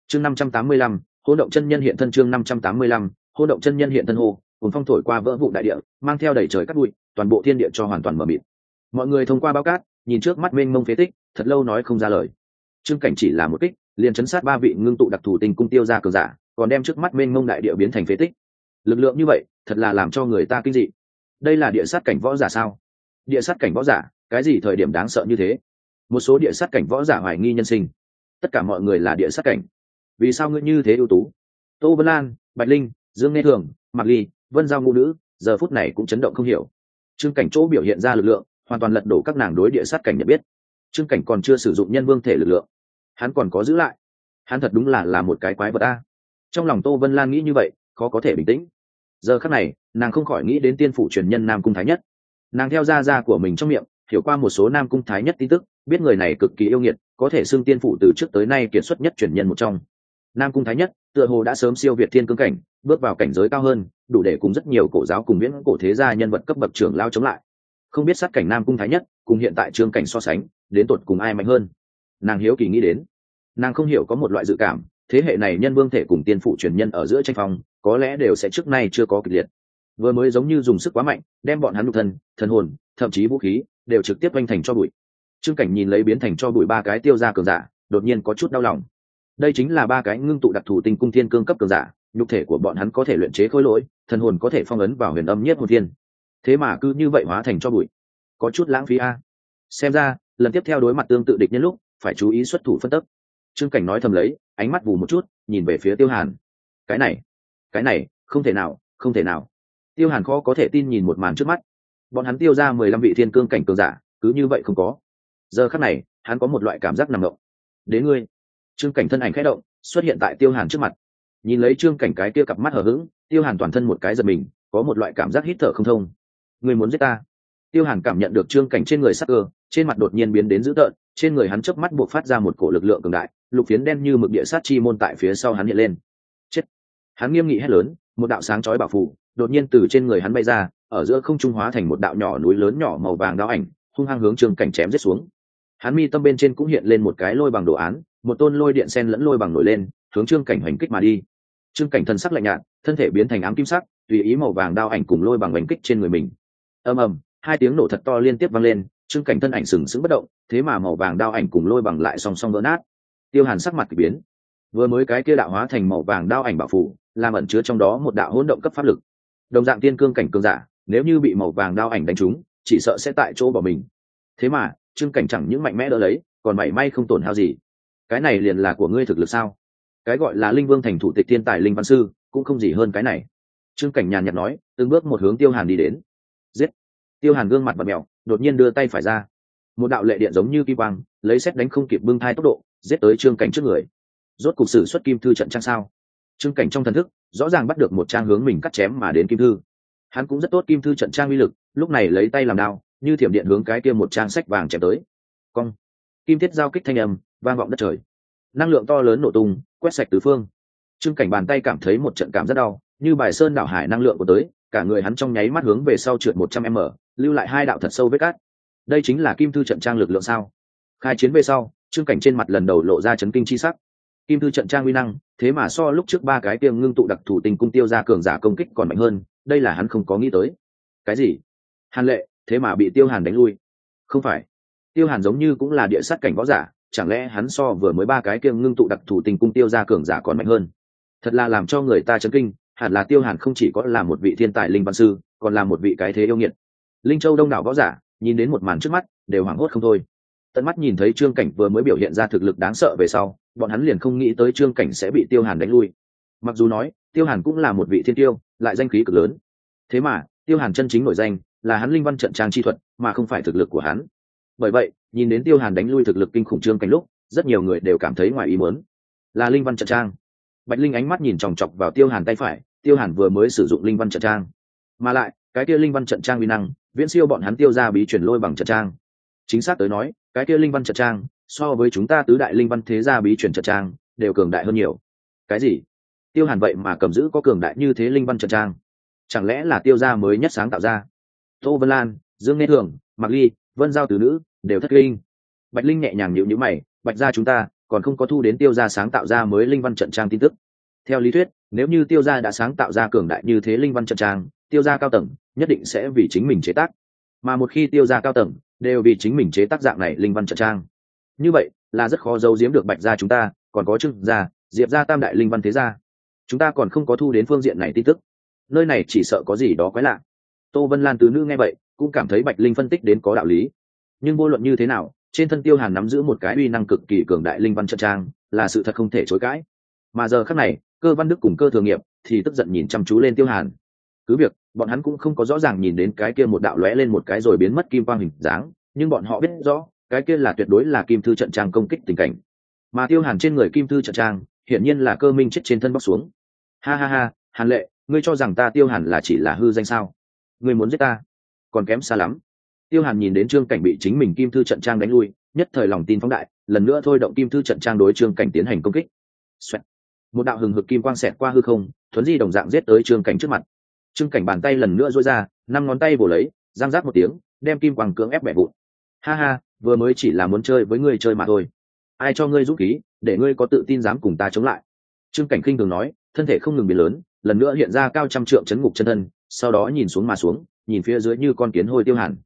chương 585, hỗn động chân nhân hiện thân. chương 585, hỗn động chân nhân hiện thân. Hô cùng phong thổi qua vỡ vụ đại địa, mang theo đầy trời cát bụi, toàn bộ thiên địa cho hoàn toàn mờ mịt. Mọi người thông qua bao cát, nhìn trước mắt mênh mông phế tích, thật lâu nói không ra lời. Trương Cảnh chỉ là một kích, liền chấn sát 3 vị ngưng tụ đặc thù tinh cung tiêu ra cường giả, còn đem trước mắt mênh mông đại địa biến thành phế tích. Lực lượng như vậy, thật là làm cho người ta kinh dị. Đây là địa sát cảnh võ giả sao? Địa sát cảnh võ giả, cái gì thời điểm đáng sợ như thế? Một số địa sát cảnh võ giả hoài nghi nhân sinh. Tất cả mọi người là địa sát cảnh, vì sao ngươi như thế ưu tú? Tô Vân Lan, Bạch Linh, Dương Nghe Thường, Mạc Ly, Vân Giao ngũ nữ, giờ phút này cũng chấn động không hiểu. Trương Cảnh chỗ biểu hiện ra lực lượng, hoàn toàn lật đổ các nàng đối địa sát cảnh nhận biết. Trương Cảnh còn chưa sử dụng nhân vương thể lực lượng, hắn còn có giữ lại. Hắn thật đúng là một cái quái vật a. Trong lòng Tô Vân Lan nghĩ như vậy, khó có thể bình tĩnh. Giờ khắc này, nàng không khỏi nghĩ đến tiên phủ truyền nhân Nam Cung Thái Nhất. Nàng theo gia của mình trong miệng, hiểu qua một số Nam Cung Thái Nhất tin tức, biết người này cực kỳ yêu nghiệt, có thể xưng tiên phủ từ trước tới nay kiệt xuất nhất truyền nhân một trong. Nam Cung Thái Nhất tựa hồ đã sớm siêu việt thiên cương cảnh, bước vào cảnh giới cao hơn, đủ để cùng rất nhiều cổ giáo cùng viễn cổ thế gia nhân vật cấp bậc trưởng lao chống lại. Không biết sát cảnh Nam Cung Thái Nhất cùng hiện tại Trương Cảnh so sánh, đến tột cùng ai mạnh hơn? Nàng hiếu kỳ nghĩ đến. Nàng không hiểu có một loại dự cảm, thế hệ này nhân vương thể cùng tiên phụ truyền nhân ở giữa tranh phong, có lẽ đều sẽ trước nay chưa có kịch liệt. Vừa mới giống như dùng sức quá mạnh, đem bọn hắn nhục thân, thần hồn, thậm chí vũ khí đều trực tiếp vênh thành cho bụi. Trương Cảnh nhìn lấy biến thành cho bụi 3 cái tiêu gia cường giả, đột nhiên có chút đau lòng. Đây chính là 3 cái ngưng tụ đặc thù tinh cung thiên cương cấp cường giả, nhục thể của bọn hắn có thể luyện chế khối lỗi, thần hồn có thể phong ấn vào huyền âm nhất hồn thiên. Thế mà cứ như vậy hóa thành cho bụi, có chút lãng phí a. Xem ra, lần tiếp theo đối mặt tương tự địch nhân lúc, phải chú ý xuất thủ phân tích. Trương Cảnh nói thầm lấy, ánh mắt vù một chút, nhìn về phía Tiêu Hàn. Cái này, không thể nào, không thể nào. Tiêu Hàn khó có thể tin nhìn một màn trước mắt. Bọn hắn tiêu ra 15 vị thiên cương cảnh cường giả, cứ như vậy không có. Giờ khắc này, hắn có một loại cảm giác nằm ngộng. Đến ngươi. Trương Cảnh thân ảnh khẽ động, xuất hiện tại Tiêu Hàn trước mặt. Nhìn lấy Trương Cảnh cái kia cặp mắt hờ hững, Tiêu Hàn toàn thân một cái giật mình, có một loại cảm giác hít thở không thông. Ngươi muốn giết ta? Tiêu Hàn cảm nhận được Trương Cảnh trên người sắc cơ, trên mặt đột nhiên biến đến dữ tợn, trên người hắn chớp mắt buộc phát ra một cổ lực lượng cường đại, lục phiến đen như mực địa sát chi môn tại phía sau hắn hiện lên. Chết! Hắn nghiêm nghị hét lớn, một đạo sáng chói bảo phù đột nhiên từ trên người hắn bay ra, ở giữa không trung hóa thành một đạo nhỏ núi lớn nhỏ màu vàng đao ảnh, hung hăng hướng Trương Cảnh chém giết xuống. Hắn mi tâm bên trên cũng hiện lên một cái lôi bằng đồ án, một tôn lôi điện sen lẫn lôi bằng nổi lên, hướng Trương Cảnh hành kích mà đi. Trương Cảnh thần sắc lạnh nhạt, thân thể biến thành ám kim sắc, tùy ý màu vàng đao ảnh cùng lôi bằng hành kích trên người mình. Ầm ầm, 2 tiếng nổ thật to liên tiếp vang lên, Trương Cảnh thân ảnh sừng sững bất động, thế mà màu vàng đao ảnh cùng lôi bằng lại song song vỡ nát. Tiêu Hàn sắc mặt kỳ biến. Vừa mới cái kia đạo hóa thành màu vàng đao ảnh bảo phủ, làm ẩn chứa trong đó một đạo hỗn động cấp pháp lực. Đồng dạng tiên cương cảnh cường giả, nếu như bị màu vàng đao ảnh đánh trúng, chỉ sợ sẽ tại chỗ bỏ mình. Thế mà, Trương Cảnh chẳng những mạnh mẽ đỡ lấy, còn mảy may không tổn hao gì. Cái này liền là của ngươi thực lực sao? Cái gọi là Linh Vương thành thủ tịch thiên tài linh văn sư, cũng không gì hơn cái này. Trương Cảnh nhàn nhạt nói, từng bước một hướng Tiêu Hàn đi đến. Giết! Tiêu Hàn gương mặt bặm mèo, đột nhiên đưa tay phải ra. Một đạo lệ điện giống như kim quang, lấy sét đánh không kịp bưng thai tốc độ, giết tới Trương Cảnh trước người. Rốt cục sử xuất kim thư trận trang sao? Trương Cảnh trong thần thức, rõ ràng bắt được một trang hướng mình cắt chém mà đến kim thư. Hắn cũng rất tốt kim thư trận trang uy lực, lúc này lấy tay làm đao, như thiểm điện hướng cái kia một trang sách vàng chém tới. Cong! Kim thiết giao kích thanh âm, vang vọng đất trời. Năng lượng to lớn nổ tung, quét sạch tứ phương. Trương Cảnh bàn tay cảm thấy một trận cảm rất đau, như bài sơn đảo hải năng lượng của tới, cả người hắn trong nháy mắt hướng về sau trượt 100m, lưu lại 2 đạo thật sâu vết cắt. Đây chính là kim thư trận trang lực lượng sao? Khai chiến về sau, Trương Cảnh trên mặt lần đầu lộ ra chấn kinh chi sắc. Kim thư trận trang uy năng, thế mà so lúc trước 3 cái tiêm ngưng tụ đặc thủ tình cung tiêu ra cường giả công kích còn mạnh hơn, đây là hắn không có nghĩ tới. Cái gì? Hàn Lệ, thế mà bị Tiêu Hàn đánh lui? Không phải, Tiêu Hàn giống như cũng là địa sát cảnh võ giả, chẳng lẽ hắn so vừa mới 3 cái tiêm ngưng tụ đặc thủ tình cung tiêu ra cường giả còn mạnh hơn? Thật là làm cho người ta chấn kinh, hẳn là Tiêu Hàn không chỉ có là một vị thiên tài linh văn sư, còn là một vị cái thế yêu nghiệt. Linh Châu đông đảo võ giả, nhìn đến một màn trước mắt, đều hoảng hốt không thôi. Tận mắt nhìn thấy Trương Cảnh vừa mới biểu hiện ra thực lực đáng sợ về sau, bọn hắn liền không nghĩ tới Trương Cảnh sẽ bị Tiêu Hàn đánh lui. Mặc dù nói, Tiêu Hàn cũng là một vị thiên tiêu, lại danh khí cực lớn. Thế mà, Tiêu Hàn chân chính nổi danh là hắn linh văn trận trang chi thuật, mà không phải thực lực của hắn. Bởi vậy, nhìn đến Tiêu Hàn đánh lui thực lực kinh khủng Trương Cảnh lúc, rất nhiều người đều cảm thấy ngoài ý muốn. Là linh văn trận trang. Bạch Linh ánh mắt nhìn chòng chọc vào Tiêu Hàn tay phải, Tiêu Hàn vừa mới sử dụng linh văn trận trang, mà lại, cái kia linh văn trận trang uy năng, viễn siêu bọn hắn Tiêu ra bí truyền lôi bằng trận trang. Chính xác tới nói, cái kia linh văn trận trang so với chúng ta tứ đại linh văn thế gia bí truyền trận trang đều cường đại hơn nhiều. Cái gì? Tiêu Hàn vậy mà cầm giữ có cường đại như thế linh văn trận trang? Chẳng lẽ là Tiêu gia mới nhất sáng tạo ra? Tô Vân Lan, Dương Nghe Thường, Mạc Ly, Vân Giao tứ nữ đều thất kinh. Bạch Linh nhẹ nhàng nhíu nhíu mày, Bạch gia chúng ta còn không có thu đến tiêu gia sáng tạo ra mới linh văn trận trang tin tức. Theo lý thuyết, nếu như tiêu gia đã sáng tạo ra cường đại như thế linh văn trận trang, tiêu gia cao tầng nhất định sẽ vì chính mình chế tác. Mà một khi tiêu gia cao tầng đều vì chính mình chế tác dạng này linh văn trận trang, như vậy là rất khó giấu giếm được Bạch gia chúng ta, còn có Trương gia, Diệp gia tam đại linh văn thế gia. Chúng ta còn không có thu đến phương diện này tin tức, nơi này chỉ sợ có gì đó quái lạ. Tô Vân Lan tứ nữ nghe vậy cũng cảm thấy Bạch Linh phân tích đến có đạo lý, nhưng vô luận như thế nào, trên thân Tiêu Hàn nắm giữ một cái uy năng cực kỳ cường đại linh văn trận trang là sự thật không thể chối cãi. Mà giờ khắc này, Cơ Văn Đức cùng Cơ Thường Nghiệp thì tức giận nhìn chăm chú lên Tiêu Hàn. Cứ việc bọn hắn cũng không có rõ ràng nhìn đến cái kia một đạo lóe lên một cái rồi biến mất kim quang hình dáng, nhưng bọn họ biết rõ cái kia là tuyệt đối là kim thư trận trang công kích tình cảnh. Mà Tiêu Hàn trên người kim thư trận trang hiển nhiên là Cơ Minh chết trên thân bóc xuống. Ha ha ha, Hàn Lệ, ngươi cho rằng ta Tiêu Hàn là chỉ là hư danh sao? Ngươi muốn giết ta còn kém xa lắm. Tiêu Hàn nhìn đến Trương Cảnh bị chính mình kim thư trận trang đánh lui, nhất thời lòng tin phóng đại, lần nữa thôi động kim thư trận trang đối Trương Cảnh tiến hành công kích. Xoẹt. Một đạo hừng hực kim quang xẹt qua hư không, thuấn di đồng dạng giết tới Trương Cảnh trước mặt. Trương Cảnh bàn tay lần nữa duỗi ra, 5 ngón tay vồ lấy, giang rác một tiếng, đem kim quang cưỡng ép bẻ vụn. Ha ha, vừa mới chỉ là muốn chơi với ngươi chơi mà thôi. Ai cho ngươi dũng khí, để ngươi có tự tin dám cùng ta chống lại? Trương Cảnh khinh thường nói, thân thể không ngừng biến lớn, lần nữa hiện ra cao trăm trượng chấn ngục chân thân, sau đó nhìn xuống mà xuống, nhìn phía dưới như con kiến hôi Tiêu Hàn.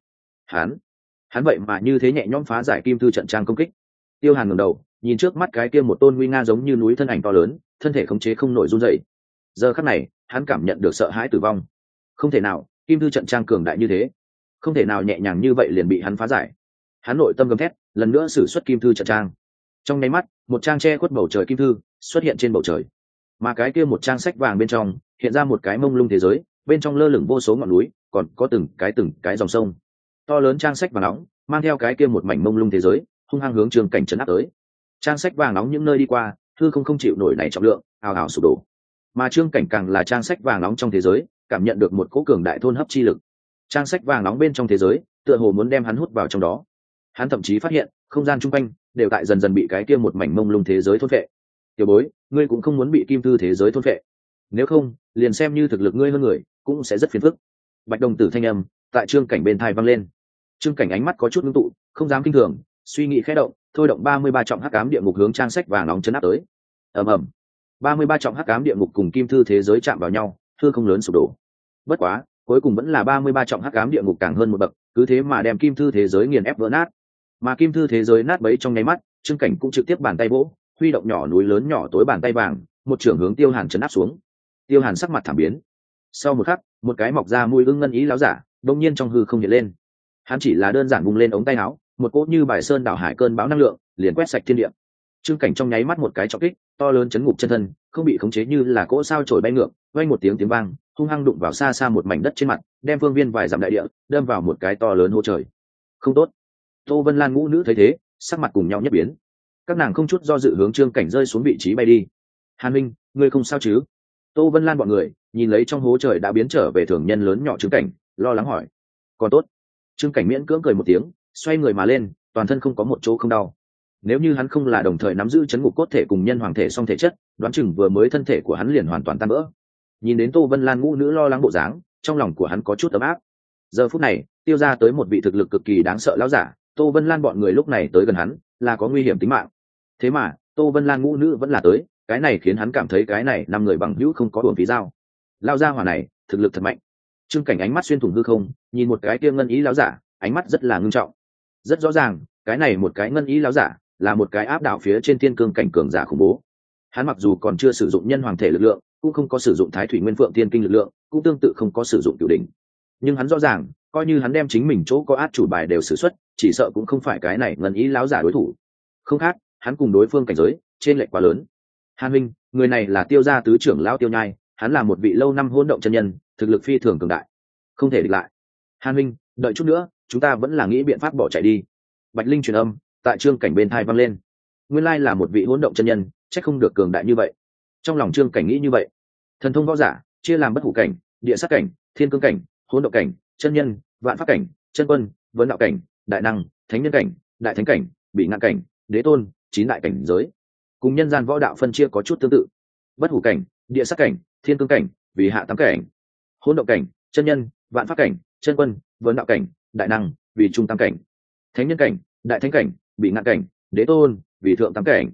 Hắn vậy mà như thế nhẹ nhõm phá giải kim thư trận trang công kích. Tiêu Hàn ngẩng đầu, nhìn trước mắt cái kia một tôn nguy nga giống như núi thân ảnh to lớn, thân thể khống chế không nổi run rẩy. Giờ khắc này, hắn cảm nhận được sợ hãi tử vong. Không thể nào, kim thư trận trang cường đại như thế, không thể nào nhẹ nhàng như vậy liền bị hắn phá giải. Hắn nội tâm gầm thét, lần nữa sử xuất kim thư trận trang. Trong nháy mắt, một trang che khuất bầu trời kim thư xuất hiện trên bầu trời. Mà cái kia một trang sách vàng bên trong hiện ra một cái mông lung thế giới, bên trong lơ lửng vô số ngọn núi, còn có từng cái dòng sông. To lớn trang sách vàng nóng mang theo cái kia một mảnh mông lung thế giới, hung hăng hướng Trương Cảnh trấn áp tới. Trang sách vàng nóng những nơi đi qua, hư không chịu nổi này trọng lượng, ào ào sụp đổ. Mà Trương Cảnh càng là trang sách vàng nóng trong thế giới, cảm nhận được một cỗ cường đại thôn hấp chi lực. Trang sách vàng nóng bên trong thế giới, tựa hồ muốn đem hắn hút vào trong đó. Hắn thậm chí phát hiện, không gian chung quanh đều tại dần dần bị cái kia một mảnh mông lung thế giới thôn phệ. Tiểu bối, ngươi cũng không muốn bị kim thư thế giới thôn phệ. Nếu không, liền xem như thực lực ngươi hơn người, cũng sẽ rất phiền phức. Bạch đồng tử thanh âm tại Trương Cảnh bên tai vang lên. Trương Cảnh ánh mắt có chút ngưng tụ, không dám kinh thường, suy nghĩ khẽ động, thôi động 33 trọng hắc ám địa ngục hướng trang sách vàng nóng chấn áp tới. Ầm ầm. 33 trọng hắc ám địa ngục cùng kim thư thế giới chạm vào nhau, hư không lớn sụp đổ. Bất quá, cuối cùng vẫn là 33 trọng hắc ám địa ngục càng hơn một bậc, cứ thế mà đem kim thư thế giới nghiền ép vỡ nát. Mà kim thư thế giới nát bấy trong nháy mắt, Trương Cảnh cũng trực tiếp bàn tay vỗ, huy động nhỏ núi lớn nhỏ tối bàn tay vàng, một trường hướng Tiêu Hàn chấn áp xuống. Tiêu Hàn sắc mặt thảm biến. Sau một khắc, một cái mọc ra mũi ưng ngân ý láo giả đột nhiên trong hư không hiện lên. Hắn chỉ là đơn giản vung lên ống tay áo, một cỗ như bài sơn đảo hải cơn bão năng lượng liền quét sạch thiên địa. Trương Cảnh trong nháy mắt một cái trọng kích, to lớn chấn ngục chân thân, không bị khống chế như là cỗ sao chổi bay ngược, vang một tiếng vang, hung hăng đụng vào xa xa một mảnh đất trên mặt, đem phương viên vài dặm đại địa đâm vào một cái to lớn hố trời. Không tốt. Tô Vân Lan ngũ nữ thấy thế, sắc mặt cùng nhau nhất biến. Các nàng không chút do dự hướng Trương Cảnh rơi xuống vị trí bay đi. Hàn Minh, ngươi không sao chứ? Tô Vân Lan bọn người nhìn lấy trong hố trời đã biến trở về thường nhân lớn nhỏ Trương Cảnh, lo lắng hỏi. Còn tốt. Trương Cảnh miễn cưỡng cười một tiếng, xoay người mà lên, toàn thân không có một chỗ không đau. Nếu như hắn không là đồng thời nắm giữ chấn ngục cốt thể cùng nhân hoàng thể song thể chất, đoán chừng vừa mới thân thể của hắn liền hoàn toàn tan vỡ. Nhìn đến Tô Vân Lan ngũ nữ lo lắng bộ dáng, trong lòng của hắn có chút ấm áp. Giờ phút này, Tiêu ra tới một vị thực lực cực kỳ đáng sợ lão giả, Tô Vân Lan bọn người lúc này tới gần hắn, là có nguy hiểm tính mạng. Thế mà, Tô Vân Lan ngũ nữ vẫn là tới, cái này khiến hắn cảm thấy cái này 5 người bằng hữu không có uổng phí dao. Lão gia hỏa này, thực lực thật mạnh. Trương Cảnh ánh mắt xuyên thủng hư không, nhìn một cái kia ngân ý lão giả, ánh mắt rất là ngưng trọng. Rất rõ ràng, cái này một cái ngân ý lão giả là một cái áp đảo phía trên thiên cương cảnh cường giả khủng bố. Hắn mặc dù còn chưa sử dụng nhân hoàng thể lực lượng, cũng không có sử dụng thái thủy nguyên phượng thiên kinh lực lượng, cũng tương tự không có sử dụng cửu đỉnh. Nhưng hắn rõ ràng, coi như hắn đem chính mình chỗ có át chủ bài đều sử xuất, chỉ sợ cũng không phải cái này ngân ý lão giả đối thủ. Không khác, hắn cùng đối phương cảnh giới trên lệch quá lớn. Hàn Minh, người này là Tiêu gia tứ trưởng lão Tiêu Nhai, hắn là một vị lâu năm hỗn động chân nhân, thực lực phi thường cường đại, không thể địch lại. Hàn Minh, đợi chút nữa, chúng ta vẫn là nghĩ biện pháp bỏ chạy đi. Bạch Linh truyền âm tại Trương Cảnh bên tai vang lên. Nguyên lai là một vị hỗn động chân nhân, chắc không được cường đại như vậy. Trong lòng Trương Cảnh nghĩ như vậy. Thần thông võ giả chia làm bất hủ cảnh, địa sát cảnh, thiên cương cảnh, hỗn động cảnh, chân nhân, vạn pháp cảnh, chân quân, vấn đạo cảnh, đại năng, thánh nhân cảnh, đại thánh cảnh, bị ngạn cảnh, đế tôn, 9 đại cảnh giới. Cùng nhân gian võ đạo phân chia có chút tương tự. Bất hủ cảnh, địa sát cảnh, thiên cương cảnh, vì hạ 8 cảnh. Hỗn động cảnh, chân nhân, vạn pháp cảnh, chân quân, vấn đạo cảnh, đại năng, vì trung tam cảnh. Thánh nhân cảnh, đại thánh cảnh, bị ngạn cảnh, đế tôn, vì thượng 8 cảnh.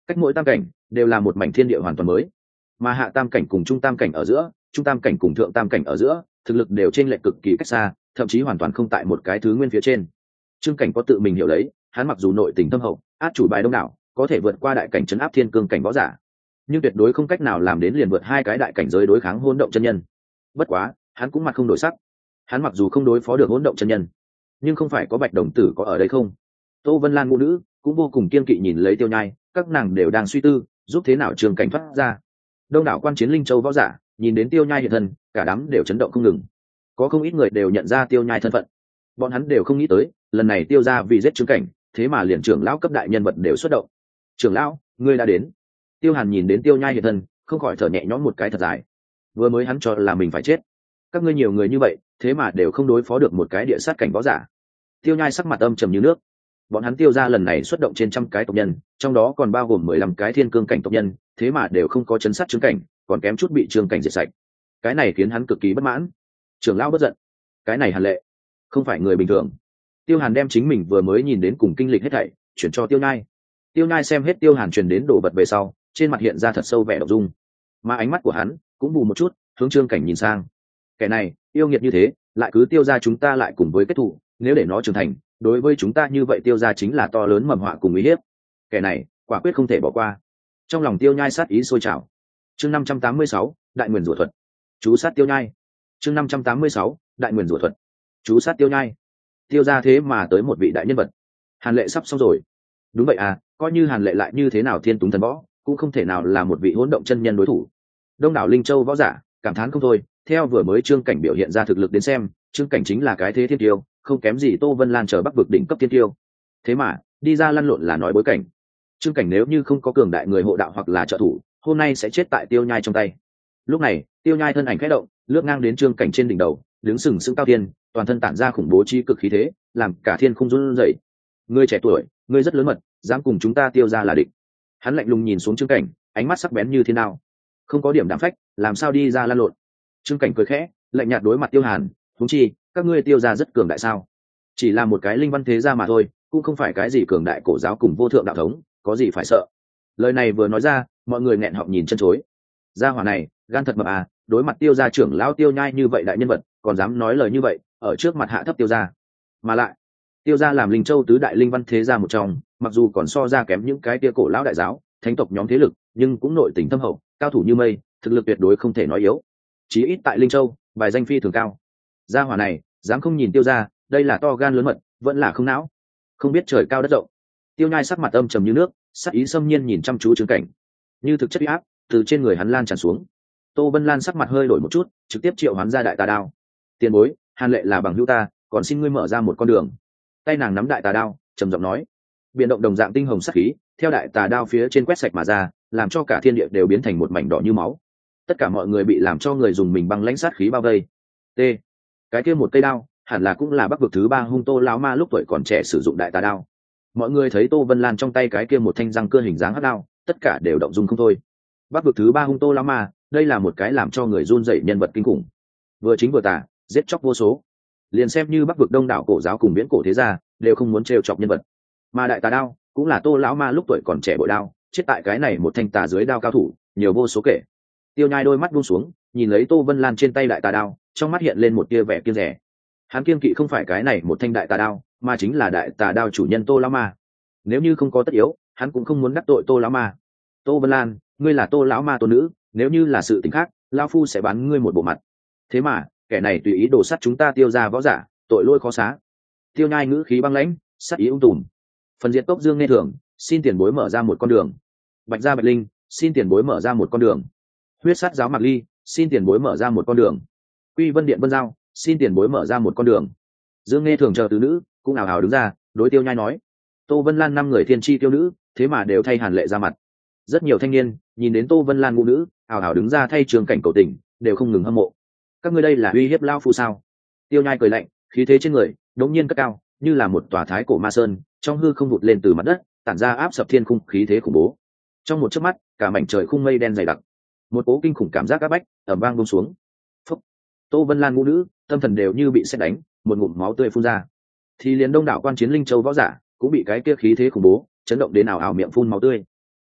cách mỗi tam cảnh đều là một mảnh thiên địa hoàn toàn mới, mà hạ tam cảnh cùng trung tam cảnh ở giữa, trung tam cảnh cùng thượng tam cảnh ở giữa thực lực đều trên lệch cực kỳ cách xa, thậm chí hoàn toàn không tại một cái thứ nguyên phía trên. Trương Cảnh có tự mình hiểu lấy, hắn mặc dù nội tình thâm hậu, át chủ bài đông đảo, có thể vượt qua đại cảnh trấn áp thiên cương cảnh võ giả, nhưng tuyệt đối không cách nào làm đến liền vượt hai cái đại cảnh giới đối kháng hỗn động chân nhân. Bất quá hắn cũng mặt không đổi sắc, hắn mặc dù không đối phó được hỗn động chân nhân, nhưng không phải có Bạch Đồng Tử có ở đây không? Tô Vân Lan ngũ nữ cũng vô cùng kiên kỵ nhìn lấy Tiêu Nhai, các nàng đều đang suy tư giúp thế nào Trương Cảnh thoát ra. Đông đảo quan chiến linh châu võ giả nhìn đến Tiêu Nhai hiện thân, cả đám đều chấn động không ngừng. Có không ít người đều nhận ra Tiêu Nhai thân phận, bọn hắn đều không nghĩ tới lần này Tiêu gia vì giết Trương Cảnh, thế mà liền trưởng lão cấp đại nhân vật đều xuất động. Trưởng lão, ngươi đã đến. Tiêu Hàn nhìn đến Tiêu Nhai hiện thân, không khỏi thở nhẹ nhõm một cái thật dài. Vừa mới hắn cho là mình phải chết, các ngươi nhiều người như vậy, thế mà đều không đối phó được một cái địa sát cảnh võ giả. Tiêu Nhai sắc mặt âm trầm như nước. Bọn hắn Tiêu gia lần này xuất động trên trăm cái tộc nhân, trong đó còn bao gồm 15 cái thiên cương cảnh tộc nhân, thế mà đều không có chấn sát Trương Cảnh, còn kém chút bị Trương Cảnh diệt sạch. Cái này khiến hắn cực kỳ bất mãn. Trưởng lão bất giận, cái này Hàn Lệ không phải người bình thường. Tiêu Hàn đem chính mình vừa mới nhìn đến cùng kinh lịch hết thảy chuyển cho Tiêu Nhai. Tiêu Nhai xem hết Tiêu Hàn truyền đến đồ vật về sau, trên mặt hiện ra thật sâu vẻ động dung, mà ánh mắt của hắn cũng bù một chút hướng Trương Cảnh nhìn sang. Kẻ này yêu nghiệt như thế, lại cứ Tiêu gia chúng ta lại cùng với kết thù, nếu để nó trưởng thành, đối với chúng ta như vậy Tiêu gia chính là to lớn mầm họa cùng uy hiếp. Kẻ này quả quyết không thể bỏ qua. Trong lòng Tiêu Nhai sát ý sôi trào. Chương 586, đại nguyên rủa thuật. Chú sát Tiêu Nhai. Chương 586, đại nguyên rủa thuật. Chú sát Tiêu Nhai. Tiêu gia thế mà tới một vị đại nhân vật. Hàn Lệ sắp xong rồi. Đúng vậy à, coi như Hàn Lệ lại như thế nào thiên túng thần võ, cũng không thể nào là một vị hỗn động chân nhân đối thủ. Đông đảo linh châu võ giả cảm thán không thôi. Theo vừa mới Trương Cảnh biểu hiện ra thực lực đến xem, Trương Cảnh chính là cái thế thiên tiêu, không kém gì Tô Vân Lan chờ Bắc vực đỉnh cấp thiên tiêu. Thế mà đi ra lăn lộn là nói bối cảnh. Trương Cảnh nếu như không có cường đại người hộ đạo hoặc là trợ thủ, hôm nay sẽ chết tại Tiêu Nhai trong tay. Lúc này Tiêu Nhai thân ảnh khẽ động, lướt ngang đến Trương Cảnh trên đỉnh đầu, đứng sừng sững cao thiên, toàn thân tản ra khủng bố chi cực khí thế, làm cả thiên không run rẩy. Ngươi trẻ tuổi, ngươi rất lớn mật, dám cùng chúng ta Tiêu gia là địch. Hắn lạnh lùng nhìn xuống Trương Cảnh, ánh mắt sắc bén như thế nào. Không có điểm đảm phách, làm sao đi ra lăn lộn. Trương Cảnh cười khẽ, lạnh nhạt đối mặt Tiêu Hàn, huống chi các ngươi Tiêu gia rất cường đại sao? Chỉ là một cái linh văn thế gia mà thôi, cũng không phải cái gì cường đại cổ giáo cùng vô thượng đạo thống, có gì phải sợ. Lời này vừa nói ra, mọi người nghẹn họng nhìn chân chối. Gia hỏa này gan thật mập à, đối mặt Tiêu gia trưởng lão Tiêu Nhai như vậy đại nhân vật, còn dám nói lời như vậy, ở trước mặt hạ thấp Tiêu gia. Mà lại Tiêu gia làm linh châu tứ đại linh văn thế gia một trong, mặc dù còn so ra kém những cái tia cổ lão đại giáo thánh tộc nhóm thế lực, nhưng cũng nội tình thâm hậu, cao thủ như mây, thực lực tuyệt đối không thể nói yếu. Chí ít tại linh châu bài danh phi thường cao. Gia hỏa này dám không nhìn Tiêu gia, đây là to gan lớn mật, vẫn là không não, không biết trời cao đất rộng. Tiêu Nhai sắc mặt âm trầm như nước, sắc ý xâm nhiên nhìn chăm chú Trương Cảnh, như thực chất uy áp từ trên người hắn lan tràn xuống. Tô Vân Lan sắc mặt hơi đổi một chút, trực tiếp triệu hoán ra đại tà đao. Tiền bối, Hàn Lệ là bằng hữu ta, còn xin ngươi mở ra một con đường. Tay nàng nắm đại tà đao, trầm giọng nói. Biến động đồng dạng tinh hồng sắc khí theo đại tà đao phía trên quét sạch mà ra, làm cho cả thiên địa đều biến thành một mảnh đỏ như máu. Tất cả mọi người bị làm cho người dùng mình băng lãnh sát khí bao vây. T. Cái kia một cây đao, hẳn là cũng là Bắc vực thứ 3 hung Tô lão ma lúc tuổi còn trẻ sử dụng đại tà đao. Mọi người thấy Tô Vân Lan trong tay cái kia một thanh răng cưa hình dáng hắc đao, tất cả đều động dung không thôi. Bắc vực thứ 3 hung Tô lão ma, đây là một cái làm cho người run rẩy nhân vật kinh khủng, vừa chính vừa tà, giết chóc vô số. Liền xem như Bắc vực đông đảo cổ giáo cùng viễn cổ thế gia đều không muốn trêu chọc nhân vật, mà đại tà đao cũng là Tô lão ma lúc tuổi còn trẻ bội đao, chết tại cái này một thanh tà dưới đao cao thủ nhiều vô số kể. Tiêu Nhai đôi mắt buông xuống, nhìn lấy Tô Vân Lan trên tay đại tà đao, trong mắt hiện lên một tia vẻ kiêng dè. Hắn kiêng kỵ không phải cái này một thanh đại tà đao, mà chính là đại tà đao chủ nhân Tô lão ma. Nếu như không có tất yếu, hắn cũng không muốn đắc tội Tô lão ma. Tô Vân Lan, ngươi là Tô lão ma tôn nữ, nếu như là sự tình khác, lão phu sẽ bán ngươi một bộ mặt. Thế mà kẻ này tùy ý đổ sắt chúng ta Tiêu gia võ giả, tội lỗi khó xá. Tiêu Nhai ngữ khí băng lãnh, sát ý ung tùm. Phần diệt cốc Dương nghe thường, xin tiền bối mở ra một con đường. Bạch gia Bạch Linh, xin tiền bối mở ra một con đường. Huyết sát giáo Mạc Ly, xin tiền bối mở ra một con đường. Quy Vân Điện Vân Giao, xin tiền bối mở ra một con đường. Dương nghe thường chờ tứ nữ cũng ảo ảo đứng ra, đối Tiêu Nhai nói. Tô Vân Lan 5 người thiên chi tiêu nữ, thế mà đều thay Hàn Lệ ra mặt. Rất nhiều thanh niên nhìn đến Tô Vân Lan ngũ nữ ảo ảo đứng ra thay Trương Cảnh cầu tình, đều không ngừng hâm mộ. Các ngươi đây là uy hiếp lao phu sao? Tiêu Nhai cười lạnh, khí thế trên người đống nhiên cất cao, như là một tòa thái cổ ma sơn, trong hư không vụt lên từ mặt đất, tản ra áp sập thiên khung khí thế khủng bố. Trong một chớp mắt, cả mảnh trời khung mây đen dày đặc, một cỗ kinh khủng cảm giác áp bách ầm vang buông xuống. Phúc. Tô Vân Lan ngũ nữ tâm thần đều như bị sét đánh, một ngụm máu tươi phun ra. Thì liền đông đảo quan chiến linh châu võ giả cũng bị cái kia khí thế khủng bố chấn động đến ảo ảo miệng phun máu tươi.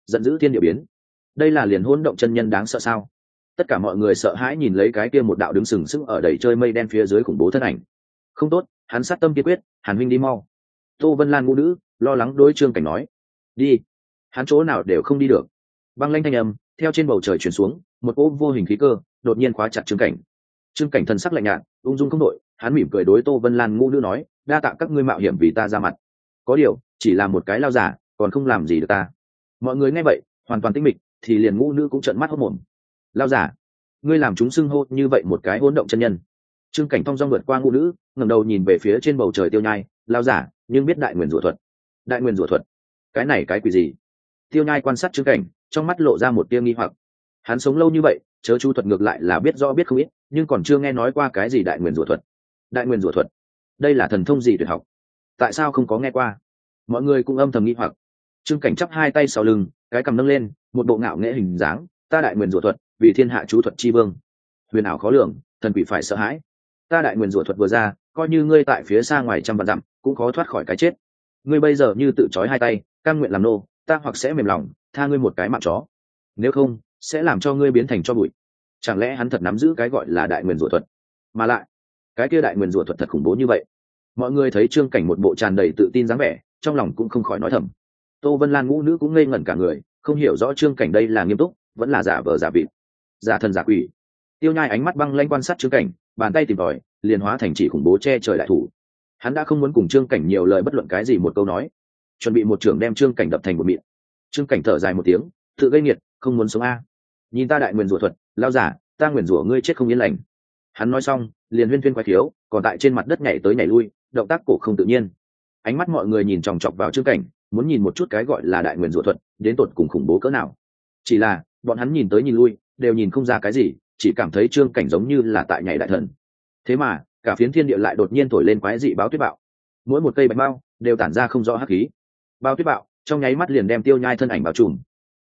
giận dữ thiên địa biến. Đây là liền hỗn động chân nhân đáng sợ sao? Tất cả mọi người sợ hãi nhìn lấy cái kia một đạo đứng sừng sững ở đầy trời mây đen phía dưới khủng bố thân ảnh. Không tốt, hắn sát tâm kiên quyết, Hàn huynh đi mau. Tô Vân Lan ngũ nữ lo lắng đối Trương Cảnh nói, đi. Hắn chỗ nào đều không đi được. Băng lanh thanh âm theo trên bầu trời truyền xuống, một cỗ vô hình khí cơ đột nhiên khóa chặt Trương Cảnh. Trương Cảnh thần sắc lạnh nhạt, ung dung không đổi, hắn mỉm cười đối Tô Vân Lan ngũ nữ nói, đa tạ các ngươi mạo hiểm vì ta ra mặt. Có điều, chỉ là một cái lao giả, còn không làm gì được ta. Mọi người nghe vậy, hoàn toàn tĩnh mịch, thì liền ngũ nữ cũng trợn mắt hốt mồm. Lao giả, ngươi làm chúng xưng hô như vậy một cái hỗn động chân nhân. Trương Cảnh thong dong vượt qua ngũ nữ, ngẩng đầu nhìn về phía trên bầu trời Tiêu Nhai, lao giả, nhưng biết đại nguyên rủa thuật. Đại nguyên rủa thuật? Cái này cái quỷ gì? Tiêu Nhai quan sát Trương Cảnh, trong mắt lộ ra một tia nghi hoặc. Hắn sống lâu như vậy, chớ chú thuật ngược lại là biết rõ biết không ít, nhưng còn chưa nghe nói qua cái gì đại nguyên rủa thuật. Đại nguyên rủa thuật? Đây là thần thông gì tuyệt học? Tại sao không có nghe qua? Mọi người cũng âm thầm nghi hoặc. Trương Cảnh chắp hai tay sau lưng, cái cằm nâng lên, một bộ ngạo nghễ hình dáng, ta đại nguyên rủa thuật, vì thiên hạ chú thuật chi vương. Huyền ảo khó lường, thần quỷ phải sợ hãi. Ta đại nguyên rủa thuật vừa ra, coi như ngươi tại phía xa ngoài trăm vạn dặm, cũng khó thoát khỏi cái chết. Ngươi bây giờ như tự trói hai tay, cam nguyện làm nô, ta hoặc sẽ mềm lòng, tha ngươi một cái mạng chó. Nếu không, sẽ làm cho ngươi biến thành cho bụi. Chẳng lẽ hắn thật nắm giữ cái gọi là đại nguyên rủa thuật? Mà lại, cái kia đại nguyên rủa thuật thật khủng bố như vậy. Mọi người thấy Trương Cảnh một bộ tràn đầy tự tin dáng vẻ, trong lòng cũng không khỏi nói thầm. Tô Vân Lan ngũ nữ cũng ngây ngẩn cả người, không hiểu rõ Trương Cảnh đây là nghiêm túc vẫn là giả vờ giả vịt, giả thần giả quỷ. Tiêu Nhai ánh mắt băng lanh quan sát Trương Cảnh, bàn tay tìm tòi liền hóa thành chỉ khủng bố che trời đại thủ. Hắn đã không muốn cùng Trương Cảnh nhiều lời bất luận cái gì một câu nói, chuẩn bị một trường đem Trương Cảnh đập thành một mịn. Trương Cảnh thở dài một tiếng, tự gây nghiệt, không muốn sống a. Nhìn ta đại nguyên rủa thuật, lao giả, ta nguyền rủa ngươi chết không yên lành. Hắn nói xong, liền huyên thuyên quái thiếu, còn tại trên mặt đất nhảy tới nhảy lui, động tác cổ không tự nhiên. Ánh mắt mọi người nhìn chòng chọc vào Trương Cảnh, muốn nhìn một chút cái gọi là đại nguyên rủa thuật đến tột cùng khủng bố cỡ nào. Chỉ là bọn hắn nhìn tới nhìn lui, đều nhìn không ra cái gì, chỉ cảm thấy Trương Cảnh giống như là tại nhảy đại thần. Thế mà cả phiến thiên địa lại đột nhiên thổi lên quái dị báo tuyết bạo, mỗi một cây bạch bao đều tản ra không rõ hắc khí. Bao tuyết bạo trong nháy mắt liền đem Tiêu Nhai thân ảnh bao trùm.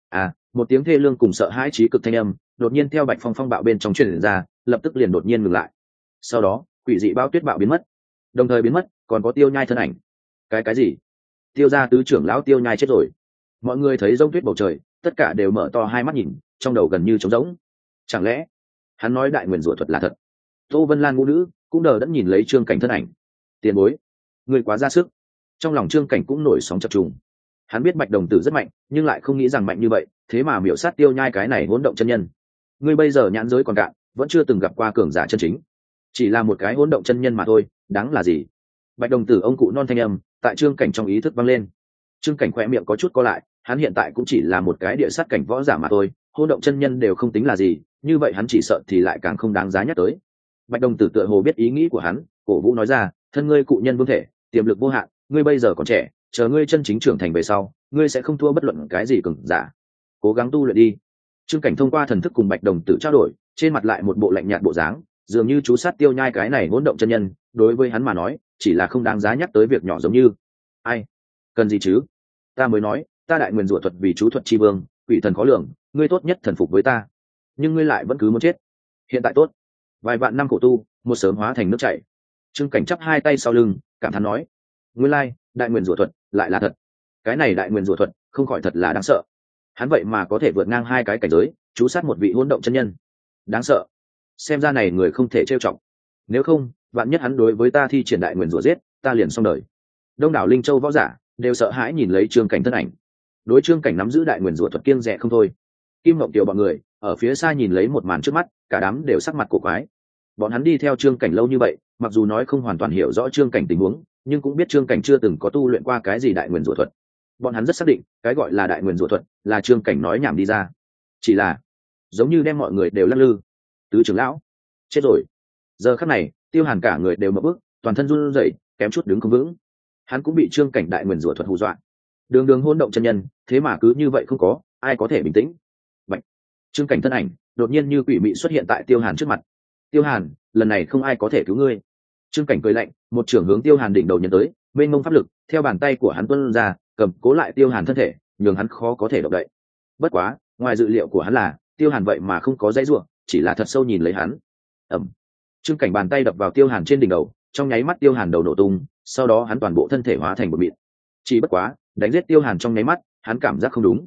Một tiếng thê lương cùng sợ hãi trí cực thanh âm đột nhiên theo bạch phong phong bạo bên trong truyền ra, lập tức liền đột nhiên ngừng lại. Sau đó quỷ dị bao tuyết bạo biến mất, đồng thời biến mất còn có Tiêu Nhai thân ảnh. Cái gì? Tiêu gia tứ trưởng lão Tiêu Nhai chết rồi. Mọi người thấy rông tuyết bầu trời, tất cả đều mở to hai mắt nhìn, trong đầu gần như trống rỗng. Chẳng lẽ hắn nói đại nguyên rủa thuật là thật? Tô Vân Lan ngũ nữ cũng đờ đẫn nhìn lấy Trương Cảnh thân ảnh. Tiền bối, người quá ra sức. Trong lòng Trương Cảnh cũng nổi sóng chập trùng. Hắn biết Bạch Đồng Tử rất mạnh, nhưng lại không nghĩ rằng mạnh như vậy, thế mà miểu sát Tiêu Nhai cái này hỗn động chân nhân. Ngươi bây giờ nhãn giới còn cạn, vẫn chưa từng gặp qua cường giả chân chính, chỉ là một cái hỗn động chân nhân mà thôi, đáng là gì? Bạch Đồng Tử ông cụ non thanh âm tại Trương Cảnh trong ý thức vang lên. Trương Cảnh khỏe miệng có chút co lại, hắn hiện tại cũng chỉ là một cái địa sát cảnh võ giả mà thôi, hỗn động chân nhân đều không tính là gì, như vậy hắn chỉ sợ thì lại càng không đáng giá nhắc tới. Bạch Đồng Tử tựa hồ biết ý nghĩ của hắn, cổ vũ nói ra, thân ngươi cụ nhân vương thể, tiềm lực vô hạn, ngươi bây giờ còn trẻ, chờ ngươi chân chính trưởng thành về sau, ngươi sẽ không thua bất luận cái gì cường giả. Cố gắng tu luyện đi. Trương Cảnh thông qua thần thức cùng Bạch Đồng Tử trao đổi, trên mặt lại một bộ lạnh nhạt bộ dáng, dường như chú sát Tiêu Nhai cái này hỗn động chân nhân, đối với hắn mà nói, chỉ là không đáng giá nhắc tới việc nhỏ giống như. Ai? Cần gì chứ? Ta mới nói, ta đại nguyên rủa thuật vì chú thuật chi vương, quỷ thần khó lường, ngươi tốt nhất thần phục với ta. Nhưng ngươi lại vẫn cứ muốn chết. Hiện tại tốt, vài vạn năm khổ tu, một sớm hóa thành nước chảy. Trương Cảnh chắp hai tay sau lưng, cảm thán nói, nguyên lai, đại nguyên rủa thuật lại là thật. Cái này đại nguyên rủa thuật không khỏi thật là đáng sợ. Hắn vậy mà có thể vượt ngang hai cái cảnh giới, chú sát một vị hỗn động chân nhân. Đáng sợ. Xem ra này người không thể trêu chọc. Nếu không, vạn nhất hắn đối với ta thi triển đại nguyên rủa giết, ta liền xong đời. Đông đảo Linh Châu võ giả đều sợ hãi nhìn lấy Trương Cảnh thân ảnh. Đối Trương Cảnh nắm giữ đại nguyên rủa thuật kiêng dè không thôi. Kim Ngộng Kiều bọn người ở phía xa nhìn lấy một màn trước mắt, cả đám đều sắc mặt cổ quái. Bọn hắn đi theo Trương Cảnh lâu như vậy, mặc dù nói không hoàn toàn hiểu rõ Trương Cảnh tình huống, nhưng cũng biết Trương Cảnh chưa từng có tu luyện qua cái gì đại nguyên rủa thuật. Bọn hắn rất xác định, cái gọi là đại nguyên rủa thuật là Trương Cảnh nói nhảm đi ra. Chỉ là, giống như đem mọi người đều lắc lư. Tứ trưởng lão chết rồi. Giờ khắc này, Tiêu Hàn cả người đều mở bước, toàn thân run rẩy, kém chút đứng không vững. Hắn cũng bị Trương Cảnh đại nguyên rủa thuật hù dọa. Đường đường hôn động chân nhân, thế mà cứ như vậy không có ai có thể bình tĩnh. Bạch. Trương Cảnh thân ảnh đột nhiên như quỷ mị xuất hiện tại Tiêu Hàn trước mặt. Tiêu Hàn, lần này không ai có thể cứu ngươi. Trương Cảnh cười lạnh, một trưởng hướng Tiêu Hàn đỉnh đầu nhận tới, mênh mông pháp lực theo bàn tay của hắn tuôn ra, cầm cố lại Tiêu Hàn thân thể, nhường hắn khó có thể động đậy. Bất quá, ngoài dự liệu của hắn là, Tiêu Hàn vậy mà không có dãy rủa, chỉ là thật sâu nhìn lấy hắn. Ầm. Trương Cảnh bàn tay đập vào Tiêu Hàn trên đỉnh đầu, trong nháy mắt Tiêu Hàn đầu nổ tung, sau đó hắn toàn bộ thân thể hóa thành một mịn. Chỉ bất quá, đánh giết Tiêu Hàn trong nháy mắt, hắn cảm giác không đúng.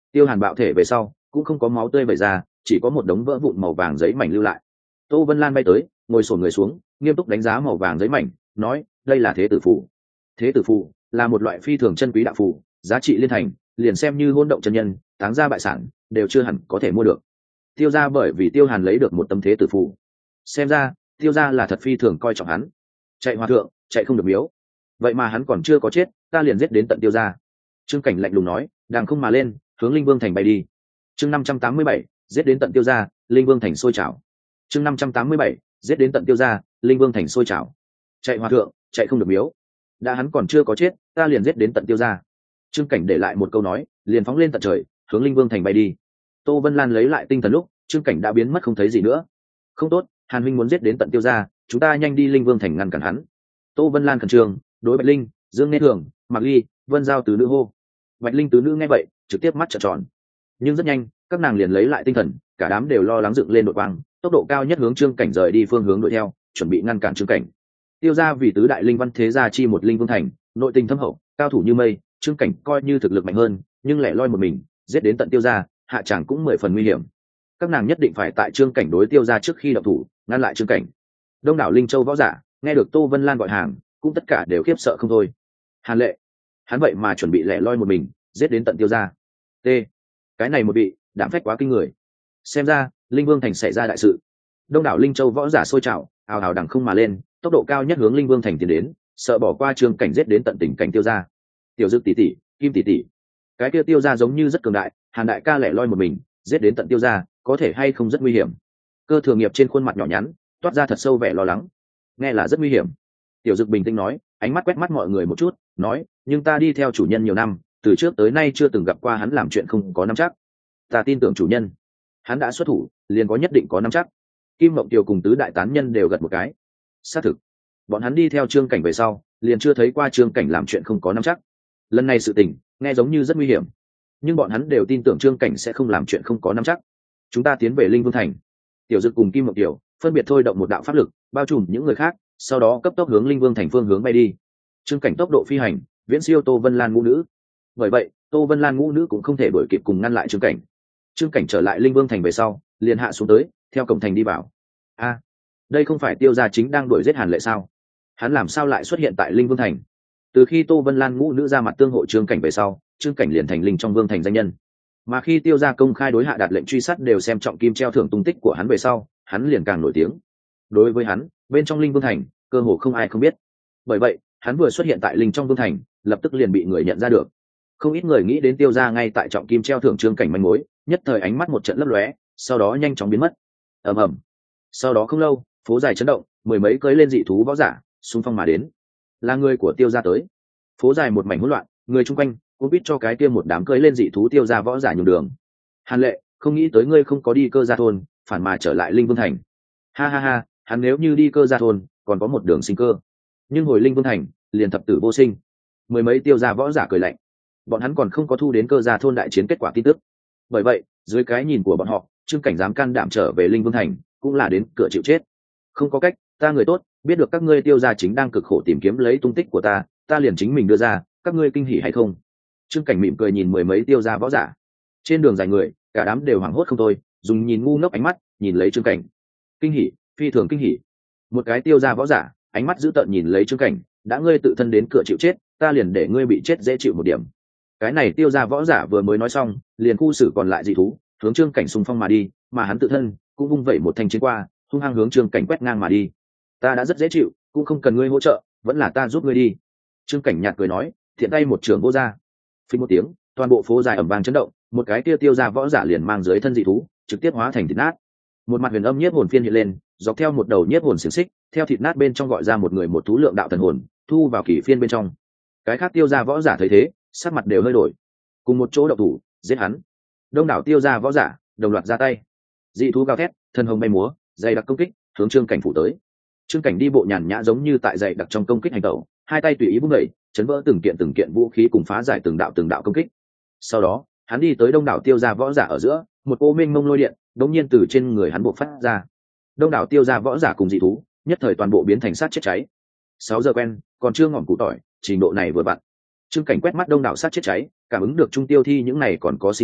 Tiêu Hàn bạo thể về sau cũng không có máu tươi vẩy ra, chỉ có một đống vỡ vụn màu vàng giấy mảnh lưu lại. Tô Vân Lan bay tới, ngồi xổm người xuống, nghiêm túc đánh giá màu vàng giấy mảnh, nói: đây là thế tử phù. Thế tử phù là một loại phi thường chân quý đạo phù, giá trị liên thành, liền xem như hôn động chân nhân táng ra bại sản đều chưa hẳn có thể mua được. Tiêu gia bởi vì Tiêu Hàn lấy được một tấm thế tử phù, xem ra Tiêu gia là thật phi thường coi trọng hắn. Chạy hòa thượng, chạy không được miếu. Vậy mà hắn còn chưa có chết, ta liền giết đến tận Tiêu gia. Trương Cảnh lạnh lùng nói, đàng không mà lên, hướng Linh Vương thành bay đi. Chương 587, giết đến tận Tiêu gia, Linh Vương thành sôi trào. Chương 587, giết đến tận Tiêu gia, Linh Vương thành sôi trào. Chạy hòa thượng, chạy không được miếu. Đã hắn còn chưa có chết, ta liền giết đến tận Tiêu gia. Trương Cảnh để lại một câu nói, liền phóng lên tận trời, hướng Linh Vương thành bay đi. Tô Vân Lan lấy lại tinh thần lúc, Trương Cảnh đã biến mất không thấy gì nữa. Không tốt, Hàn huynh muốn giết đến tận Tiêu gia, chúng ta nhanh đi Linh Vương thành ngăn cản hắn. Tô Vân Lan khẩn trương, đối Bạch Linh, Dương Nghe Thường, Mạc Ly, Vân Giao tứ nữ hô. Bạch Linh tứ nữ nghe vậy, trực tiếp mắt trợn tròn. Nhưng rất nhanh, các nàng liền lấy lại tinh thần, cả đám đều lo lắng dựng lên đội quang, tốc độ cao nhất hướng Trương Cảnh rời đi phương hướng đuổi theo, chuẩn bị ngăn cản Trương Cảnh. Tiêu gia vì tứ đại linh văn thế gia chi một Linh Vương thành, nội tình thâm hậu, cao thủ như mây, Trương Cảnh coi như thực lực mạnh hơn, nhưng lẻ loi một mình, giết đến tận Tiêu gia, hạ tràng cũng 10 phần nguy hiểm. Các nàng nhất định phải tại Trương Cảnh đối Tiêu gia trước khi động thủ, ngăn lại Trương Cảnh. Đông đảo Linh Châu võ giả, nghe được Tô Vân Lan gọi hàng, cũng tất cả đều khiếp sợ không thôi. Hàn Lệ, hắn vậy mà chuẩn bị lẻ loi một mình, giết đến tận Tiêu gia. T, cái này một vị, đạm phách quá kinh người. Xem ra, Linh Vương thành xảy ra đại sự. Đông đảo Linh Châu võ giả sôi trào, ào ào đằng không mà lên, tốc độ cao nhất hướng Linh Vương thành tiến đến, sợ bỏ qua Trương Cảnh giết đến tận tình cảnh Tiêu gia. Tiểu Dực tỷ tỷ, Kim tỷ tỷ, cái kia Tiêu gia giống như rất cường đại, Hàn đại ca lẻ loi một mình, giết đến tận Tiêu gia, có thể hay không rất nguy hiểm. Cơ Thừa Nghiệp trên khuôn mặt nhỏ nhắn, toát ra thật sâu vẻ lo lắng. Nghe là rất nguy hiểm. Tiểu Dực bình tĩnh nói, ánh mắt quét mắt mọi người một chút, nói, nhưng ta đi theo chủ nhân nhiều năm, từ trước tới nay chưa từng gặp qua hắn làm chuyện không có nắm chắc. Ta tin tưởng chủ nhân, hắn đã xuất thủ, liền có nhất định có nắm chắc. Kim Mộng Kiều cùng tứ đại tán nhân đều gật một cái. Xác thực, bọn hắn đi theo Trương Cảnh về sau, liền chưa thấy qua Trương Cảnh làm chuyện không có nắm chắc. Lần này sự tình, nghe giống như rất nguy hiểm, nhưng bọn hắn đều tin tưởng Trương Cảnh sẽ không làm chuyện không có nắm chắc. Chúng ta tiến về Linh Vương thành. Tiểu Dực cùng Kim Mộng Kiều phân biệt thôi động một đạo pháp lực, bao trùm những người khác, sau đó cấp tốc hướng Linh Vương thành phương hướng bay đi. Trương Cảnh tốc độ phi hành, viễn siêu Tô Vân Lan ngũ nữ. Bởi vậy, Tô Vân Lan ngũ nữ cũng không thể đuổi kịp cùng ngăn lại Trương Cảnh. Trương Cảnh trở lại Linh Vương thành về sau, liền hạ xuống tới, theo cổng thành đi vào. A, đây không phải Tiêu gia chính đang đuổi giết Hàn Lệ sao? Hắn làm sao lại xuất hiện tại Linh Vương thành? Từ khi Tô Vân Lan ngũ nữ ra mặt tương hộ Trương Cảnh về sau, Trương Cảnh liền thành linh trong vương thành danh nhân. Mà khi Tiêu gia công khai đối hạ đạt lệnh truy sát đều xem trọng kim treo thưởng tung tích của hắn về sau, hắn liền càng nổi tiếng. Đối với hắn, bên trong Linh Vương thành, cơ hồ không ai không biết. Bởi vậy, hắn vừa xuất hiện tại Linh trong vương thành, lập tức liền bị người nhận ra được. Không ít người nghĩ đến Tiêu gia ngay tại trọng kim treo thưởng Trương Cảnh manh mối, nhất thời ánh mắt một trận lấp lóe, sau đó nhanh chóng biến mất. Ầm ầm. Sau đó không lâu, phố dài chấn động, mười mấy cưỡi lên dị thú võ giả xung phong mà đến. Là người của Tiêu gia tới. Phố dài một mảnh hỗn loạn, người chung quanh cũng biết cho cái kia một đám cưỡi lên dị thú Tiêu gia võ giả nhường đường. Hàn Lệ, không nghĩ tới ngươi không có đi Cơ gia thôn, phản mà trở lại Linh Vương thành. Ha ha ha, hắn nếu như đi Cơ gia thôn, còn có một đường sinh cơ. Nhưng hồi Linh Vương thành, liền thập tử vô sinh. Mười mấy Tiêu gia võ giả cười lạnh. Bọn hắn còn không có thu đến Cơ gia thôn đại chiến kết quả tin tức. Bởi vậy, dưới cái nhìn của bọn họ, Trương Cảnh dám can đảm trở về Linh Vương thành, cũng là đến cửa chịu chết. Không có cách, ta người tốt, biết được các ngươi Tiêu gia chính đang cực khổ tìm kiếm lấy tung tích của ta liền chính mình đưa ra, các ngươi kinh hỉ hay không? Trương Cảnh mỉm cười nhìn mười mấy Tiêu gia võ giả. Trên đường dài người, cả đám đều hoảng hốt không thôi, dùng nhìn ngu ngốc ánh mắt nhìn lấy Trương Cảnh. Kinh hỉ, phi thường kinh hỉ. Một cái Tiêu gia võ giả, ánh mắt dữ tợn nhìn lấy Trương Cảnh, đã ngươi tự thân đến cửa chịu chết, ta liền để ngươi bị chết dễ chịu một điểm. Cái này Tiêu gia võ giả vừa mới nói xong, liền khu xử còn lại dị thú, hướng Trương Cảnh xung phong mà đi, mà hắn tự thân cũng vung vẩy một thanh chiến qua, hung hăng hướng Trương Cảnh quét ngang mà đi. Ta đã rất dễ chịu, cũng không cần ngươi hỗ trợ, vẫn là ta giúp ngươi đi. Trương Cảnh nhạt cười nói, thiện tay một trường vô ra. Phình một tiếng, toàn bộ phố dài ầm vang chấn động, một cái Tiêu gia võ giả liền mang dưới thân dị thú, trực tiếp hóa thành thịt nát. Một mặt huyền âm nhiếp hồn phiên hiện lên, dọc theo một đầu nhiếp hồn xiềng xích, theo thịt nát bên trong gọi ra một người một thú lượng đạo thần hồn, thu vào kỷ phiên bên trong. Cái khác Tiêu gia võ giả thấy thế, sắc mặt đều hơi đổi. Cùng một chỗ động thủ, giết hắn. Đông đảo Tiêu gia võ giả đồng loạt ra tay. Dị thú gào thét, thân hồng bay múa, dày đặc công kích, hướng Trương Cảnh phủ tới. Trương Cảnh đi bộ nhàn nhã giống như tại dày đặc trong công kích hành động, hai tay tùy ý vung đẩy, chấn vỡ từng kiện vũ khí cùng phá giải từng đạo công kích. Sau đó, hắn đi tới đông đảo Tiêu gia võ giả ở giữa, một ô mênh mông lôi điện đống nhiên từ trên người hắn bộc phát ra. Đông đảo Tiêu gia võ giả cùng dị thú, nhất thời toàn bộ biến thành sát chết cháy. 6 giờ quen, còn chưa ngỏm củ tỏi, trình độ này vừa vặn. Trương Cảnh quét mắt đông đảo sát chết cháy, cảm ứng được trung tiêu thi những này còn có sinh cơ,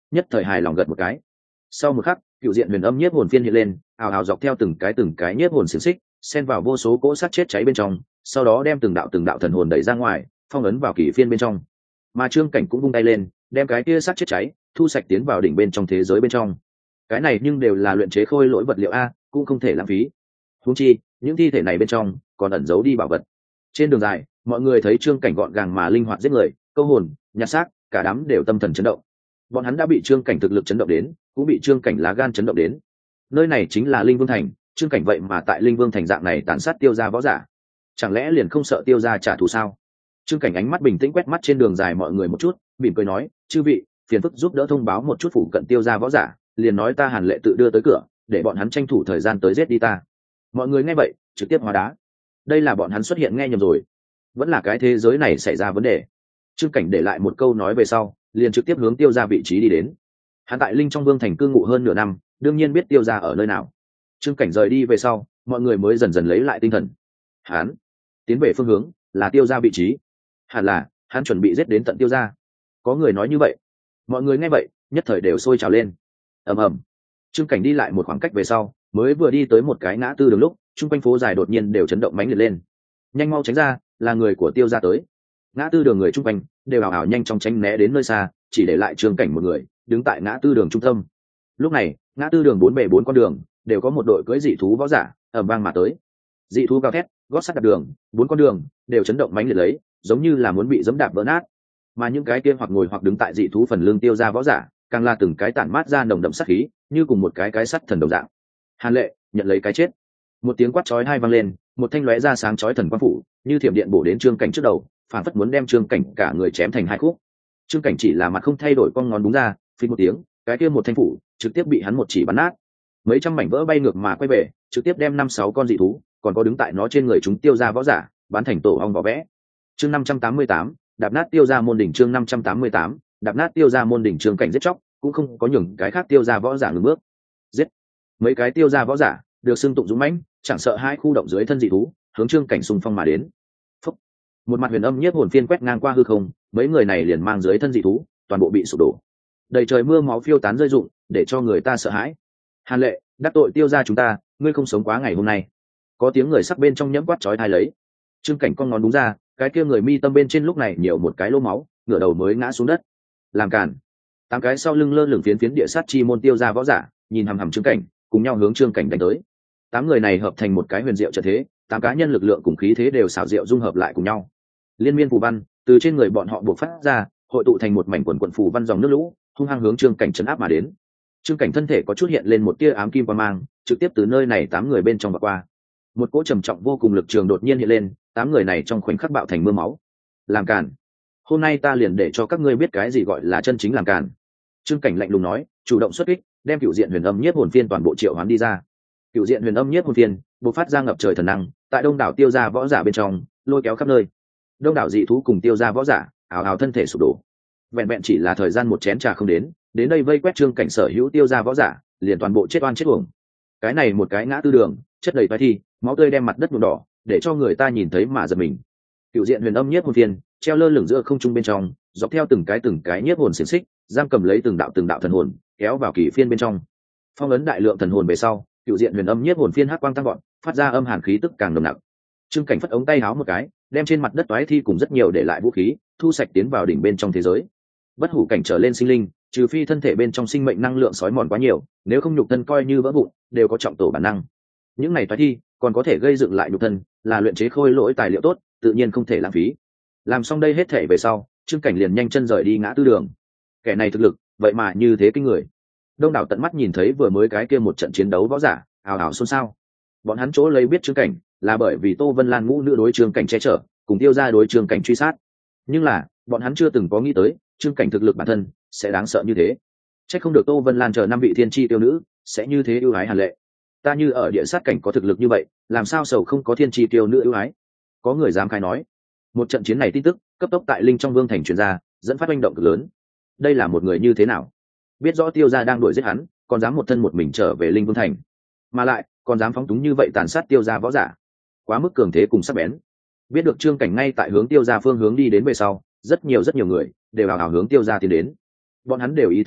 nhất thời hài lòng gật một cái. Sau một khắc, cựu diện huyền âm nhiếp hồn phiên hiện lên, ào ào dọc theo từng cái nhiếp hồn xiềng xích, xen vào vô số cỗ sát chết cháy bên trong, sau đó đem từng đạo thần hồn đẩy ra ngoài, phong ấn vào kỷ phiên bên trong. Mà Trương Cảnh cũng vung tay lên, đem cái kia sát chết cháy thu sạch tiến vào đỉnh bên trong thế giới bên trong. Cái này nhưng đều là luyện chế khôi lỗi vật liệu a, cũng không thể lãng phí. Huống chi, những thi thể này bên trong còn ẩn giấu đi bảo vật. Trên đường dài, mọi người thấy Trương Cảnh gọn gàng mà linh hoạt giết người, câu hồn, nhặt xác, cả đám đều tâm thần chấn động. Bọn hắn đã bị Trương Cảnh thực lực chấn động đến, cũng bị Trương Cảnh lá gan chấn động đến. Nơi này chính là Linh Vương Thành, Trương Cảnh vậy mà tại Linh Vương Thành dạng này tàn sát tiêu gia võ giả, chẳng lẽ liền không sợ tiêu gia trả thù sao? Trương Cảnh ánh mắt bình tĩnh quét mắt trên đường dài mọi người một chút, mỉm cười nói, chư vị, phiền phức giúp đỡ thông báo một chút phụ cận tiêu gia võ giả, liền nói ta Hàn Lệ tự đưa tới cửa, để bọn hắn tranh thủ thời gian tới giết đi ta. Mọi người nghe vậy trực tiếp hóa đá. Đây là bọn hắn xuất hiện nghe nhầm rồi, vẫn là cái thế giới này xảy ra vấn đề. Trương Cảnh để lại một câu nói về sau, liền trực tiếp hướng tiêu gia vị trí đi đến. Hắn tại Linh trong Vương Thành cư ngụ hơn nửa năm, đương nhiên biết tiêu gia ở nơi nào. Trương Cảnh rời đi về sau, mọi người mới dần dần lấy lại tinh thần. Hắn tiến về phương hướng là tiêu gia vị trí, hẳn là hắn chuẩn bị giết đến tận tiêu gia. Có người nói như vậy, mọi người nghe vậy nhất thời đều sôi trào lên. Ầm ầm. Trương Cảnh đi lại một khoảng cách về sau, mới vừa đi tới một cái ngã tư đường lúc, chung quanh phố dài đột nhiên đều chấn động mãnh liệt lên. Nhanh mau tránh ra, là người của tiêu gia tới. Ngã tư đường người chung quanh đều ảo ảo nhanh chóng tránh né đến nơi xa, chỉ để lại Trương Cảnh một người đứng tại ngã tư đường trung tâm. Lúc này, ngã tư đường bốn bề bốn con đường đều có một đội cưỡi dị thú võ giả ầm vang mà tới. Dị thú gào thét, gót sắt đạp đường, bốn con đường đều chấn động mãnh liệt lấy, giống như là muốn bị giẫm đạp vỡ nát. Mà những cái kia hoặc ngồi hoặc đứng tại dị thú phần lưng tiêu gia võ giả, càng là từng cái tản mát ra nồng đậm sát khí, như cùng một cái sắt thần đồng dạng. Hàn Lệ nhận lấy cái chết. Một tiếng quát chói tai vang lên, một thanh lóe ra sáng chói thần quang phủ, như thiểm điện bổ đến Trương Cảnh trước đầu, phản phất muốn đem Trương Cảnh cả người chém thành hai khúc. Trương Cảnh chỉ là mặt không thay đổi con ngón đúng ra, phình một tiếng, cái kia một thanh phủ trực tiếp bị hắn một chỉ bắn nát. Mấy trăm mảnh vỡ bay ngược mà quay về, trực tiếp đem 5-6 con dị thú, còn có đứng tại nó trên người chúng tiêu gia võ giả, bán thành tổ ong vỏ vẽ. Chương 588, đạp nát tiêu gia môn đỉnh. Chương 588, đạp nát tiêu gia môn đỉnh. Trương Cảnh giết chóc, cũng không có nhường cái khác tiêu gia võ giả ngừng bước. Giết mấy cái tiêu gia võ giả được xưng tụng dũng mãnh, chẳng sợ hai khu động dưới thân dị thú, hướng Trương Cảnh xung phong mà đến. Phúc. Một mặt huyền âm nhiếp hồn phiên quét ngang qua hư không, mấy người này liền mang dưới thân dị thú, toàn bộ bị sụp đổ. Đầy trời mưa máu phiêu tán rơi rụng, để cho người ta sợ hãi. Hàn Lệ, đắc tội tiêu gia chúng ta, ngươi không sống quá ngày hôm nay. Có tiếng người sắc bên trong nhẫm quát chói tai lấy. Trương Cảnh con ngón đúng ra, cái kia người mi tâm bên trên lúc này nhiều một cái lỗ máu, ngửa đầu mới ngã xuống đất. Làm cản. 8 cái sau lưng lơ lửng phiến địa sát chi môn tiêu gia võ giả, nhìn hằm hằm Trương Cảnh, cùng nhau hướng Trương Cảnh đánh tới. 8 người này hợp thành một cái huyền diệu trận thế, 8 cá nhân lực lượng cùng khí thế đều xảo diệu dung hợp lại cùng nhau. Liên miên phù văn từ trên người bọn họ bộc phát ra, hội tụ thành một mảnh quần quần phù văn dòng nước lũ, hung hăng hướng Trương Cảnh trấn áp mà đến. Trương Cảnh thân thể có chút hiện lên một tia ám kim quang mang, trực tiếp từ nơi này 8 người bên trong vượt qua. Một cỗ trầm trọng vô cùng lực trường đột nhiên hiện lên, 8 người này trong khoảnh khắc bạo thành mưa máu. Làm cản. Hôm nay ta liền để cho các ngươi biết cái gì gọi là chân chính làm cản. Trương Cảnh lạnh lùng nói, chủ động xuất kích, đem cựu diện huyền âm nhiếp hồn phiên toàn bộ triệu hoán đi ra. Cựu diện huyền âm nhiếp hồn phiên bộc phát ra ngập trời thần năng, tại đông đảo tiêu gia võ giả bên trong lôi kéo khắp nơi. Đông đảo dị thú cùng tiêu gia võ giả ào ào thân thể sụp đổ. Vẹn vẹn chỉ là thời gian một chén trà không đến đây vây quét Trương Cảnh sở hữu tiêu gia võ giả, liền toàn bộ chết oan chết uổng. Cái này một cái ngã tư đường, chất đầy vải thi, máu tươi đem mặt đất nhuộm đỏ, để cho người ta nhìn thấy mà giật mình. Cựu diện huyền âm nhiếp hồn phiên treo lơ lửng giữa không trung bên trong, dọc theo từng cái nhiếp hồn xiềng xích, giam cầm lấy từng đạo thần hồn, kéo vào kỳ phiên bên trong. Phong ấn đại lượng thần hồn về sau, cựu diện huyền âm nhiếp hồn phiên hắc quang tăng gọn, phát ra âm hàn khí tức càng nồng nặc. Trương Cảnh phất ống tay háo một cái, đem trên mặt đất toái thi cùng rất nhiều để lại vũ khí thu sạch tiến vào đỉnh bên trong thế giới. Bất hủ cảnh trở lên sinh linh, trừ phi thân thể bên trong sinh mệnh năng lượng sói mòn quá nhiều, nếu không nhục thân coi như vỡ vụn đều có trọng tổ bản năng. Những này toái thi còn có thể gây dựng lại nhục thân, là luyện chế khôi lỗi tài liệu tốt, tự nhiên không thể lãng phí. Làm xong đây hết thể về sau, Trương Cảnh liền nhanh chân rời đi ngã tư đường. Kẻ này thực lực vậy mà như thế kinh người. Đông đảo tận mắt nhìn thấy vừa mới cái kia một trận chiến đấu võ giả ào ào xôn xao. Bọn hắn chỗ lấy biết Trương Cảnh là bởi vì Tô Vân Lan ngũ nữ đối Trương Cảnh che chở, cùng tiêu gia đối Trương Cảnh truy sát. Nhưng là bọn hắn chưa từng có nghĩ tới Trương Cảnh thực lực bản thân sẽ đáng sợ như thế. Chắc không được Tô Vân Lan chờ 5 vị thiên chi tiêu nữ sẽ như thế ưu ái Hàn Lệ. Ta như ở địa sát cảnh có thực lực như vậy, làm sao sầu không có thiên chi tiêu nữ ưu ái? Có người dám khai nói. Một trận chiến này tin tức cấp tốc tại Linh trong Vương Thành truyền ra, dẫn phát hành động cực lớn. Đây là một người như thế nào? Biết rõ tiêu gia đang đuổi giết hắn, còn dám một thân một mình trở về Linh Vương Thành, mà lại còn dám phóng túng như vậy tàn sát tiêu gia võ giả, quá mức cường thế cùng sắc bén. Biết được Trương Cảnh ngay tại hướng tiêu gia phương hướng đi đến về sau, rất nhiều người đều ào ào hướng tiêu gia tiến đến. Bọn hắn đều ý thức được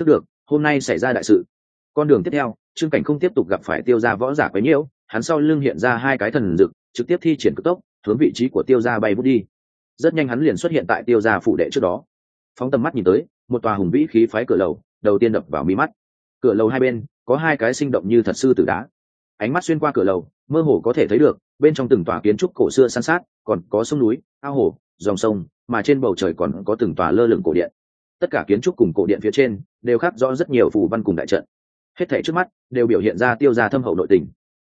hôm nay xảy ra đại sự. Con đường tiếp theo, Trương Cảnh không tiếp tục gặp phải Tiêu gia võ giả quấy nhiễu, hắn sau lưng hiện ra hai cái thần dực, trực tiếp thi triển cực tốc, hướng vị trí của Tiêu gia bay vút đi. Rất nhanh hắn liền xuất hiện tại Tiêu gia phủ đệ trước đó. Phóng tầm mắt nhìn tới, một tòa hùng vĩ khí phái cửa lầu, đầu tiên đập vào mi mắt. Cửa lầu hai bên có hai cái sinh động như thật sư tử đá. Ánh mắt xuyên qua cửa lầu, mơ hồ có thể thấy được bên trong từng tòa kiến trúc cổ xưa san sát, còn có sông núi, ao hồ, dòng sông, mà trên bầu trời còn có từng tòa lơ lửng cổ điện. Tất cả kiến trúc cùng cổ điện phía trên đều khắc rõ rất nhiều phù văn cùng đại trận. Hết thảy trước mắt đều biểu hiện ra Tiêu gia thâm hậu nội tình.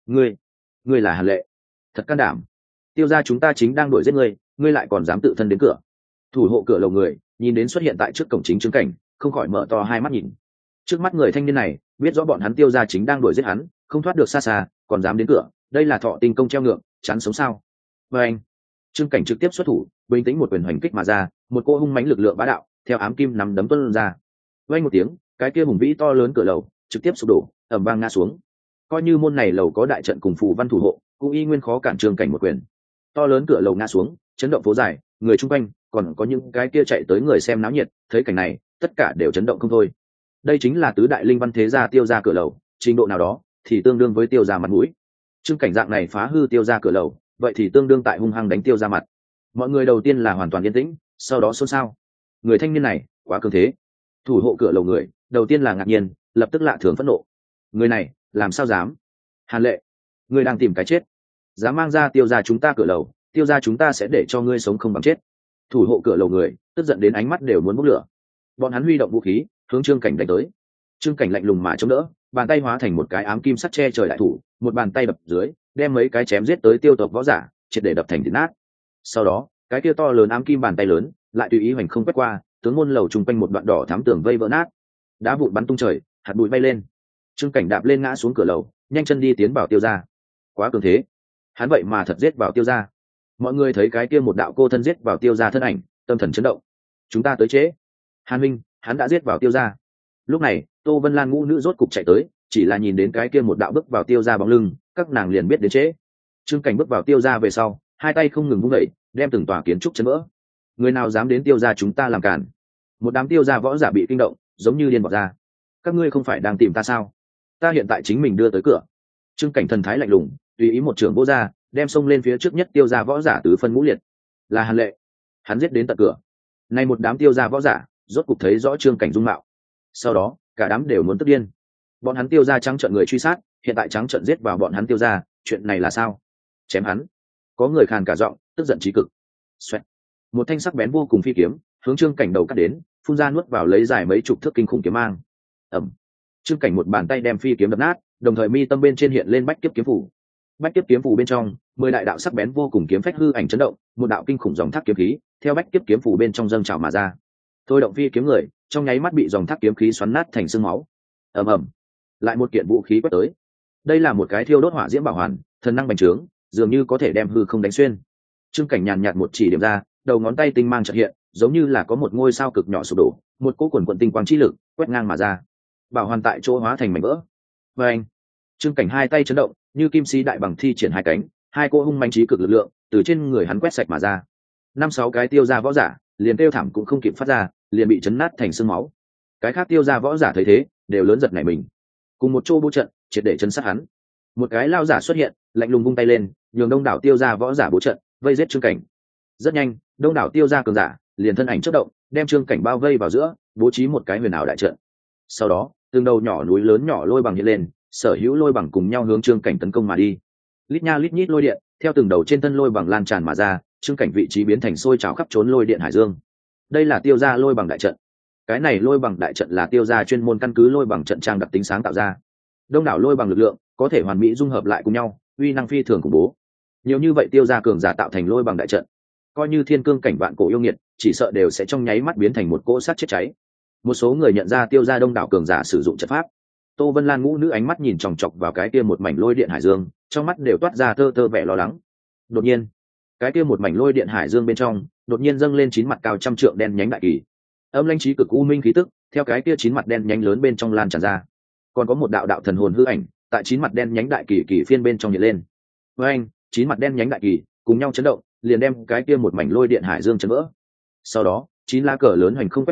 Ngươi là Hàn Lệ, thật can đảm. Tiêu gia chúng ta chính đang đuổi giết ngươi, ngươi lại còn dám tự thân đến cửa. Thủ hộ cửa lầu người nhìn đến xuất hiện tại trước cổng chính Trương Cảnh, không khỏi mở to hai mắt nhìn. Trước mắt người thanh niên này biết rõ bọn hắn Tiêu gia chính đang đuổi giết hắn, không thoát được xa xa, còn dám đến cửa, đây là thọ tinh công treo ngược, chán sống sao? Và anh, Trương Cảnh trực tiếp xuất thủ, bình tĩnh một quyền hoành kích mà ra, một cỗ hung mãnh lực lượng bá đạo theo ám kim nắm đấm tuôn ra. Vang một tiếng, cái kia hùng vĩ to lớn cửa lầu trực tiếp sụp đổ, ầm vang ngã xuống. Coi như môn này lầu có đại trận cùng phù văn thủ hộ, cũng y nguyên khó cản Trương Cảnh một quyền. To lớn cửa lầu ngã xuống, chấn động phố dài, người chung quanh, còn có những cái kia chạy tới người xem náo nhiệt, thấy cảnh này, tất cả đều chấn động không thôi. Đây chính là tứ đại linh văn thế gia Tiêu gia cửa lầu, trình độ nào đó thì tương đương với Tiêu gia mặt mũi. Trương Cảnh dạng này phá hư Tiêu gia cửa lầu, vậy thì tương đương tại hung hăng đánh Tiêu gia mặt. Mọi người đầu tiên là hoàn toàn yên tĩnh, sau đó xôn xao. Người thanh niên này quá cường thế. Thủ hộ cửa lầu người đầu tiên là ngạc nhiên, lập tức lạ thường phẫn nộ. Người này làm sao dám? Hàn Lệ, người đang tìm cái chết, dám mang ra Tiêu gia chúng ta cửa lầu, Tiêu gia chúng ta sẽ để cho ngươi sống không bằng chết. Thủ hộ cửa lầu người tức giận đến ánh mắt đều muốn bốc lửa. Bọn hắn huy động vũ khí hướng Trương Cảnh đánh tới. Trương Cảnh lạnh lùng mà chống đỡ, bàn tay hóa thành một cái ám kim sắt che trời đại thủ, một bàn tay đập dưới, đem mấy cái chém giết tới Tiêu tộc võ giả triệt để đập thành thịt nát. Sau đó, cái kia to lớn ám kim bàn tay lớn lại tùy ý hoành không quét qua, tướng môn lầu trùng quanh một đoạn đỏ thám tường vây vỡ nát, đá vụn bắn tung trời, hạt bụi bay lên. Trương Cảnh đạp lên ngã xuống cửa lầu, nhanh chân đi tiến vào Tiêu gia. Quá cường thế, hắn vậy mà thật giết vào Tiêu gia. Mọi người thấy cái kia một đạo cô thân giết vào Tiêu gia thân ảnh, tâm thần chấn động. Chúng ta tới trễ. Hàn Minh, hắn đã giết vào Tiêu gia. Lúc này, Tô Vân Lan ngũ nữ rốt cục chạy tới, chỉ là nhìn đến cái kia một đạo bước vào Tiêu gia bóng lưng, các nàng liền biết đến trễ. Trương Cảnh bước vào Tiêu gia về sau, hai tay không ngừng vung đẩy, đem từng tòa kiến trúc chấn vỡ. Người nào dám đến Tiêu gia chúng ta làm cản? Một đám Tiêu gia võ giả bị kinh động, giống như điên vọt ra. Các ngươi không phải đang tìm ta sao? Ta hiện tại chính mình đưa tới cửa. Trương Cảnh thần thái lạnh lùng, tùy ý một trưởng vô ra, đem xông lên phía trước nhất Tiêu gia võ giả tứ phân ngũ liệt. Là Hàn Lệ, hắn giết đến tận cửa. Nay một đám Tiêu gia võ giả rốt cục thấy rõ Trương Cảnh dung mạo. Sau đó, cả đám đều muốn tức điên. Bọn hắn Tiêu gia trắng trợn người truy sát, hiện tại trắng trợn giết vào bọn hắn Tiêu gia, chuyện này là sao? Chém hắn. Có người khàn cả giọng, tức giận chí cực. Xoẹt. Một thanh sắc bén vô cùng phi kiếm hướng Trương Cảnh đầu cắt đến, phun ra nuốt vào lấy dài mấy chục thước kinh khủng kiếm mang. Ầm. Trương Cảnh một bàn tay đem phi kiếm đập nát, đồng thời mi tâm bên trên hiện lên bách kiếp kiếm phủ. Bách kiếp kiếm phủ bên trong, 10 đại đạo sắc bén vô cùng kiếm phách hư ảnh chấn động, một đạo kinh khủng dòng thác kiếm khí theo bách kiếp kiếm phủ bên trong dâng trào mà ra. Thôi động phi kiếm người, trong nháy mắt bị dòng thác kiếm khí xoắn nát thành xương máu. Ầm ầm. Lại một kiện vũ khí quét tới. Đây là một cái thiêu đốt hỏa diễm bảo hoàn, thần năng bành trướng, dường như có thể đem hư không đánh xuyên. Trương Cảnh nhàn nhạt một chỉ điểm ra, đầu ngón tay tinh mang chợt hiện, giống như là có một ngôi sao cực nhỏ sụp đổ, một cỗ quần quần tinh quang chi lực quét ngang mà ra. Bảo hoàn tại chỗ hóa thành mảnh vỡ. Và anh, Trương Cảnh hai tay chấn động, như kim sĩ đại bằng thi triển hai cánh, hai cỗ hung manh trí cực lực lượng từ trên người hắn quét sạch mà ra. 5-6 cái Tiêu gia võ giả liền kêu thảm cũng không kịp phát ra, liền bị chấn nát thành xương máu. Cái khác Tiêu gia võ giả thấy thế, đều lớn giật nảy mình. Cùng một chỗ bố trận, triệt để chấn sát hắn. Một cái lao giả xuất hiện, lạnh lùng vung tay lên, nhường đông đảo Tiêu gia võ giả bố trận, vây giết Trương Cảnh. Rất nhanh, đông đảo Tiêu gia cường giả liền thân ảnh chớp động, đem Trương Cảnh bao vây vào giữa, bố trí một cái huyền ảo đại trận. Sau đó, từng đầu nhỏ núi lớn nhỏ lôi bằng hiện lên, sở hữu lôi bằng cùng nhau hướng Trương Cảnh tấn công mà đi. Lít nha lít nhít lôi điện theo từng đầu trên thân lôi bằng lan tràn mà ra, Trương Cảnh vị trí biến thành sôi trào khắp trốn lôi điện hải dương. Đây là Tiêu gia lôi bằng đại trận. Cái này lôi bằng đại trận là Tiêu gia chuyên môn căn cứ lôi bằng trận trang đặc tính sáng tạo ra. Đông đảo lôi bằng lực lượng có thể hoàn mỹ dung hợp lại cùng nhau, uy năng phi thường khủng bố. Nhiều như vậy Tiêu gia cường giả tạo thành lôi bằng đại trận, coi như thiên cương cảnh vạn cổ yêu nghiệt, chỉ sợ đều sẽ trong nháy mắt biến thành một cỗ sát chết cháy. Một số người nhận ra Tiêu gia đông đảo cường giả sử dụng trận pháp. Tô Vân Lan ngũ nữ ánh mắt nhìn chòng chọc vào cái kia một mảnh lôi điện hải dương, trong mắt đều toát ra tơ tơ vẻ lo lắng. Đột nhiên, cái kia một mảnh lôi điện hải dương bên trong đột nhiên dâng lên 9 mặt cao trăm trượng đen nhánh đại kỳ. Âm lãnh trí cực u minh khí tức theo cái kia 9 mặt đen nhánh lớn bên trong lan tràn ra. Còn có một đạo đạo thần hồn hư ảnh tại 9 mặt đen nhánh đại kỳ kỳ phiên bên trong hiện lên. Với anh, 9 mặt đen nhánh đại kỳ cùng nhau chấn động, liền đem cái kia một mảnh lôi điện hải dương chấn vỡ. Sau đó, 9 lá cờ lớn hoành không quét qua,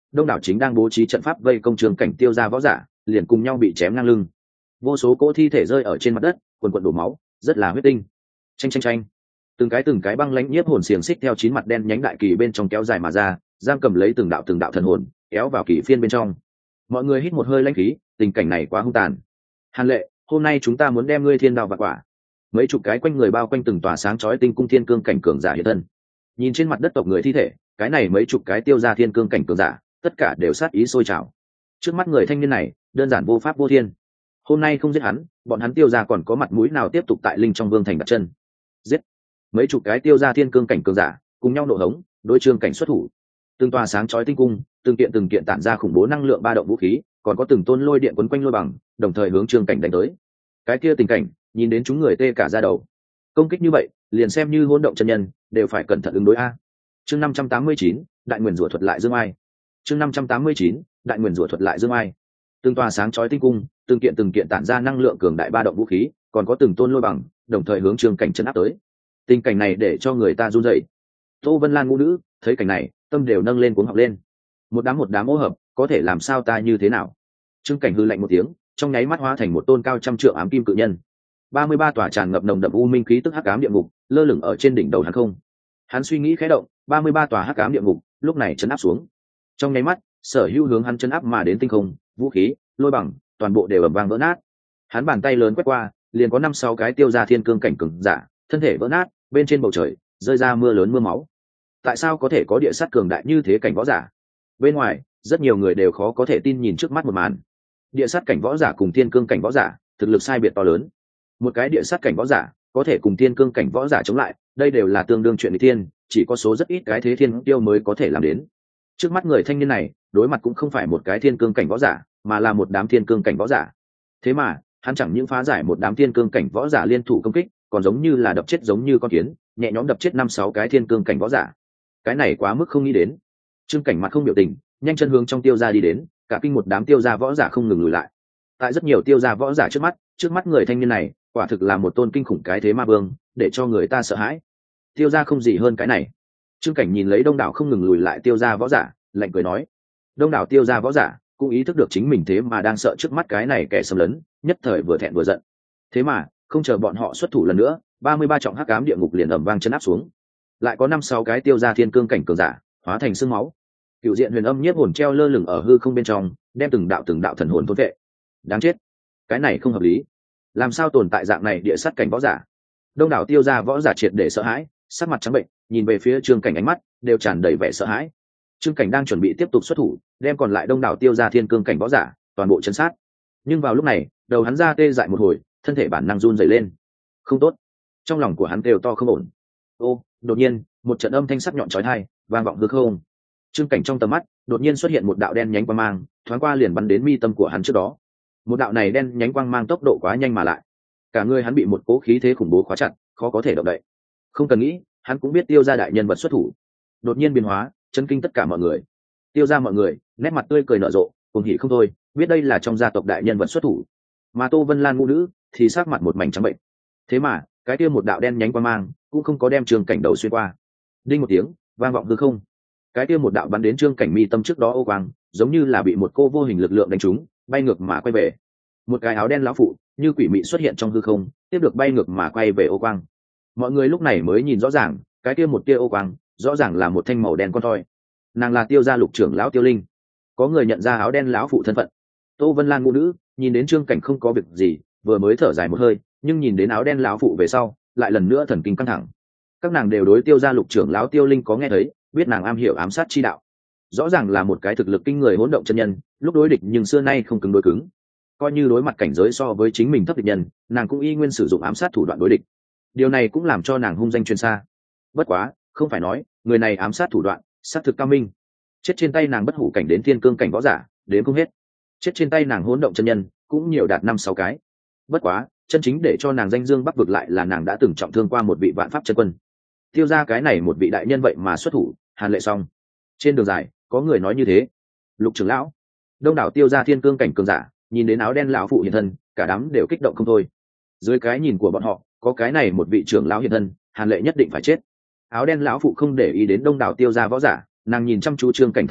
đông đảo chính đang bố trí trận pháp vây công trương cảnh tiêu ra võ giả liền cùng nhau bị chém ngang lưng, vô số cỗ thi thể rơi ở trên mặt đất quần quần đổ máu, rất là huyết tinh. Tranh từng cái băng lãnh nhiếp hồn xiềng xích theo chín mặt đen nhánh đại kỳ bên trong kéo dài mà ra, giam cầm lấy từng đạo thần hồn kéo vào kỳ phiên bên trong. Mọi người hít một hơi lãnh khí, tình cảnh này quá hung tàn. Hàn Lệ, hôm nay chúng ta muốn đem ngươi thiên đao vạn quả. Mấy chục cái quanh người bao quanh từng tòa sáng chói tinh cung thiên cương cảnh cường giả hiện thân. Nhìn trên mặt đất tộc người thi thể, cái này mấy chục cái tiêu ra thiên cương cảnh cường giả, tất cả đều sát ý sôi trào. Trước mắt người thanh niên này, đơn giản vô pháp vô thiên. Hôm nay không giết hắn, bọn hắn tiêu ra còn có mặt mũi nào tiếp tục tại linh trong vương thành đặt chân. Giết! Mấy chục cái tiêu ra thiên cương cảnh cường giả cùng nhau nộ hống, đối trương cảnh xuất thủ. Từng tòa sáng chói tinh cung, từng kiện tản ra khủng bố năng lượng ba động vũ khí, còn có từng tôn lôi điện quấn quanh lôi bằng, đồng thời hướng trương cảnh đánh tới. Cái kia tình cảnh, nhìn đến chúng người tê cả da đầu. Công kích như vậy, liền xem như hỗn động chân nhân đều phải cẩn thận ứng đối a. Chương 589, đại nguyên rủa thuật lại dương ai. Chương 589, đại nguyên rủa thuật lại dương ai. Từng tòa sáng chói tinh cung, từng kiện tản ra năng lượng cường đại ba động vũ khí, còn có từng tôn lôi bằng, đồng thời hướng trương cảnh chân áp tới. Tình cảnh này để cho người ta run rẩy. Tô Vân Lan ngũ nữ thấy cảnh này, tâm đều nâng lên cuống học lên. Một đám ô hợp, có thể làm sao ta như thế nào? Trương cảnh hư lạnh một tiếng, trong nháy mắt hóa thành một tôn cao trăm trượng ám kim cự nhân. 33 tòa tràn ngập nồng đậm u minh khí tức hắc ám địa ngục, lơ lửng ở trên đỉnh đầu hắn không. Hắn suy nghĩ khẽ động, 33 tòa hắc ám địa ngục lúc này chấn áp xuống. Trong nháy mắt, sở hữu hướng hắn chấn áp mà đến tinh không, vũ khí, lôi bằng, toàn bộ đều ầm vang vỡ nát. Hắn bàn tay lớn quét qua, liền có 5-6 cái tiêu ra thiên cương cảnh cường giả, thân thể vỡ nát, bên trên bầu trời rơi ra mưa lớn mưa máu. Tại sao có thể có địa sát cường đại như thế cảnh võ giả? Bên ngoài, rất nhiều người đều khó có thể tin nhìn trước mắt một màn. Địa sát cảnh võ giả cùng thiên cương cảnh võ giả, thực lực sai biệt to lớn. Một cái địa sát cảnh võ giả có thể cùng thiên cương cảnh võ giả chống lại, đây đều là tương đương chuyện nghịch thiên, chỉ có số rất ít cái thế thiên tiêu mới có thể làm đến. Trước mắt người thanh niên này, đối mặt cũng không phải một cái thiên cương cảnh võ giả, mà là một đám thiên cương cảnh võ giả. Thế mà, hắn chẳng những phá giải một đám thiên cương cảnh võ giả liên thủ công kích, còn giống như là đập chết giống như con kiến, nhẹ nhõm đập chết 5-6 cái thiên cương cảnh võ giả. Cái này quá mức không nghĩ đến. Trương Cảnh mặt không biểu tình, nhanh chân hướng trong tiêu gia đi đến, cả kinh một đám tiêu gia võ giả không ngừng lùi lại. Tại rất nhiều tiêu gia võ giả trước mắt người thanh niên này, quả thực là một tôn kinh khủng cái thế ma vương, để cho người ta sợ hãi. Tiêu gia không gì hơn cái này. Trương Cảnh nhìn lấy đông đảo không ngừng lùi lại tiêu gia võ giả, lạnh cười nói. Đông đảo tiêu gia võ giả cũng ý thức được chính mình thế mà đang sợ trước mắt cái này kẻ xâm lấn, nhất thời vừa thẹn vừa giận. Thế mà, không chờ bọn họ xuất thủ lần nữa, 33 trọng hắc ám địa ngục liền ầm vang chấn áp xuống. Lại có 5-6 cái tiêu gia thiên cương cảnh cường giả, hóa thành xương máu. Cựu diện huyền âm nhiếp hồn treo lơ lửng ở hư không bên trong, đem từng đạo thần hồn thôn vệ. Đáng chết, cái này không hợp lý. Làm sao tồn tại dạng này địa sát cảnh võ giả? Đông đảo tiêu gia võ giả triệt để sợ hãi, sắc mặt trắng bệnh, nhìn về phía Trương Cảnh ánh mắt đều tràn đầy vẻ sợ hãi. Trương Cảnh đang chuẩn bị tiếp tục xuất thủ, đem còn lại đông đảo tiêu gia thiên cương cảnh võ giả toàn bộ chấn sát. Nhưng vào lúc này, đầu hắn ra tê dại một hồi, thân thể bản năng run rẩy lên. Không tốt, trong lòng của hắn kêu to không ổn. Ô, đột nhiên, một trận âm thanh sắc nhọn chói tai vang vọng hư không. Trương Cảnh trong tầm mắt đột nhiên xuất hiện một đạo đen nhánh quang mang, thoáng qua liền bắn đến mi tâm của hắn trước đó. Một đạo này đen nhánh quang mang tốc độ quá nhanh mà lại, cả người hắn bị một cỗ khí thế khủng bố khóa chặt, khó có thể động đậy. Không cần nghĩ, hắn cũng biết tiêu gia đại nhân vật xuất thủ. Đột nhiên biến hóa, chấn kinh tất cả mọi người. Tiêu gia mọi người nét mặt tươi cười nở rộ, cùng hỉ không thôi, biết đây là trong gia tộc đại nhân vật xuất thủ. Mà Tô Vân Lan ngũ nữ thì sắc mặt một mảnh trắng bệnh. Thế mà, cái kia một đạo đen nhánh quang mang cũng không có đem Trương Cảnh đầu xuyên qua. Đinh một tiếng, vang vọng hư không. Cái kia một đạo bắn đến Trương Cảnh mi tâm trước đó ô quang, giống như là bị một cô vô hình lực lượng đánh trúng, bay ngược mà quay về. Một cái áo đen lão phụ như quỷ mị xuất hiện trong hư không, tiếp được bay ngược mà quay về ô quang. Mọi người lúc này mới nhìn rõ ràng, cái kia một tia ô quang, rõ ràng là một thanh màu đen con thoi. Nàng là Tiêu gia lục trưởng lão Tiêu Linh. Có người nhận ra áo đen lão phụ thân phận. Tô Vân Lan ngũ nữ nhìn đến Trương Cảnh không có việc gì, vừa mới thở dài một hơi, nhưng nhìn đến áo đen lão phụ về sau, lại lần nữa thần kinh căng thẳng. Các nàng đều đối Tiêu gia lục trưởng lão Tiêu Linh có nghe thấy, biết nàng am hiểu ám sát chi đạo. Rõ ràng là một cái thực lực kinh người hỗn động chân nhân, lúc đối địch nhưng xưa nay không cứng đối cứng. Coi như đối mặt cảnh giới so với chính mình thấp địch nhân, nàng cũng y nguyên sử dụng ám sát thủ đoạn đối địch. Điều này cũng làm cho nàng hung danh truyền xa. Bất quá, không phải nói người này ám sát thủ đoạn sát thực cao minh. Chết trên tay nàng bất hủ cảnh đến thiên cương cảnh võ giả đến không hết, chết trên tay nàng hỗn động chân nhân cũng nhiều đạt 5-6 cái. Bất quá, chân chính để cho nàng danh dương bắc vực lại là nàng đã từng trọng thương qua một vị vạn pháp chân quân. Tiêu ra cái này một vị đại nhân vậy mà xuất thủ, Hàn Lệ xong. Trên đường dài có người nói như thế. Lục trưởng lão, đông đảo Tiêu ra thiên cương cảnh cường giả nhìn đến áo đen lão phụ hiện thân, cả đám đều kích động không thôi. Dưới cái nhìn của bọn họ, có cái này một vị trưởng lão hiện thân, Hàn Lệ nhất định phải chết. Áo đen lão phụ không để ý đến đông đảo Tiêu ra võ giả, nàng nhìn chăm chú Trương Cảnh thân ảnh,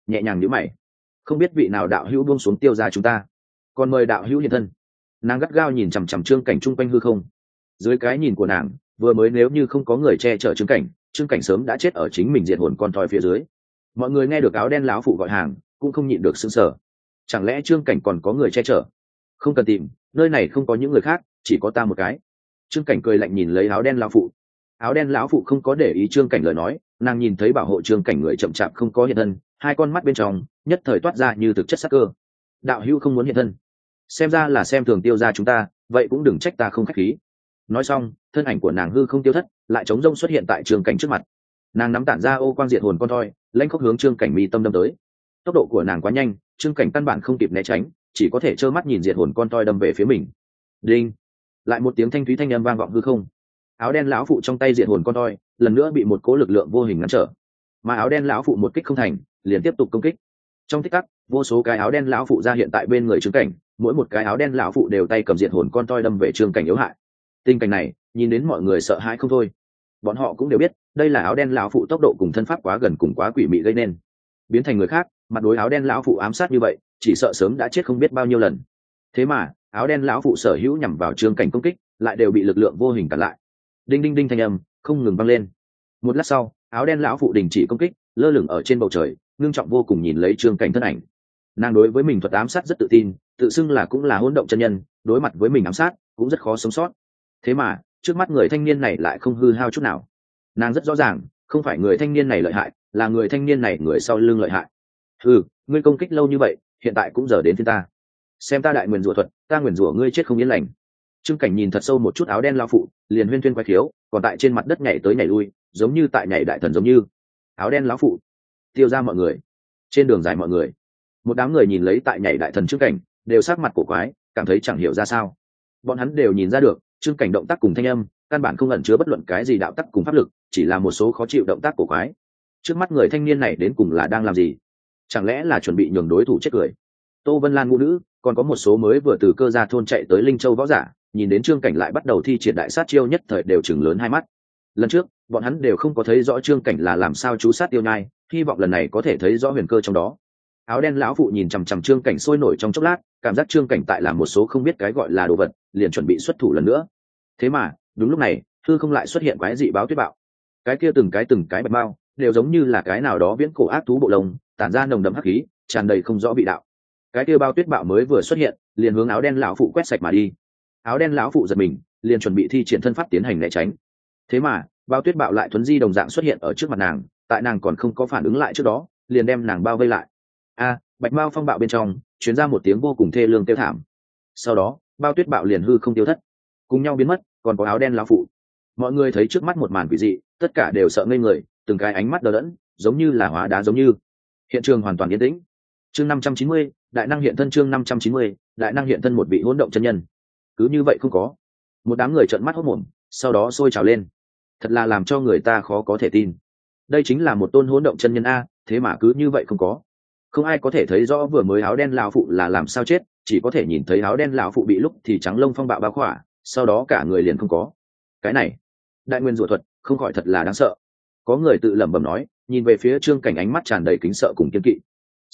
nhẹ nhàng nhíu mày. Không biết vị nào đạo hữu buông xuống tiêu ra chúng ta, còn mời đạo hữu hiện thân. Nàng gắt gao nhìn chằm chằm trương cảnh chung quanh hư không. Dưới cái nhìn của nàng, vừa mới nếu như không có người che chở trương cảnh sớm đã chết ở chính mình diệt hồn con thoi phía dưới. Mọi người nghe được áo đen lão phụ gọi hàng cũng không nhịn được sững sờ. Chẳng lẽ trương cảnh còn có người che chở? Không cần tìm, nơi này không có những người khác, chỉ có ta một cái. Trương cảnh cười lạnh nhìn lấy áo đen lão phụ. Áo đen lão phụ không có để ý trương cảnh lời nói, nàng nhìn thấy bảo hộ trương cảnh người chậm chạp không có hiện thân, hai con mắt bên trong nhất thời toát ra như thực chất sắc cơ. Đạo hữu không muốn hiện thân, xem ra là xem thường tiêu ra chúng ta, vậy cũng đừng trách ta không khách khí. Nói xong, thân ảnh của nàng hư không tiêu thất, lại chống rông xuất hiện tại trương cảnh trước mặt. Nàng nắm tản ra ô quang diệt hồn con thoi, lãnh khốc hướng trương cảnh mi tâm đâm tới. Tốc độ của nàng quá nhanh, trương cảnh căn bản không kịp né tránh, chỉ có thể trơ mắt nhìn diệt hồn con thoi đâm về phía mình. Đinh! Lại một tiếng thanh thúy thanh âm vang vọng hư không. Áo đen lão phụ trong tay diệt hồn con thoi lần nữa bị một cỗ lực lượng vô hình ngăn trở, mà áo đen lão phụ một kích không thành, liền tiếp tục công kích. Trong tích tắc, vô số cái áo đen lão phụ ra hiện tại bên người trương cảnh, mỗi một cái áo đen lão phụ đều tay cầm diệt hồn con thoi đâm về trương cảnh yếu hại. Tình cảnh này nhìn đến mọi người sợ hãi không thôi. Bọn họ cũng đều biết đây là áo đen lão phụ tốc độ cùng thân pháp quá gần cùng quá quỷ mị gây nên. Biến thành người khác, mặt đối áo đen lão phụ ám sát như vậy, chỉ sợ sớm đã chết không biết bao nhiêu lần. Thế mà áo đen lão phụ sở hữu nhằm vào trương cảnh công kích lại đều bị lực lượng vô hình cản lại. Đinh đinh đinh thanh âm không ngừng vang lên. Một lát sau, áo đen lão phụ đình chỉ công kích, lơ lửng ở trên bầu trời, ngưng trọng vô cùng nhìn lấy trương cảnh thân ảnh. Nàng đối với mình thuật ám sát rất tự tin, tự xưng là cũng là hỗn động chân nhân, đối mặt với mình ám sát cũng rất khó sống sót. Thế mà trước mắt người thanh niên này lại không hư hao chút nào. Nàng rất rõ ràng, không phải người thanh niên này lợi hại, là người thanh niên này người sau lưng lợi hại. Ngươi công kích lâu như vậy, hiện tại cũng giờ đến phiên ta. Xem ta đại nguyền rủa thuật, ta nguyền rủa ngươi chết không yên lành. Trương cảnh nhìn thật sâu một chút áo đen lao phụ, liền huyên thuyên quay khiếu, còn tại trên mặt đất nhảy tới nhảy lui, giống như tại nhảy đại thần giống như. Áo đen lão phụ, tiêu ra mọi người. Trên đường dài mọi người, một đám người nhìn lấy tại nhảy đại thần Trương cảnh, đều sắc mặt cổ quái, cảm thấy chẳng hiểu ra sao. Bọn hắn đều nhìn ra được, Trương cảnh động tác cùng thanh âm, căn bản không ẩn chứa bất luận cái gì đạo tắc cùng pháp lực, chỉ là một số khó chịu động tác cổ quái. Trước mắt người thanh niên này đến cùng là đang làm gì? Chẳng lẽ là chuẩn bị nhường đối thủ chết cười? Tô Vân Lan ngũ nữ, còn có một số mới vừa từ Cơ Gia thôn chạy tới Linh Châu võ giả, nhìn đến Trương cảnh lại bắt đầu thi triển đại sát chiêu, nhất thời đều chừng lớn hai mắt. Lần trước bọn hắn đều không có thấy rõ Trương cảnh là làm sao chú sát tiêu nhai, hy vọng lần này có thể thấy rõ huyền cơ trong đó. Áo đen lão phụ nhìn chằm chằm Trương cảnh sôi nổi trong chốc lát, cảm giác Trương cảnh tại làm một số không biết cái gọi là đồ vật, liền chuẩn bị xuất thủ lần nữa. Thế mà đúng lúc này, hư không lại xuất hiện quái dị báo tuyết bạo. Cái kia từng cái bạch mao đều giống như là cái nào đó viễn cổ ác thú bộ lông, tản ra nồng đậm hắc khí, tràn đầy không rõ vị đạo. Cái kia bao tuyết bạo mới vừa xuất hiện, liền hướng áo đen lão phụ quét sạch mà đi. Áo đen lão phụ giật mình, liền chuẩn bị thi triển thân pháp tiến hành né tránh. Thế mà bao tuyết bạo lại thuấn di đồng dạng xuất hiện ở trước mặt nàng, tại nàng còn không có phản ứng lại trước đó, liền đem nàng bao vây lại. Bạch mao phong bạo bên trong truyền ra một tiếng vô cùng thê lương kêu thảm. Sau đó bao tuyết bạo liền hư không tiêu thất, cùng nhau biến mất, còn có áo đen lão phụ. Mọi người thấy trước mắt một màn quỷ dị, tất cả đều sợ ngây người, từng cái ánh mắt đờ đẫn, giống như là hóa đá giống như. Hiện trường hoàn toàn yên tĩnh. Chương 590, đại năng hiện thân. Chương 590, đại năng hiện thân. Một vị hỗn động chân nhân, cứ như vậy không có. Một đám người trợn mắt hốt mồm, sau đó sôi trào lên. Thật là làm cho người ta khó có thể tin. Đây chính là một tôn hỗn động chân nhân a, thế mà cứ như vậy không có. Không ai có thể thấy rõ vừa mới áo đen lão phụ là làm sao chết, chỉ có thể nhìn thấy áo đen lão phụ bị lúc thì trắng lông phong bạo bao khỏa, sau đó cả người liền không có. Cái này, đại nguyên rủa thuật, không khỏi thật là đáng sợ. Có người tự lẩm bẩm nói, nhìn về phía Trương cảnh ánh mắt tràn đầy kính sợ cùng kiên kỵ.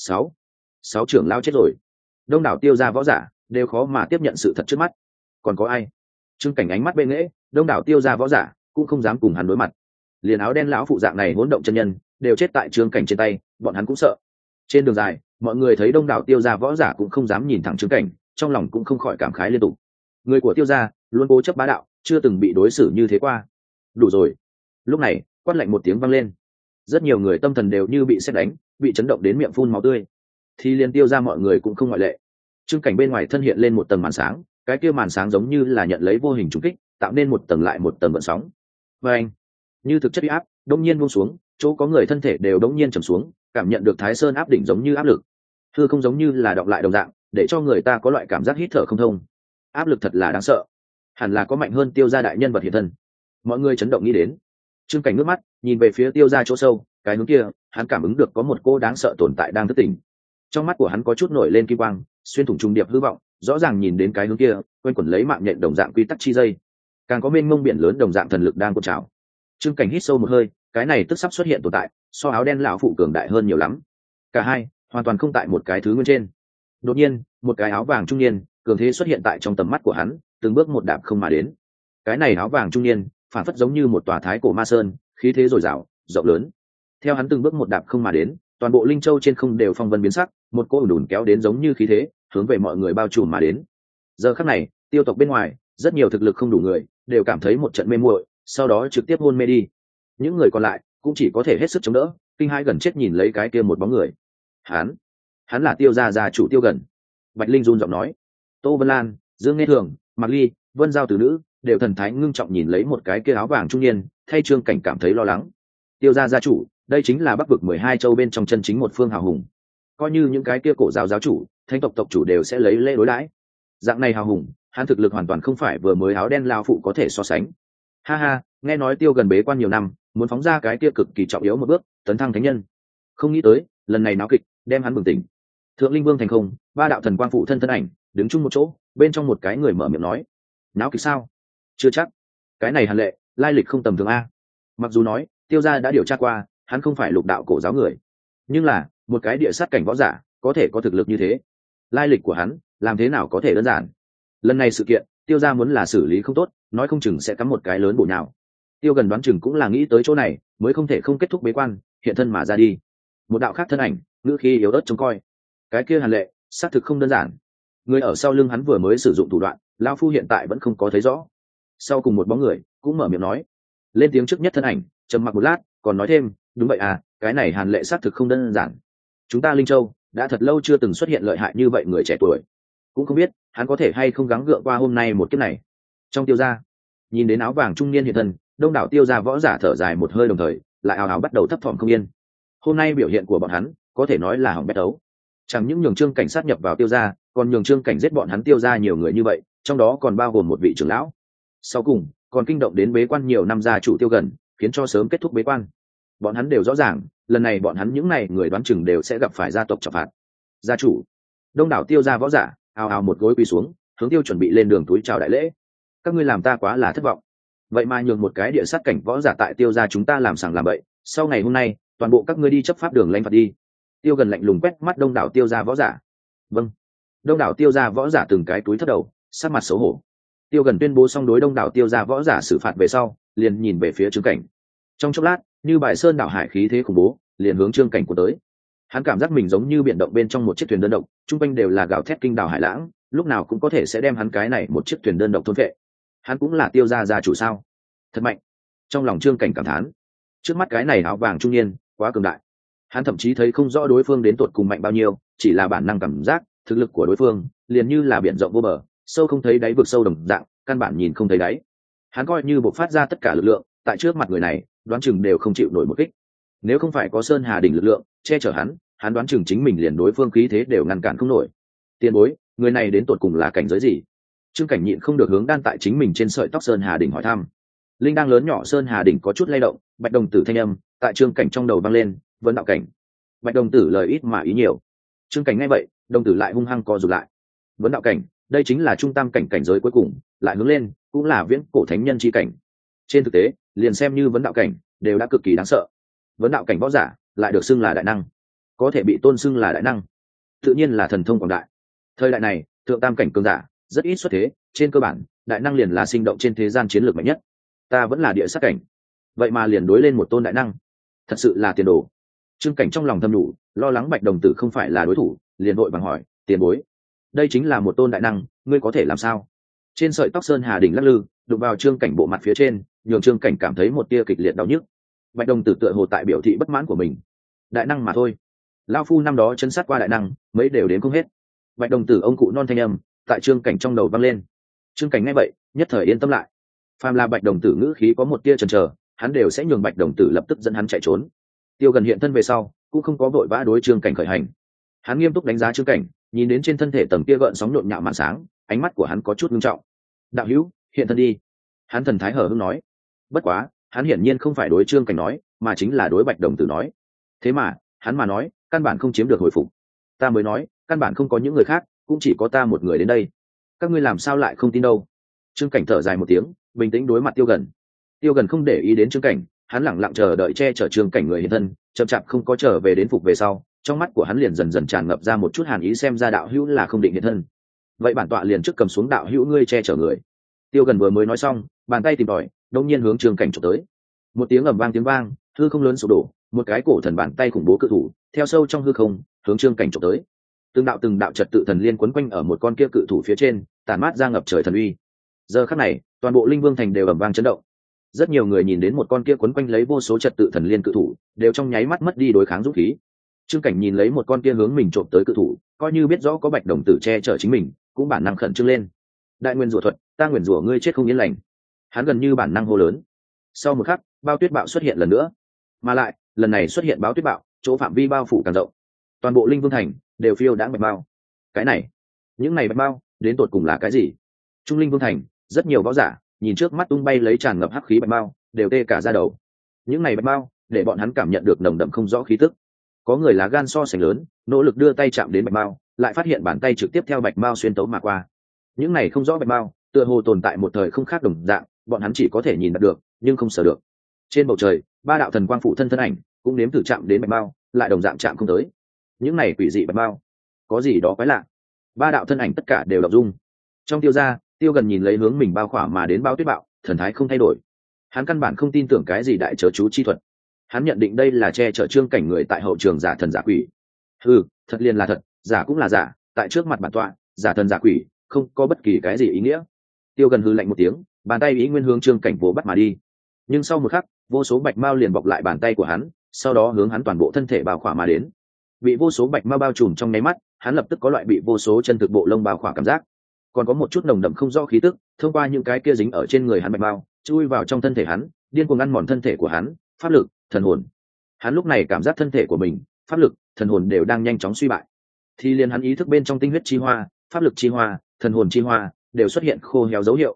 Sáu trưởng lao chết rồi. Đông đảo tiêu gia võ giả đều khó mà tiếp nhận sự thật trước mắt. Còn có ai? Trương cảnh ánh mắt bệ nghễ, đông đảo tiêu gia võ giả cũng không dám cùng hắn đối mặt. Liền áo đen lão phụ dạng này hỗn động chân nhân đều chết tại Trương cảnh trên tay, bọn hắn cũng sợ. Trên đường dài, mọi người thấy đông đảo tiêu gia võ giả cũng không dám nhìn thẳng Trương cảnh, trong lòng cũng không khỏi cảm khái liên tục. Người của tiêu gia luôn cố chấp bá đạo, chưa từng bị đối xử như thế qua. Đủ rồi. Lúc này quát lạnh một tiếng vang lên, rất nhiều người tâm thần đều như bị sét đánh, bị chấn động đến miệng phun máu tươi. Thì liền tiêu ra mọi người cũng không ngoại lệ. Trương cảnh bên ngoài thân hiện lên một tầng màn sáng, cái kia màn sáng giống như là nhận lấy vô hình trùng kích, tạo nên một tầng lại một tầng gợn sóng. Và anh, như thực chất uy áp đông nhiên buông xuống, chỗ có người thân thể đều đông nhiên trầm xuống, cảm nhận được Thái Sơn áp đỉnh giống như áp lực. Hư không giống như là đọng lại đồng dạng, để cho người ta có loại cảm giác hít thở không thông. Áp lực thật là đáng sợ, hẳn là có mạnh hơn tiêu gia đại nhân vật hiện thân. Mọi người chấn động nghĩ đến. Trương cảnh nước mắt nhìn về phía tiêu gia chỗ sâu, cái hướng kia hắn cảm ứng được có một cô đáng sợ tồn tại đang thức tỉnh. Trong mắt của hắn có chút nổi lên kim quang, xuyên thủng trùng điệp hư vọng, rõ ràng nhìn đến cái hướng kia quanh quẩn lấy mạng nhện đồng dạng quy tắc chi dây, càng có mênh mông biển lớn đồng dạng thần lực đang cuộn trào. Trương cảnh hít sâu một hơi, cái này tức sắp xuất hiện tồn tại so áo đen lão phụ cường đại hơn nhiều lắm. cả hai hoàn toàn không tại một cái thứ nguyên trên. Đột nhiên một cái áo vàng trung niên cường thế xuất hiện tại trong tầm mắt của hắn, từng bước một đạp không mà đến. Cái này áo vàng trung niên phản phất giống như một tòa thái cổ ma sơn, khí thế dồi dào rộng lớn. Theo hắn từng bước một đạp không mà đến, toàn bộ linh châu trên không đều phong vân biến sắc, một cỗ ùn ùn kéo đến giống như khí thế hướng về mọi người bao trùm mà đến. Giờ khắc này tiêu tộc bên ngoài rất nhiều thực lực không đủ người đều cảm thấy một trận mê muội, sau đó trực tiếp hôn mê đi. Những người còn lại cũng chỉ có thể hết sức chống đỡ, kinh hãi gần chết nhìn lấy cái kia một bóng người. Hắn là Tiêu gia gia chủ Tiêu Gần. Bạch Linh run giọng nói. Tô Vân Lan, Dương Nghe Thường, Mạc Ly, Vân Giao từ nữ đều thần thái ngưng trọng nhìn lấy một cái kia áo vàng trung niên, thay Trương Cảnh cảm thấy lo lắng. Tiêu gia gia chủ, đây chính là Bắc vực 12 châu bên trong chân chính một phương hào hùng. Coi như những cái kia cổ giáo giáo chủ, thánh tộc tộc chủ đều sẽ lấy lễ đối đãi. Dạng này hào hùng, hắn thực lực hoàn toàn không phải vừa mới áo đen lao phụ có thể so sánh. Ha ha, nghe nói Tiêu Gần bế quan nhiều năm, muốn phóng ra cái kia cực kỳ trọng yếu một bước, tấn thăng thánh nhân. Không nghĩ tới, lần này náo kịch, đem hắn bừng tỉnh. Thượng Linh Vương thành không, ba đạo thần quang phụ thân thân ảnh, đứng chung một chỗ, bên trong một cái người mở miệng nói: "Náo kịch sao? Chưa chắc. Cái này Hàn Lệ, lai lịch không tầm thường a." Mặc dù nói, Tiêu gia đã điều tra qua, hắn không phải lục đạo cổ giáo người, nhưng là một cái địa sát cảnh võ giả, có thể có thực lực như thế. Lai lịch của hắn, làm thế nào có thể đơn giản. Lần này sự kiện, Tiêu gia muốn là xử lý không tốt, nói không chừng sẽ cắm một cái lớn bổ nhào. Tiêu Gần đoán chừng cũng là nghĩ tới chỗ này, mới không thể không kết thúc bế quan, hiện thân mà ra đi. Một đạo khác thân ảnh, ngữ khí yếu ớt trông coi. Cái kia Hàn Lệ, xác thực không đơn giản. Người ở sau lưng hắn vừa mới sử dụng thủ đoạn, lão phu hiện tại vẫn không có thấy rõ. Sau cùng một bóng người cũng mở miệng nói. Lên tiếng trước nhất thân ảnh, trầm mặc một lát, còn nói thêm, đúng vậy à, cái này Hàn Lệ xác thực không đơn giản. Chúng ta Linh Châu đã thật lâu chưa từng xuất hiện lợi hại như vậy người trẻ tuổi, cũng không biết hắn có thể hay không gắng gượng qua hôm nay một kiếp này. Trong Tiêu gia, nhìn đến áo vàng trung niên hiện thân, đông đảo Tiêu gia võ giả thở dài một hơi, đồng thời lại ào ào bắt đầu thấp thỏm không yên. Hôm nay biểu hiện của bọn hắn có thể nói là hỏng bét đấu. Chẳng những nhường Trương Cảnh sát nhập vào Tiêu gia, còn nhường Trương Cảnh giết bọn hắn Tiêu gia nhiều người như vậy, trong đó còn bao gồm một vị trưởng lão. Sau cùng còn kinh động đến bế quan nhiều năm gia chủ Tiêu Gần, khiến cho sớm kết thúc bế quan. Bọn hắn đều rõ ràng, lần này bọn hắn những này người đoán chừng đều sẽ gặp phải gia tộc trọng phạt. Gia chủ, đông đảo Tiêu gia võ giả ào ào một gối quỳ xuống, hướng Tiêu chuẩn bị lên đường túi chào đại lễ. Các ngươi làm ta quá là thất vọng. Vậy mà nhường một cái địa sát cảnh võ giả tại Tiêu gia chúng ta làm sằng làm bậy, sau ngày hôm nay toàn bộ các ngươi đi chấp pháp đường lãnh phạt đi. Tiêu Gần lạnh lùng quét mắt đông đảo Tiêu gia võ giả. Vâng. Đông đảo Tiêu gia võ giả từng cái túi thấp đầu, sắc mặt xấu hổ. Tiêu Gần tuyên bố xong đối đông đảo Tiêu gia võ giả xử phạt về sau, liền nhìn về phía Trương Cảnh. Trong chốc lát, như bài sơn đảo hải khí thế khủng bố, liền hướng Trương Cảnh của tới. Hắn cảm giác mình giống như biển động bên trong một chiếc thuyền đơn độc, trung quanh đều là gào thét kinh đảo hải lãng, lúc nào cũng có thể sẽ đem hắn cái này một chiếc thuyền đơn độc thôn vệ. Hắn cũng là Tiêu gia gia chủ sao? Thật mạnh. Trong lòng Trương Cảnh cảm thán. Trước mắt cái này áo vàng trung niên, quá cường đại. Hắn thậm chí thấy không rõ đối phương đến tột cùng mạnh bao nhiêu, chỉ là bản năng cảm giác thực lực của đối phương liền như là biển rộng vô bờ, sâu không thấy đáy, vực sâu đồng dạng, căn bản nhìn không thấy đáy. Hắn coi như bộc phát ra tất cả lực lượng, tại trước mặt người này, đoán chừng đều không chịu nổi một kích. Nếu không phải có Sơn Hà đỉnh lực lượng che chở hắn đoán chừng chính mình liền đối phương khí thế đều ngăn cản không nổi. Tiền bối, người này đến tột cùng là cảnh giới gì? Trương Cảnh nhịn không được hướng đan tại chính mình trên sợi tóc Sơn Hà đỉnh hỏi thăm. Linh đang lớn nhỏ Sơn Hà đỉnh có chút lay động, Bạch Đồng Tử thanh âm tại Trương Cảnh trong đầu vang lên, vấn đạo cảnh. Bạch Đồng Tử lời ít mà ý nhiều. Trương Cảnh nghe vậy, Đồng Tử lại hung hăng co rụt lại. Vấn đạo cảnh, đây chính là trung tam cảnh, cảnh giới cuối cùng, lại hướng lên cũng là viễn cổ thánh nhân chi cảnh. Trên thực tế, liền xem như vấn đạo cảnh, đều đã cực kỳ đáng sợ. Vấn đạo cảnh võ giả lại được xưng là đại năng, có thể bị tôn xưng là đại năng, tự nhiên là thần thông quảng đại. Thời đại này, thượng tam cảnh cường giả rất ít xuất thế, trên cơ bản, đại năng liền là sinh động trên thế gian chiến lược mạnh nhất. Ta vẫn là địa sát cảnh, vậy mà liền đối lên một tôn đại năng, thật sự là tiền đồ. Trương Cảnh trong lòng thầm nhủ, lo lắng Bạch Đồng Tử không phải là đối thủ, liền vội vàng hỏi, tiền bối, đây chính là một tôn đại năng, ngươi có thể làm sao? Trên sợi tóc Sơn Hà đỉnh lắc lư, đụng vào Trương Cảnh bộ mặt phía trên, nhường Trương Cảnh cảm thấy một tia kịch liệt đau nhức. Bạch Đồng Tử tựa hồ tại biểu thị bất mãn của mình. Đại năng mà thôi, lão phu năm đó chân sát qua đại năng, mấy đều đến không hết. Bạch Đồng Tử ông cụ non thanh âm tại Trương Cảnh trong đầu vang lên. Trương Cảnh nghe vậy, nhất thời yên tâm lại. Phàm là Bạch Đồng Tử ngữ khí có một tia chần chờ, hắn đều sẽ nhường Bạch Đồng Tử lập tức dẫn hắn chạy trốn. Tiêu Gần hiện thân về sau, cũng không có vội vã đối Trương Cảnh khởi hành. Hắn nghiêm túc đánh giá Trương Cảnh, nhìn đến trên thân thể tầng kia gợn sóng nhộn nhạo màn sáng, ánh mắt của hắn có chút nghiêm trọng. Đạo hữu, hiện thân đi. Hắn thần thái hờ hững nói. Bất quá, hắn hiển nhiên không phải đối Trương Cảnh nói, mà chính là đối Bạch Đồng Tử nói. Thế mà, hắn mà nói, căn bản không chiếm được hồi phục. Ta mới nói, căn bản không có những người khác, cũng chỉ có ta một người đến đây. Các ngươi làm sao lại không tin đâu? Trương Cảnh thở dài một tiếng, bình tĩnh đối mặt Tiêu Gần. Tiêu Gần không để ý đến Trương Cảnh, hắn lẳng lặng chờ đợi che chở Trương Cảnh người hiện thân, chậm chạp không có trở về đến phục về sau, trong mắt của hắn liền dần dần tràn ngập ra một chút hàn ý, xem ra đạo hữu là không định hiện thân. Vậy bản tọa liền trước cầm xuống đạo hữu ngươi che chở người. Tiêu Gần vừa mới nói xong, bàn tay tìm tòi đột nhiên hướng Trương Cảnh chụp tới. Một tiếng ầm vang, tiếng vang, hư không lớn sụp đổ, một cái cổ thần bàn tay khủng bố cự thủ theo sâu trong hư không hướng Trương Cảnh chụp tới. Từng đạo trật tự thần liên quấn quanh ở một con kia cự thủ phía trên, tản mát ra ngập trời thần uy. Giờ khắc này, toàn bộ Linh Vương thành đều ầm vang chấn động. Rất nhiều người nhìn đến một con kia quấn quanh lấy vô số trật tự thần liên cự thủ, đều trong nháy mắt mất đi đối kháng dũng khí. Trương Cảnh nhìn lấy một con kia hướng mình trộm tới cự thủ, coi như biết rõ có Bạch Đồng Tử che chở chính mình, cũng bản năng khẩn trương lên. Đại nguyên rủa thuật, ta nguyền rủa ngươi chết không yên lành. Hắn gần như bản năng hô lớn. Sau một khắc, bao tuyết bạo xuất hiện lần nữa, mà lại lần này xuất hiện báo tuyết bạo, chỗ phạm vi bao phủ càng rộng. Toàn bộ Linh Vương thành đều phiêu đãng bạch bao. Cái này, những này bạch bao đến tột cùng là cái gì? Trung Linh Vương thành rất nhiều võ giả nhìn trước mắt tung bay lấy tràn ngập hắc khí bạch bao, đều tê cả da đầu. Những này bạch bao để bọn hắn cảm nhận được nồng đậm không rõ khí tức. Có người lá gan so sánh lớn, nỗ lực đưa tay chạm đến bạch bao, lại phát hiện bàn tay trực tiếp theo bạch bao xuyên tấu mà qua. Những này không rõ bạch bao tựa hồ tồn tại một thời không khác đồng dạng, bọn hắn chỉ có thể nhìn được nhưng không sờ được. Trên bầu trời, ba đạo thần quang phụ thân thân ảnh cũng nếm thử chạm đến bạch bao, lại đồng dạng chạm không tới. Những này quỷ dị bạch bao có gì đó quái lạ. Ba đạo thân ảnh tất cả đều đọc dung. Trong Tiêu gia, Tiêu Gần nhìn lấy hướng mình bao khỏa mà đến bao tuyết bạo, thần thái không thay đổi. Hắn căn bản không tin tưởng cái gì đại chớ chú chi thuật. Hắn nhận định đây là che chở Trương Cảnh người tại hậu trường giả thần giả quỷ. Thật liền là thật, giả cũng là giả, tại trước mặt bản tọa, giả thần giả quỷ không có bất kỳ cái gì ý nghĩa. Tiêu Gần hừ lạnh một tiếng, bàn tay ý nguyên hướng Trương Cảnh vỗ bắt mà đi. Nhưng sau một khắc, vô số bạch mao liền bọc lại bàn tay của hắn, sau đó hướng hắn toàn bộ thân thể bao khỏa mà đến. Bị vô số bạch mao bao trùm trong nháy mắt, hắn lập tức có loại bị vô số chân thực bộ lông bao khỏa cảm giác. Còn có một chút nồng đậm không rõ khí tức, thông qua những cái kia dính ở trên người hắn bạch mao, chui vào trong thân thể hắn, điên cuồng ăn mòn thân thể của hắn, pháp lực, thần hồn. Hắn lúc này cảm giác thân thể của mình, pháp lực, thần hồn đều đang nhanh chóng suy bại. Thì liền hắn ý thức bên trong tinh huyết chi hoa, pháp lực chi hoa, thần hồn chi hoa đều xuất hiện khô héo dấu hiệu.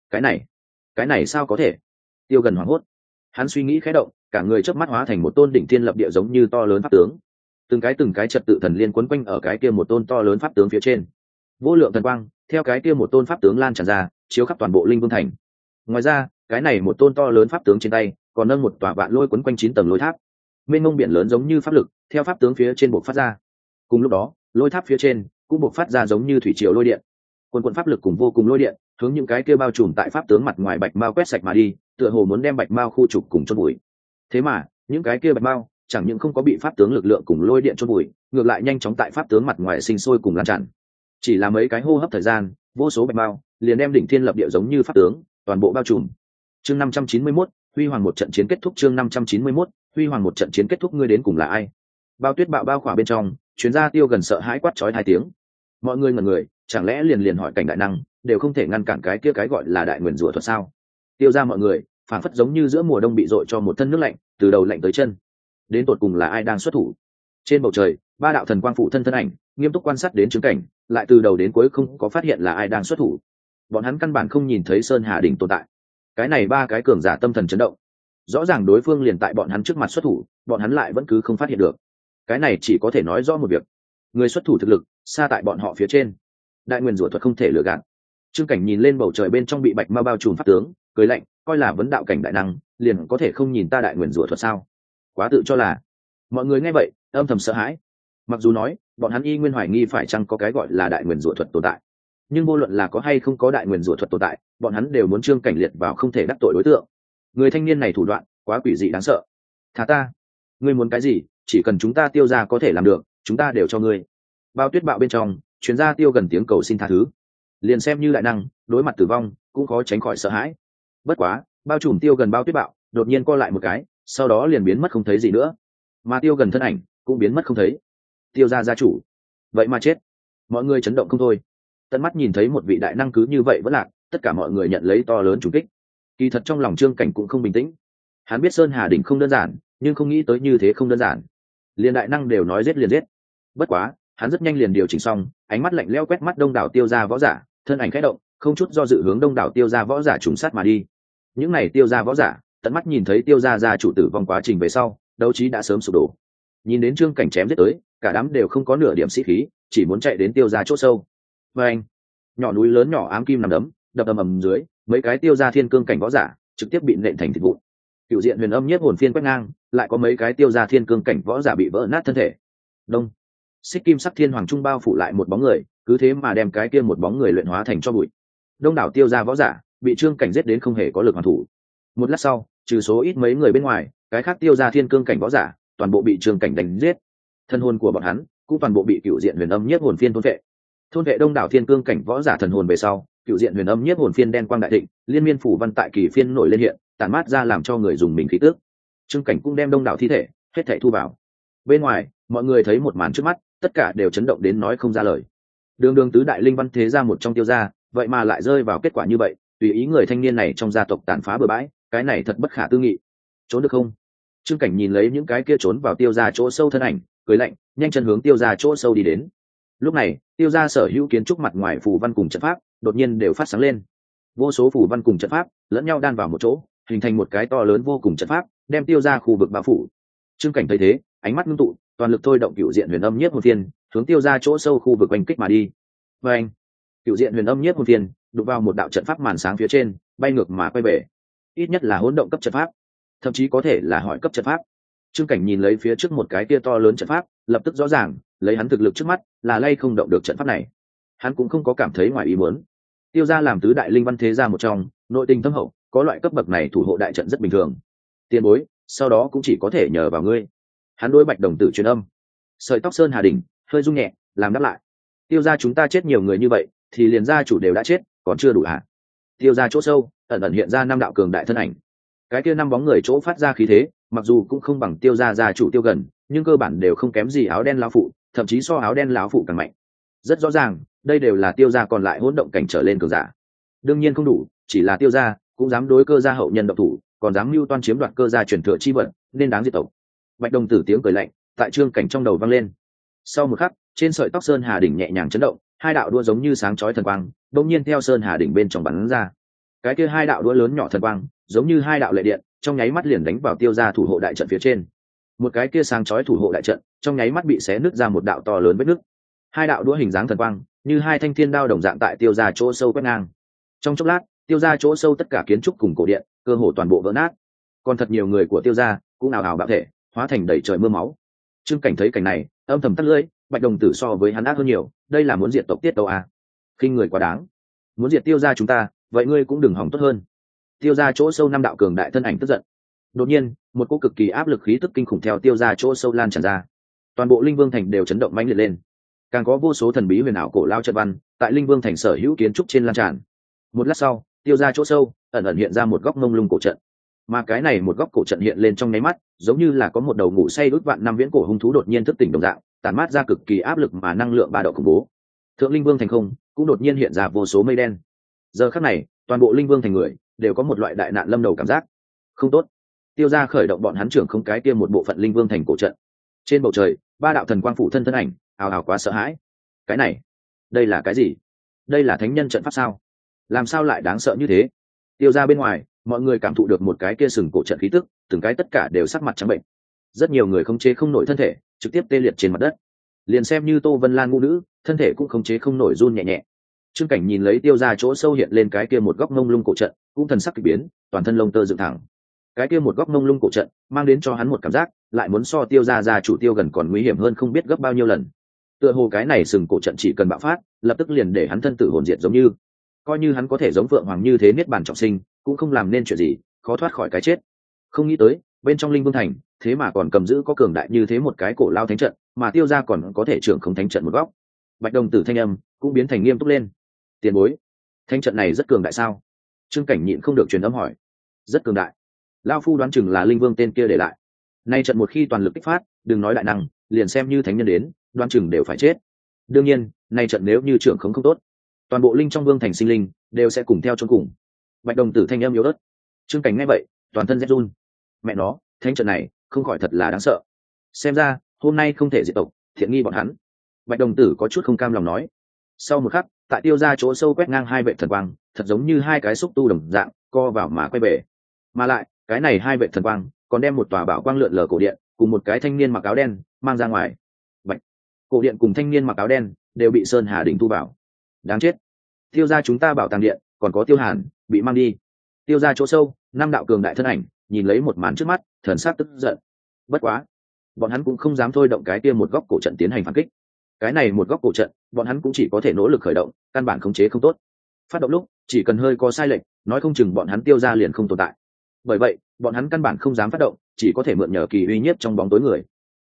Cái này sao có thể? Tiêu Gần hoảng hốt. Hắn suy nghĩ khẽ động, cả người chớp mắt hóa thành một tôn đỉnh thiên lập địa giống như to lớn pháp tướng. Từng cái trật tự thần liên quấn quanh ở cái kia một tôn to lớn pháp tướng phía trên. Vô lượng thần quang theo cái kia một tôn pháp tướng lan tràn ra, chiếu khắp toàn bộ Linh Vương thành. Ngoài ra, cái này một tôn to lớn pháp tướng trên tay còn nâng một tòa vạn lôi quấn quanh 9 tầng lôi tháp. Mênh mông biển lớn giống như pháp lực theo pháp tướng phía trên bộc phát ra. Cùng lúc đó, lôi tháp phía trên cũng bộc phát ra giống như thủy triều lôi điện. Quần pháp lực cùng vô cùng lôi điện hướng những cái kia bao trùm tại pháp tướng mặt ngoài bạch mao quét sạch mà đi, tựa hồ muốn đem bạch mao khu trục cùng chôn bụi. Thế mà những cái kia bạch mao chẳng những không có bị pháp tướng lực lượng cùng lôi điện chôn bụi, ngược lại nhanh chóng tại pháp tướng mặt ngoài sinh sôi cùng lan tràn. Chỉ là mấy cái hô hấp thời gian, vô số bạch mao liền đem đỉnh thiên lập địa giống như pháp tướng toàn bộ bao trùm. Chương 591, huy hoàng một trận chiến kết thúc. Chương 591, huy hoàng một trận chiến kết thúc. Ngươi đến cùng là ai? Bao tuyết bạo bao khỏa bên trong, chuyến ra Tiêu Gần sợ hãi quát chói 2 tiếng. Mọi người ngẩn người, chẳng lẽ liền hỏi Cảnh đại năng đều không thể ngăn cản cái kia cái gọi là đại nguyền rủa thuật sao? Tiêu ra mọi người phảng phất giống như giữa mùa đông bị dội cho một thân nước lạnh, từ đầu lạnh tới chân. Đến tột cùng là ai đang xuất thủ? Trên bầu trời, ba đạo thần quang phụ thân thân ảnh nghiêm túc quan sát đến Trương Cảnh, lại từ đầu đến cuối không có phát hiện là ai đang xuất thủ. Bọn hắn căn bản không nhìn thấy Sơn Hà đỉnh tồn tại. Cái này ba cái cường giả tâm thần chấn động. Rõ ràng đối phương liền tại bọn hắn trước mặt xuất thủ, bọn hắn lại vẫn cứ không phát hiện được. Cái này chỉ có thể nói rõ một việc, người xuất thủ thực lực xa tại bọn họ phía trên. Đại nguyên rủa thuật không thể lừa gạt. Trương Cảnh nhìn lên bầu trời bên trong bị bạch ma bao trùm pháp tướng, cười lạnh, coi là vấn đạo cảnh đại năng liền có thể không nhìn ta đại nguyên rủa thuật sao? Quá tự cho là. Mọi người nghe vậy âm thầm sợ hãi. Mặc dù nói bọn hắn y nguyên hoài nghi phải chăng có cái gọi là đại nguyên rủa thuật tồn tại, nhưng vô luận là có hay không có đại nguyên rủa thuật tồn tại, bọn hắn đều muốn Trương Cảnh liệt vào không thể đắc tội đối tượng. Người thanh niên này thủ đoạn quá quỷ dị đáng sợ. Thả ta! Ngươi muốn cái gì? Chỉ cần chúng ta Tiêu gia có thể làm được, chúng ta đều cho ngươi. Bao tuyết bạo bên trong chuyến ra Tiêu Gần tiếng cầu xin tha thứ. Liền xem như đại năng đối mặt tử vong cũng khó tránh khỏi sợ hãi. Bất quá bao trùm Tiêu Gần bao tuyết bạo đột nhiên co lại một cái, sau đó liền biến mất không thấy gì nữa, mà Tiêu Gần thân ảnh cũng biến mất không thấy. Tiêu gia gia chủ vậy mà chết. Mọi người chấn động không thôi. Tận mắt nhìn thấy một vị đại năng cứ như vậy vẫn lạc, tất cả mọi người nhận lấy to lớn trùng kích. Kỳ thật trong lòng Trương Cảnh cũng không bình tĩnh. Hắn biết Sơn Hà đỉnh không đơn giản, nhưng không nghĩ tới như thế không đơn giản. Liền đại năng đều nói giết liền giết. Bất quá hắn rất nhanh liền điều chỉnh xong, ánh mắt lạnh lẽo quét mắt đông đảo Tiêu gia võ giả, thân ảnh khẽ động, không chút do dự hướng đông đảo Tiêu gia võ giả trùng sát mà đi. Những này Tiêu gia võ giả tận mắt nhìn thấy Tiêu gia gia chủ tử vong quá trình về sau, đấu trí đã sớm sụp đổ. Nhìn đến Trương Cảnh chém giết tới, cả đám đều không có nửa điểm sĩ khí, chỉ muốn chạy đến Tiêu gia chỗ sâu. Và anh, nhỏ núi lớn nhỏ ám kim nằm đấm, đập ầm ầm dưới, mấy cái Tiêu gia thiên cương cảnh võ giả trực tiếp bị nện thành thịt vụn. Cựu diện huyền âm nhất hồn phiên quét ngang, lại có mấy cái Tiêu gia thiên cương cảnh võ giả bị vỡ nát thân thể. Đông. Xích kim sắc thiên hoàng trung bao phủ lại một bóng người, cứ thế mà đem cái kia một bóng người luyện hóa thành cho bụi. Đông đảo tiêu gia võ giả bị Trương Cảnh giết đến không hề có lực hoàn thủ. Một lát sau, trừ số ít mấy người bên ngoài, cái khác tiêu gia thiên cương cảnh võ giả toàn bộ bị Trương Cảnh đánh giết. Thân hồn của bọn hắn cũng toàn bộ bị cựu diện huyền âm nhiếp hồn phiên thôn vệ. Thôn vệ đông đảo thiên cương cảnh võ giả thần hồn về sau, cựu diện huyền âm nhiếp hồn phiên đen quang đại thịnh, liên miên phủ văn tại kỳ phiên nổi lên hiện, tản mát ra làm cho người dùng mình khí tước. Trương Cảnh cũng đem đông đảo thi thể hết thảy thu vào. Bên ngoài, mọi người thấy một màn trước mắt, tất cả đều chấn động đến nói không ra lời. Đường đường tứ đại linh văn thế gia một trong tiêu gia, vậy mà lại rơi vào kết quả như vậy, tùy ý người thanh niên này trong gia tộc tàn phá bừa bãi, cái này thật bất khả tư nghị. Trốn được không? Trương Cảnh nhìn lấy những cái kia trốn vào tiêu gia chỗ sâu thân ảnh, cười lạnh, nhanh chân hướng tiêu gia chỗ sâu đi đến. Lúc này, tiêu gia sở hữu kiến trúc mặt ngoài phù văn cùng trận pháp đột nhiên đều phát sáng lên. Vô số phù văn cùng trận pháp lẫn nhau đan vào một chỗ, hình thành một cái to lớn vô cùng trận pháp, đem tiêu gia khu vực bao phủ. Trương Cảnh thấy thế, ánh mắt ngưng tụ, toàn lực thôi động cựu diện huyền âm nhiếp hồn phiên, hướng tiêu gia chỗ sâu khu vực oanh kích mà đi. Và anh, cựu diện huyền âm nhiếp hồn phiên đụng vào một đạo trận pháp màn sáng phía trên, bay ngược mà quay về. Ít nhất là hỗn động cấp trận pháp, thậm chí có thể là hỏi cấp trận pháp. Trương Cảnh nhìn lấy phía trước một cái kia to lớn trận pháp, lập tức rõ ràng, lấy hắn thực lực trước mắt, là lay không động được trận pháp này. Hắn cũng không có cảm thấy ngoài ý muốn. Tiêu gia làm tứ đại linh văn thế gia một trong, nội tình thâm hậu, có loại cấp bậc này thủ hộ đại trận rất bình thường. Tiền bối, sau đó cũng chỉ có thể nhờ vào ngươi. Hắn đối Bạch Đồng Tử truyền âm. Sợi tóc sơn hà đỉnh hơi rung nhẹ, làm đáp lại. Tiêu gia chúng ta chết nhiều người như vậy, thì liền gia chủ đều đã chết, còn chưa đủ hả? Tiêu gia chỗ sâu, ẩn ẩn hiện ra năm đạo cường đại thân ảnh. Cái kia năm bóng người chỗ phát ra khí thế, mặc dù cũng không bằng Tiêu gia gia chủ Tiêu Gần, nhưng cơ bản đều không kém gì áo đen lão phụ, thậm chí so áo đen lão phụ càng mạnh. Rất rõ ràng, đây đều là Tiêu gia còn lại hỗn động cảnh trở lên cường giả. Đương nhiên không đủ, chỉ là Tiêu gia cũng dám đối cơ gia hậu nhân độc thủ, còn dám mưu toan chiếm đoạt cơ gia truyền thừa chi vận, nên đáng diệt tộc. Bạch Đồng Tử tiếng cười lạnh tại Trương Cảnh trong đầu vang lên. Sau một khắc, trên sợi tóc sơn hà đỉnh nhẹ nhàng chấn động, hai đạo đũa giống như sáng chói thần quang, đột nhiên theo sơn hà đỉnh bên trong bắn ra. Cái kia hai đạo đũa lớn nhỏ thần quang, giống như hai đạo lệ điện, trong nháy mắt liền đánh vào Tiêu gia thủ hộ đại trận phía trên. Một cái kia sáng chói thủ hộ đại trận, trong nháy mắt bị xé nứt ra một đạo to lớn vết nứt. Hai đạo đũa hình dáng thần quang, như hai thanh thiên đao đồng dạng tại Tiêu gia chỗ sâu quét ngang. Trong chốc lát, Tiêu gia chỗ sâu tất cả kiến trúc cùng cổ điện, cơ hồ toàn bộ vỡ nát. Còn thật nhiều người của Tiêu gia cũng ào ào bạo thể, hóa thành đầy trời mưa máu. Trương Cảnh thấy cảnh này, âm thầm tắt lưỡi, Bạch Đồng Tử so với hắn ác hơn nhiều, đây là muốn diệt tộc tiết đâu à? Khinh người quá đáng. Muốn diệt Tiêu gia chúng ta, vậy ngươi cũng đừng hỏng tốt hơn. Tiêu gia chỗ sâu năm đạo cường đại thân ảnh tức giận. Đột nhiên, một cỗ cực kỳ áp lực khí tức kinh khủng theo Tiêu gia chỗ sâu lan tràn ra. Toàn bộ Linh Vương thành đều chấn động mãnh liệt lên. Càng có vô số thần bí huyền ảo cổ lao trận văn tại Linh Vương thành sở hữu kiến trúc trên lan tràn. Một lát sau, Tiêu gia chỗ sâu ẩn ẩn hiện ra một góc mông lung cổ trận. Mà cái này một góc cổ trận hiện lên trong nháy mắt, giống như là có một đầu ngủ say ước vạn năm viễn cổ hung thú đột nhiên thức tỉnh đồng dạng, tản mát ra cực kỳ áp lực mà năng lượng ba độ khủng bố. Thượng Linh Vương thành không cũng đột nhiên hiện ra vô số mây đen. Giờ khắc này, toàn bộ Linh Vương thành người đều có một loại đại nạn lâm đầu cảm giác. Không tốt. Tiêu gia khởi động bọn hắn trưởng không cái kia một bộ phận Linh Vương thành cổ trận. Trên bầu trời, ba đạo thần quang phủ thân thân ảnh, ào ào quá sợ hãi. Cái này, đây là cái gì? Đây là thánh nhân trận pháp sao? Làm sao lại đáng sợ như thế? Tiêu gia bên ngoài, mọi người cảm thụ được một cái kia sừng cổ trận khí tức, từng cái tất cả đều sắc mặt trắng bệnh. Rất nhiều người không chế không nổi thân thể, trực tiếp tê liệt trên mặt đất. Liền xem như Tô Vân Lan ngũ nữ, thân thể cũng không chế không nổi, run nhẹ nhẹ. Trương Cảnh nhìn lấy Tiêu gia chỗ sâu hiện lên cái kia một góc mông lung cổ trận, cũng thần sắc kỳ biến, toàn thân lông tơ dựng thẳng. Cái kia một góc mông lung cổ trận mang đến cho hắn một cảm giác, lại muốn so Tiêu gia gia chủ Tiêu Gần còn nguy hiểm hơn không biết gấp bao nhiêu lần. Tựa hồ cái này sừng cổ trận chỉ cần bạo phát, lập tức liền để hắn thân tử hồn diệt, giống như coi như hắn có thể giống Phượng Hoàng như thế niết bàn trọng sinh, cũng không làm nên chuyện gì, khó thoát khỏi cái chết. Không nghĩ tới, bên trong Linh Vương thành, thế mà còn cầm giữ có cường đại như thế một cái cổ lao thánh trận, mà Tiêu gia còn có thể trưởng không thánh trận một góc. Bạch Đồng Tử thanh âm cũng biến thành nghiêm túc lên. Tiền bối, thánh trận này rất cường đại sao? Trương Cảnh nhịn không được truyền âm hỏi. Rất cường đại. Lao phu đoán chừng là Linh Vương tên kia để lại. Nay trận một khi toàn lực kích phát, đừng nói đại năng, liền xem như thánh nhân đến, đoán chừng đều phải chết. Đương nhiên, nay trận nếu như trưởng không tốt, toàn bộ linh trong vương thành sinh linh đều sẽ cùng theo chôn cùng. Bạch Đồng Tử thanh âm yếu ớt. Trương Cảnh nghe vậy, toàn thân rét run. Mẹ nó, thánh trận này không khỏi thật là đáng sợ. Xem ra hôm nay không thể diệt tộc, thiện nghi bọn hắn. Bạch Đồng Tử có chút không cam lòng nói. Sau một khắc, tại Tiêu gia chỗ sâu quét ngang hai vệ thần quang, thật giống như hai cái xúc tu đồng dạng, co vào mà quay về. Mà lại, cái này hai vệ thần quang còn đem một tòa bảo quang lượn lờ cổ điện cùng một cái thanh niên mặc áo đen mang ra ngoài. Bạch. Cổ điện cùng thanh niên mặc áo đen đều bị Sơn Hà Đỉnh thu vào. Đáng chết. Tiêu gia chúng ta bảo tàng điện, còn có Tiêu Hàn bị mang đi. Tiêu gia chỗ sâu, năm đạo cường đại thân ảnh nhìn lấy một màn trước mắt, thần sắc tức giận. Bất quá, bọn hắn cũng không dám thôi động cái kia một góc cổ trận tiến hành phản kích. Cái này một góc cổ trận bọn hắn cũng chỉ có thể nỗ lực khởi động, căn bản khống chế không tốt. Phát động lúc chỉ cần hơi có sai lệch, nói không chừng bọn hắn tiêu ra liền không tồn tại. Bởi vậy bọn hắn căn bản không dám phát động, chỉ có thể mượn nhờ kỳ uy nhiếp trong bóng tối người.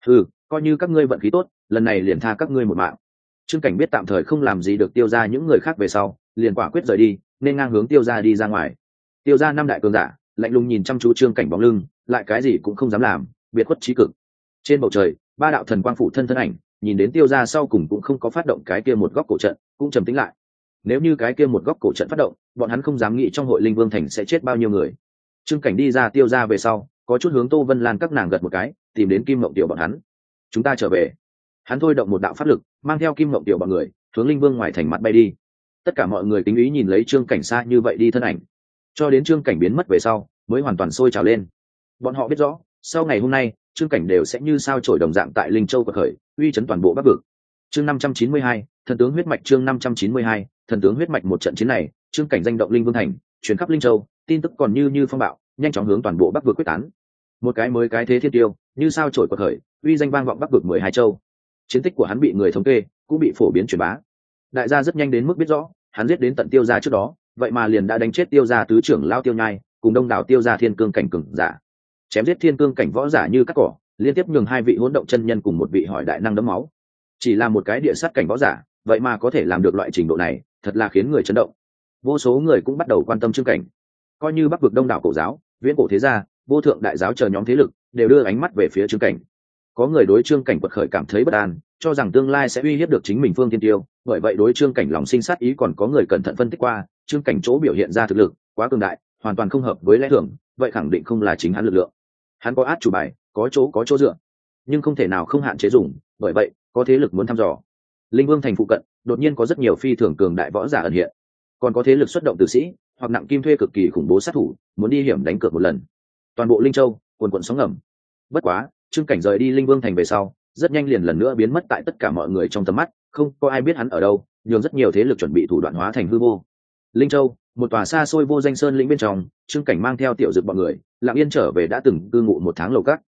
Coi như các ngươi vận khí tốt, lần này liền tha các ngươi một mạng. Trương Cảnh biết tạm thời không làm gì được tiêu ra những người khác về sau, liền quả quyết rời đi, nên ngang hướng tiêu ra đi ra ngoài. Tiêu ra năm đại cường giả lạnh lùng nhìn chăm chú Trương Cảnh bóng lưng, lại cái gì cũng không dám làm, biệt khuất chí cực. Trên bầu trời, ba đạo thần quang phủ thân thân ảnh, nhìn đến tiêu ra sau cùng cũng không có phát động cái kia một góc cổ trận, cũng trầm tĩnh lại. Nếu như cái kia một góc cổ trận phát động, bọn hắn không dám nghĩ trong hội linh vương thành sẽ chết bao nhiêu người. Trương Cảnh đi ra tiêu ra về sau, có chút hướng Tô Vân Lan các nàng gật một cái, tìm đến Kim Mộng Tiểu bọn hắn. Chúng ta trở về. Hắn thôi động một đạo pháp lực, mang theo Kim Mộng Tiểu bọn người, hướng linh vương ngoài thành mặt bay đi. Tất cả mọi người kính ý nhìn lấy Trương Cảnh xa như vậy đi thân ảnh, cho đến Trương Cảnh biến mất về sau, mới hoàn toàn sôi trào lên. Bọn họ biết rõ, sau ngày hôm nay, Trương Cảnh đều sẽ như sao chổi đồng dạng tại Linh Châu quật khởi, uy chấn toàn bộ Bắc vực. Chương 592, thần tướng huyết mạch. Chương 592, thần tướng huyết mạch. Một trận chiến này, Trương Cảnh danh động linh vương thành, truyền khắp Linh Châu, tin tức còn như phong bạo, nhanh chóng hướng toàn bộ Bắc vực quyết tán. Một cái mới cái thế thiên tiêu, như sao chổi quật khởi, uy danh vang vọng Bắc vực 12 châu. Chiến tích của hắn bị người thống kê, cũng bị phổ biến truyền bá. Đại gia rất nhanh đến mức biết rõ, hắn giết đến tận tiêu gia trước đó, vậy mà liền đã đánh chết tiêu gia tứ trưởng lao Tiêu Nhai, cùng đông đảo tiêu gia thiên cương cảnh cường giả. Chém giết thiên cương cảnh võ giả như cắt cỏ, liên tiếp nhường hai vị hỗn động chân nhân cùng một vị hỏi đại năng đấm máu. Chỉ là một cái địa sát cảnh võ giả, vậy mà có thể làm được loại trình độ này, thật là khiến người chấn động. Vô số người cũng bắt đầu quan tâm Trương Cảnh. Coi như Bắc vực đông đảo cổ giáo, viễn cổ thế gia, vô thượng đại giáo chờ nhóm thế lực, đều đưa ánh mắt về phía Trương Cảnh. Có người đối Trương Cảnh quật khởi cảm thấy bất an, cho rằng tương lai sẽ uy hiếp được chính mình Phương Thiên Tiêu, bởi vậy đối Trương Cảnh lòng sinh sát ý. Còn có người cẩn thận phân tích qua, Trương Cảnh chỗ biểu hiện ra thực lực quá cường đại, hoàn toàn không hợp với lẽ thường, vậy khẳng định không là chính hắn lực lượng. Hắn có át chủ bài, có chỗ dựa, nhưng không thể nào không hạn chế dùng, bởi vậy có thế lực muốn thăm dò. Linh Vương thành phụ cận đột nhiên có rất nhiều phi thường cường đại võ giả ẩn hiện, còn có thế lực xuất động tử sĩ hoặc nặng kim thuê cực kỳ khủng bố sát thủ, muốn đi hiểm đánh cược một lần. Toàn bộ Linh Châu cuồn cuộn sóng ngầm. Bất quá Trương Cảnh rời đi Linh Vương thành về sau, rất nhanh liền lần nữa biến mất tại tất cả mọi người trong tầm mắt, không có ai biết hắn ở đâu, nhường rất nhiều thế lực chuẩn bị thủ đoạn hóa thành hư vô. Linh Châu, một tòa xa xôi vô danh sơn lĩnh bên trong, Trương Cảnh mang theo tiểu dực bọn người, lặng yên trở về đã từng cư ngụ 1 tháng lầu cát.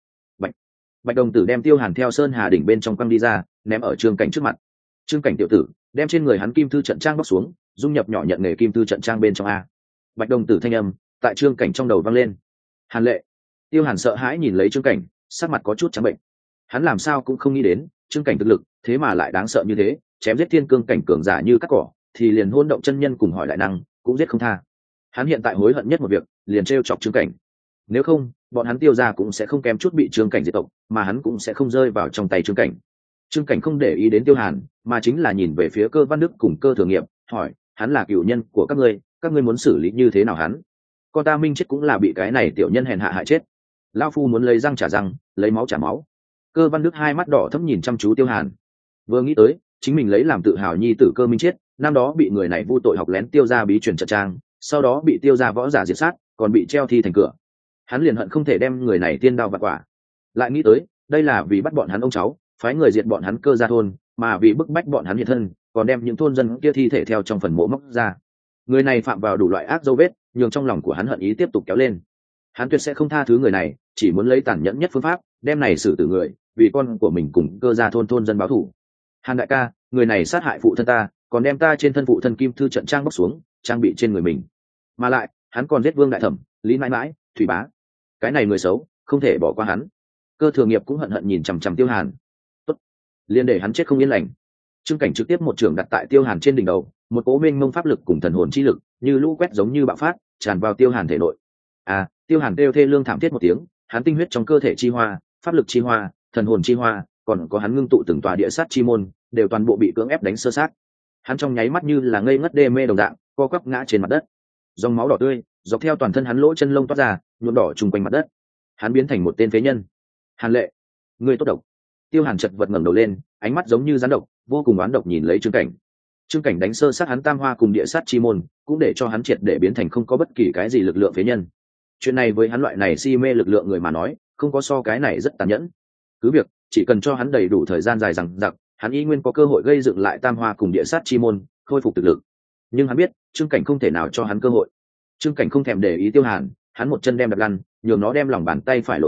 Bạch Đồng Tử đem Tiêu Hàn theo sơn hà đỉnh bên trong quăng đi ra, ném ở Trương Cảnh trước mặt. Trương Cảnh tiểu tử, đem trên người hắn kim thư trận trang bóc xuống, dung nhập nhỏ nhận nghề kim thư trận trang bên trong a. Bạch Đồng Tử thanh âm tại Trương Cảnh trong đầu vang lên. Hàn Lệ. Tiêu Hàn sợ hãi nhìn lấy Trương Cảnh, sắc mặt có chút trắng bệnh. Hắn làm sao cũng không nghĩ đến, Trương Cảnh thực lực thế mà lại đáng sợ như thế, chém giết thiên cương cảnh cường giả như cắt cỏ, thì liền hôn động chân nhân cùng hỏi đại năng cũng giết không tha. Hắn hiện tại hối hận nhất một việc, liền trêu chọc Trương Cảnh. Nếu không, bọn hắn Tiêu gia cũng sẽ không kém chút bị Trương Cảnh diệt tộc, mà hắn cũng sẽ không rơi vào trong tay Trương Cảnh. Trương Cảnh không để ý đến Tiêu Hàn, mà chính là nhìn về phía Cơ Văn Đức cùng Cơ Thừa Nghiệp, hỏi, hắn là cựu nhân của các ngươi muốn xử lý như thế nào hắn? Con ta Minh chết cũng là bị cái này tiểu nhân hèn hạ hại chết. Lão phu muốn lấy răng trả răng, lấy máu trả máu. Cơ Văn Đức hai mắt đỏ thẫm nhìn chăm chú Tiêu Hàn. Vừa nghĩ tới, chính mình lấy làm tự hào nhi tử Cơ Minh chết, năm đó bị người này vu tội học lén Tiêu gia bí truyền trận trang, sau đó bị Tiêu gia võ giả diệt sát, còn bị treo thi thành cửa. Hắn liền hận không thể đem người này tiên đao vặt quả. Lại nghĩ tới, đây là vì bắt bọn hắn ông cháu, phái người diệt bọn hắn Cơ gia thôn, mà vì bức bách bọn hắn hiện thân, còn đem những thôn dân kia thi thể theo trong phần mộ móc ra. Người này phạm vào đủ loại ác dấu vết, nhường trong lòng của hắn hận ý tiếp tục kéo lên. Hắn tuyệt sẽ không tha thứ người này, chỉ muốn lấy tàn nhẫn nhất phương pháp đem này xử tử người, vì con của mình cùng Cơ gia thôn dân báo thù. Hàn đại ca, người này sát hại phụ thân ta, còn đem ta trên thân phụ thân kim thư trận trang bóc xuống, trang bị trên người mình, mà lại hắn còn giết Vương đại thẩm, Lý mãi mãi, Thủy bá. Cái này người xấu, không thể bỏ qua hắn. Cơ Thừa Nghiệp cũng hận hận nhìn chằm chằm Tiêu Hàn. Tốt, liền để hắn chết không yên lành. Trương Cảnh trực tiếp một trường đặt tại Tiêu Hàn trên đỉnh đầu, một cỗ mênh mông pháp lực cùng thần hồn chi lực như lũ quét giống như bạo phát, tràn vào Tiêu Hàn thể nội. Tiêu Hàn kêu thê lương thảm thiết một tiếng, hắn tinh huyết trong cơ thể chi hoa, pháp lực chi hoa, thần hồn chi hoa, còn có hắn ngưng tụ từng tòa địa sát chi môn, đều toàn bộ bị cưỡng ép đánh sơ sát. Hắn trong nháy mắt như là ngây ngất đê mê đồng dạng, co quắp ngã trên mặt đất. Dòng máu đỏ tươi dọc theo toàn thân hắn lỗ chân lông toát ra, nhuộm đỏ trùng quanh mặt đất. Hắn biến thành một tên phế nhân. Hàn Lệ, ngươi tốt độc. Tiêu Hàn chật vật ngẩng đầu lên, ánh mắt giống như rắn độc, vô cùng oán độc nhìn lấy Trương Cảnh. Trương Cảnh đánh sơ sát hắn tam hoa cùng địa sát chi môn, cũng để cho hắn triệt để biến thành không có bất kỳ cái gì lực lượng phế nhân. Chuyện này với hắn loại này si mê lực lượng người mà nói, không có so cái này rất tàn nhẫn. Cứ việc chỉ cần cho hắn đầy đủ thời gian dài dằng dặc, hắn y nguyên có cơ hội gây dựng lại tam hoa cùng địa sát chi môn, khôi phục thực lực. Nhưng hắn biết, Trương Cảnh không thể nào cho hắn cơ hội. Trương Cảnh không thèm để ý Tiêu Hàn, hắn một chân đem đập lăn, nhường nó đem lòng bàn tay phải lộ ra,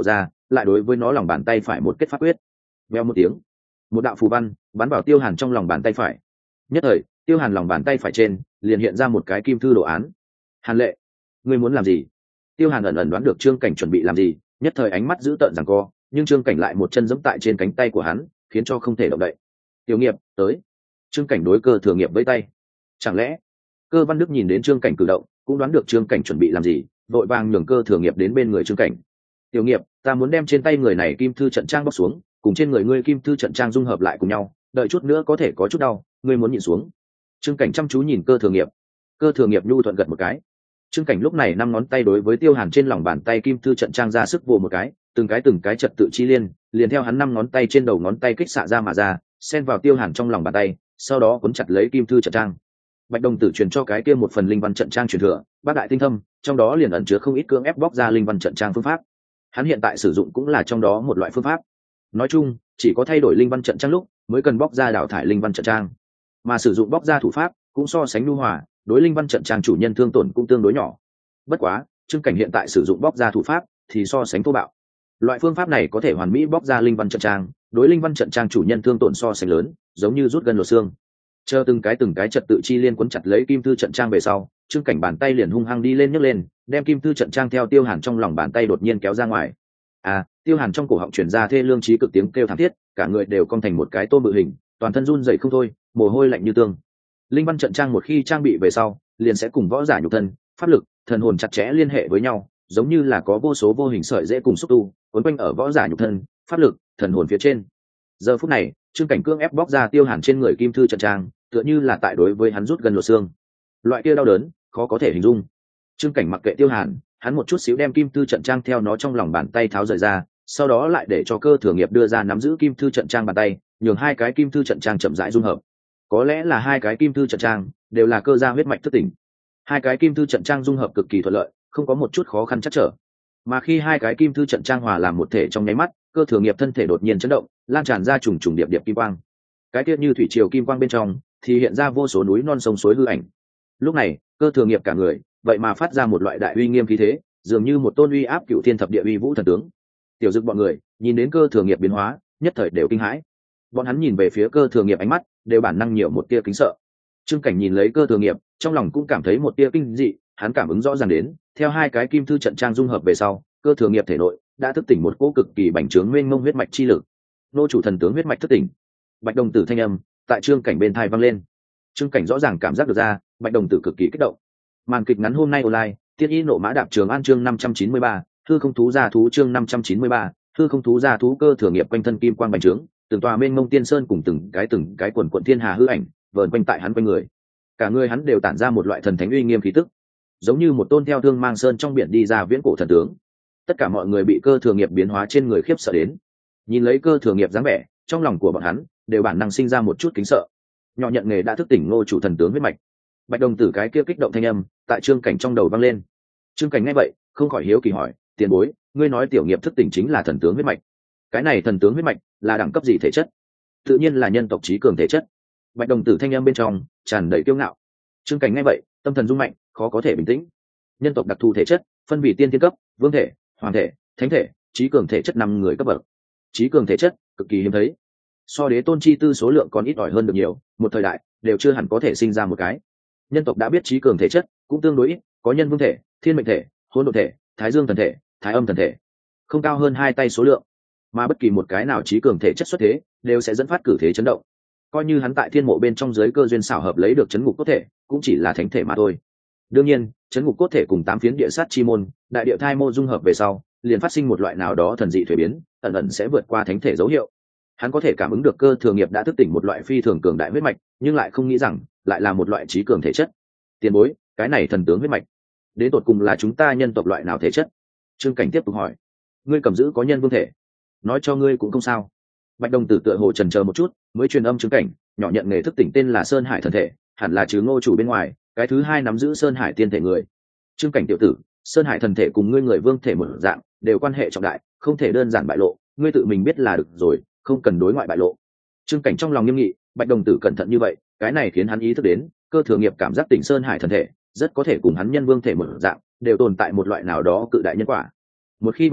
lại đối với nó lòng bàn tay phải một kết pháp quyết. Veo một tiếng, một đạo phù văn bắn vào Tiêu Hàn trong lòng bàn tay phải. Nhất thời, Tiêu Hàn lòng bàn tay phải trên liền hiện ra một cái kim thư đồ án. Hàn Lệ, ngươi muốn làm gì? Tiêu Hàn ẩn ẩn đoán được Trương Cảnh chuẩn bị làm gì, nhất thời ánh mắt dữ tợn giằng co, nhưng Trương Cảnh lại một chân giẫm tại trên cánh tay của hắn, khiến cho không thể động đậy. Tiểu Nghiệp, tới. Trương Cảnh đối Cơ Thừa Nghiệp với tay. Chẳng lẽ? Cơ Văn Đức nhìn đến Trương Cảnh cử động, cũng đoán được Trương Cảnh chuẩn bị làm gì, vội vàng nhường Cơ Thừa Nghiệp đến bên người Trương Cảnh. Tiểu Nghiệp, ta muốn đem trên tay người này kim thư trận trang bóc xuống, cùng trên người ngươi kim thư trận trang dung hợp lại cùng nhau, đợi chút nữa có thể có chút đau, ngươi muốn nhịn xuống. Trương Cảnh chăm chú nhìn Cơ Thừa Nghiệp. Cơ Thừa Nghiệp nhu thuận gật một cái. Trương Cảnh lúc này năm ngón tay đối với Tiêu Hàn trên lòng bàn tay kim thư trận trang ra sức vồ một cái, từng cái trật tự chi liên, liền theo hắn năm ngón tay trên đầu ngón tay kích xạ ra mà ra, xen vào Tiêu Hàn trong lòng bàn tay, sau đó cuốn chặt lấy kim thư trận trang. Bạch Đồng Tử truyền cho cái kia một phần linh văn trận trang truyền thừa, bác đại tinh thâm, trong đó liền ẩn chứa không ít cưỡng ép bóc ra linh văn trận trang phương pháp. Hắn hiện tại sử dụng cũng là trong đó một loại phương pháp. Nói chung, chỉ có thay đổi linh văn trận trang lúc mới cần bóc ra đào thải linh văn trận trang, mà sử dụng bóc ra thủ pháp cũng so sánh nhu hòa, đối linh văn trận trang chủ nhân thương tổn cũng tương đối nhỏ. Bất quá, Trương Cảnh hiện tại sử dụng bóc ra thủ pháp thì so sánh thô bạo. Loại phương pháp này có thể hoàn mỹ bóc ra linh văn trận trang, đối linh văn trận trang chủ nhân thương tổn so sánh lớn, giống như rút gân lột xương. Chờ từng cái trật tự chi liên cuốn chặt lấy kim thư trận trang về sau, Trương Cảnh bàn tay liền hung hăng đi lên nhấc lên, đem kim thư trận trang theo Tiêu Hàn trong lòng bàn tay đột nhiên kéo ra ngoài. Tiêu Hàn trong cổ họng truyền ra thê lương chí cực tiếng kêu thảm thiết, cả người đều cong thành một cái tôm bự hình, toàn thân run rẩy không thôi, mồ hôi lạnh như tương. Linh văn trận trang một khi trang bị về sau, liền sẽ cùng võ giả nhục thân, pháp lực, thần hồn chặt chẽ liên hệ với nhau, giống như là có vô số vô hình sợi dễ cùng xúc tu, quấn quanh ở võ giả nhục thân, pháp lực, thần hồn phía trên. Giờ phút này, Trương Cảnh cương ép bóc ra Tiêu Hàn trên người kim thư trận trang, tựa như là tại đối với hắn rút gần lột xương. Loại kia đau đớn, khó có thể hình dung. Trương Cảnh mặc kệ Tiêu Hàn, hắn một chút xíu đem kim thư trận trang theo nó trong lòng bàn tay tháo rời ra, sau đó lại để cho Cơ Thừa Nghiệp đưa ra nắm giữ kim thư trận trang bàn tay, nhường hai cái kim thư trận trang chậm rãi dung hợp. Có lẽ là hai cái kim thư trận trang đều là cơ gia huyết mạch thức tỉnh, hai cái kim thư trận trang dung hợp cực kỳ thuận lợi, không có một chút khó khăn chắc trở. Mà khi hai cái kim thư trận trang hòa làm một thể trong nháy mắt, Cơ Thừa Nghiệp thân thể đột nhiên chấn động, lan tràn ra trùng trùng điệp điệp kim quang. Cái tiết như thủy triều kim quang bên trong thì hiện ra vô số núi non sông suối hư ảnh. Lúc này, Cơ Thừa Nghiệp cả người vậy mà phát ra một loại đại uy nghiêm khí thế, dường như một tôn uy áp cựu thiên thập địa uy vũ thần tướng. Tiểu Dực bọn người nhìn đến Cơ Thừa Nghiệp biến hóa, nhất thời đều kinh hãi. Bọn hắn nhìn về phía Cơ Thừa Nghiệp ánh mắt đều bản năng nhiều một tia kính sợ. Trương Cảnh nhìn lấy Cơ Thừa Nghiệp, trong lòng cũng cảm thấy một tia kinh dị, hắn cảm ứng rõ ràng đến, theo hai cái kim thư trận trang dung hợp về sau, Cơ Thừa Nghiệp thể nội đã thức tỉnh một cỗ cực kỳ bành trướng mênh mông huyết mạch chi lực. Nô chủ thần tướng huyết mạch thức tỉnh. Bạch Đồng Tử thanh âm tại Trương Cảnh bên tai vang lên. Trương Cảnh rõ ràng cảm giác được ra, Bạch Đồng Tử cực kỳ kích động. Màn kịch ngắn hôm nay online, Tiên Y nộ mã đạp Trường An chương 593, hư không thú gia thú chương 593, hư không thú gia thú. Cơ Thừa Nghiệp quanh thân kim quang bành trướng, từng tòa mênh mông tiên sơn cùng từng cái quần quần thiên hà hư ảnh vờn quanh tại hắn quanh người. Cả người hắn đều tản ra một loại thần thánh uy nghiêm khí tức, giống như một tôn theo thương mang sơn trong biển đi ra viễn cổ thần tướng. Tất cả mọi người bị Cơ Thừa Nghiệp biến hóa trên người khiếp sợ đến. Nhìn lấy Cơ Thừa Nghiệp dáng vẻ, trong lòng của bọn hắn đều bản năng sinh ra một chút kính sợ. Nhỏ nhận nghề đã thức tỉnh Ngô chủ thần tướng huyết mạch. Bạch Đồng Tử cái kia kích động thanh âm tại Trương Cảnh trong đầu vang lên. Trương Cảnh nghe vậy không khỏi hiếu kỳ hỏi, tiền bối, ngươi nói Tiểu Nghiệp thức tỉnh chính là thần tướng huyết mạch, cái này thần tướng huyết mạch là đẳng cấp gì thể chất? Tự nhiên là nhân tộc trí cường thể chất. Bạch Đồng Tử thanh âm bên trong tràn đầy kiêu ngạo. Trương Cảnh nghe vậy tâm thần rung mạnh, khó có thể bình tĩnh. Nhân tộc đặc thù thể chất phân vì tiên thiên cấp, vương thể, hoàng thể, thánh thể, trí cường thể chất 5 người cấp bậc. Trí cường thể chất cực kỳ hiếm thấy, so đế tôn chi tư số lượng còn ít ỏi hơn được nhiều, một thời đại đều chưa hẳn có thể sinh ra một cái. Nhân tộc đã biết trí cường thể chất cũng tương đối ít, có nhân vương thể, thiên mệnh thể, hỗn độn thể, thái dương thần thể, thái âm thần thể, không cao hơn 2 tay số lượng. Mà bất kỳ một cái nào trí cường thể chất xuất thế đều sẽ dẫn phát cử thế chấn động. Coi như hắn tại thiên mộ bên trong giới cơ duyên xảo hợp lấy được chấn ngục cốt thể, cũng chỉ là thánh thể mà thôi. Đương nhiên, chấn ngục cốt thể cùng 8 phiến địa sát chi môn, đại địa thai mô dung hợp về sau, liền phát sinh một loại nào đó thần dị thuế biến, ẩn ẩn sẽ vượt qua thánh thể dấu hiệu. Hắn có thể cảm ứng được Cơ Thừa Nghiệp đã thức tỉnh một loại phi thường cường đại huyết mạch, nhưng lại không nghĩ rằng lại là một loại trí cường thể chất. Tiền bối, cái này thần tướng huyết mạch, đến tột cùng là chúng ta nhân tộc loại nào thể chất? Trương Cảnh tiếp tục hỏi. Ngươi cầm giữ có nhân vương thể, nói cho ngươi cũng không sao. Bạch Đồng Tử tựa hồ chần chờ một chút, mới truyền âm Trương Cảnh, nhỏ nhận nghề thức tỉnh tên là Sơn Hải thần thể, hẳn là trừ Ngô chủ bên ngoài, cái thứ hai nắm giữ Sơn Hải tiên thể người. Trương Cảnh tiểu tử, Sơn Hải thần thể cùng ngươi người vương thể một dạng, đều quan hệ trọng đại, không thể đơn giản bại lộ, ngươi tự mình biết là được rồi, không cần đối ngoại bại lộ. Trương Cảnh trong lòng nghiêm nghị, Bạch Đồng Tử cẩn thận như vậy, cái này khiến hắn ý thức đến, Cơ Thừa Nghiệp cảm giác tỉnh Sơn Hải thần thể, rất có thể cùng hắn nhân vương thể một dạng, đều tồn tại một loại nào đó cự đại nhân quả. Một khi bại lộ,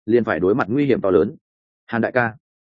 liền phải đối mặt nguy hiểm to lớn. Hàn đại ca,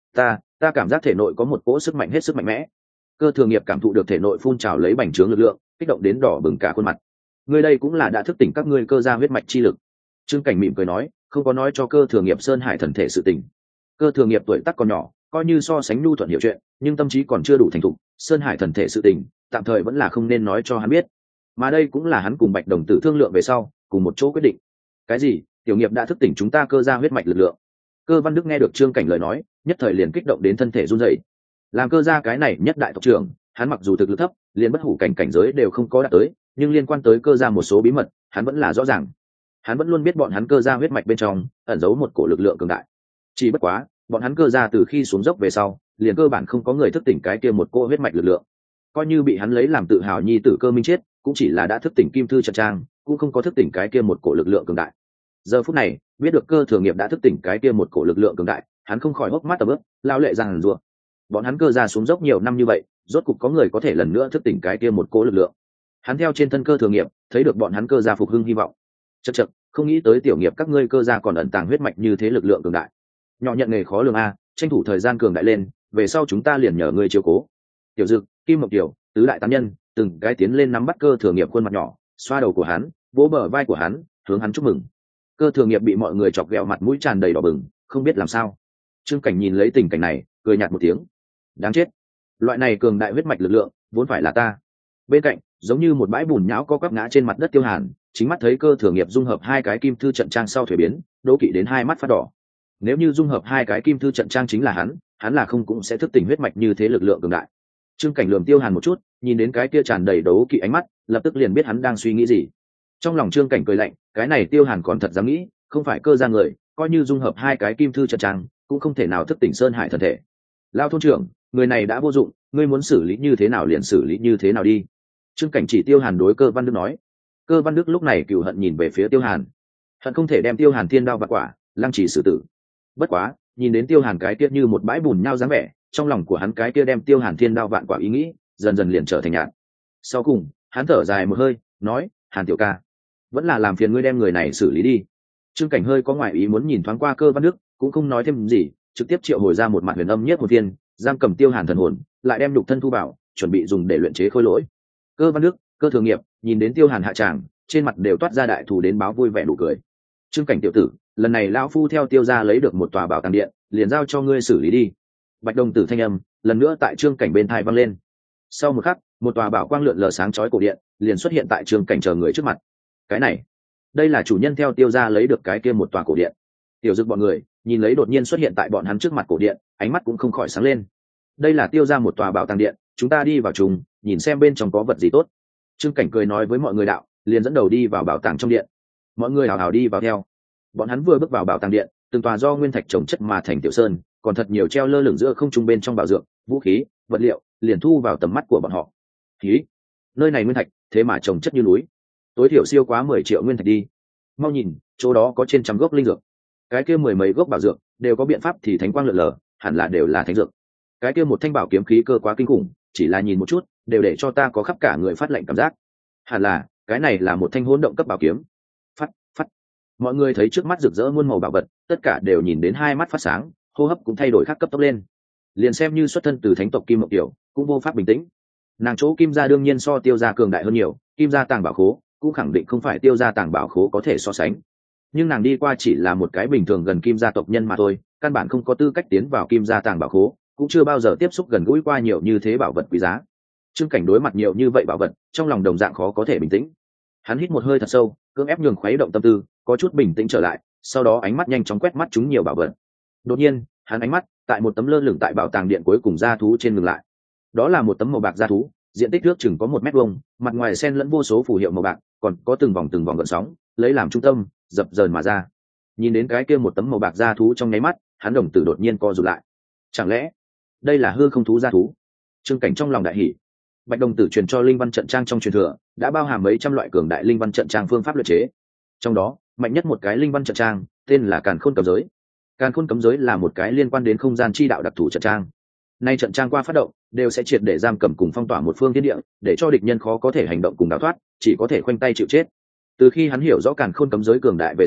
ta cảm giác thể nội có một cỗ sức mạnh hết sức mạnh mẽ. Cơ Thừa Nghiệp cảm thụ được thể nội phun trào lấy bành trướng lực lượng, kích động đến đỏ bừng cả khuôn mặt. Ngươi đây cũng là đã thức tỉnh các ngươi cơ gia huyết mạch chi lực. Trương Cảnh mỉm cười nói, không có nói cho Cơ Thừa Nghiệp Sơn Hải thần thể sự tình. Cơ Thừa Nghiệp tuổi tác còn nhỏ, coi như so sánh nhu thuận hiểu chuyện, nhưng tâm trí còn chưa đủ thành thục, Sơn Hải thần thể sự tình, tạm thời vẫn là không nên nói cho hắn biết. Mà đây cũng là hắn cùng Bạch Đồng Tử thương lượng về sau, cùng một chỗ quyết định. Cái gì? Tiểu Nghiệp đã thức tỉnh chúng ta cơ gia huyết mạch lực lượng. Cơ Văn Đức nghe được Trương Cảnh lời nói, nhất thời liền kích động đến thân thể run rẩy. Làm cơ gia cái này nhất đại tộc trưởng, hắn mặc dù thực lực thấp, liền bất hủ cảnh giới đều không có đạt tới, nhưng liên quan tới cơ gia một số bí mật, hắn vẫn là rõ ràng. Hắn vẫn luôn biết bọn hắn cơ gia huyết mạch bên trong ẩn giấu một cổ lực lượng cường đại. Chỉ bất quá, bọn hắn cơ gia từ khi xuống dốc về sau, liền cơ bản không có người thức tỉnh cái kia một cỗ huyết mạch lực lượng. Coi như bị hắn lấy làm tự hào nhi tử Cơ Minh chết, cũng chỉ là đã thức tỉnh kim thư trận trang, cũng không có thức tỉnh cái kia một cổ lực lượng cường đại. Giờ phút này, biết được Cơ Thừa Nghiệp đã thức tỉnh cái kia một cổ lực lượng cường đại, hắn không khỏi hốc mắt tầm ướp, lao lệ rằng rủa. Bọn hắn cơ gia xuống dốc nhiều năm như vậy, rốt cục có người có thể lần nữa thức tỉnh cái kia một cỗ lực lượng. Hắn theo trên thân Cơ Thừa Nghiệp, thấy được bọn hắn cơ gia phục hưng hy vọng. Chậc chậc, không nghĩ tới tiểu nghiệp các ngươi cơ gia còn ẩn tàng huyết mạch như thế lực lượng cường đại. Nhỏ nhận nghề khó lường a, tranh thủ thời gian cường đại lên, về sau chúng ta liền nhờ ngươi chiếu cố. Tiểu Dực, Kim Mộc Tiểu, tứ đại tán nhân, từng cái tiến lên nắm bắt Cơ Thừa Nghiệp khuôn mặt nhỏ, xoa đầu của hắn, vỗ bờ vai của hắn, hướng hắn chúc mừng. Cơ Thừa Nghiệp bị mọi người chọc ghẹo mặt mũi tràn đầy đỏ bừng, không biết làm sao. Trương Cảnh nhìn lấy tình cảnh này, cười nhạt một tiếng. Đáng chết, loại này cường đại huyết mạch lực lượng vốn phải là ta. Bên cạnh, giống như một bãi bùn nhão co quắp ngã trên mặt đất Tiêu Hàn, chính mắt thấy Cơ Thừa Nghiệp dung hợp hai cái kim thư trận trang sau thuế biến, đố kỵ đến hai mắt phát đỏ. Nếu như dung hợp hai cái kim thư trận trang chính là hắn là không cũng sẽ thức tỉnh huyết mạch như thế lực lượng cường đại. Trương Cảnh lườm Tiêu Hàn một chút, nhìn đến cái kia tràn đầy đố kỵ ánh mắt, lập tức liền biết hắn đang suy nghĩ gì. Trong lòng Trương Cảnh cười lạnh, cái này Tiêu Hàn còn thật dám nghĩ, không phải cơ gia người, coi như dung hợp hai cái kim thư trận trang, cũng không thể nào thức tỉnh Sơn Hải thần thể. Lao thôn trưởng, người này đã vô dụng, ngươi muốn xử lý như thế nào liền xử lý như thế nào đi. Trương Cảnh chỉ Tiêu Hàn đối Cơ Văn Đức nói. Cơ Văn Đức lúc này cừu hận nhìn về phía Tiêu Hàn, hận không thể đem Tiêu Hàn thiên đao vặt quả, lăng trì xử tử. Bất quá, nhìn đến Tiêu Hàn cái kia như một bãi bùn nhau dáng vẻ, trong lòng của hắn cái kia đem Tiêu Hàn thiên đao vạn quả ý nghĩ, dần dần liền trở thành nhạt. Sau cùng, hắn thở dài một hơi, nói: Hàn tiểu ca, vẫn là làm phiền ngươi đem người này xử lý đi. Trương Cảnh hơi có ngoại ý muốn nhìn thoáng qua Cơ Văn Đức, cũng không nói thêm gì, trực tiếp triệu hồi ra một mặt huyền âm nhất một thiên, giam cầm Tiêu Hàn thần hồn, lại đem nhục thân thu vào, chuẩn bị dùng để luyện chế khôi lỗi. Cơ Văn Đức, Cơ Thừa Nghiệp nhìn đến Tiêu Hàn hạ tràng, trên mặt đều toát ra đại thù đến báo vui vẻ nụ cười. Trương Cảnh tiểu tử, lần này lão phu theo Tiêu gia lấy được một tòa bảo tàng điện, liền giao cho ngươi xử lý đi. Bạch Đồng Tử thanh âm lần nữa tại Trương Cảnh bên tai vang lên. Sau một khắc, một tòa bảo quang lượn lờ sáng chói cổ điện liền xuất hiện tại Trương Cảnh chờ người trước mặt. Cái này, đây là chủ nhân theo Tiêu gia lấy được cái kia một tòa cổ điện. Tiểu Dực bọn người nhìn lấy đột nhiên xuất hiện tại bọn hắn trước mặt cổ điện, ánh mắt cũng không khỏi sáng lên. Đây là Tiêu gia một tòa bảo tàng điện, chúng ta đi vào chung, nhìn xem bên trong có vật gì tốt. Trương Cảnh cười nói với mọi người đạo, liền dẫn đầu đi vào bảo tàng trong điện. Mọi người hào hào đi vào theo. Bọn hắn vừa bước vào bảo tàng điện, từng tòa do nguyên thạch trồng chất mà thành tiểu sơn, còn thật nhiều treo lơ lửng giữa không trung bên trong bảo dược, vũ khí, vật liệu, liền thu vào tầm mắt của bọn họ. Khí, nơi này nguyên thạch, thế mà trồng chất như núi, tối thiểu siêu quá 10 triệu nguyên thạch đi. Mau nhìn, chỗ đó có trên trăm gốc linh dược. Cái kia mười mấy gốc bảo dược đều có biện pháp thì thánh quang lượn lờ, hẳn là đều là thánh dược. Cái kia một thanh bảo kiếm khí cơ quá kinh khủng, chỉ là nhìn một chút, đều để cho ta có khắp cả người phát lạnh cảm giác. Hẳn là, cái này là một thanh hỗn động cấp bảo kiếm. Phát, phát. Mọi người thấy trước mắt rực rỡ muôn màu bảo vật, tất cả đều nhìn đến hai mắt phát sáng, hô hấp cũng thay đổi khác cấp tốc lên. Liền xem như xuất thân từ thánh tộc Kim Mộc Tiểu, cũng vô pháp bình tĩnh. Nàng chỗ Kim gia đương nhiên so Tiêu gia cường đại hơn nhiều, Kim gia tàng bảo khố cũng khẳng định không phải Tiêu gia tàng bảo khố có thể so sánh. Nhưng nàng đi qua chỉ là một cái bình thường gần Kim gia tộc nhân mà thôi, căn bản không có tư cách tiến vào Kim gia tàng bảo khố, cũng chưa bao giờ tiếp xúc gần gũi qua nhiều như thế bảo vật quý giá. Trương Cảnh đối mặt nhiều như vậy bảo vật, trong lòng đồng dạng khó có thể bình tĩnh. Hắn hít một hơi thật sâu, cưỡng ép nhường khuấy động tâm tư, có chút bình tĩnh trở lại, sau đó ánh mắt nhanh chóng quét mắt chúng nhiều bảo vật. Đột nhiên, hắn ánh mắt tại một tấm lơ lửng tại bảo tàng điện cuối cùng gia thú trên ngừng lại. Đó là một tấm màu bạc gia thú, diện tích ước chừng có 1 mét vuông, mặt ngoài xen lẫn vô số phù hiệu màu bạc, còn có từng vòng gợn sóng, lấy làm trung tâm, dập dờn mà ra. Nhìn đến cái kia một tấm màu bạc gia thú trong nháy mắt, hắn đồng tử đột nhiên co rụt lại. Chẳng lẽ đây là hư không thú gia thú? Trương Cảnh trong lòng đại hỉ. Bạch Đồng Tử truyền cho linh văn trận trang trong truyền thừa, đã bao hàm mấy trăm loại cường đại linh văn trận trang phương pháp luyện chế. Trong đó, mạnh nhất một cái linh văn trận trang, tên là Càn Khôn Cấm Giới. Càn Khôn Cấm Giới là một cái liên quan đến không gian chi đạo đặc thù trận trang. Nay trận trang qua phát động, đều sẽ triệt để giam cầm cùng phong tỏa một phương thiên địa, để cho địch nhân khó có thể hành động cùng đào thoát, chỉ có thể khoanh tay chịu chết. Từ khi hắn hiểu rõ Càn Khôn Cấm Giới cường đại về sau,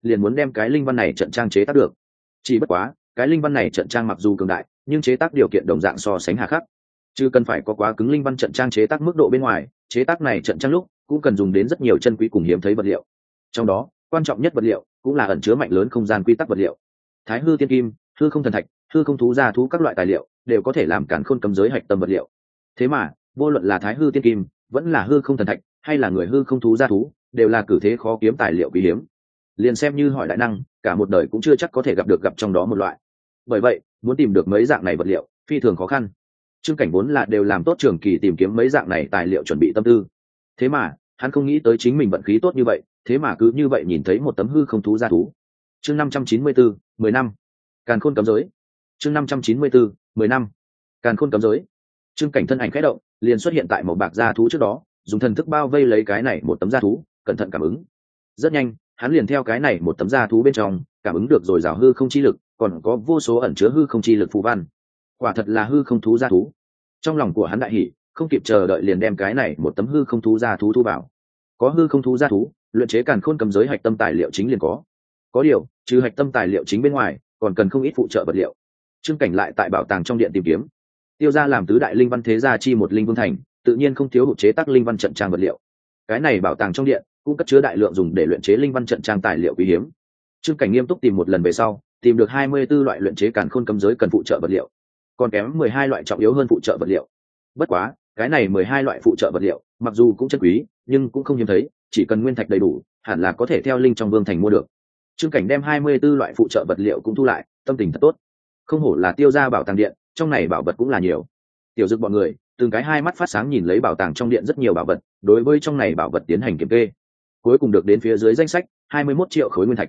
liền muốn đem cái linh văn này trận trang chế tác được. Chỉ bất quá cái linh văn này trận trang mặc dù cường đại nhưng chế tác điều kiện đồng dạng so sánh hà khắc, chứ cần phải có quá cứng linh văn trận trang chế tác mức độ bên ngoài, chế tác này trận trang lúc cũng cần dùng đến rất nhiều chân quý cùng hiếm thấy vật liệu. Trong đó quan trọng nhất vật liệu cũng là ẩn chứa mạnh lớn không gian quy tắc vật liệu. Thái hư tiên kim, hư không thần thạch, hư không thú gia thú các loại tài liệu đều có thể làm cản khôn cấm giới hạch tâm vật liệu. Thế mà vô luận là thái hư tiên kim vẫn là hư không thần thạch hay là người hư không thú gia thú đều là cử thế khó kiếm tài liệu quý hiếm, liền xem như hỏi đại năng cả một đời cũng chưa chắc có thể gặp trong đó một loại. Bởi vậy muốn tìm được mấy dạng này vật liệu phi thường khó khăn. Trương Cảnh vốn là đều làm tốt trường kỳ tìm kiếm mấy dạng này tài liệu chuẩn bị tâm tư, thế mà hắn không nghĩ tới chính mình vận khí tốt như vậy, thế mà cứ như vậy nhìn thấy một tấm hư không thú gia thú. Chương 594, 10 năm càn khôn cấm giới. Chương 594, 10 năm càn khôn cấm giới. Trương Cảnh thân ảnh khẽ động liền xuất hiện tại một bạc gia thú trước đó, dùng thần thức bao vây lấy cái này một tấm gia thú, cẩn thận cảm ứng. Rất nhanh hắn liền theo cái này một tấm gia thú bên trong cảm ứng được rồi rào hư không chi lực, còn có vô số ẩn chứa hư không chi lực phù văn. Quả thật là hư không thú gia thú. Trong lòng của hắn đại hỉ, không kịp chờ đợi liền đem cái này một tấm hư không thú gia thú thu vào. Có hư không thú gia thú, luyện chế càn khôn cấm giới hạch tâm tài liệu chính liền có. Có điều trừ hạch tâm tài liệu chính bên ngoài còn cần không ít phụ trợ vật liệu. Trương Cảnh lại tại bảo tàng trong điện tìm kiếm. Tiêu gia làm tứ đại linh văn thế gia chi một linh vương thành, tự nhiên không thiếu hụt chế tác linh văn trận trang vật liệu. Cái này bảo tàng trong điện cũng cất chứa đại lượng dùng để luyện chế linh văn trận trang tài liệu quý hiếm. Trương Cảnh nghiêm túc tìm một lần về sau, tìm được 24 loại luyện chế càn khôn cấm giới cần phụ trợ vật liệu, còn kém 12 loại trọng yếu hơn phụ trợ vật liệu. Bất quá cái này 12 loại phụ trợ vật liệu mặc dù cũng chân quý nhưng cũng không hiếm thấy, chỉ cần nguyên thạch đầy đủ hẳn là có thể theo linh trong vương thành mua được. Trương Cảnh đem 24 loại phụ trợ vật liệu cũng thu lại, tâm tình thật tốt. Không hổ là Tiêu gia bảo tàng điện, trong này bảo vật cũng là nhiều. Tiểu Dực bọn người từng cái hai mắt phát sáng nhìn lấy bảo tàng trong điện rất nhiều bảo vật, đối với trong này bảo vật tiến hành kiểm kê. Cuối cùng được đến phía dưới danh sách 21 triệu khối nguyên thạch,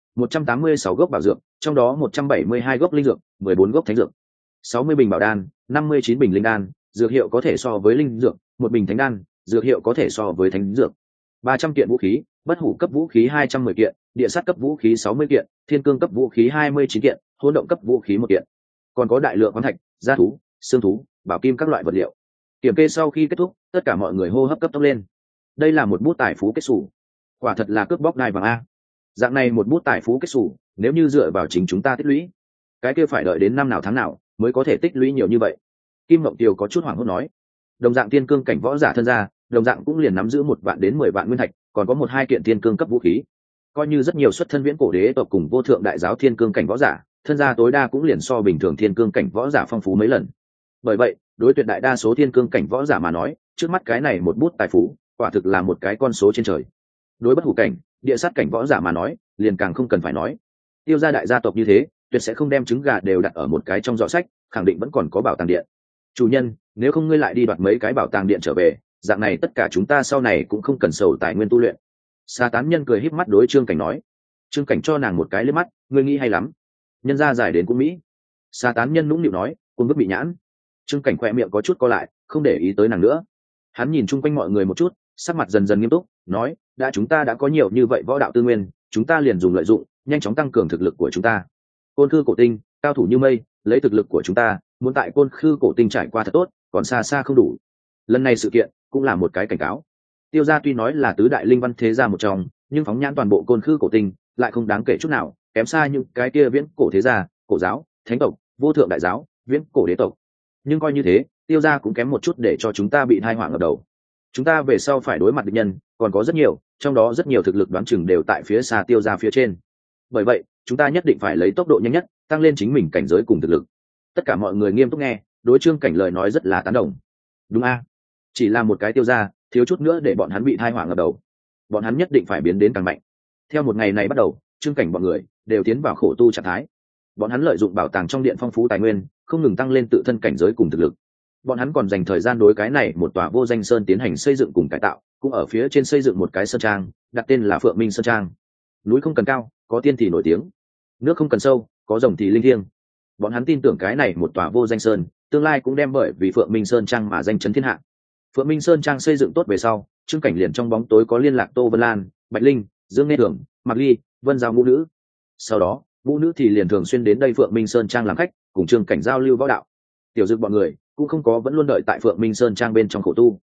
186 gốc bảo dược, trong đó 172 gốc linh dược, 14 gốc thánh dược, 60 bình bảo đan, 59 bình linh đan, dược hiệu có thể so với linh dược, 1 bình thánh đan, dược hiệu có thể so với thánh dược. 300 kiện vũ khí, bất hủ cấp vũ khí 210 kiện, địa sát cấp vũ khí 60 kiện, thiên cương cấp vũ khí 29 kiện, hỗn động cấp vũ khí 1 kiện. Còn có đại lượng khoáng thạch, gia thú, xương thú, bảo kim các loại vật liệu. Kiểm kê sau khi kết thúc, tất cả mọi người hô hấp cấp tốc lên. Đây là một bút tài phú kết sủ. Quả thật là cướp bóc đai vàng a. Dạng này một bút tài phú kết sủ, nếu như dựa vào chính chúng ta tích lũy, cái kia phải đợi đến năm nào tháng nào mới có thể tích lũy nhiều như vậy. Kim Mộng Kiều có chút hoảng hốt nói. Đồng dạng tiên cương cảnh võ giả thân gia, đồng dạng cũng liền nắm giữ 1 vạn đến 10 vạn nguyên thạch, còn có 1-2 kiện tiên cương cấp vũ khí. Coi như rất nhiều xuất thân viễn cổ đế tộc cùng vô thượng đại giáo thiên cương cảnh võ giả, thân gia tối đa cũng liền so bình thường thiên cương cảnh võ giả phong phú mấy lần. Bởi vậy đối tuyệt đại đa số thiên cương cảnh võ giả mà nói, trước mắt cái này một bút tài phú quả thực là một cái con số trên trời. Đối bất hủ cảnh, địa sát cảnh võ giả mà nói liền càng không cần phải nói. Tiêu gia đại gia tộc như thế tuyệt sẽ không đem trứng gà đều đặt ở một cái trong giỏ sách, khẳng định vẫn còn có bảo tàng điện. Chủ nhân, nếu không ngươi lại đi đoạt mấy cái bảo tàng điện trở về, dạng này tất cả chúng ta sau này cũng không cần sầu tài nguyên tu luyện. Sa Tán Nhân cười híp mắt đối Trương Cảnh nói. Trương Cảnh cho nàng một cái liếc mắt, ngươi nghĩ hay lắm. Nhân gia giải đến cũng mỹ. Sa Tán Nhân nũng nịu nói, cuồng vứt bị nhãn. Trương Cảnh khoe miệng có chút co lại, không để ý tới nàng nữa. Hắn nhìn chung quanh mọi người một chút, sắc mặt dần dần nghiêm túc, nói, đã chúng ta đã có nhiều như vậy võ đạo tư nguyên, chúng ta liền dùng lợi dụng, nhanh chóng tăng cường thực lực của chúng ta. Côn Khư cổ tinh, cao thủ như mây, lấy thực lực của chúng ta, muốn tại Côn Khư cổ tinh trải qua thật tốt, còn xa xa không đủ. Lần này sự kiện cũng là một cái cảnh cáo. Tiêu gia tuy nói là tứ đại linh văn thế gia một trong, nhưng phóng nhãn toàn bộ Côn Khư cổ tinh lại không đáng kể chút nào, kém xa những cái kia viễn cổ thế gia, cổ giáo, thánh tộc, vô thượng đại giáo, viễn cổ đế tộc. Nhưng coi như thế, Tiêu gia cũng kém một chút để cho chúng ta bị tai họa ngập đầu. Chúng ta về sau phải đối mặt địch nhân còn có rất nhiều, trong đó rất nhiều thực lực đoán chừng đều tại phía xa Tiêu gia phía trên. Bởi vậy chúng ta nhất định phải lấy tốc độ nhanh nhất tăng lên chính mình cảnh giới cùng thực lực. Tất cả mọi người nghiêm túc nghe, đối Trương Cảnh lời nói rất là tán đồng. Đúng a, chỉ là một cái Tiêu gia, thiếu chút nữa để bọn hắn bị tai họa ngập đầu. Bọn hắn nhất định phải biến đến càng mạnh. Theo một ngày này bắt đầu, Trương Cảnh bọn người đều tiến vào khổ tu trạng thái. Bọn hắn lợi dụng bảo tàng trong điện phong phú tài nguyên, không ngừng tăng lên tự thân cảnh giới cùng thực lực. Bọn hắn còn dành thời gian đối cái này một tòa vô danh sơn tiến hành xây dựng cùng cải tạo, cũng ở phía trên xây dựng một cái sơn trang, đặt tên là Phượng Minh Sơn Trang. Núi không cần cao, có tiên thì nổi tiếng; nước không cần sâu, có rồng thì linh thiêng. Bọn hắn tin tưởng cái này một tòa vô danh sơn, tương lai cũng đem bởi vì Phượng Minh Sơn Trang mà danh chấn thiên hạ. Phượng Minh Sơn Trang xây dựng tốt về sau, Trương Cảnh liền trong bóng tối có liên lạc Tô Vân Lan, Bạch Linh, Dương Nghe Thường, Mạc Ly, Vân Giao Ngũ Nữ. Sau đó Ngũ Nữ thì liền thường xuyên đến đây Phượng Minh Sơn Trang làm khách, cùng Trương Cảnh giao lưu võ đạo. Tiểu Dực bọn người cũng không có vẫn luôn đợi tại Phượng Minh Sơn Trang bên trong khổ tu.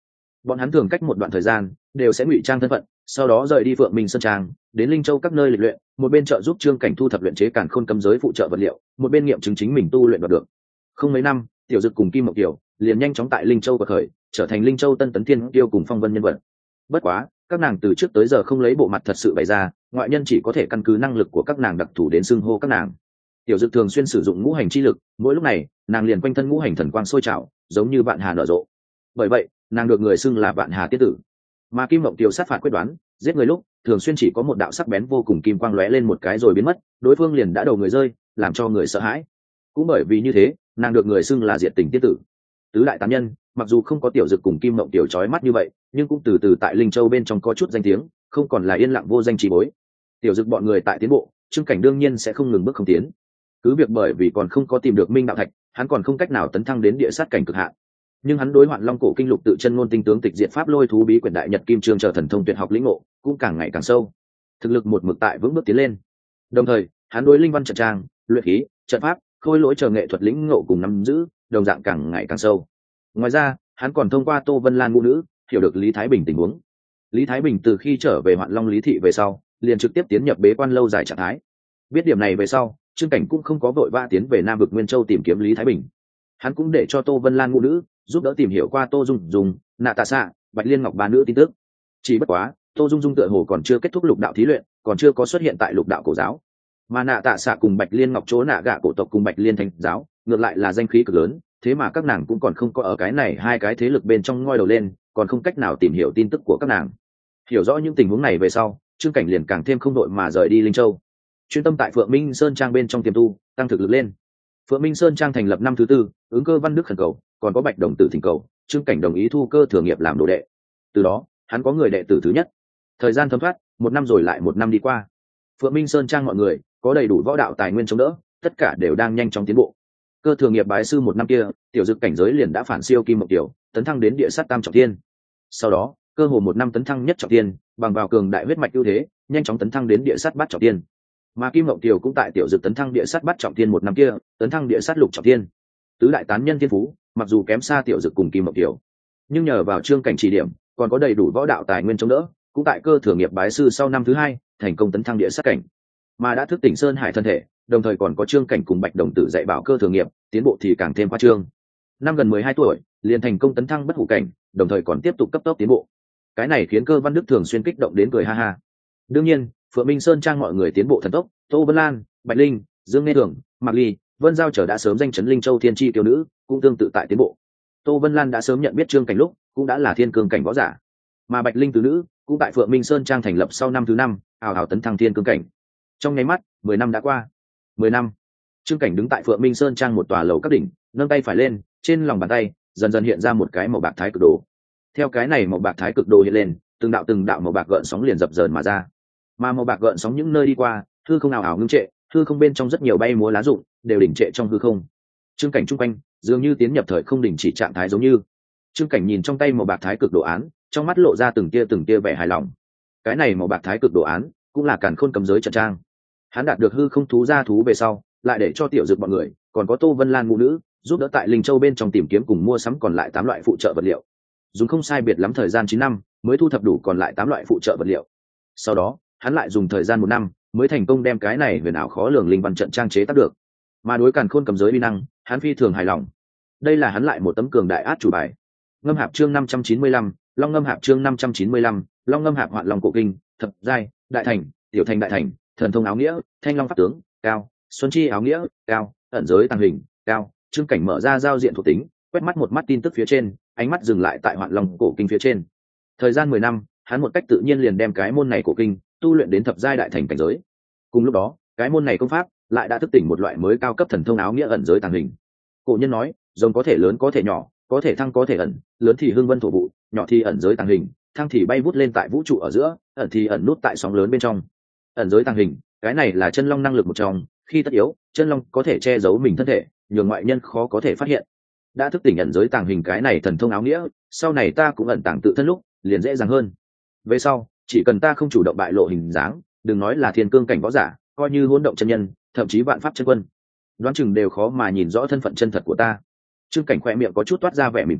bọn hắn thường cách một đoạn thời gian đều sẽ ngụy trang thân phận, sau đó rời đi Phượng Minh Sơn Trang đến Linh Châu các nơi lịch luyện, một bên trợ giúp Trương Cảnh thu thập luyện chế càn khôn cấm giới phụ trợ vật liệu, một bên nghiệm chứng chính mình tu luyện đoạt được. Không mấy năm, Tiểu Dực cùng Kim Mộng Kiều liền nhanh chóng tại Linh Châu bậc khởi, trở thành Linh Châu tân tấn thiên kiêu cùng phong vân nhân vật. Bất quá, các nàng từ trước tới giờ không lấy bộ mặt thật sự bày ra, ngoại nhân chỉ có thể căn cứ năng lực của các nàng đặc thù đến xưng hô các nàng. Tiểu Dực thường xuyên sử dụng ngũ hành chi lực, mỗi lúc này, nàng liền quanh thân ngũ hành thần quang sôi trào, giống như vạn hà nở rộ. Bởi vậy, nàng được người xưng là vạn hà tiết tử. Mà Kim Mộng Kiều sát phạt quyết đoán, giết người lúc thường xuyên chỉ có một đạo sắc bén vô cùng kim quang lóe lên một cái rồi biến mất, đối phương liền đã đầu người rơi, làm cho người sợ hãi. Cũng bởi vì như thế, nàng được người xưng là diệt tình tiết tử. Tứ đại tán nhân, mặc dù không có Tiểu Dực cùng Kim Mộng Kiều chói mắt như vậy, nhưng cũng từ từ tại Linh Châu bên trong có chút danh tiếng, không còn là yên lặng vô danh chỉ bối. Tiểu Dực bọn người tại tiến bộ, Trương Cảnh đương nhiên sẽ không ngừng bước không tiến. Cứ việc bởi vì còn không có tìm được Minh đạo thạch, hắn còn không cách nào tấn thăng đến địa sát cảnh cực hạn. Nhưng hắn đối Hoạn Long cổ kinh lục tự chân ngôn tinh tướng tịch diệt pháp lôi thú bí quyển đại nhật kim trường chờ thần thông tuyệt học lĩnh ngộ, cũng càng ngày càng sâu. Thực lực một mực tại vững bước tiến lên. Đồng thời, hắn đối linh văn trận trang, luyện khí, trận pháp, khôi lỗi chờ nghệ thuật lĩnh ngộ cùng nắm giữ, đồng dạng càng ngày càng sâu. Ngoài ra, hắn còn thông qua Tô Vân Lan ngũ nữ, hiểu được Lý Thái Bình tình huống. Lý Thái Bình từ khi trở về Hoạn Long Lý thị về sau, liền trực tiếp tiến nhập bế quan lâu dài trạng thái. Biết điểm này về sau, Trương Cảnh cũng không có vội vã tiến về Nam vực Nguyên Châu tìm kiếm Lý Thái Bình. Hắn cũng để cho Tô Vân Lan ngũ nữ giúp đỡ tìm hiểu qua Tô Dung Dung, Nạ Tạ Xạ, Bạch Liên Ngọc ba nữ tin tức. Chỉ bất quá, Tô Dung Dung tựa hồ còn chưa kết thúc lục đạo thí luyện, còn chưa có xuất hiện tại lục đạo cổ giáo. Mà Nạ Tạ Xạ cùng Bạch Liên Ngọc chỗ Nạ Gạ cổ tộc cùng Bạch Liên Thánh giáo, ngược lại là danh khí cực lớn, thế mà các nàng cũng còn không có ở cái này hai cái thế lực bên trong ngoi đầu lên, còn không cách nào tìm hiểu tin tức của các nàng. Hiểu rõ những tình huống này về sau, Trương Cảnh liền càng thêm không đội mà rời đi Linh Châu, chuyên tâm tại Phượng Minh Sơn Trang bên trong tiềm tu, tăng thực lực lên. Phượng Minh Sơn Trang thành lập năm thứ tư, ứng Cơ Văn Đức khẩn cầu, còn có Bạch Đồng Tử thỉnh cầu, Trương Cảnh đồng ý thu Cơ Thừa Nghiệp làm đồ đệ. Từ đó, hắn có người đệ tử thứ nhất. Thời gian thấm thoát, một năm rồi lại một năm đi qua. Phượng Minh Sơn Trang mọi người có đầy đủ võ đạo tài nguyên chống đỡ, tất cả đều đang nhanh chóng tiến bộ. Cơ Thừa Nghiệp bái sư một năm kia, Tiểu Dực cảnh giới liền đã phản siêu Kim Mộng Kiều, tấn thăng đến địa sát tam trọng thiên. Sau đó, cơ hồ một năm tấn thăng nhất trọng thiên, bằng vào cường đại huyết mạch ưu thế, nhanh chóng tấn thăng đến địa sát bát trọng thiên. Mà Kim Mộng Kiều cũng tại Tiểu Dực tấn thăng địa sát bát trọng thiên một năm kia, tấn thăng địa sát lục trọng thiên. Tứ đại tán nhân thiên phú, mặc dù kém xa Tiểu Dực cùng Kim Mộng Kiều, nhưng nhờ vào Trương Cảnh chỉ điểm, còn có đầy đủ võ đạo tài nguyên chống đỡ, cũng tại Cơ Thừa Nghiệp bái sư sau năm thứ hai, thành công tấn thăng địa sát cảnh. Mà đã thức tỉnh Sơn Hải thân thể, đồng thời còn có Trương Cảnh cùng Bạch Đồng Tử dạy bảo Cơ Thừa Nghiệp, tiến bộ thì càng thêm khoa trương. Năm gần 12 tuổi, liền thành công tấn thăng bất hủ cảnh, đồng thời còn tiếp tục cấp tốc tiến bộ. Cái này khiến Cơ Văn Đức thường xuyên kích động đến cười ha ha. Đương nhiên, Phượng Minh Sơn Trang mọi người tiến bộ thần tốc, Tô Vân Lan, Bạch Linh, Dương Nghe Thường, Mạc Ly, Vân Giao trở đã sớm danh chấn Linh Châu thiên chi kiều nữ, cũng tương tự tại tiến bộ. Tô Vân Lan đã sớm nhận biết Trương Cảnh lúc, cũng đã là thiên cương cảnh võ giả. Mà Bạch Linh tứ nữ, cũng tại Phượng Minh Sơn Trang thành lập sau năm thứ năm, ào ào tấn thăng thiên cương cảnh. Trong nháy mắt, 10 năm đã qua. 10 năm. Trương Cảnh đứng tại Phượng Minh Sơn Trang một tòa lầu các đỉnh, nâng tay phải lên, trên lòng bàn tay dần dần hiện ra một cái màu bạc thái cực đồ. Theo cái này màu bạc thái cực đồ hiện lên, từng đạo màu bạc gợn sóng liền dập dờn mà ra. Mà màu bạc gợn sóng những nơi đi qua, hư không ảo ảo ngưng trệ, hư không bên trong rất nhiều bay múa lá rụng, đều đỉnh trệ trong hư không. Trương Cảnh trung quanh dường như tiến nhập thời không đình chỉ trạng thái giống như. Trương Cảnh nhìn trong tay màu bạc thái cực đồ án, trong mắt lộ ra từng tia vẻ hài lòng. Cái này màu bạc thái cực đồ án, cũng là càn khôn cấm giới trận trang. Hắn đạt được hư không thú gia thú về sau, lại để cho Tiểu Dực bọn người, còn có Tô Vân Lan ngũ nữ, giúp đỡ tại Linh Châu bên trong tìm kiếm cùng mua sắm còn lại 8 loại phụ trợ vật liệu. Dùng không sai biệt lắm thời gian 9 năm, mới thu thập đủ còn lại 8 loại phụ trợ vật liệu. Sau đó, hắn lại dùng thời gian 1 năm, mới thành công đem cái này huyền ảo khó lường linh văn trận trang chế tác được. Mà đối càn khôn cầm giới uy năng, hắn phi thường hài lòng. Đây là hắn lại một tấm cường đại át chủ bài. Ngâm hạp chương 595, Long ngâm hạp chương 595, Long ngâm hạp Hoạn Long cổ kinh, thập giai, đại thành, tiểu thành đại thành, thần thông áo nghĩa, thanh long pháp tướng, cao, xuân chi áo nghĩa, cao, ẩn giới tăng hình, cao. Trương Cảnh mở ra giao diện thuộc tính, quét mắt một mắt tin tức phía trên, ánh mắt dừng lại tại Hoạn Long cổ kinh phía trên. Thời gian 10 năm, hắn một cách tự nhiên liền đem cái môn này cổ kinh tu luyện đến thập giai đại thành cảnh giới. Cùng lúc đó, cái môn này công pháp lại đã thức tỉnh một loại mới cao cấp thần thông áo nghĩa ẩn giới tàng hình. Cổ nhân nói, rồng có thể lớn có thể nhỏ, có thể thăng có thể ẩn, lớn thì hưng vân thổ vụ, nhỏ thì ẩn giới tàng hình, thăng thì bay vút lên tại vũ trụ ở giữa, ẩn thì ẩn nút tại sóng lớn bên trong. Ẩn giới tàng hình, cái này là chân long năng lực một trong, khi tất yếu, chân long có thể che giấu mình thân thể, nhường ngoại nhân khó có thể phát hiện. Đã thức tỉnh ẩn giới tàng hình cái này thần thông áo nghĩa, sau này ta cũng ẩn tàng tự thân lúc, liền dễ dàng hơn. Về sau, chỉ cần ta không chủ động bại lộ hình dáng, đừng nói là thiên cương cảnh võ giả, coi như hỗn động chân nhân, thậm chí vạn pháp chân quân, đoán chừng đều khó mà nhìn rõ thân phận chân thật của ta. Trương Cảnh khoe miệng có chút toát ra vẻ mỉm cười,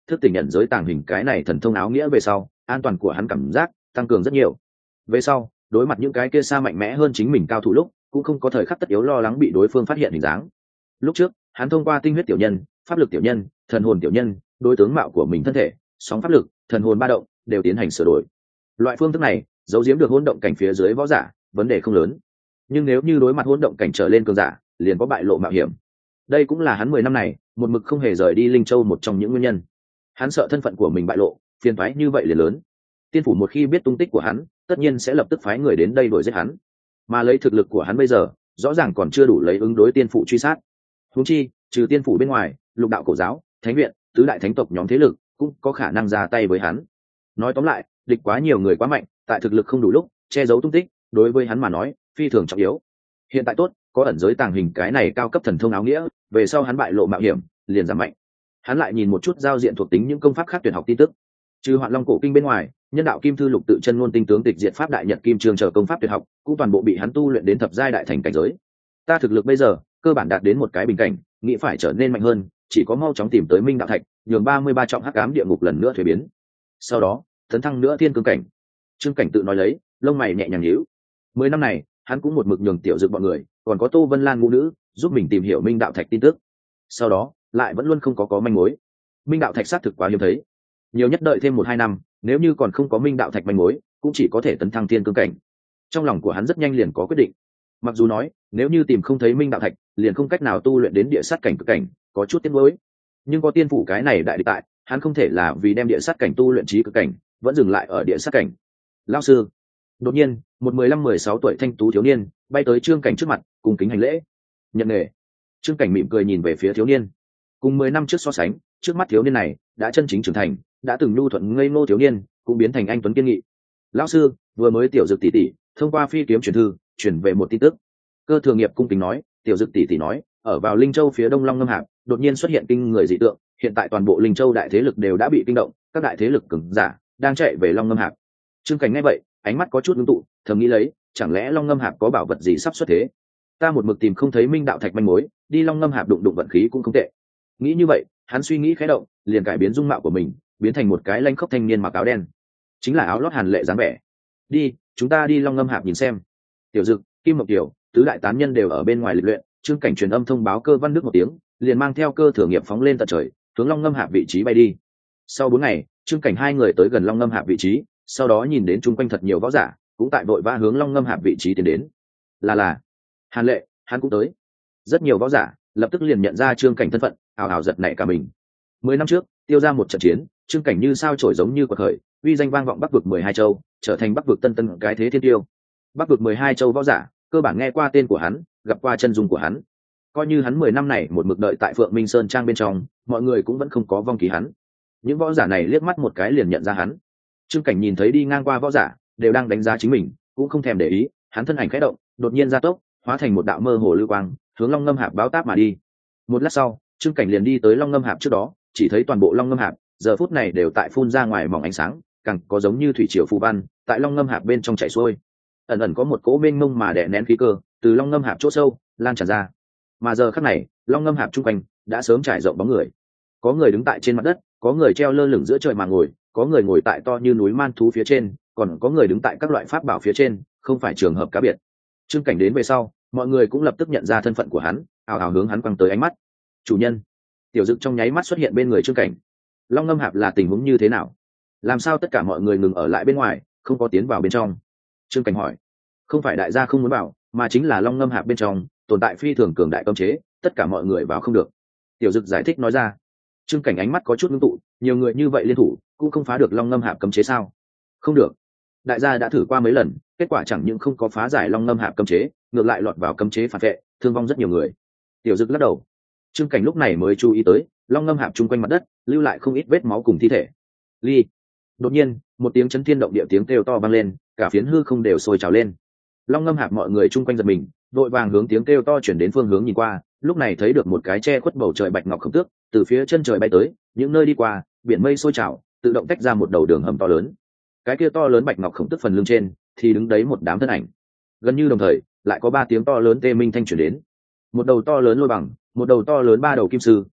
thức tỉnh nhận giới tàng hình cái này thần thông áo nghĩa về sau, an toàn của hắn cảm giác tăng cường rất nhiều. Về sau, đối mặt những cái kia xa mạnh mẽ hơn chính mình cao thủ lúc, cũng không có thời khắc tất yếu lo lắng bị đối phương phát hiện hình dáng. Lúc trước, hắn thông qua tinh huyết tiểu nhân, pháp lực tiểu nhân, thần hồn tiểu nhân, đối tướng mạo của mình thân thể, sóng pháp lực, thần hồn ba động đều tiến hành sửa đổi. Loại phương thức này, giấu giếm được hỗn động cảnh phía dưới võ giả, vấn đề không lớn. Nhưng nếu như đối mặt hỗn động cảnh trở lên cường giả, liền có bại lộ mạo hiểm. Đây cũng là hắn 10 năm này một mực không hề rời đi Linh Châu một trong những nguyên nhân. Hắn sợ thân phận của mình bại lộ, phiền toái như vậy liền lớn. Tiên phủ một khi biết tung tích của hắn, tất nhiên sẽ lập tức phái người đến đây đuổi giết hắn. Mà lấy thực lực của hắn bây giờ, rõ ràng còn chưa đủ lấy ứng đối tiên phủ truy sát. Huống chi, trừ tiên phủ bên ngoài, lục đạo cổ giáo, thánh viện, tứ đại thánh tộc nhóm thế lực cũng có khả năng ra tay với hắn. Nói tóm lại, địch quá nhiều người quá mạnh, tại thực lực không đủ lúc, che giấu tung tích, đối với hắn mà nói, phi thường trọng yếu. Hiện tại tốt, có ẩn giới tàng hình cái này cao cấp thần thông áo nghĩa, về sau hắn bại lộ mạo hiểm, liền giảm mạnh. Hắn lại nhìn một chút giao diện thuộc tính những công pháp khác tuyển học tin tức. Trừ Hoạn Long cổ kinh bên ngoài, Nhân đạo kim thư lục tự chân ngôn tinh tướng tịch diệt pháp đại nhật kim trường chờ công pháp tuyệt học, cũng toàn bộ bị hắn tu luyện đến thập giai đại thành cảnh giới. Ta thực lực bây giờ, cơ bản đạt đến một cái bình cảnh, nghĩ phải trở nên mạnh hơn, chỉ có mau chóng tìm tới Minh đạo thạch, nhường 33 trọng hắc ám địa ngục lần nữa thuế biến. Sau đó, tấn thăng nữa thiên cương cảnh. Trương Cảnh tự nói lấy, lông mày nhẹ nhàng nhíu. 10 năm này, hắn cũng một mực nhường tiểu dược bọn người, còn có Tô Vân Lan ngũ nữ, giúp mình tìm hiểu Minh đạo thạch tin tức. Sau đó, lại vẫn luôn không có manh mối. Minh đạo thạch xác thực quá hiếm thấy, nhiều nhất đợi thêm 1-2 năm, nếu như còn không có Minh đạo thạch manh mối, cũng chỉ có thể tấn thăng thiên cương cảnh. Trong lòng của hắn rất nhanh liền có quyết định. Mặc dù nói, nếu như tìm không thấy Minh đạo thạch, liền không cách nào tu luyện đến địa sát cảnh cực cảnh, có chút tiếc nuối. Nhưng có tiên phủ cái này đại địch tại, hắn không thể là vì đem địa sát cảnh tu luyện trí cực cảnh, vẫn dừng lại ở địa sát cảnh. Lão sư. Đột nhiên, một 15-16 tuổi thanh tú thiếu niên bay tới Trương Cảnh trước mặt, cùng kính hành lễ. Nhận nghề. Trương Cảnh mỉm cười nhìn về phía thiếu niên. Cùng 10 năm trước so sánh, trước mắt thiếu niên này đã chân chính trưởng thành, đã từng nhu thuận ngây ngô thiếu niên, cũng biến thành anh tuấn kiên nghị. Lão sư, vừa mới tiểu dực tỷ tỷ thông qua phi kiếm truyền thư, chuyển về một tin tức. Cơ Thường Nghiệp cung kính nói, tiểu dực tỷ tỷ nói, ở vào Linh Châu phía đông Long Ngâm Hạp, đột nhiên xuất hiện kinh người dị tượng, hiện tại toàn bộ Linh Châu đại thế lực đều đã bị kinh động, các đại thế lực cường giả đang chạy về Long Ngâm Hạp. Trương Cảnh nghe vậy, ánh mắt có chút ngưng tụ, thầm nghĩ lấy, chẳng lẽ Long Ngâm Hạp có bảo vật gì sắp xuất thế? Ta một mực tìm không thấy Minh đạo thạch manh mối, đi Long Ngâm Hạp đụng đụng vận khí cũng không tệ. Nghĩ như vậy, hắn suy nghĩ khẽ động, liền cải biến dung mạo của mình, biến thành một cái lanh khốc thanh niên mặc áo đen, chính là áo lót hàn lệ dáng vẻ. Đi, chúng ta đi Long Ngâm Hạp nhìn xem. Tiểu Dực, Kim Mộc Kiều, tứ đại tán nhân đều ở bên ngoài lịch luyện. Trương Cảnh truyền âm thông báo Cơ Văn Đức một tiếng, liền mang theo Cơ Thường Nghiệp phóng lên tận trời, hướng Long Ngâm Hạp vị trí bay đi. Sau 4 ngày, Trương Cảnh hai người tới gần Long Ngâm Hạp vị trí, sau đó nhìn đến chung quanh thật nhiều võ giả, cũng tại vội vã hướng Long Ngâm Hạp vị trí tiến đến. Là Hàn Lệ, hắn cũng tới. Rất nhiều võ giả lập tức liền nhận ra Trương Cảnh thân phận, ào ào giật nảy cả mình. 10 năm trước, tiêu ra một trận chiến, Trương Cảnh như sao chổi giống như quật khởi, uy danh vang vọng Bắc vực 12 châu, trở thành Bắc vực tân cái thế thiên tiêu. Bắc vực 12 châu võ giả, cơ bản nghe qua tên của hắn, gặp qua chân dung của hắn. Coi như hắn 10 năm này một mực đợi tại Phượng Minh Sơn trang bên trong, mọi người cũng vẫn không có vong ký hắn. Những võ giả này liếc mắt một cái liền nhận ra hắn. Trương Cảnh nhìn thấy đi ngang qua võ giả, đều đang đánh giá chính mình, cũng không thèm để ý, hắn thân ảnh khẽ động, đột nhiên gia tốc, hóa thành một đạo mơ hồ lưu quang, hướng Long Ngâm Hạp báo táp mà đi. Một lát sau, Trương Cảnh liền đi tới Long Ngâm Hạp trước đó, chỉ thấy toàn bộ Long Ngâm Hạp giờ phút này đều tại phun ra ngoài mỏng ánh sáng, càng có giống như thủy triều phù văn tại Long Ngâm Hạp bên trong chảy xuôi. Ẩn ẩn có một cỗ mênh mông mà đè nén khí cơ từ Long Ngâm Hạp chỗ sâu lan tràn ra. Mà giờ khắc này, Long Ngâm Hạp chung quanh đã sớm trải rộng bóng người. Có người đứng tại trên mặt đất, có người treo lơ lửng giữa trời mà ngồi, có người ngồi tại to như núi man thú phía trên, còn có người đứng tại các loại pháp bảo phía trên, không phải trường hợp cá biệt. Trương Cảnh đến về sau, mọi người cũng lập tức nhận ra thân phận của hắn, ào ào hướng hắn quăng tới ánh mắt. Chủ nhân. Tiểu Dực trong nháy mắt xuất hiện bên người Trương Cảnh. Long Ngâm Hạp là tình huống như thế nào? Làm sao tất cả mọi người ngừng ở lại bên ngoài, không có tiến vào bên trong? Trương Cảnh hỏi. Không phải đại gia không muốn vào, mà chính là Long Ngâm Hạp bên trong tồn tại phi thường cường đại cấm chế, tất cả mọi người vào không được. Tiểu Dực giải thích nói ra. Trương Cảnh ánh mắt có chút ngưng tụ, nhiều người như vậy liên thủ, cũng không phá được Long Ngâm Hạp cấm chế sao? Không được. Đại gia đã thử qua mấy lần, kết quả chẳng những không có phá giải Long Ngâm Hạp cấm chế, ngược lại lọt vào cấm chế phản vệ, thương vong rất nhiều người. Tiểu Dực lắc đầu. Trương Cảnh lúc này mới chú ý tới, Long Ngâm Hạp chung quanh mặt đất lưu lại không ít vết máu cùng thi thể. Ly. Đột nhiên, một tiếng chấn thiên động địa tiếng kêu to vang lên, cả phiến hư không đều sôi trào lên. Long Ngâm Hạp mọi người chung quanh giật mình, vội vàng hướng tiếng kêu to chuyển đến phương hướng nhìn qua, lúc này thấy được một cái che khuất bầu trời bạch ngọc khổng tước từ phía chân trời bay tới, những nơi đi qua, biển mây sôi trào, tự động tách ra một đầu đường hầm to lớn. Cái kia to lớn bạch ngọc khổng tước phần lưng trên thì đứng đấy một đám thân ảnh. Gần như đồng thời, lại có 3 tiếng to lớn tê minh thanh truyền đến. Một đầu to lớn lôi bằng, một đầu to lớn 3 đầu kim sư,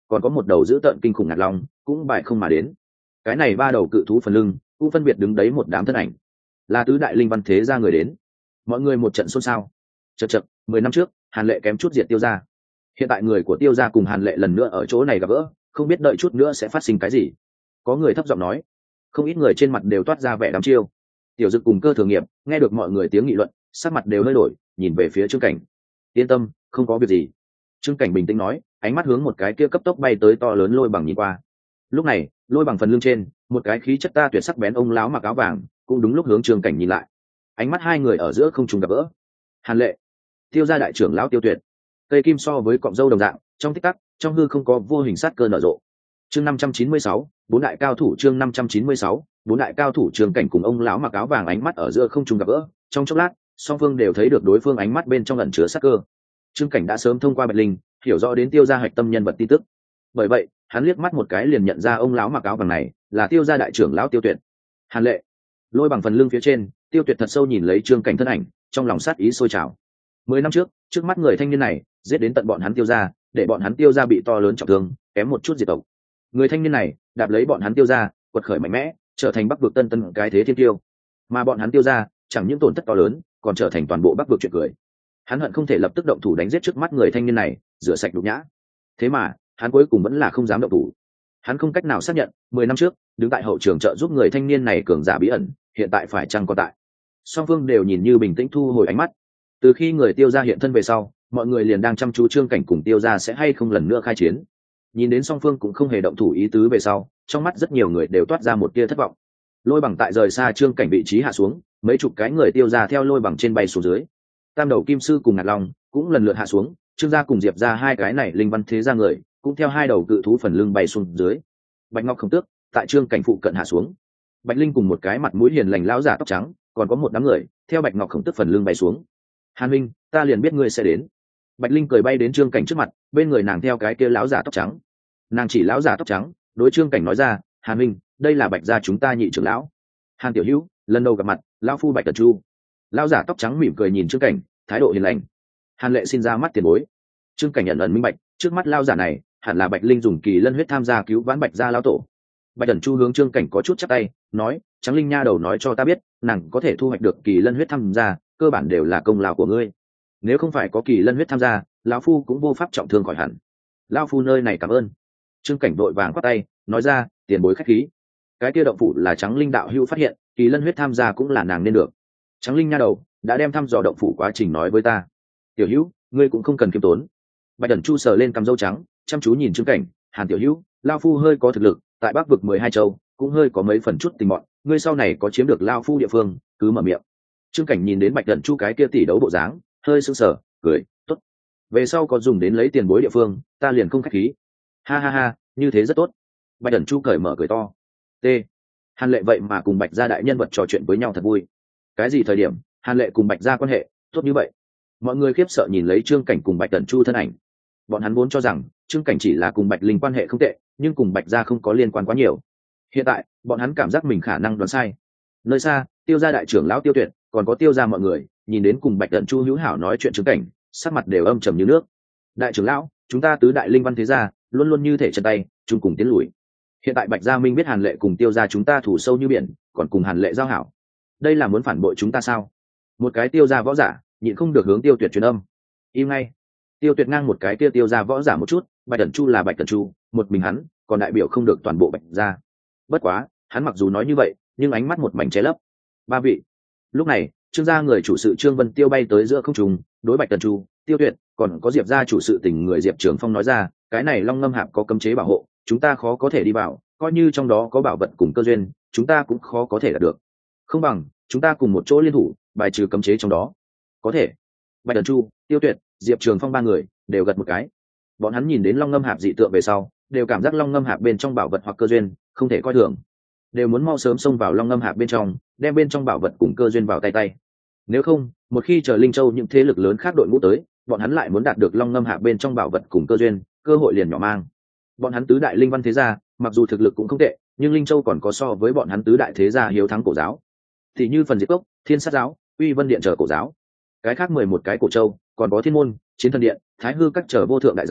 còn có một đầu dữ tợn kinh khủng ngạt long cũng bại không mà đến. Cái này ba đầu cự thú phần lưng cũng phân biệt đứng đấy một đám thân ảnh, là tứ đại linh văn thế gia người đến. Mọi người một trận xôn xao. Chậc chậc, 10 năm trước Hàn Lệ kém chút diệt Tiêu gia, hiện tại người của Tiêu gia cùng Hàn Lệ lần nữa ở chỗ này gặp gỡ, không biết đợi chút nữa sẽ phát sinh cái gì. Có người thấp giọng nói, không ít người trên mặt đều toát ra vẻ đăm chiêu. Tiểu Dực cùng Cơ Thường Nghiệp nghe được mọi người tiếng nghị luận, sắc mặt đều hơi đổi, nhìn về phía Trương Cảnh. Yên tâm, không có việc gì. Trương Cảnh bình tĩnh nói, ánh mắt hướng một cái kia cấp tốc bay tới to lớn lôi bằng nhìn qua. Lúc này, lôi bằng phần lưng trên, một cái khí chất ta tuyệt sắc bén ông lão mặc áo vàng, cũng đúng lúc hướng Trương Cảnh nhìn lại. Ánh mắt hai người ở giữa không trùng gặp gỡ. Hàn Lệ, Tiêu gia đại trưởng lão Tiêu Tuyệt. Cây kim so với cọng dâu đồng dạng, trong tích tắc, trong hư không có vô hình sát cơ nở rộ. Chương 596, bốn đại cao thủ. Chương 596, bốn đại cao thủ. Trương Cảnh cùng ông lão mặc áo vàng ánh mắt ở giữa không trùng gặp gỡ, trong chốc lát, song phương đều thấy được đối phương ánh mắt bên trong ẩn chứa sát cơ. Trương Cảnh đã sớm thông qua Bạch Linh, hiểu rõ đến Tiêu gia hạch tâm nhân vật tin tức. Bởi vậy, hắn liếc mắt một cái liền nhận ra ông lão mặc áo vàng này là Tiêu gia đại trưởng lão Tiêu Tuyệt. Hàn Lệ, lôi bằng phần lưng phía trên, Tiêu Tuyệt thật sâu nhìn lấy Trương Cảnh thân ảnh, trong lòng sát ý sôi trào. 10 năm trước mắt người thanh niên này giết đến tận bọn hắn Tiêu gia, để bọn hắn Tiêu gia bị to lớn trọng thương, kém một chút diệt tộc. Người thanh niên này đạp lấy bọn hắn Tiêu gia, quật khởi mạnh mẽ, trở thành Bắc vực tân cái thế thiên tiêu. Mà bọn hắn Tiêu gia chẳng những tổn thất to lớn, còn trở thành toàn bộ Bắc vực chuyện cười. Hắn hận không thể lập tức động thủ đánh giết trước mắt người thanh niên này, rửa sạch nhục nhã. Thế mà, hắn cuối cùng vẫn là không dám động thủ. Hắn không cách nào xác nhận, 10 năm trước, đứng tại hậu trường trợ giúp người thanh niên này cường giả bí ẩn, hiện tại phải chăng còn tại. Song phương đều nhìn như bình tĩnh thu hồi ánh mắt. Từ khi người Tiêu gia hiện thân về sau, mọi người liền đang chăm chú Trương Cảnh cùng Tiêu gia sẽ hay không lần nữa khai chiến. Nhìn đến song phương cũng không hề động thủ ý tứ về sau, trong mắt rất nhiều người đều toát ra một tia thất vọng. Lôi bằng tại rời xa Trương Cảnh vị trí hạ xuống, mấy chục cái người Tiêu gia theo lôi bằng trên bay xuống dưới. Tam đầu kim sư cùng ngạt long cũng lần lượt hạ xuống, Trương gia cùng Diệp gia hai cái này linh văn thế gia người cũng theo hai đầu cự thú phần lưng bay xuống dưới. Bạch Ngọc Khổng Tước tại Trương Cảnh phụ cận hạ xuống. Bạch Linh cùng một cái mặt mũi hiền lành lão giả tóc trắng, còn có một đám người theo Bạch Ngọc Khổng Tước phần lưng bay xuống. Hàn Minh, ta liền biết ngươi sẽ đến. Bạch Linh cười bay đến Trương Cảnh trước mặt, bên người nàng theo cái kia lão giả tóc trắng. Nàng chỉ lão giả tóc trắng, đối Trương Cảnh nói ra, Hàn Minh, đây là Bạch gia chúng ta nhị trưởng lão. Hàn tiểu hữu, lần đầu gặp mặt, lão phu Bạch Cẩn Chu. Lão giả tóc trắng mỉm cười nhìn Trương Cảnh, thái độ hiền lành. Hàn Lệ xin ra mắt tiền bối. Trương Cảnh nhận ẩn minh bạch, trước mắt lão giả này hẳn là Bạch Linh dùng kỳ lân huyết tham gia cứu vãn Bạch gia lão tổ. Bạch Cẩn Chu hướng Trương Cảnh có chút chắp tay, nói, Trắng Linh nha đầu nói cho ta biết, nàng có thể thu hoạch được kỳ lân huyết tham gia, cơ bản đều là công lao của ngươi. Nếu không phải có kỳ lân huyết tham gia, lão phu cũng vô pháp trọng thương khỏi hẳn. Lão phu nơi này cảm ơn. Trương Cảnh đội vàng quát tay, nói ra, tiền bối khách khí. Cái kia động phủ là Trắng Linh đạo hữu phát hiện, kỳ lân huyết tham gia cũng là nàng nên được. Trắng Linh nha đầu đã đem thăm dò động phủ quá trình nói với ta. Tiểu hữu, ngươi cũng không cần kiêm tốn. Bạch Cẩn Chu sờ lên cằm râu trắng, chăm chú nhìn Trương Cảnh, Hàn tiểu hữu, lão phu hơi có thực lực, tại Bắc vực 12 châu cũng hơi có mấy phần chút tình mọn, ngươi sau này có chiếm được lão phu địa phương, cứ mở miệng. Trương Cảnh nhìn đến Bạch Cẩn Chu cái kia tỷ đấu bộ dáng, hơi sững sờ, cười, tốt. Về sau có dùng đến lấy tiền bối địa phương, ta liền không khách khí. Ha ha ha, như thế rất tốt. Bạch Cẩn Chu cởi mở cười to. T. Hàn Lệ vậy mà cùng Bạch gia đại nhân vật trò chuyện với nhau thật vui. Cái gì thời điểm Hàn Lệ cùng Bạch gia quan hệ tốt như vậy? Mọi người khiếp sợ nhìn lấy Trương Cảnh cùng Bạch Cẩn Chu thân ảnh. Bọn hắn vốn cho rằng Trương Cảnh chỉ là cùng Bạch Linh quan hệ không tệ, nhưng cùng Bạch gia không có liên quan quá nhiều. Hiện tại, bọn hắn cảm giác mình khả năng đoán sai. Nơi xa, Tiêu gia đại trưởng lão Tiêu Tuyệt, còn có Tiêu gia mọi người, nhìn đến cùng Bạch Cẩn Chu hữu hảo nói chuyện Trương Cảnh, sắc mặt đều âm trầm như nước. Đại trưởng lão, chúng ta tứ đại linh văn thế gia, luôn luôn như thể chân tay, chung cùng tiến lùi. Hiện tại Bạch gia minh biết Hàn Lệ cùng Tiêu gia chúng ta thủ sâu như biển, còn cùng Hàn Lệ giao hảo. Đây là muốn phản bội chúng ta sao? Một cái Tiêu gia võ giả, nhịn không được hướng Tiêu Tuyệt truyền âm. Im ngay. Tiêu Tuyệt ngang một cái Tiêu gia võ giả một chút, Bạch Cẩn Chu là Bạch Cẩn Chu, một mình hắn, còn đại biểu không được toàn bộ Bạch gia. Bất quá, hắn mặc dù nói như vậy, nhưng ánh mắt một mảnh che lấp. Ba vị. Lúc này, Trương gia người chủ sự Trương Vân Tiêu bay tới giữa không trung, đối Bạch Cẩn Chu, Tiêu Tuyệt, còn có Diệp gia chủ sự tình người Diệp Trường Phong nói ra, cái này Long Ngâm Hạp có cấm chế bảo hộ, chúng ta khó có thể đi vào, coi như trong đó có bảo vật cùng cơ duyên, chúng ta cũng khó có thể đạt được. Không bằng chúng ta cùng một chỗ liên thủ, bài trừ cấm chế trong đó. Có thể. Bạch Cẩn Chu, Tiêu Tuyệt, Diệp Trường Phong ba người đều gật một cái. Bọn hắn nhìn đến Long Ngâm Hạp dị tượng về sau, đều cảm giác Long Ngâm Hạp bên trong bảo vật hoặc cơ duyên không thể coi thường, đều muốn mau sớm xông vào Long Ngâm Hạp bên trong, đem bên trong bảo vật cùng cơ duyên vào tay. Nếu không, một khi chờ Linh Châu những thế lực lớn khác đội ngũ tới, bọn hắn lại muốn đạt được Long Ngâm Hạp bên trong bảo vật cùng cơ duyên, cơ hội liền nhỏ mang. Bọn hắn tứ đại linh văn thế gia, mặc dù thực lực cũng không tệ, nhưng Linh Châu còn có so với bọn hắn tứ đại thế gia hiếu thắng cổ giáo, thì như Phần Diệt Cốc, Thiên Sát giáo, Uy Vân điện chờ cổ giáo. Cái khác 11 cái cổ châu, còn có Thiên môn, Chiến Thần điện, Thái Hư các chờ vô thượng đại giáo,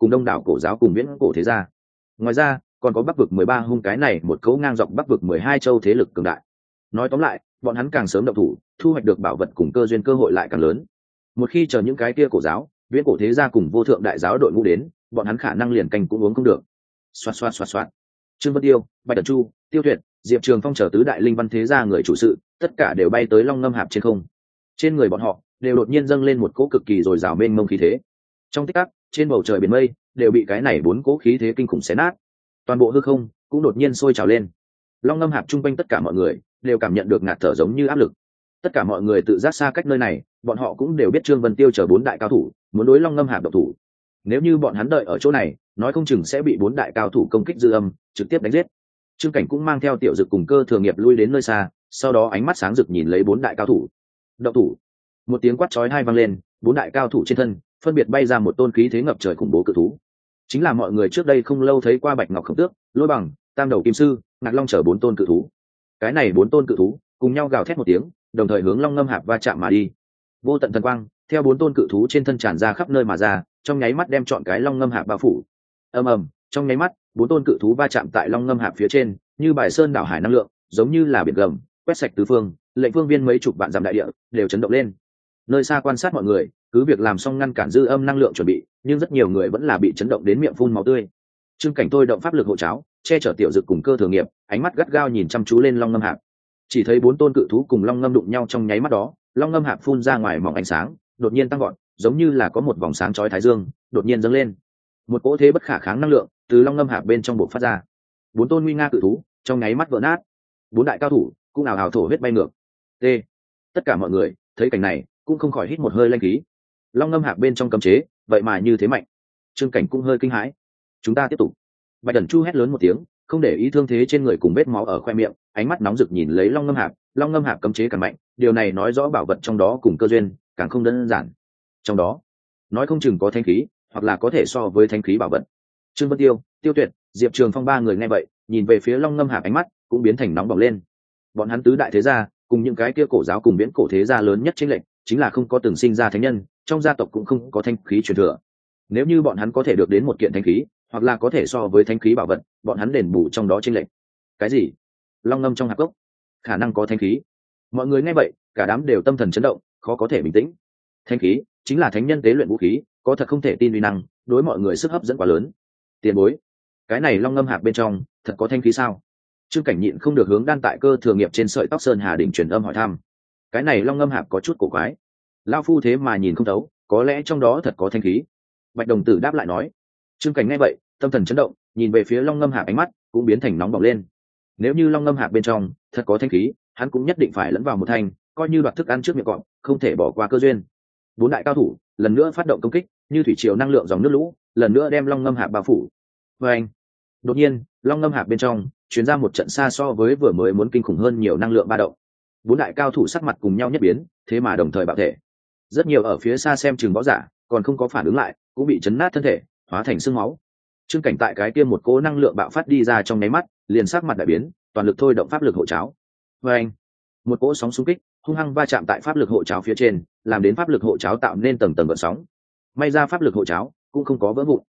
cùng đông đảo cổ giáo cùng viễn cổ thế gia. Ngoài ra còn có bắc vực 13 hung, cái này một cấu ngang dọc bắc vực 12 châu thế lực cường đại. Nói tóm lại, bọn hắn càng sớm động thủ, thu hoạch được bảo vật cùng cơ duyên cơ hội lại càng lớn. Một khi chờ những cái kia cổ giáo, viễn cổ thế gia cùng vô thượng đại giáo đội ngũ đến, bọn hắn khả năng liền canh cũng uống không được. Xoạt xoạt xoạt xoạt. Trương Vân Tiêu, Bạch Cẩn Chu, Tiêu Tuyệt, Diệp Trường Phong chờ tứ đại linh văn thế gia người chủ sự, tất cả đều bay tới Long Ngâm Hạp trên không. Trên người bọn họ đều đột nhiên dâng lên một cỗ cực kỳ dồi dào mênh mông khí thế. Trong tích tắc, trên bầu trời biển mây đều bị cái này bốn cỗ khí thế kinh khủng xé nát. Toàn bộ hư không cũng đột nhiên sôi trào lên. Long Ngâm Hạp trung quanh tất cả mọi người đều cảm nhận được ngạt thở giống như áp lực. Tất cả mọi người tự giác xa cách nơi này, bọn họ cũng đều biết Trương Vân Tiêu chờ bốn đại cao thủ muốn đối Long Ngâm Hạp độc thủ. Nếu như bọn hắn đợi ở chỗ này, nói không chừng sẽ bị bốn đại cao thủ công kích dư âm trực tiếp đánh giết. Trương Cảnh cũng mang theo Tiểu Dực cùng Cơ Thừa Nghiệp lui đến nơi xa, sau đó ánh mắt sáng rực nhìn lấy bốn đại cao thủ. Động thủ! Một tiếng quát chói tai vang lên, bốn đại cao thủ trên thân phân biệt bay ra một tôn khí thế ngập trời khủng bố cự thú. Chính là mọi người trước đây không lâu thấy qua Bạch Ngọc Khổng Tước, Lôi Bằng, Tam Đầu Kim Sư, Ngạc Long chở bốn tôn cự thú. Cái này bốn tôn cự thú cùng nhau gào thét một tiếng, đồng thời hướng Long Ngâm Hạp va chạm mà đi. Vô tận thần quang theo bốn tôn cự thú trên thân tràn ra khắp nơi mà ra, trong nháy mắt đem trọn cái Long Ngâm Hạp bao phủ. Ầm ầm, trong nháy mắt, bốn tôn cự thú va chạm tại Long Ngâm Hạp phía trên, như bài sơn đảo hải năng lượng, giống như là biển gầm, quét sạch tứ phương, lệnh phương viên mấy chục vạn dặm đại địa đều chấn động lên. Nơi xa quan sát mọi người, cứ việc làm xong ngăn cản dư âm năng lượng chuẩn bị, nhưng rất nhiều người vẫn là bị chấn động đến miệng phun máu tươi. Trương Cảnh thôi động pháp lực hộ cháo, che chở Tiểu Dực cùng Cơ Thừa Nghiệp, ánh mắt gắt gao nhìn chăm chú lên Long Ngâm Hạp. Chỉ thấy bốn tôn cự thú cùng Long Ngâm đụng nhau trong nháy mắt đó, Long Ngâm Hạp phun ra ngoài mỏng ánh sáng, đột nhiên tăng gọn, giống như là có một vòng sáng chói thái dương đột nhiên dâng lên. Một cỗ thế bất khả kháng năng lượng từ Long Ngâm Hạp bên trong bộc phát ra. Bốn tôn nguy nga cự thú trong nháy mắt vỡ nát, bốn đại cao thủ cũng ào ào thổ huyết bay ngược. T. Tất cả mọi người thấy cảnh này cũng không khỏi hít một hơi lanh khí. Long Ngâm Hạp bên trong cấm chế vậy mà như thế mạnh. Trương Cảnh cũng hơi kinh hãi. Chúng ta tiếp tục. Bạch Cẩn Chu hét lớn một tiếng, không để ý thương thế trên người cùng vết máu ở khoe miệng, ánh mắt nóng rực nhìn lấy Long Ngâm Hạp. Long Ngâm Hạp cấm chế càng mạnh, điều này nói rõ bảo vật trong đó cùng cơ duyên càng không đơn giản. Trong đó nói không chừng có thanh khí, hoặc là có thể so với thanh khí bảo vật. Trương Vân Tiêu, Tiêu Tuyệt, Diệp Trường Phong ba người nghe vậy, nhìn về phía Long Ngâm Hạp, ánh mắt cũng biến thành nóng bỏng lên. Bọn hắn tứ đại thế gia cùng những cái kia cổ giáo cùng viễn cổ thế gia lớn nhất chính lệnh chính là không có từng sinh ra thánh nhân, trong gia tộc cũng không có thanh khí truyền thừa. Nếu như bọn hắn có thể được đến một kiện thanh khí, hoặc là có thể so với thanh khí bảo vật, bọn hắn đền bù trong đó chênh lệch. Cái gì? Long Ngâm trong hạp cốc khả năng có thanh khí? Mọi người nghe vậy, cả đám đều tâm thần chấn động, khó có thể bình tĩnh. Thanh khí chính là thánh nhân tế luyện vũ khí, có thật không thể tin uy năng, đối mọi người sức hấp dẫn quá lớn. Tiền bối, cái này Long Ngâm hạp bên trong thật có thanh khí sao? Trương Cảnh nhịn không được hướng Đan tại Cơ Thừa Nghiệp trên sợi tóc sơn hà đỉnh truyền âm hỏi thăm. Cái này Long Ngâm hạp có chút cổ quái, lão phu thế mà nhìn không thấu, có lẽ trong đó thật có thanh khí. Bạch Đồng Tử đáp lại nói. Trương Cảnh nghe vậy, tâm thần chấn động, nhìn về phía Long Ngâm hạp, ánh mắt cũng biến thành nóng bỏng lên. Nếu như Long Ngâm hạp bên trong thật có thanh khí, hắn cũng nhất định phải lẫn vào một thanh, coi như đoạt thức ăn trước miệng cọp, không thể bỏ qua cơ duyên. Bốn đại cao thủ lần nữa phát động công kích, như thủy triều năng lượng dòng nước lũ, lần nữa đem Long Ngâm hạp bao phủ. Và anh, đột nhiên, Long Ngâm hạp bên trong truyền ra một trận xa so với vừa mới muốn kinh khủng hơn nhiều năng lượng ba động. Bốn đại cao thủ sắc mặt cùng nhau nhất biến, thế mà đồng thời bạo thể. Rất nhiều ở phía xa xem chừng võ giả còn không có phản ứng lại, cũng bị chấn nát thân thể, hóa thành xương máu. Trương Cảnh tại cái kia một cỗ năng lượng bạo phát đi ra trong nháy mắt, liền sắc mặt đại biến, toàn lực thôi động pháp lực hộ cháo. Và anh, một cỗ sóng xung kích hung hăng va chạm tại pháp lực hộ cháo phía trên, làm đến pháp lực hộ cháo tạo nên tầng tầng gợn sóng. May ra pháp lực hộ cháo cũng không có vỡ vụn.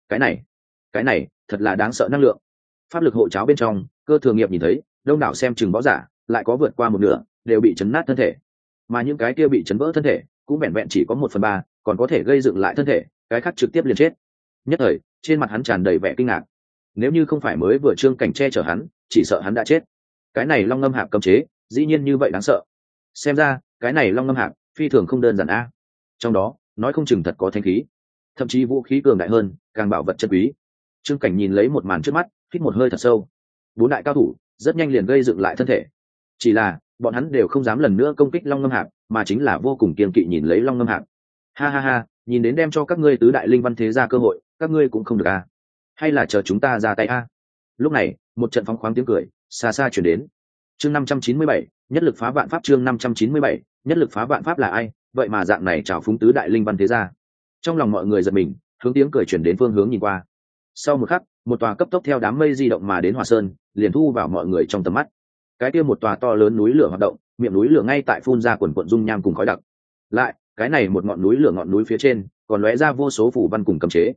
Cái này thật là đáng sợ năng lượng. Pháp lực hộ cháo bên trong, Cơ Thừa Nghiệp nhìn thấy đông đảo xem chừng võ giả lại có vượt qua một nửa đều bị chấn nát thân thể, mà những cái kia bị chấn vỡ thân thể cũng vẹn vẹn chỉ có 1/3, còn có thể gây dựng lại thân thể, cái khác trực tiếp liền chết. Nhất thời trên mặt hắn tràn đầy vẻ kinh ngạc. Nếu như không phải mới vừa Trương Cảnh che chở hắn, chỉ sợ hắn đã chết. Cái này Long Ngâm hạp cấm chế dĩ nhiên như vậy đáng sợ. Xem ra cái này Long Ngâm hạp phi thường không đơn giản a. Trong đó nói không chừng thật có thanh khí, thậm chí vũ khí cường đại hơn, càng bảo vật chân quý. Trương Cảnh nhìn lấy một màn trước mắt, hít một hơi thật sâu. Bốn đại cao thủ rất nhanh liền gây dựng lại thân thể, chỉ là bọn hắn đều không dám lần nữa công kích Long Ngâm hạp, mà chính là vô cùng kiêng kỵ nhìn lấy Long Ngâm hạp. Ha ha ha, nhìn đến đem cho các ngươi tứ đại linh văn thế gia cơ hội, các ngươi cũng không được a. Hay là chờ chúng ta ra tay a? Lúc này một trận phóng khoáng tiếng cười xa xa chuyển đến. Chương 597, nhất lực phá vạn pháp. Chương 597, nhất lực phá vạn pháp là ai? Vậy mà dạng này chào phúng tứ đại linh văn thế gia. Trong lòng mọi người giật mình, hướng tiếng cười chuyển đến phương hướng nhìn qua. Sau một khắc, một tòa cấp tốc theo đám mây di động mà đến Hỏa Sơn, liền thu vào mọi người trong tầm mắt. Cái kia một tòa to lớn núi lửa hoạt động, miệng núi lửa ngay tại phun ra quần quần dung nham cùng khói đặc. Lại, cái này một ngọn núi lửa, ngọn núi phía trên còn lóe ra vô số phù văn cùng cấm chế.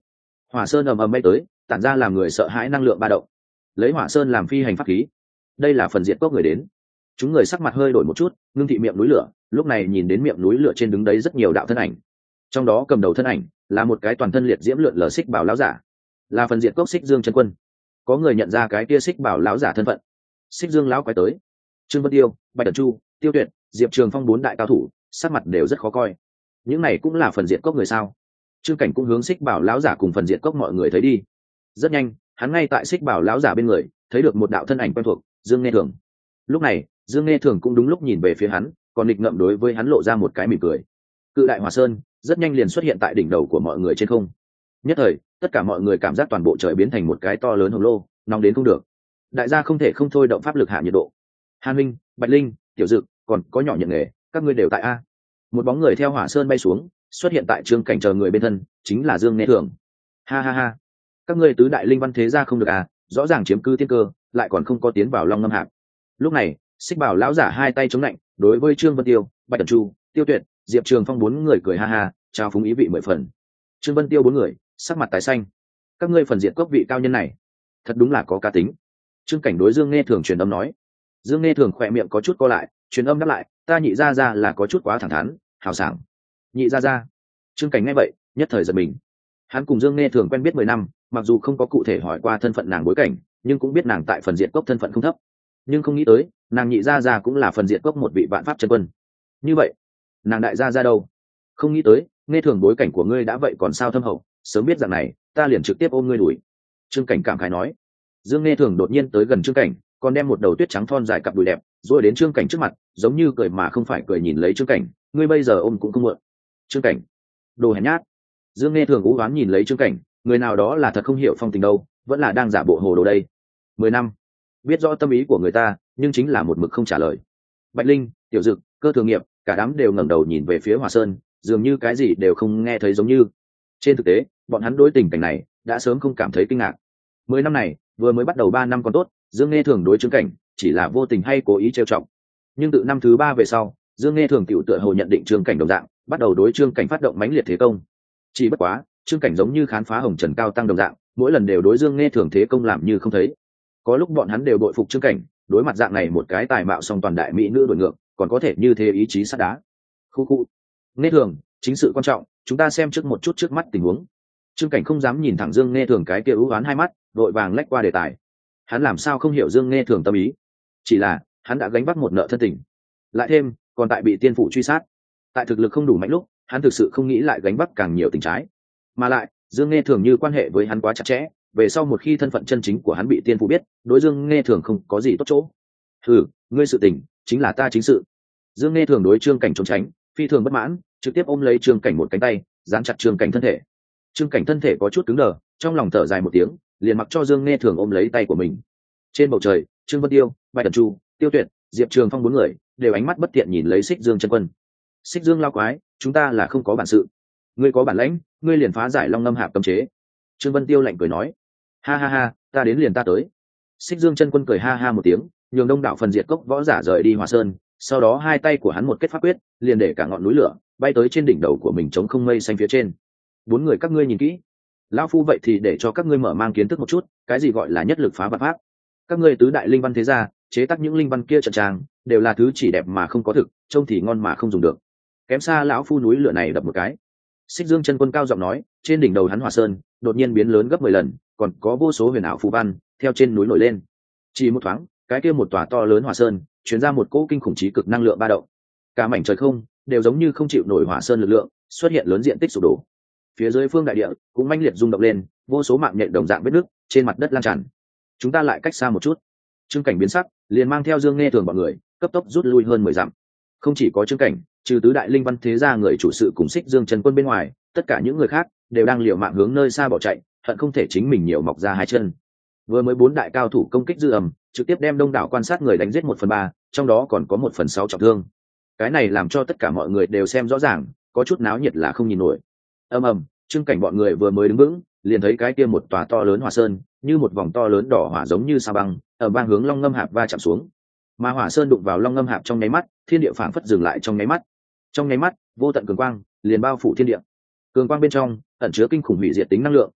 Hỏa sơn ầm ầm bay tới, tản ra làm người sợ hãi năng lượng ba động. Lấy hỏa sơn làm phi hành pháp khí, đây là phần diệt cốc người đến. Chúng người sắc mặt hơi đổi một chút, ngưng thị miệng núi lửa, lúc này nhìn đến miệng núi lửa trên đứng đấy rất nhiều đạo thân ảnh. Trong đó cầm đầu thân ảnh là một cái toàn thân liệt diễm lượn lờ xích bảo lão giả, là phần diệt cốc Xích Dương chân quân. Có người nhận ra cái kia xích bảo lão giả thân phận. Xích Dương lão quái tới. Trương Vân Tiêu, Bạch Cẩn Chu, Tiêu Tuyệt, Diệp Trường Phong bốn đại cao thủ, sắc mặt đều rất khó coi. Những này cũng là phần diệt cốc người sao? Trương Cảnh cũng hướng xích bảo lão giả cùng phần diệt cốc mọi người thấy đi. Rất nhanh, hắn ngay tại xích bảo lão giả bên người thấy được một đạo thân ảnh quen thuộc, Dương Nghe Thường. Lúc này, Dương Nghe Thường cũng đúng lúc nhìn về phía hắn, còn nghịch ngợm đối với hắn lộ ra một cái mỉm cười. Cự đại hỏa sơn rất nhanh liền xuất hiện tại đỉnh đầu của mọi người trên không. Nhất thời, tất cả mọi người cảm giác toàn bộ trời biến thành một cái to lớn hồng lô, nóng đến không được. Đại gia không thể không thôi động pháp lực hạ nhiệt độ. Hàn Minh, Bạch Linh, Tiểu Dực, còn có nhỏ nhận nghề, các ngươi đều tại a. Một bóng người theo hỏa sơn bay xuống, xuất hiện tại Trương Cảnh chờ người bên thân, chính là Dương Nghe Thường. Ha ha ha, các ngươi tứ đại linh văn thế gia không được à, rõ ràng chiếm cứ tiên cơ, lại còn không có tiến vào Long Ngâm Hạp. Lúc này, xích bảo lão giả hai tay chống lạnh, đối với Trương Vân Tiêu, Bạch Cẩn Chu, Tiêu Tuyệt, Diệp Trường Phong bốn người cười ha ha, trao phúng ý vị mười phần. Trương Vân Tiêu bốn người sắc mặt tái xanh. Các ngươi phần diệt cốc vị cao nhân này, thật đúng là có cá tính. Trương Cảnh đối Dương Nghe Thường truyền âm nói. Dương Nghe Thường khỏe miệng có chút co lại, truyền âm đáp lại, ta nhị gia gia là có chút quá thẳng thắn, hào sảng. Nhị gia gia. Trương Cảnh nghe vậy, nhất thời giật mình. Hắn cùng Dương Nghe Thường quen biết 10 năm, mặc dù không có cụ thể hỏi qua thân phận nàng bối cảnh, nhưng cũng biết nàng tại phần diệt cốc thân phận không thấp. Nhưng không nghĩ tới, nàng nhị gia gia cũng là phần diệt cốc một vị vạn pháp chân quân. Như vậy, nàng đại gia gia đâu? Không nghĩ tới, Nghe Thường bối cảnh của ngươi đã vậy còn sao thâm hậu, sớm biết rằng này, ta liền trực tiếp ôm ngươi đuổi. Trương Cảnh cảm khái nói. Dương Nghe Thường đột nhiên tới gần Trương Cảnh, còn đem một đầu tuyết trắng thon dài cặp đùi đẹp, rồi đến Trương Cảnh trước mặt, giống như cười mà không phải cười nhìn lấy Trương Cảnh, ngươi bây giờ ôm cũng không muộn. Trương Cảnh, đồ hèn nhát. Dương Nghe Thường ú oán nhìn lấy Trương Cảnh, người nào đó là thật không hiểu phong tình đâu, vẫn là đang giả bộ hồ đồ đây. 10 năm, biết rõ tâm ý của người ta, nhưng chính là một mực không trả lời. Bạch Linh, Tiểu Dực, Cơ Thường Nghiệp, cả đám đều ngẩng đầu nhìn về phía Hỏa Sơn, dường như cái gì đều không nghe thấy giống như. Trên thực tế, bọn hắn đối tình cảnh này đã sớm không cảm thấy kinh ngạc. 10 năm này, vừa mới bắt đầu 3 năm còn tốt, Dương Nghe Thường đối Trương Cảnh chỉ là vô tình hay cố ý trêu chọc. Nhưng từ năm thứ 3 về sau, Dương Nghe Thường tiểu tựa hồ nhận định Trương Cảnh đồng dạng, bắt đầu đối Trương Cảnh phát động mãnh liệt thế công. Chỉ bất quá, Trương Cảnh giống như khám phá hồng trần cao tăng đồng dạng, mỗi lần đều đối Dương Nghe Thường thế công làm như không thấy. Có lúc bọn hắn đều bội phục Trương Cảnh, đối mặt dạng này một cái tài mạo song toàn đại mỹ nữ đổi ngược, còn có thể như thế ý chí sắt đá. Khu khu. Nghe Thường, chính sự quan trọng, chúng ta xem trước một chút trước mắt tình huống. Trương Cảnh không dám nhìn thẳng Dương Nghe Thường cái kia ưu oán hai mắt, vội vàng lách qua đề tài. Hắn làm sao không hiểu Dương Nghe Thường tâm ý? Chỉ là, hắn đã gánh vác một nợ thân tình. Lại thêm, còn tại bị tiên phủ truy sát. Tại thực lực không đủ mạnh lúc, hắn thực sự không nghĩ lại gánh vác càng nhiều tình trái. Mà lại, Dương Nghe Thường như quan hệ với hắn quá chặt chẽ, về sau một khi thân phận chân chính của hắn bị tiên phủ biết, đối Dương Nghe Thường không có gì tốt chỗ. Ngươi sự tình chính là ta chính sự. Dương Nghe Thường đối Trương Cảnh trốn tránh, phi thường bất mãn, trực tiếp ôm lấy Trương Cảnh một cánh tay, dán chặt Trương Cảnh thân thể. Trương Cảnh thân thể có chút cứng đờ, trong lòng thở dài một tiếng, liền mặc cho Dương Nghe Thường ôm lấy tay của mình. Trên bầu trời, Trương Vân Tiêu, Bạch Cẩn Chu, Tiêu Tuyệt, Diệp Trường Phong bốn người đều ánh mắt bất thiện nhìn lấy Xích Dương chân quân. Xích Dương lao quái, chúng ta là không có bản sự. Ngươi có bản lãnh, ngươi liền phá giải Long Ngâm Hạp cấm chế. Trương Vân Tiêu lạnh cười nói. Ha ha ha, ta đến liền ta tới. Xích Dương chân quân cười ha ha một tiếng, nhường đông đảo phần diệt cốc võ giả rời đi Hỏa Sơn, sau đó hai tay của hắn một kết pháp quyết, liền để cả ngọn núi lửa bay tới trên đỉnh đầu của mình chống không mây xanh phía trên. Bốn người các ngươi nhìn kỹ. Lão phu vậy thì để cho các ngươi mở mang kiến thức một chút, cái gì gọi là nhất lực phá vạn pháp. Các ngươi tứ đại linh văn thế gia, chế tác những linh văn kia trận tràng, đều là thứ chỉ đẹp mà không có thực, trông thì ngon mà không dùng được. Kém xa lão phu núi lửa này đập một cái. Xích Dương chân quân cao giọng nói, trên đỉnh đầu hắn Hỏa Sơn đột nhiên biến lớn gấp 10 lần, còn có vô số huyền ảo phù văn theo trên núi nổi lên. Chỉ một thoáng, cái kia một tòa to lớn Hỏa Sơn truyền ra một cỗ kinh khủng trí cực năng lượng ba động. Cả mảnh trời không đều giống như không chịu nổi Hỏa Sơn lực lượng, xuất hiện lớn diện tích sụp đổ. Phía dưới phương đại địa cũng manh liệt rung động lên, vô số mạng nhện đồng dạng vết nước trên mặt đất lan tràn. Chúng ta lại cách xa một chút. Trương Cảnh biến sắc, liền mang theo Dương Nghe Thường bọn người cấp tốc rút lui hơn 10 dặm. Không chỉ có Trương Cảnh, trừ tứ đại linh văn thế gia người chủ sự cùng Xích Dương chân quân bên ngoài, tất cả những người khác đều đang liều mạng hướng nơi xa bỏ chạy, hận không thể chính mình nhiều mọc ra hai chân. Vừa mới 4 đại cao thủ công kích dư ầm, trực tiếp đem đông đảo quan sát người đánh giết 1/3, trong đó còn có 1/6 trọng thương. Cái này làm cho tất cả mọi người đều xem rõ ràng, có chút náo nhiệt là không nhìn nổi. Ầm ầm, Trương Cảnh bọn người vừa mới đứng vững, liền thấy cái kia một tòa to lớn Hỏa Sơn, như một vòng to lớn đỏ hỏa giống như sa băng, ở bang hướng Long Ngâm Hạp va chạm xuống. Mà Hỏa Sơn đụng vào Long Ngâm Hạp trong nháy mắt, thiên địa phảng phất dừng lại trong nháy mắt. Trong nháy mắt, vô tận cường quang liền bao phủ thiên địa. Cường quang bên trong ẩn chứa kinh khủng hủy diệt tính năng lượng,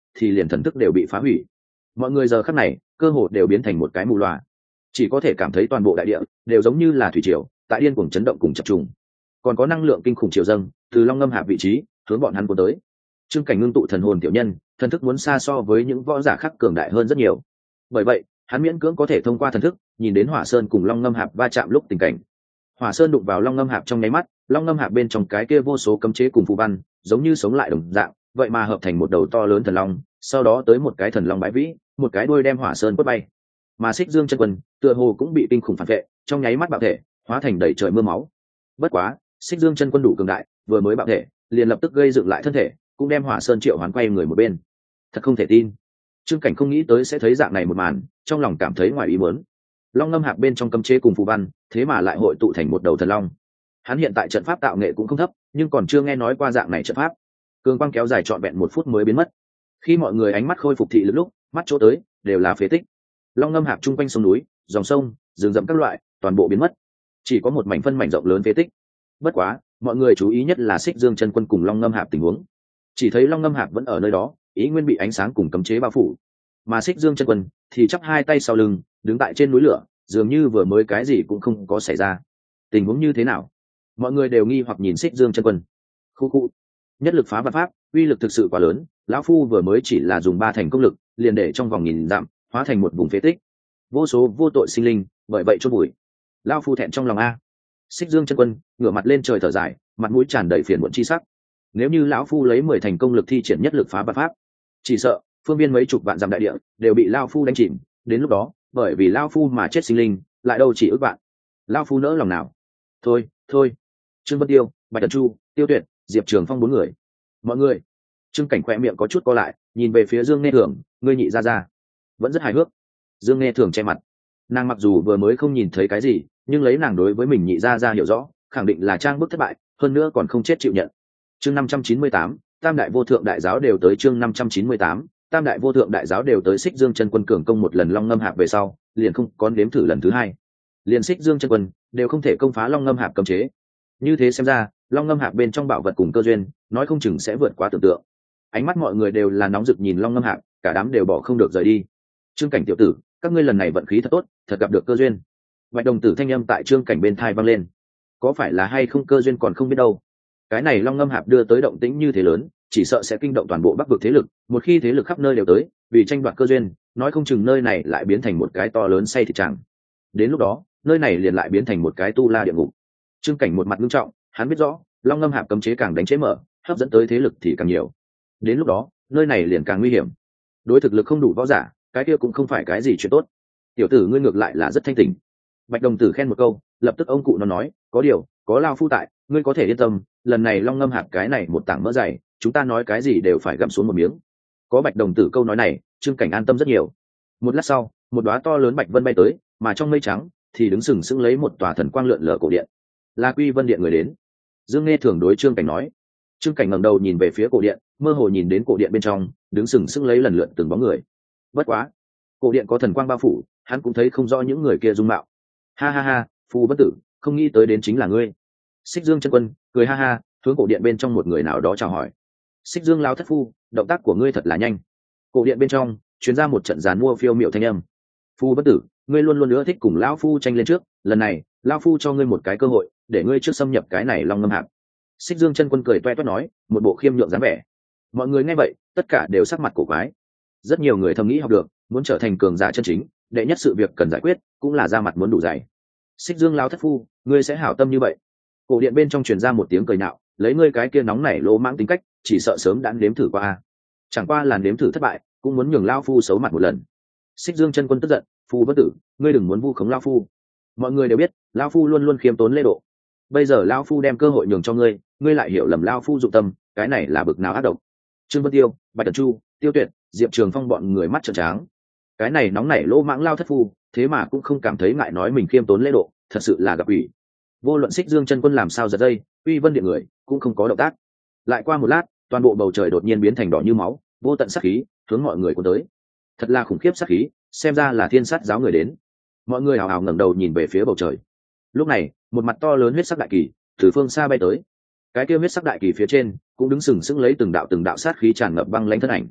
thì liền thần thức đều bị phá hủy. Mọi người giờ khắc này cơ hồ đều biến thành một cái mù loà, chỉ có thể cảm thấy toàn bộ đại địa đều giống như là thủy triều tại điên cuồng chấn động cùng chập trùng, còn có năng lượng kinh khủng triều dâng từ long ngâm hạp vị trí hướng bọn hắn cuốn tới. Trương Cảnh ngưng tụ thần hồn tiểu nhân, thần thức muốn xa so với những võ giả khác cường đại hơn rất nhiều, bởi vậy hắn miễn cưỡng có thể thông qua thần thức nhìn đến hỏa sơn cùng long ngâm hạp va chạm lúc tình cảnh. Hỏa sơn đụng vào long ngâm hạp trong nháy mắt, long ngâm hạp bên trong cái kia vô số cấm chế cùng phù văn giống như sống lại đồng dạng, vậy mà hợp thành một đầu to lớn thần long, sau đó tới một cái thần long bãi vĩ, một cái đuôi đem hỏa sơn quất bay. Mà Xích Dương chân quân tựa hồ cũng bị kinh khủng phản vệ, trong nháy mắt bạo thể, hóa thành đầy trời mưa máu. Bất quá Xích Dương chân quân đủ cường đại, vừa mới bạo thể liền lập tức gây dựng lại thân thể, cũng đem hỏa sơn triệu hoán quay người một bên. Thật không thể tin, Trương Cảnh không nghĩ tới sẽ thấy dạng này một màn, trong lòng cảm thấy ngoài ý muốn. Long ngâm hạp bên trong cấm chế cùng phù văn thế mà lại hội tụ thành một đầu thần long. Hắn hiện tại trận pháp tạo nghệ cũng không thấp, nhưng còn chưa nghe nói qua dạng này trận pháp. Cường quang kéo dài trọn vẹn 1 phút mới biến mất. Khi mọi người ánh mắt khôi phục thị lực lúc, mắt chỗ tới đều là phế tích. Long ngâm hạp chung quanh sông núi, dòng sông, rừng rậm các loại toàn bộ biến mất, chỉ có một mảnh phân mảnh rộng lớn phế tích. Bất quá mọi người chú ý nhất là Xích Dương chân quân cùng long ngâm hạp tình huống. Chỉ thấy long ngâm hạp vẫn ở nơi đó, ý nguyên bị ánh sáng cùng cấm chế bao phủ, mà Xích Dương chân quân thì chắp hai tay sau lưng, đứng tại trên núi lửa, dường như vừa mới cái gì cũng không có xảy ra. Tình huống như thế nào? Mọi người đều nghi hoặc nhìn Xích Dương chân quân. Khu nhất lực phá vạn pháp, uy lực thực sự quá lớn, lão phu vừa mới chỉ là dùng 3 thành công lực, liền để trong vòng 1000 dặm hóa thành một vùng phế tích, vô số vô tội sinh linh bởi vậy chôn bụi. Lão phu thẹn trong lòng a. Xích Dương chân quân ngửa mặt lên trời thở dài, mặt mũi tràn đầy phiền muộn chi sắc. Nếu như lão phu lấy 10 thành công lực thi triển nhất lực phá vạn pháp, chỉ sợ phương viên mấy chục vạn dặm đại địa đều bị lão phu đánh chìm, đến lúc đó bởi vì lão phu mà chết sinh linh lại đâu chỉ ước vạn. Lão phu nỡ lòng nào. Thôi Trương Vân Tiêu, Bạch Tần Chu, Tiêu Tuyệt, Diệp Trường Phong 4 người. Mọi người. Trương Cảnh khỏe miệng có chút co lại, nhìn về phía Dương Nghe Thường, ngươi nhị ra vẫn rất hài hước. Dương Nghe Thường che mặt, nàng mặc dù vừa mới không nhìn thấy cái gì, nhưng lấy nàng đối với mình nhị ra hiểu rõ, khẳng định là trang bức thất bại, hơn nữa còn không chết chịu nhận. Chương 598, Tam đại vô thượng đại giáo đều tới. Chương 598, Tam đại vô thượng đại giáo đều tới. Xích Dương chân quân cường công một lần long ngâm hạp về sau, liền không có đếm thử lần thứ hai. Liền Xích Dương chân quân đều không thể công phá long ngâm hạp cấm chế. Như thế xem ra, long ngâm hạp bên trong bảo vật cùng cơ duyên, nói không chừng sẽ vượt quá tưởng tượng. Ánh mắt mọi người đều là nóng rực nhìn long ngâm hạp, cả đám đều bỏ không được rời đi. Trương Cảnh tiểu tử, các ngươi lần này vận khí thật tốt, thật gặp được cơ duyên. Bạch đồng tử thanh âm tại Trương Cảnh bên thai vang lên. Có phải là hay không cơ duyên còn không biết đâu. Cái này long ngâm hạp đưa tới động tĩnh như thế lớn, chỉ sợ sẽ kinh động toàn bộ Bắc vực thế lực, một khi thế lực khắp nơi đều tới, vì tranh đoạt cơ duyên, nói không chừng nơi này lại biến thành một cái to lớn say thịt tràng. Đến lúc đó, nơi này liền lại biến thành một cái tu la địa ngục. Trương Cảnh một mặt nghiêm trọng, hắn biết rõ, long ngâm hạp cấm chế càng đánh chế mở, hấp dẫn tới thế lực thì càng nhiều. Đến lúc đó, nơi này liền càng nguy hiểm. Đối thực lực không đủ võ giả, cái kia cũng không phải cái gì chuyện tốt. Tiểu tử ngươi ngược lại là rất thanh tỉnh. Bạch đồng tử khen một câu, lập tức ông cụ nó nói, có điều, có lao phu tại, ngươi có thể yên tâm, lần này long ngâm hạp cái này một tảng mỡ dày, chúng ta nói cái gì đều phải gặm xuống một miếng. Có Bạch đồng tử câu nói này, Trương Cảnh an tâm rất nhiều. Một lát sau, một đóa to lớn bạch vân bay tới, mà trong mây trắng thì đứng sừng sững lấy một tòa thần quang lượn lờ cổ điện. Là Quy Vân điện người đến. Dương Nghe Thường đối Trương Cảnh nói. Trương Cảnh ngẩng đầu nhìn về phía cổ điện, mơ hồ nhìn đến cổ điện bên trong đứng sừng sững lấy lần lượt từng bóng người. Bất quá, cổ điện có thần quang bao phủ, hắn cũng thấy không rõ những người kia dung mạo. Ha, Phu bất tử, không nghĩ tới đến chính là ngươi. Xích Dương chân quân cười ha ha, hướng cổ điện bên trong một người nào đó chào hỏi. Xích Dương lão thất phu, động tác của ngươi thật là nhanh. Cổ điện bên trong truyền ra một trận giàn mua phiêu miệu thanh âm. Phu bất tử, ngươi luôn luôn nữa thích cùng lão phu tranh lên trước, lần này lão phu cho ngươi một cái cơ hội, để ngươi trước xâm nhập cái này long ngâm hạp. Xích Dương chân quân cười toe toét nói, một bộ khiêm nhượng dáng vẻ. Mọi người nghe vậy, tất cả đều sắc mặt cổ quái. Rất nhiều người thầm nghĩ học được, muốn trở thành cường giả chân chính, đệ nhất sự việc cần giải quyết cũng là ra mặt muốn đủ dày. Xích Dương lão thất phu, ngươi sẽ hảo tâm như vậy? Cổ điện bên trong truyền ra một tiếng cười nhạo, lấy ngươi cái kia nóng nảy lỗ mãng tính cách, chỉ sợ sớm đã nếm thử qua. Chẳng qua là nếm thử thất bại, cũng muốn nhường lão phu xấu mặt một lần. Xích Dương chân quân tức giận, phu bất tử, ngươi đừng muốn vu khống lão phu. Mọi người đều biết, lão phu luôn luôn khiêm tốn lễ độ. Bây giờ lão phu đem cơ hội nhường cho ngươi, ngươi lại hiểu lầm lão phu dụng tâm, cái này là bực nào ác độc. Trương Vân Tiêu, Bạch Tần Chu, Tiêu Tuyệt, Diệp Trường Phong bọn người mắt trợn tráng. Cái này nóng nảy lỗ mãng lao thất phu, thế mà cũng không cảm thấy ngại nói mình khiêm tốn lễ độ, thật sự là gặp ủy. Vô luận Xích Dương chân quân làm sao giật dây, Uy Vân điện người cũng không có động tác. Lại qua một lát, toàn bộ bầu trời đột nhiên biến thành đỏ như máu, vô tận sát khí hướng mọi người cuốn tới. Thật là khủng khiếp sát khí, xem ra là thiên sát giáo người đến. Mọi người hào hào ngẩng đầu nhìn về phía bầu trời. Lúc này, một mặt to lớn huyết sắc đại kỳ từ phương xa bay tới. Cái kia huyết sắc đại kỳ phía trên cũng đứng sừng sững lấy từng đạo sát khí tràn ngập băng lãnh thân ảnh.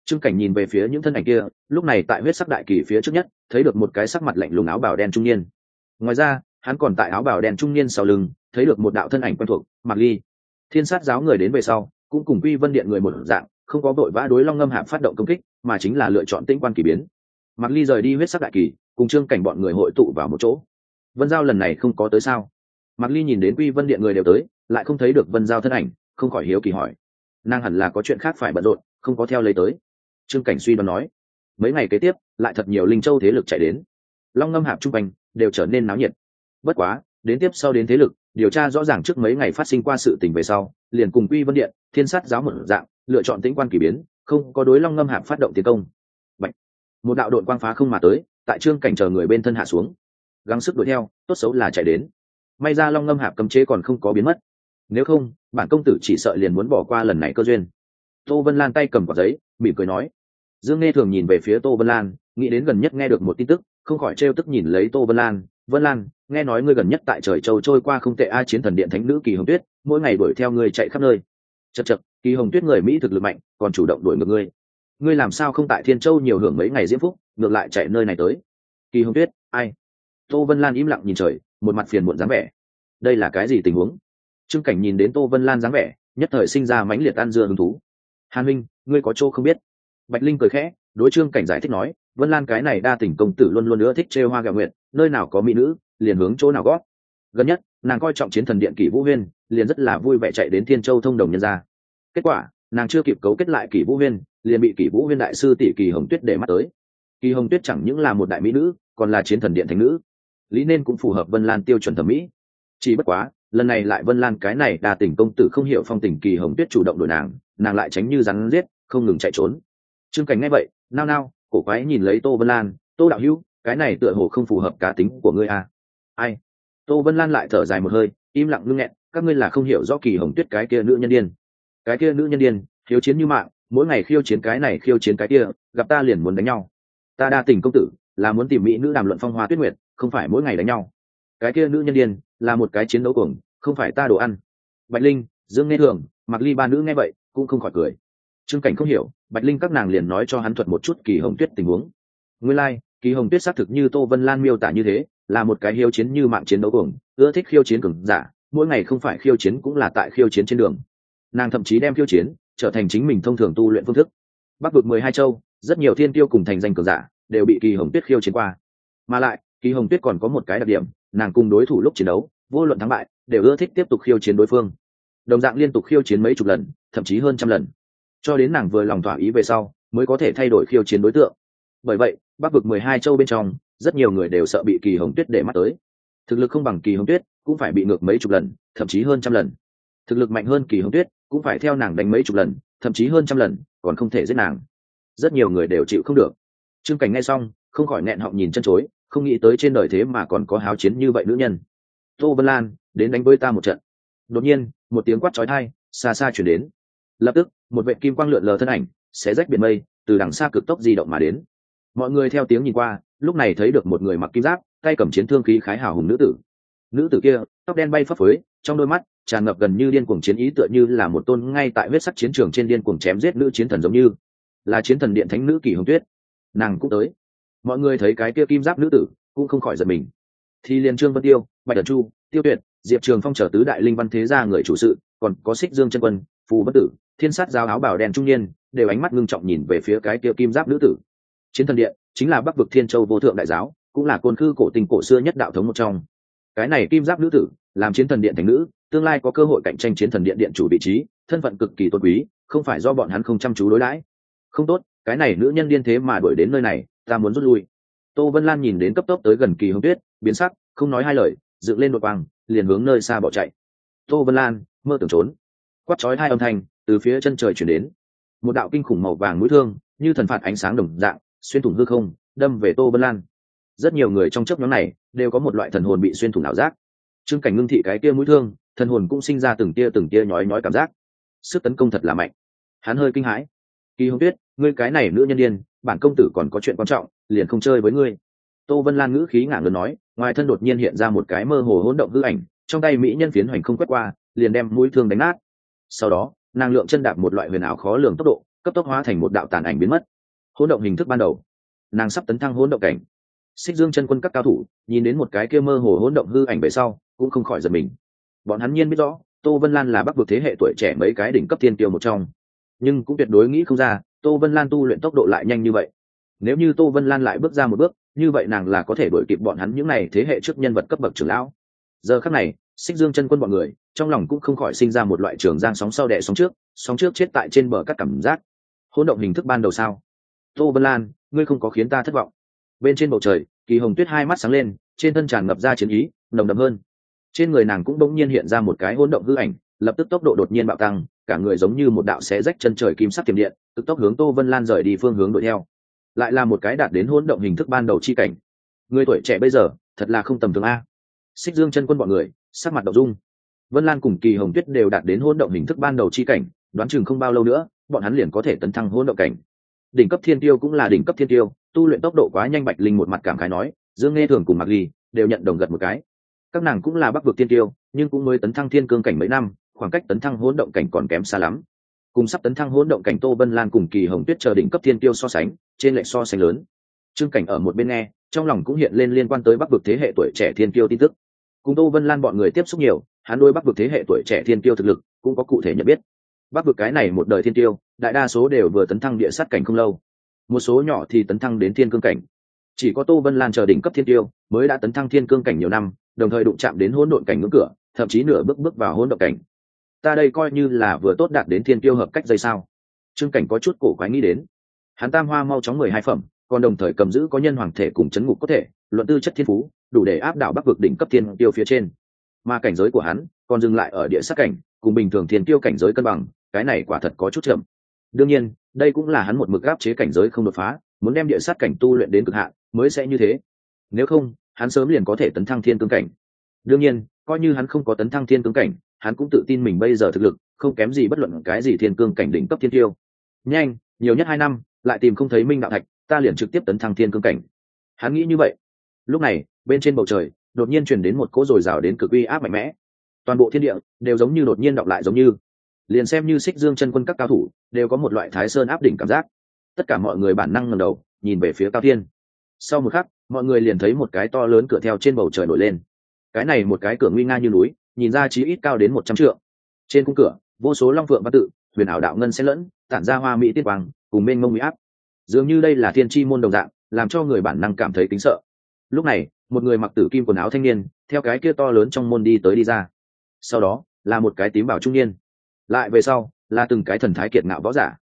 Trương Cảnh nhìn về phía những thân ảnh kia, lúc này tại huyết sắc đại kỳ phía trước nhất thấy được một cái sắc mặt lạnh lùng áo bào đen trung niên. Ngoài ra hắn còn tại áo bào đen trung niên sau lưng thấy được một đạo thân ảnh quen thuộc, Mạc Ly. Thiên sát giáo người đến về sau cũng cùng Quy Vân Điện người một dạng, không có vội vã đối Long Ngâm Hạp phát động công kích, mà chính là lựa chọn tĩnh quan kỳ biến. Mạc Ly rời đi huyết sắc đại kỳ, cùng Trương Cảnh bọn người hội tụ vào một chỗ. Vân Giao lần này không có tới sao? Mạc Ly nhìn đến Quy Vân Điện người đều tới, lại không thấy được Vân Giao thân ảnh, không khỏi hiếu kỳ hỏi. Nàng hẳn là có chuyện khác phải bận rộn, không có theo lấy tới. Trương Cảnh suy đoán nói. Mấy ngày kế tiếp, lại thật nhiều linh châu thế lực chạy đến. Long Ngâm Hạp trung quanh đều trở nên náo nhiệt. Bất quá, đến tiếp sau đến thế lực, điều tra rõ ràng trước mấy ngày phát sinh qua sự tình về sau, liền cùng Quy Vân Điện, Thiên Sát giáo một dạng, lựa chọn tĩnh quan kỳ biến, không có đối Long Ngâm Hạp phát động tiến công. Bạch. Một đạo độn quang phá không mà tới, tại Trương Cảnh chờ người bên thân hạ xuống. Gắng sức đuổi theo, tốt xấu là chạy đến. May ra Long Ngâm Hạp cấm chế còn không có biến mất. Nếu không, bản công tử chỉ sợ liền muốn bỏ qua lần này cơ duyên. Tô Vân Lan tay cầm quả giấy, mỉm cười nói. Dương Nghe thường nhìn về phía Tô Vân Lan, nghĩ đến gần nhất nghe được một tin tức, không khỏi trêu tức nhìn lấy Tô Vân Lan. Vân Lan, nghe nói ngươi gần nhất tại Trời Châu trôi qua không tệ, a chiến thần điện thánh nữ Kỳ Hồng Tuyết mỗi ngày đuổi theo ngươi chạy khắp nơi. Chậc chậc, Kỳ Hồng Tuyết người Mỹ thực lực mạnh, còn chủ động đuổi ngược ngươi. Ngươi làm sao không tại Thiên Châu nhiều hưởng mấy ngày diễm phúc, ngược lại chạy nơi này tới? Kỳ Hồng Tuyết, ai? Tô Vân Lan im lặng nhìn trời, một mặt phiền muộn dáng vẻ. Đây là cái gì tình huống? Trương Cảnh nhìn đến Tô Vân Lan dáng vẻ, nhất thời sinh ra mãnh liệt ăn dưa hứng thú. Hàn huynh, ngươi có chỗ không biết? Bạch Linh cười khẽ, đối Trương Cảnh giải thích nói, Vân Lan cái này đa tình công tử luôn luôn ưa thích trêu hoa gẹo nguyệt, nơi nào có mỹ nữ liền hướng chỗ nào gót. Gần nhất nàng coi trọng chiến thần điện Kỷ Vũ Huyên, liền rất là vui vẻ chạy đến Thiên Châu thông đồng nhân ra. Kết quả nàng chưa kịp cấu kết lại Kỷ Vũ Huyên, liền bị Kỷ Vũ Huyên đại sư tỷ Kỳ Hồng Tuyết để mắt tới. Kỳ Hồng Tuyết chẳng những là một đại mỹ nữ, còn là chiến thần điện thánh nữ, lý nên cũng phù hợp Vân Lan tiêu chuẩn thẩm mỹ. Chỉ bất quá lần này lại Vân Lan cái này đa tình công tử không hiểu phong tình, Kỳ Hồng Tuyết chủ động đuổi nàng lại tránh như rắn giết, không ngừng chạy trốn. Trương Cảnh nghe vậy nao nao, cổ quái nhìn lấy Tô Vân Lan. Tô đạo hữu, cái này tựa hồ không phù hợp cá tính của ngươi à? Ai? Tô Vân Lan lại thở dài một hơi, im lặng ngưng nghẹn. Các ngươi là không hiểu rõ Kỳ Hồng Tuyết cái kia nữ nhân điên. Cái kia nữ nhân điên hiếu chiến như mạng, mỗi ngày khiêu chiến cái này khiêu chiến cái kia, gặp ta liền muốn đánh nhau. Ta đa tình công tử là muốn tìm mỹ nữ đàm luận phong hoa tuyết nguyệt, không phải mỗi ngày đánh nhau. Cái kia nữ nhân điên là một cái chiến đấu cuồng, không phải ta đồ ăn. Bạch Linh, Dương Nghe Thường, Mạc Ly ba nữ nghe vậy cũng không khỏi cười. Trương Cảnh không hiểu, Bạch Linh các nàng liền nói cho hắn thuật một chút Kỳ Hồng Tuyết tình huống. Nguyên lai, Kỳ Hồng Tuyết xác thực như Tô Vân Lan miêu tả như thế, là một cái hiếu chiến như mạng chiến đấu cuồng, ưa thích khiêu chiến cường giả, mỗi ngày không phải khiêu chiến cũng là tại khiêu chiến trên đường. Nàng thậm chí đem khiêu chiến trở thành chính mình thông thường tu luyện phương thức. Bắc vực 12 châu, rất nhiều thiên tiêu cùng thành danh cường giả đều bị Kỳ Hồng Tuyết khiêu chiến qua. Mà lại, Kỳ Hồng Tuyết còn có một cái đặc điểm, nàng cùng đối thủ lúc chiến đấu, vô luận thắng bại, đều ưa thích tiếp tục khiêu chiến đối phương. Đồng dạng liên tục khiêu chiến mấy chục lần, thậm chí hơn trăm lần, cho đến nàng vừa lòng thỏa ý về sau, mới có thể thay đổi khiêu chiến đối tượng. Bởi vậy, Bắc vực 12 châu bên trong, rất nhiều người đều sợ bị Kỳ Hồng Tuyết để mắt tới. Thực lực không bằng Kỳ Hồng Tuyết, cũng phải bị ngược mấy chục lần, thậm chí hơn trăm lần. Thực lực mạnh hơn Kỳ Hồng Tuyết, cũng phải theo nàng đánh mấy chục lần, thậm chí hơn trăm lần, còn không thể giết nàng. Rất nhiều người đều chịu không được. Trương Cảnh nghe xong, không khỏi nghẹn họng nhìn chân chối, không nghĩ tới trên đời thế mà còn có háo chiến như vậy nữ nhân. Tô Vân Lan, đến đánh với ta một trận. Đột nhiên, một tiếng quát chói tai xa xa truyền đến. Lập tức, một vệt kim quang lượn lờ thân ảnh, xé rách biển mây, từ đằng xa cực tốc di động mà đến. Mọi người theo tiếng nhìn qua, lúc này thấy được một người mặc kim giáp, tay cầm chiến thương khí khái hào hùng nữ tử. Nữ tử kia, tóc đen bay phấp phới, trong đôi mắt tràn ngập gần như điên cuồng chiến ý, tựa như là một tôn ngay tại huyết sắc chiến trường trên điên cuồng chém giết nữ chiến thần, giống như là chiến thần điện thánh nữ Kỳ Hồng Tuyết. Nàng cũng tới. Mọi người thấy cái kia kim giáp nữ tử, cũng không khỏi giật mình. Thì liền Trương Vân Tiêu, Bạch Đẩn Chu, Tiêu Tuyệt, Diệp Trường Phong trở tứ đại linh văn thế gia người chủ sự, còn có Xích Dương chân quân, Phù Bất Tử, Thiên Sát giáo áo bào đen trung niên, đều ánh mắt ngưng trọng nhìn về phía cái kia kim giáp nữ tử. Chiến thần điện chính là Bắc vực Thiên Châu vô thượng đại giáo, cũng là côn khư cổ tình cổ xưa nhất đạo thống một trong. Cái này kim giáp nữ tử, làm chiến thần điện thành nữ, tương lai có cơ hội cạnh tranh chiến thần điện điện chủ vị trí, thân phận cực kỳ tôn quý, không phải do bọn hắn không chăm chú đối đãi. Không tốt, cái này nữ nhân điên thế mà đuổi đến nơi này, ta muốn rút lui. Tô Vân Lan nhìn đến cấp tốc tới gần Kỳ Hồng Tuyết, biến sắc, không nói hai lời, dựng lên đột quang, liền hướng nơi xa bỏ chạy. Tô Vân Lan, mơ tưởng trốn. Quát chói hai âm thanh từ phía chân trời chuyển đến. Một đạo kinh khủng màu vàng mũi thương, như thần phạt ánh sáng đồng dạng, xuyên thủng hư không, đâm về Tô Vân Lan. Rất nhiều người trong chớp nhoáng này đều có một loại thần hồn bị xuyên thủng ảo giác. Trương Cảnh ngưng thị cái kia mũi thương, thần hồn cũng sinh ra từng tia nhói nhói cảm giác. Sức tấn công thật là mạnh. Hắn hơi kinh hãi. Kỳ Hồng Tuyết, ngươi cái này nữ nhân điên, bản công tử còn có chuyện quan trọng, liền không chơi với ngươi. Tô Vân Lan ngữ khí ngả ngớn nói, ngoài thân đột nhiên hiện ra một cái mơ hồ hỗn động hư ảnh, trong tay mỹ nhân phiến hoành không quét qua, liền đem mũi thương đánh nát. Sau đó, nàng lượng chân đạp một loại huyền ảo khó lường tốc độ, cấp tốc hóa thành một đạo tàn ảnh biến mất. Hỗn động hình thức ban đầu, nàng sắp tấn thăng hỗn động cảnh. Xích Dương chân quân các cao thủ nhìn đến một cái kia mơ hồ hỗn động hư ảnh về sau cũng không khỏi giật mình. Bọn hắn nhiên biết rõ Tô Vân Lan là bắc vực thế hệ tuổi trẻ mấy cái đỉnh cấp thiên tiêu một trong, nhưng cũng tuyệt đối nghĩ không ra Tô Vân Lan tu luyện tốc độ lại nhanh như vậy. Nếu như Tô Vân Lan lại bước ra một bước, như vậy nàng là có thể đuổi kịp bọn hắn những này thế hệ trước nhân vật cấp bậc trưởng lão. Giờ khắc này, Xích Dương chân quân bọn người trong lòng cũng không khỏi sinh ra một loại trường giang sóng sau đẻ sóng trước chết tại trên bờ các cảm giác. Hỗn động hình thức ban đầu sao? Tô Vân Lan, ngươi không có khiến ta thất vọng. Bên trên bầu trời, Kỳ Hồng Tuyết hai mắt sáng lên, trên thân tràn ngập ra chiến ý nồng đậm hơn. Trên người nàng cũng bỗng nhiên hiện ra một cái hỗn động hư ảnh, lập tức tốc độ đột nhiên bạo tăng, cả người giống như một đạo xé rách chân trời kim sắc tiềm điện, cực tốc hướng Tô Vân Lan rời đi phương hướng đuổi theo. Lại là một cái đạt đến hỗn động hình thức ban đầu chi cảnh. Người tuổi trẻ bây giờ thật là không tầm thường a. Xích Dương chân quân bọn người sắc mặt động dung. Vân Lan cùng Kỳ Hồng Tuyết đều đạt đến hỗn động hình thức ban đầu chi cảnh, đoán chừng không bao lâu nữa bọn hắn liền có thể tấn thăng hỗn động cảnh. Đỉnh cấp thiên tiêu cũng là đỉnh cấp thiên tiêu, tu luyện tốc độ quá nhanh. Bạch Linh một mặt cảm khái nói, Dương Nghe Thường cùng Mạc Ly đều nhận đồng gật một cái. Các nàng cũng là bắc vực thiên tiêu, nhưng cũng mới tấn thăng thiên cương cảnh mấy năm, khoảng cách tấn thăng hỗn động cảnh còn kém xa lắm. Cùng sắp tấn thăng hỗn động cảnh Tô Vân Lan cùng Kỳ Hồng Tuyết chờ đỉnh cấp thiên tiêu so sánh, trên lệch so sánh lớn. Trương Cảnh ở một bên nghe, trong lòng cũng hiện lên liên quan tới bắc vực thế hệ tuổi trẻ thiên tiêu tin tức. Cùng Tô Vân Lan bọn người tiếp xúc nhiều, hắn đối bắc vực thế hệ tuổi trẻ thiên tiêu thực lực cũng có cụ thể nhận biết. Bắc vực cái này một đời thiên tiêu, đại đa số đều vừa tấn thăng địa sát cảnh không lâu, một số nhỏ thì tấn thăng đến thiên cương cảnh. Chỉ có Tô Vân Lan chờ đỉnh cấp thiên tiêu mới đã tấn thăng thiên cương cảnh nhiều năm, đồng thời đụng chạm đến hỗn độn cảnh ngưỡng cửa, thậm chí nửa bước vào hỗn độn cảnh. Ta đây coi như là vừa tốt đạt đến thiên tiêu hợp cách dây sao? Trương Cảnh có chút cổ quái nghĩ đến. Hắn tam hoa mau chóng 12 phẩm, còn đồng thời cầm giữ có nhân hoàng thể cùng chấn ngục có thể, luận tư chất thiên phú, đủ để áp đảo bắc vực đỉnh cấp thiên tiêu phía trên. Mà cảnh giới của hắn còn dừng lại ở địa sát cảnh, cùng bình thường thiên tiêu cảnh giới cân bằng, cái này quả thật có chút chậm. Đương nhiên, đây cũng là hắn một mực áp chế cảnh giới không đột phá, muốn đem địa sát cảnh tu luyện đến cực hạn mới sẽ như thế. Nếu không, hắn sớm liền có thể tấn thăng thiên cương cảnh. Đương nhiên, coi như hắn không có tấn thăng thiên cương cảnh, hắn cũng tự tin mình bây giờ thực lực không kém gì bất luận cái gì thiên cương cảnh đỉnh cấp thiên tiêu. Nhanh, nhiều nhất 2 năm, lại tìm không thấy Minh Đạo Thạch, ta liền trực tiếp tấn thăng thiên cương cảnh. Hắn nghĩ như vậy. Lúc này, bên trên bầu trời, đột nhiên truyền đến một cỗ dồi dào đến cực uy áp mạnh mẽ. Toàn bộ thiên địa đều giống như đột nhiên đọc lại giống như. Liền xem như Xích Dương chân quân các cao thủ, đều có một loại Thái Sơn áp đỉnh cảm giác. Tất cả mọi người bản năng ngẩng đầu, nhìn về phía cao thiên. Sau một khắc, mọi người liền thấy một cái to lớn cửa theo trên bầu trời nổi lên. Cái này một cái cửa nguy nga như núi, nhìn ra chí ít cao đến 100 trượng. Trên khung cửa, vô số long phượng văn tự, huyền ảo đạo ngân xen lẫn, tản ra hoa mỹ tiết quang, cùng mênh mông uy áp. Dường như đây là thiên chi môn đồng dạng, làm cho người bản năng cảm thấy kính sợ. Lúc này, một người mặc tử kim quần áo thanh niên, theo cái kia to lớn trong môn đi tới đi ra. Sau đó, là một cái tím bảo trung niên. Lại về sau, là từng cái thần thái kiệt ngạo võ giả.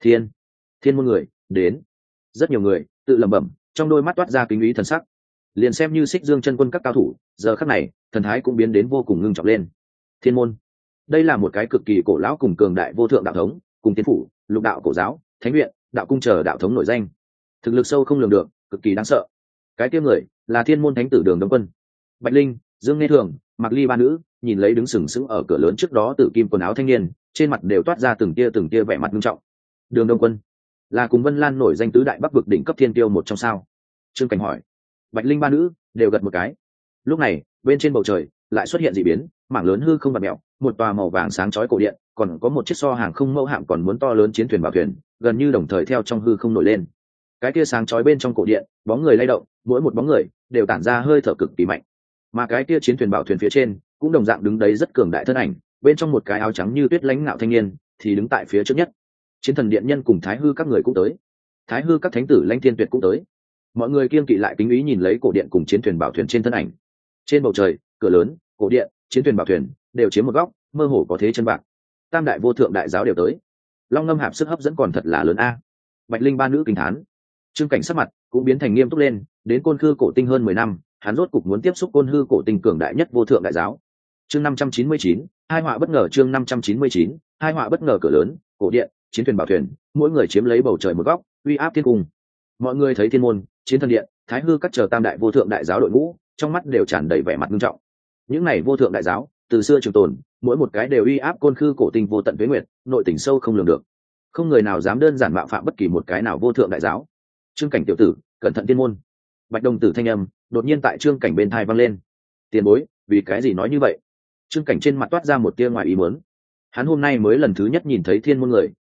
Thiên môn người, đến. Rất nhiều người, tự lẩm bẩm, trong đôi mắt toát ra kính ý thần sắc. Liền xem như Xích Dương chân quân các cao thủ, giờ khắc này, thần thái cũng biến đến vô cùng ngưng trọng lên. Thiên môn, đây là một cái cực kỳ cổ lão cùng cường đại vô thượng đạo thống, cùng tiên phủ, lục đạo cổ giáo, thánh viện, đạo cung chờ đạo thống nổi danh, thực lực sâu không lường được, cực kỳ đáng sợ. Cái kia người là Thiên môn thánh tử Đường Đông Quân. Bạch Linh, Dương Nghe Thường, Mạc Ly ba nữ nhìn lấy đứng sừng sững ở cửa lớn trước đó tử kim quần áo thanh niên, trên mặt đều toát ra từng tia vẻ mặt nghiêm trọng. Đường Đông Quân là cùng Vân Lan nổi danh tứ đại bắc vực đỉnh cấp thiên tiêu một trong sao? Trương Cảnh hỏi. Bạch Linh ba nữ đều gật một cái. Lúc này, bên trên bầu trời lại xuất hiện dị biến, mảng lớn hư không bạt mèo, một tòa màu vàng sáng chói cổ điện, còn có một chiếc so hàng không mẫu hạm còn muốn to lớn chiến thuyền bảo thuyền, gần như đồng thời theo trong hư không nổi lên. Cái kia sáng chói bên trong cổ điện, bóng người lay động, mỗi một bóng người đều tản ra hơi thở cực kỳ mạnh. Mà cái kia chiến thuyền bảo thuyền phía trên cũng đồng dạng đứng đấy rất cường đại thân ảnh, bên trong một cái áo trắng như tuyết lãnh ngạo thanh niên thì đứng tại phía trước nhất. Chiến thần điện nhân cùng Thái Hư các người cũng tới. Thái Hư các thánh tử Lãnh Thiên Tuyệt cũng tới. Mọi người kiêng kỵ lại kính ý nhìn lấy cổ điện cùng chiến thuyền bảo thuyền trên thân ảnh. Trên bầu trời, cửa lớn, cổ điện, chiến thuyền bảo thuyền đều chiếm một góc, mơ hồ có thế chân bạc. Tam đại vô thượng đại giáo đều tới. Long Ngâm Hạp sức hấp dẫn còn thật là lớn a. Bạch Linh ba nữ kinh thán. Trương Cảnh sắc mặt cũng biến thành nghiêm túc lên, đến Côn Khư cổ tinh hơn 10 năm, hắn rốt cục muốn tiếp xúc Côn Hư cổ tinh cường đại nhất vô thượng đại giáo. Chương 599, hai họa bất ngờ. Chương 599, hai họa bất ngờ. Cửa lớn, cổ điện, chiến thuyền bảo thuyền, mỗi người chiếm lấy bầu trời một góc, uy áp thiên cung. Mọi người thấy thiên môn, chiến thần điện, Thái Hư các chờ tam đại vô thượng đại giáo đội ngũ, trong mắt đều tràn đầy vẻ mặt nghiêm trọng. Những này vô thượng đại giáo, từ xưa trường tồn, mỗi một cái đều uy áp Côn Khư cổ tinh vô tận tuế nguyệt, nội tình sâu không lường được. Không người nào dám đơn giản mạo phạm bất kỳ một cái nào vô thượng đại giáo. Trương Cảnh tiểu tử, cẩn thận thiên môn. Bạch đồng tử thanh âm đột nhiên tại Trương Cảnh bên tai vang lên. Tiền bối, vì cái gì nói như vậy? Trương Cảnh trên mặt toát ra một tia ngoài ý muốn. Hắn hôm nay mới lần thứ nhất nhìn thấy thiên môn người,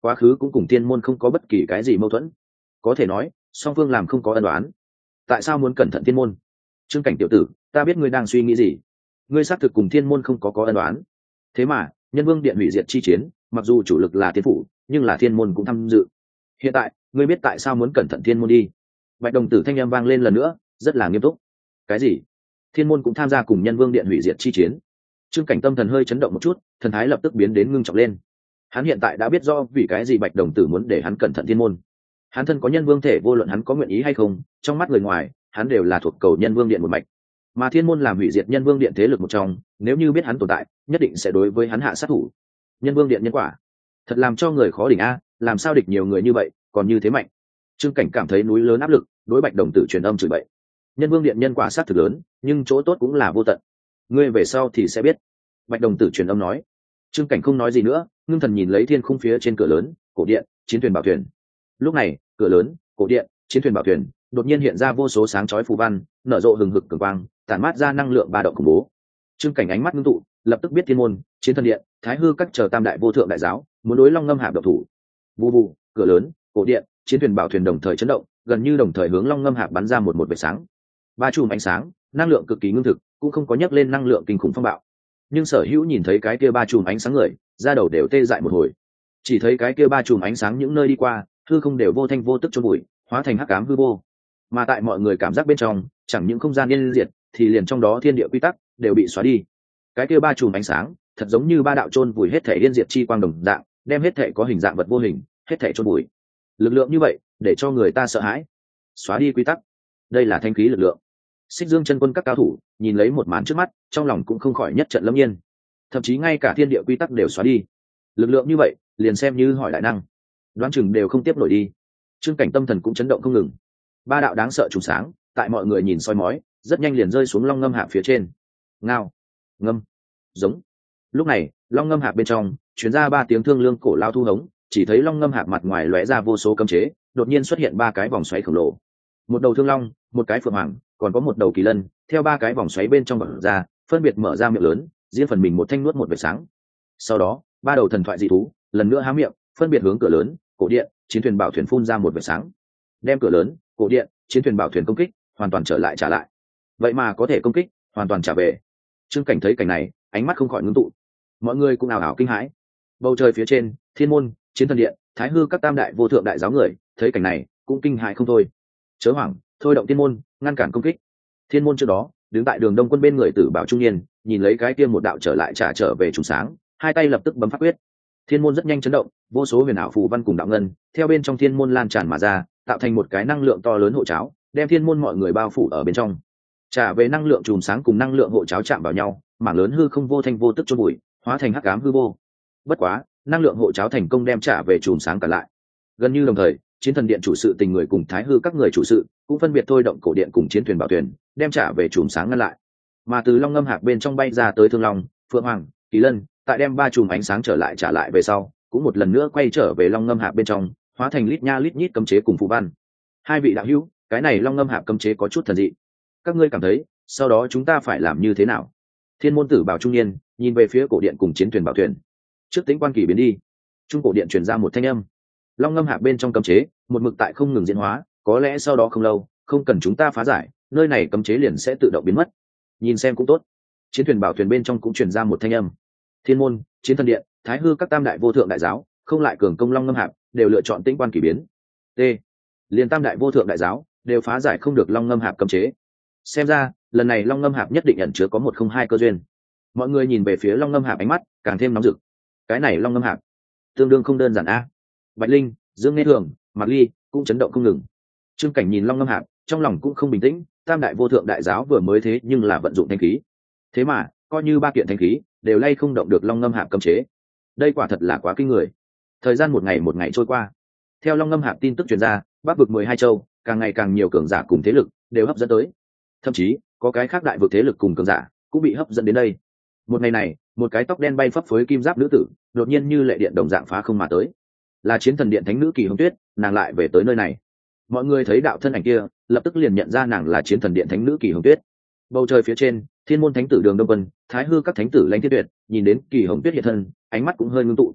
quá khứ cũng cùng thiên môn không có bất kỳ cái gì mâu thuẫn, có thể nói song phương làm không có ân đoán. Tại sao muốn cẩn thận thiên môn? Trương Cảnh tiểu tử, ta biết ngươi đang suy nghĩ gì. Ngươi xác thực cùng thiên môn không có ân đoán, thế mà Nhân Vương Điện hủy diệt chi chiến, mặc dù chủ lực là thiên phủ, nhưng là thiên môn cũng tham dự. Hiện tại ngươi biết tại sao muốn cẩn thận thiên môn đi. Bạch đồng tử thanh âm vang lên lần nữa, rất là nghiêm túc. Cái gì? Thiên môn cũng tham gia cùng Nhân Vương Điện hủy diệt chi chiến? Trương Cảnh tâm thần hơi chấn động một chút, thần thái lập tức biến đến ngưng trọng lên. Hắn hiện tại đã biết rõ vì cái gì Bạch đồng tử muốn để hắn cẩn thận thiên môn. Hắn thân có Nhân Vương thể, vô luận hắn có nguyện ý hay không, trong mắt người ngoài hắn đều là thuộc cầu Nhân Vương Điện một mạch, mà thiên môn làm hủy diệt Nhân Vương Điện thế lực một trong, nếu như biết hắn tồn tại, nhất định sẽ đối với hắn hạ sát thủ. Nhân Vương Điện nhân quả thật làm cho người khó đỉnh a, làm sao địch nhiều người như vậy còn như thế mạnh. Trương Cảnh cảm thấy núi lớn áp lực, đối Bạch đồng tử truyền âm chửi bậy. Nhân Vương Điện nhân quả sát thực lớn, nhưng chỗ tốt cũng là vô tận, ngươi về sau thì sẽ biết. Bạch đồng tử truyền âm nói. Trương Cảnh không nói gì nữa, ngưng thần nhìn lấy thiên khung phía trên cửa lớn, cổ điện, chiến thuyền bảo thuyền. Lúc này cửa lớn, cổ điện, chiến thuyền bảo thuyền đột nhiên hiện ra vô số sáng chói phù văn, nở rộ hừng hực cường quang, tản mát ra năng lượng ba động khủng bố. Trương Cảnh ánh mắt ngưng tụ, lập tức biết thiên môn, chiến thần điện, thái hư các chờ tam đại vô thượng đại giáo muốn đối Long Ngâm Hạp độc thủ. Vù vù, cửa lớn, cổ điện, chiến thuyền bảo thuyền đồng thời chấn động, gần như đồng thời hướng Long Ngâm Hạp bắn ra một vệt sáng. Ba chùm ánh sáng, năng lượng cực kỳ ngưng thực, cũng không có nhấc lên năng lượng kinh khủng phong bạo. Nhưng Sở Hữu nhìn thấy cái kia ba chùm ánh sáng người, da đầu đều tê dại một hồi. Chỉ thấy cái kia ba chùm ánh sáng những nơi đi qua, hư không đều vô thanh vô tức chôn bụi, hóa thành hắc ám hư vô. Mà tại mọi người cảm giác bên trong, chẳng những không gian yên diệt, thì liền trong đó thiên địa quy tắc đều bị xóa đi. Cái kia ba chùm ánh sáng, thật giống như ba đạo chôn vùi hết thể yên diệt chi quang đồng dạng, đem hết thể có hình dạng vật vô hình, hết thể chôn vùi. Lực lượng như vậy, để cho người ta sợ hãi. Xóa đi quy tắc, đây là thanh khí lực lượng. Xích Dương chân quân các cao thủ nhìn lấy một màn trước mắt, trong lòng cũng không khỏi nhất trận lâm nhiên. Thậm chí ngay cả thiên địa quy tắc đều xóa đi. Lực lượng như vậy, liền xem như hỏi đại năng, đoán chừng đều không tiếp nổi đi. Trương Cảnh tâm thần cũng chấn động không ngừng. Ba đạo đáng sợ trùng sáng, tại mọi người nhìn soi mói, rất nhanh liền rơi xuống Long Ngâm Hạp phía trên. Ngao, ngâm, giống. Lúc này, Long Ngâm Hạp bên trong truyền ra ba tiếng thương lương cổ lao thu hống, chỉ thấy Long Ngâm Hạp mặt ngoài lóe ra vô số cấm chế, đột nhiên xuất hiện ba cái vòng xoáy khổng lồ. Một đầu thương long, một cái phượng hoàng, còn có một đầu kỳ lân, theo ba cái vòng xoáy bên trong mở ra, phân biệt mở ra miệng lớn, riêng phần mình một thanh nuốt một vệt sáng. Sau đó, ba đầu thần thoại dị thú lần nữa há miệng, phân biệt hướng cửa lớn, cổ điện, chiến thuyền bảo thuyền phun ra một vệt sáng, đem cửa lớn, cổ điện, chiến thuyền bảo thuyền công kích hoàn toàn trả lại. Vậy mà có thể công kích hoàn toàn trả về. Trương Cảnh thấy cảnh này, ánh mắt không khỏi ngưng tụ. Mọi người cũng ào ào kinh hãi. Bầu trời phía trên, thiên môn, chiến thần điện, thái hư các tam đại vô thượng đại giáo người thấy cảnh này cũng kinh hãi không thôi. Chớ hoảng, thôi động thiên môn, ngăn cản công kích. Thiên môn trước đó đứng tại đường đông quân bên người Tử Bảo trung niên, nhìn lấy cái kia một đạo trở về trùng sáng, hai tay lập tức bấm pháp quyết. Thiên môn rất nhanh chấn động, vô số huyền ảo phù văn cùng đạo ngân theo bên trong thiên môn lan tràn mà ra, tạo thành một cái năng lượng to lớn hộ cháo, đem thiên môn mọi người bao phủ ở bên trong. Trả về năng lượng chùm sáng cùng năng lượng hộ cháo chạm vào nhau, mảng lớn hư không vô thanh vô tức chôn bụi, hóa thành hắc ám hư vô. Bất quá, năng lượng hộ cháo thành công đem trả về chùm sáng cả lại. Gần như đồng thời, chiến thần điện chủ sự tình người cùng thái hư các người chủ sự cũng phân biệt thôi động cổ điện cùng chiến thuyền bảo thuyền, đem trả về chùm sáng ngăn lại. Mà từ Long Ngâm Hạp bên trong bay ra tới Thương Long, Phượng Hoàng, Kỳ Lân, tại đem ba chùm ánh sáng trả lại về sau, cũng một lần nữa quay trở về Long Ngâm Hạp bên trong, hóa thành lít nha lít nhít cấm chế cùng phù văn. Hai vị đạo hữu, cái này Long Ngâm Hạp cấm chế có chút thần dị, các ngươi cảm thấy sau đó chúng ta phải làm như thế nào? Thiên môn Tử Bảo trung niên nhìn về phía cổ điện cùng chiến thuyền bảo thuyền. Trước tính quan kỳ biến đi. Trung cổ điện truyền ra một thanh âm. Long Ngâm Hạp bên trong cấm chế một mực tại không ngừng diễn hóa, có lẽ sau đó không lâu, không cần chúng ta phá giải, nơi này cấm chế liền sẽ tự động biến mất. Nhìn xem cũng tốt. Chiến thuyền bảo thuyền bên trong cũng truyền ra một thanh âm. Thiên môn, chiến thần điện, thái hư các tam đại vô thượng đại giáo không lại cường công Long Ngâm Hạp, đều lựa chọn tĩnh quan kỳ biến. T. Liên tam đại vô thượng đại giáo đều phá giải không được Long Ngâm Hạp cấm chế. Xem ra lần này Long Ngâm Hạp nhất định ẩn chứa có 102 cơ duyên. Mọi người nhìn về phía Long Ngâm Hạp ánh mắt càng thêm nóng rực. Cái này Long Ngâm Hạp tương đương không đơn giản a. Bạch Linh, Dương Nghe Thường, Mạc Ly cũng chấn động không ngừng. Trương Cảnh nhìn Long Ngâm Hạp, trong lòng cũng không bình tĩnh, tam đại vô thượng đại giáo vừa mới thế nhưng là vận dụng thanh khí. Thế mà, coi như ba kiện thanh khí đều lay không động được Long Ngâm Hạp cấm chế. Đây quả thật là quá kinh người. Thời gian một ngày trôi qua. Theo Long Ngâm Hạp tin tức truyền ra, Bắc vực 12 châu, càng ngày càng nhiều cường giả cùng thế lực đều hấp dẫn tới. Thậm chí, có cái khác đại vực thế lực cùng cường giả cũng bị hấp dẫn đến đây. Một ngày này, một cái tóc đen bay phấp phới kim giáp nữ tử, đột nhiên như lệ điện đồng dạng phá không mà tới. Là chiến thần điện thánh nữ Kỳ Hồng Tuyết, nàng lại về tới nơi này. Mọi người thấy đạo thân ảnh kia, lập tức liền nhận ra nàng là chiến thần điện thánh nữ Kỳ Hồng Tuyết. Bầu trời phía trên, thiên môn thánh tử Đường Đông Quân, thái hư các thánh tử Lãnh Thiên Tuyệt, nhìn đến Kỳ Hồng Tuyết hiện thân, ánh mắt cũng hơi ngưng tụ.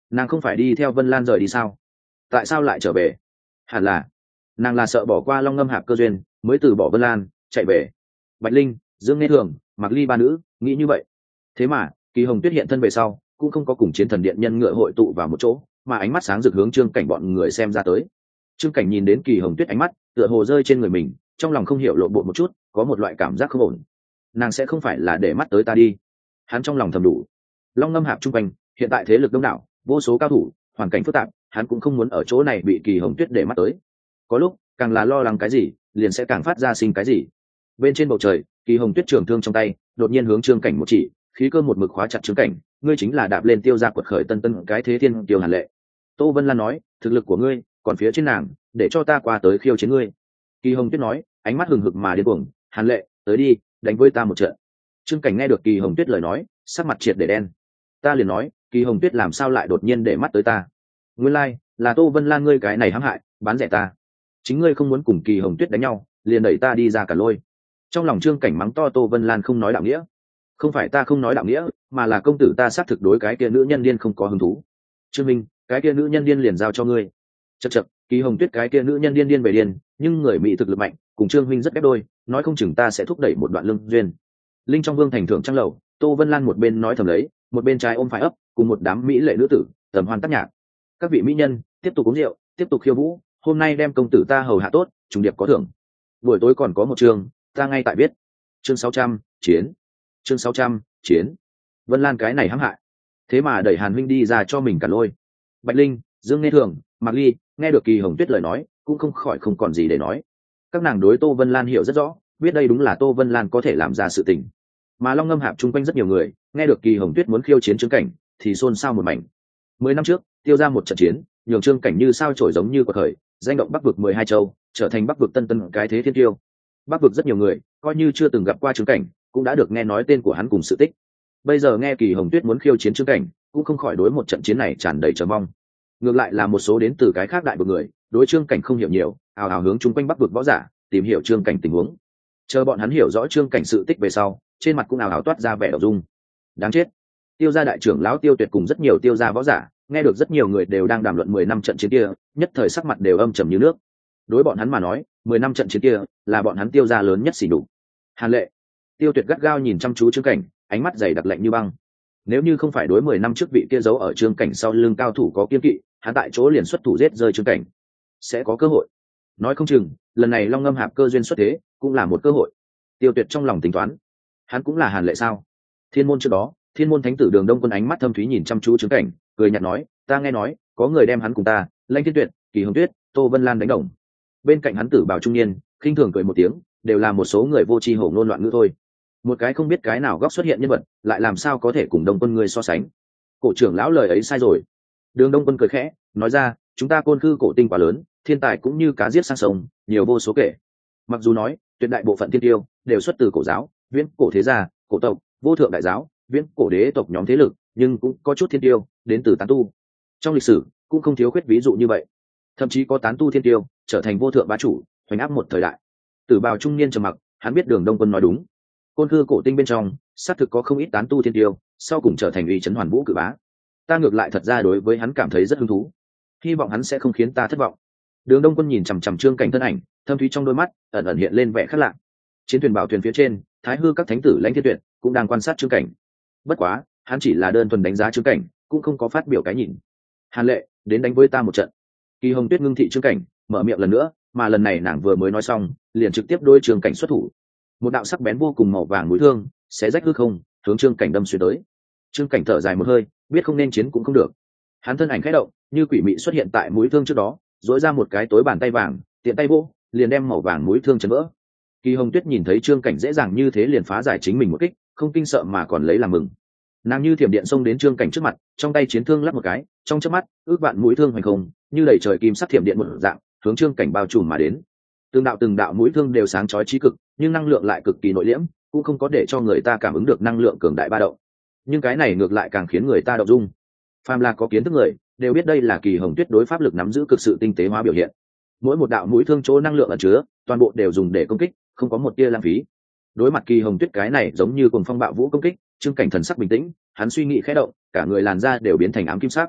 Nàng không phải đi theo Vân Lan rời đi sao? Tại sao lại trở về? Hẳn là nàng là sợ bỏ qua Long Ngâm Hạp cơ duyên mới từ bỏ Vân Lan chạy về. Bạch Linh, Dương Nghe Thường, Mạc Ly ba nữ nghĩ như vậy. Thế mà Kỳ Hồng Tuyết hiện thân về sau cũng không có cùng Chiến Thần Điện nhân ngựa hội tụ vào một chỗ, mà ánh mắt sáng rực hướng Trương Cảnh bọn người xem ra tới. Trương Cảnh nhìn đến Kỳ Hồng Tuyết ánh mắt tựa hồ rơi trên người mình, trong lòng không hiểu lộ bộ một chút, có một loại cảm giác không ổn. Nàng sẽ không phải là để mắt tới ta đi. Hắn trong lòng thầm đủ. Long Ngâm Hạp trung quanh hiện tại thế lực đông đảo, vô số cao thủ, hoàn cảnh phức tạp, hắn cũng không muốn ở chỗ này bị Kỳ Hồng Tuyết để mắt tới. Có lúc càng là lo lắng cái gì liền sẽ càng phát ra sinh cái gì. Bên trên bầu trời, Kỳ Hồng Tuyết trường thương trong tay đột nhiên hướng Trương Cảnh một chỉ, khí cơ một mực khóa chặt Trương Cảnh, ngươi chính là đạp lên tiêu ra quật khởi tân tân cái thế thiên tiêu Hàn Lệ. Tô Vân Lan nói, thực lực của ngươi còn phía trên nàng, để cho ta qua tới khiêu chiến ngươi. Kỳ Hồng Tuyết nói, ánh mắt hừng hực mà điên cuồng, Hàn Lệ, tới đi, đánh với ta một trận. Trương Cảnh nghe được Kỳ Hồng Tuyết lời nói, sắc mặt triệt để đen. Ta liền nói, Kỳ Hồng Tuyết làm sao lại đột nhiên để mắt tới ta? Nguyên lai là Tô Vân Lan ngươi cái này hãm hại, bán rẻ ta. Chính ngươi không muốn cùng Kỳ Hồng Tuyết đánh nhau, liền đẩy ta đi ra cả lôi. Trong lòng Trương Cảnh mắng to Tô Vân Lan không nói đạo nghĩa. Không phải ta không nói đạo nghĩa, mà là công tử ta xác thực đối cái kia nữ nhân điên không có hứng thú. Trương Minh, cái kia nữ nhân điên liền giao cho ngươi. Chậc chậc, Kỳ Hồng Tuyết cái kia nữ nhân điên điên về điên, nhưng người mỹ thực lực mạnh, cùng Trương Minh rất ghép đôi, nói không chừng ta sẽ thúc đẩy một đoạn lương duyên. Linh trong vương thành thượng trang lầu, Tô Vân Lan một bên nói thầm lấy, một bên trái ôm phải ấp, cùng một đám mỹ lệ nữ tử, tầm hoan tác nhạc. Các vị mỹ nhân, tiếp tục uống rượu, tiếp tục khiêu vũ, hôm nay đem công tử ta hầu hạ tốt, trùng điệp có thưởng. Buổi tối còn có một chương, ta ngay tại biết. Chương 600, chiến. Chương 600, chiến. Vân Lan cái này hãm hại, thế mà đẩy Hàn huynh đi ra cho mình cả lôi. Bạch Linh, Dương Nghe Thường, Mạc Ly nghe được Kỳ Hồng Tuyết lời nói, cũng không khỏi không còn gì để nói. Các nàng đối Tô Vân Lan hiểu rất rõ, biết đây đúng là Tô Vân Lan có thể làm ra sự tình. Mà Long Ngâm Hạp chung quanh rất nhiều người, nghe được Kỳ Hồng Tuyết muốn khiêu chiến Trương Cảnh, thì xôn xao một mảnh. 10 năm trước, tiêu ra một trận chiến, nhường Trương Cảnh như sao chổi giống như quả khởi, danh động Bắc vực 12 châu, trở thành Bắc vực tân tân cái thế thiên tiêu. Bắc vực rất nhiều người, coi như chưa từng gặp qua Trương Cảnh, cũng đã được nghe nói tên của hắn cùng sự tích. Bây giờ nghe Kỳ Hồng Tuyết muốn khiêu chiến Trương Cảnh, cũng không khỏi đối một trận chiến này tràn đầy chờ mong. Ngược lại là một số đến từ cái khác đại vực người, đối Trương Cảnh không hiểu nhiều, ào ào hướng chung quanh Bắc vực võ giả tìm hiểu Trương Cảnh tình huống. Chờ bọn hắn hiểu rõ Trương Cảnh sự tích về sau, trên mặt cũng ào ào toát ra vẻ đậu dung. Đáng chết! Tiêu gia đại trưởng lão Tiêu Tuyệt cùng rất nhiều tiêu gia võ giả, nghe được rất nhiều người đều đang đàm luận 10 năm trận chiến kia, nhất thời sắc mặt đều âm trầm như nước. Đối bọn hắn mà nói, 10 năm trận chiến kia là bọn hắn tiêu gia lớn nhất xỉ nhục. Hàn Lệ, Tiêu Tuyệt gắt gao nhìn chăm chú Trương Cảnh, ánh mắt dày đặc lạnh như băng. Nếu như không phải đối 10 năm trước vị kia giấu ở Trương Cảnh sau lưng cao thủ có kiên kỵ, hắn tại chỗ liền xuất thủ giết rơi Trương Cảnh, sẽ có cơ hội. Nói không chừng, lần này Long Ngâm Hạp cơ duyên xuất thế, cũng là một cơ hội. Tiêu Tuyệt trong lòng tính toán, hắn cũng là Hàn Lệ sao? Thiên môn trước đó, Thiên môn thánh tử Đường Đông Quân ánh mắt thâm thúy nhìn chăm chú Trương Cảnh, cười nhạt nói, ta nghe nói, có người đem hắn cùng ta, Lãnh Thiên Tuyệt, Kỳ Hồng Tuyết, Tô Vân Lan đánh đồng. Bên cạnh hắn tử bảo trung niên, khinh thường cười một tiếng, đều là một số người vô tri hổ ngôn loạn ngữ thôi. Một cái không biết cái nào góc xuất hiện nhân vật, lại làm sao có thể cùng Đông Quân người so sánh? Cổ trưởng lão lời ấy sai rồi. Đường Đông Quân cười khẽ, nói ra, chúng ta Côn Khư cổ tinh quá lớn, thiên tài cũng như cá giết sang sông, nhiều vô số kể. Mặc dù nói, tuyệt đại bộ phận thiên tiêu đều xuất từ cổ giáo, viễn cổ thế gia, cổ tộc, vô thượng đại giáo, viễn cổ đế tộc nhóm thế lực, nhưng cũng có chút thiên tiêu đến từ tán tu. Trong lịch sử cũng không thiếu khuyết ví dụ như vậy, thậm chí có tán tu thiên tiêu trở thành vô thượng bá chủ, hoành áp một thời đại. Tử bào trung niên trầm mặc, hắn biết Đường Đông Quân nói đúng. Côn Khư cổ tinh bên trong xác thực có không ít tán tu thiên tiêu, sau cùng trở thành uy chấn hoàn vũ cử bá. Ta ngược lại thật ra đối với hắn cảm thấy rất hứng thú, hy vọng hắn sẽ không khiến ta thất vọng. Đường Đông Quân nhìn chằm chằm Trương Cảnh thân ảnh, thâm thúy trong đôi mắt ẩn ẩn hiện lên vẻ khác lạ. Chiến thuyền bảo thuyền phía trên, Thái Hư các thánh tử Lãnh Thiên Tuyệt cũng đang quan sát Trương Cảnh. Bất quá, hắn chỉ là đơn thuần đánh giá Trương Cảnh, cũng không có phát biểu cái nhìn. Hàn Lệ, đến đánh với ta một trận. Kỳ Hồng Tuyết ngưng thị Trương Cảnh, mở miệng lần nữa, mà lần này nàng vừa mới nói xong, liền trực tiếp đối Trương Cảnh xuất thủ. Một đạo sắc bén vô cùng màu vàng mũi thương, xé rách hư không, hướng Trương Cảnh đâm xuyên tới. Trương Cảnh thở dài một hơi, biết không nên chiến cũng không được. Hắn thân ảnh khẽ động, như quỷ mị xuất hiện tại mũi thương trước đó, duỗi ra một cái tối bàn tay vàng, tiện tay vỗ, liền đem màu vàng mũi thương chấn vỡ. Kỳ Hồng Tuyết nhìn thấy Trương Cảnh dễ dàng như thế liền phá giải chính mình một kích, không kinh sợ mà còn lấy làm mừng. Nàng như thiểm điện xông đến Trương Cảnh trước mặt, trong tay chiến thương lắp một cái, trong chớp mắt, ước vạn mũi thương hoành không, như đẩy trời kim sắc thiểm điện một dạng, hướng Trương Cảnh bao trùm mà đến. Từng đạo mũi thương đều sáng chói chí cực, nhưng năng lượng lại cực kỳ nội liễm, cũng không có để cho người ta cảm ứng được năng lượng cường đại ba động. Nhưng cái này ngược lại càng khiến người ta động dung. Phàm là có kiến thức người, đều biết đây là Kỳ Hồng Tuyết đối pháp lực nắm giữ cực sự tinh tế hóa biểu hiện. Mỗi một đạo mũi thương chỗ năng lượng ẩn chứa, toàn bộ đều dùng để công kích, không có một tia lãng phí. Đối mặt Kỳ Hồng Tuyết cái này giống như cuồng phong bạo vũ công kích, Trương Cảnh thần sắc bình tĩnh, hắn suy nghĩ khẽ động, cả người làn da đều biến thành ám kim sắc.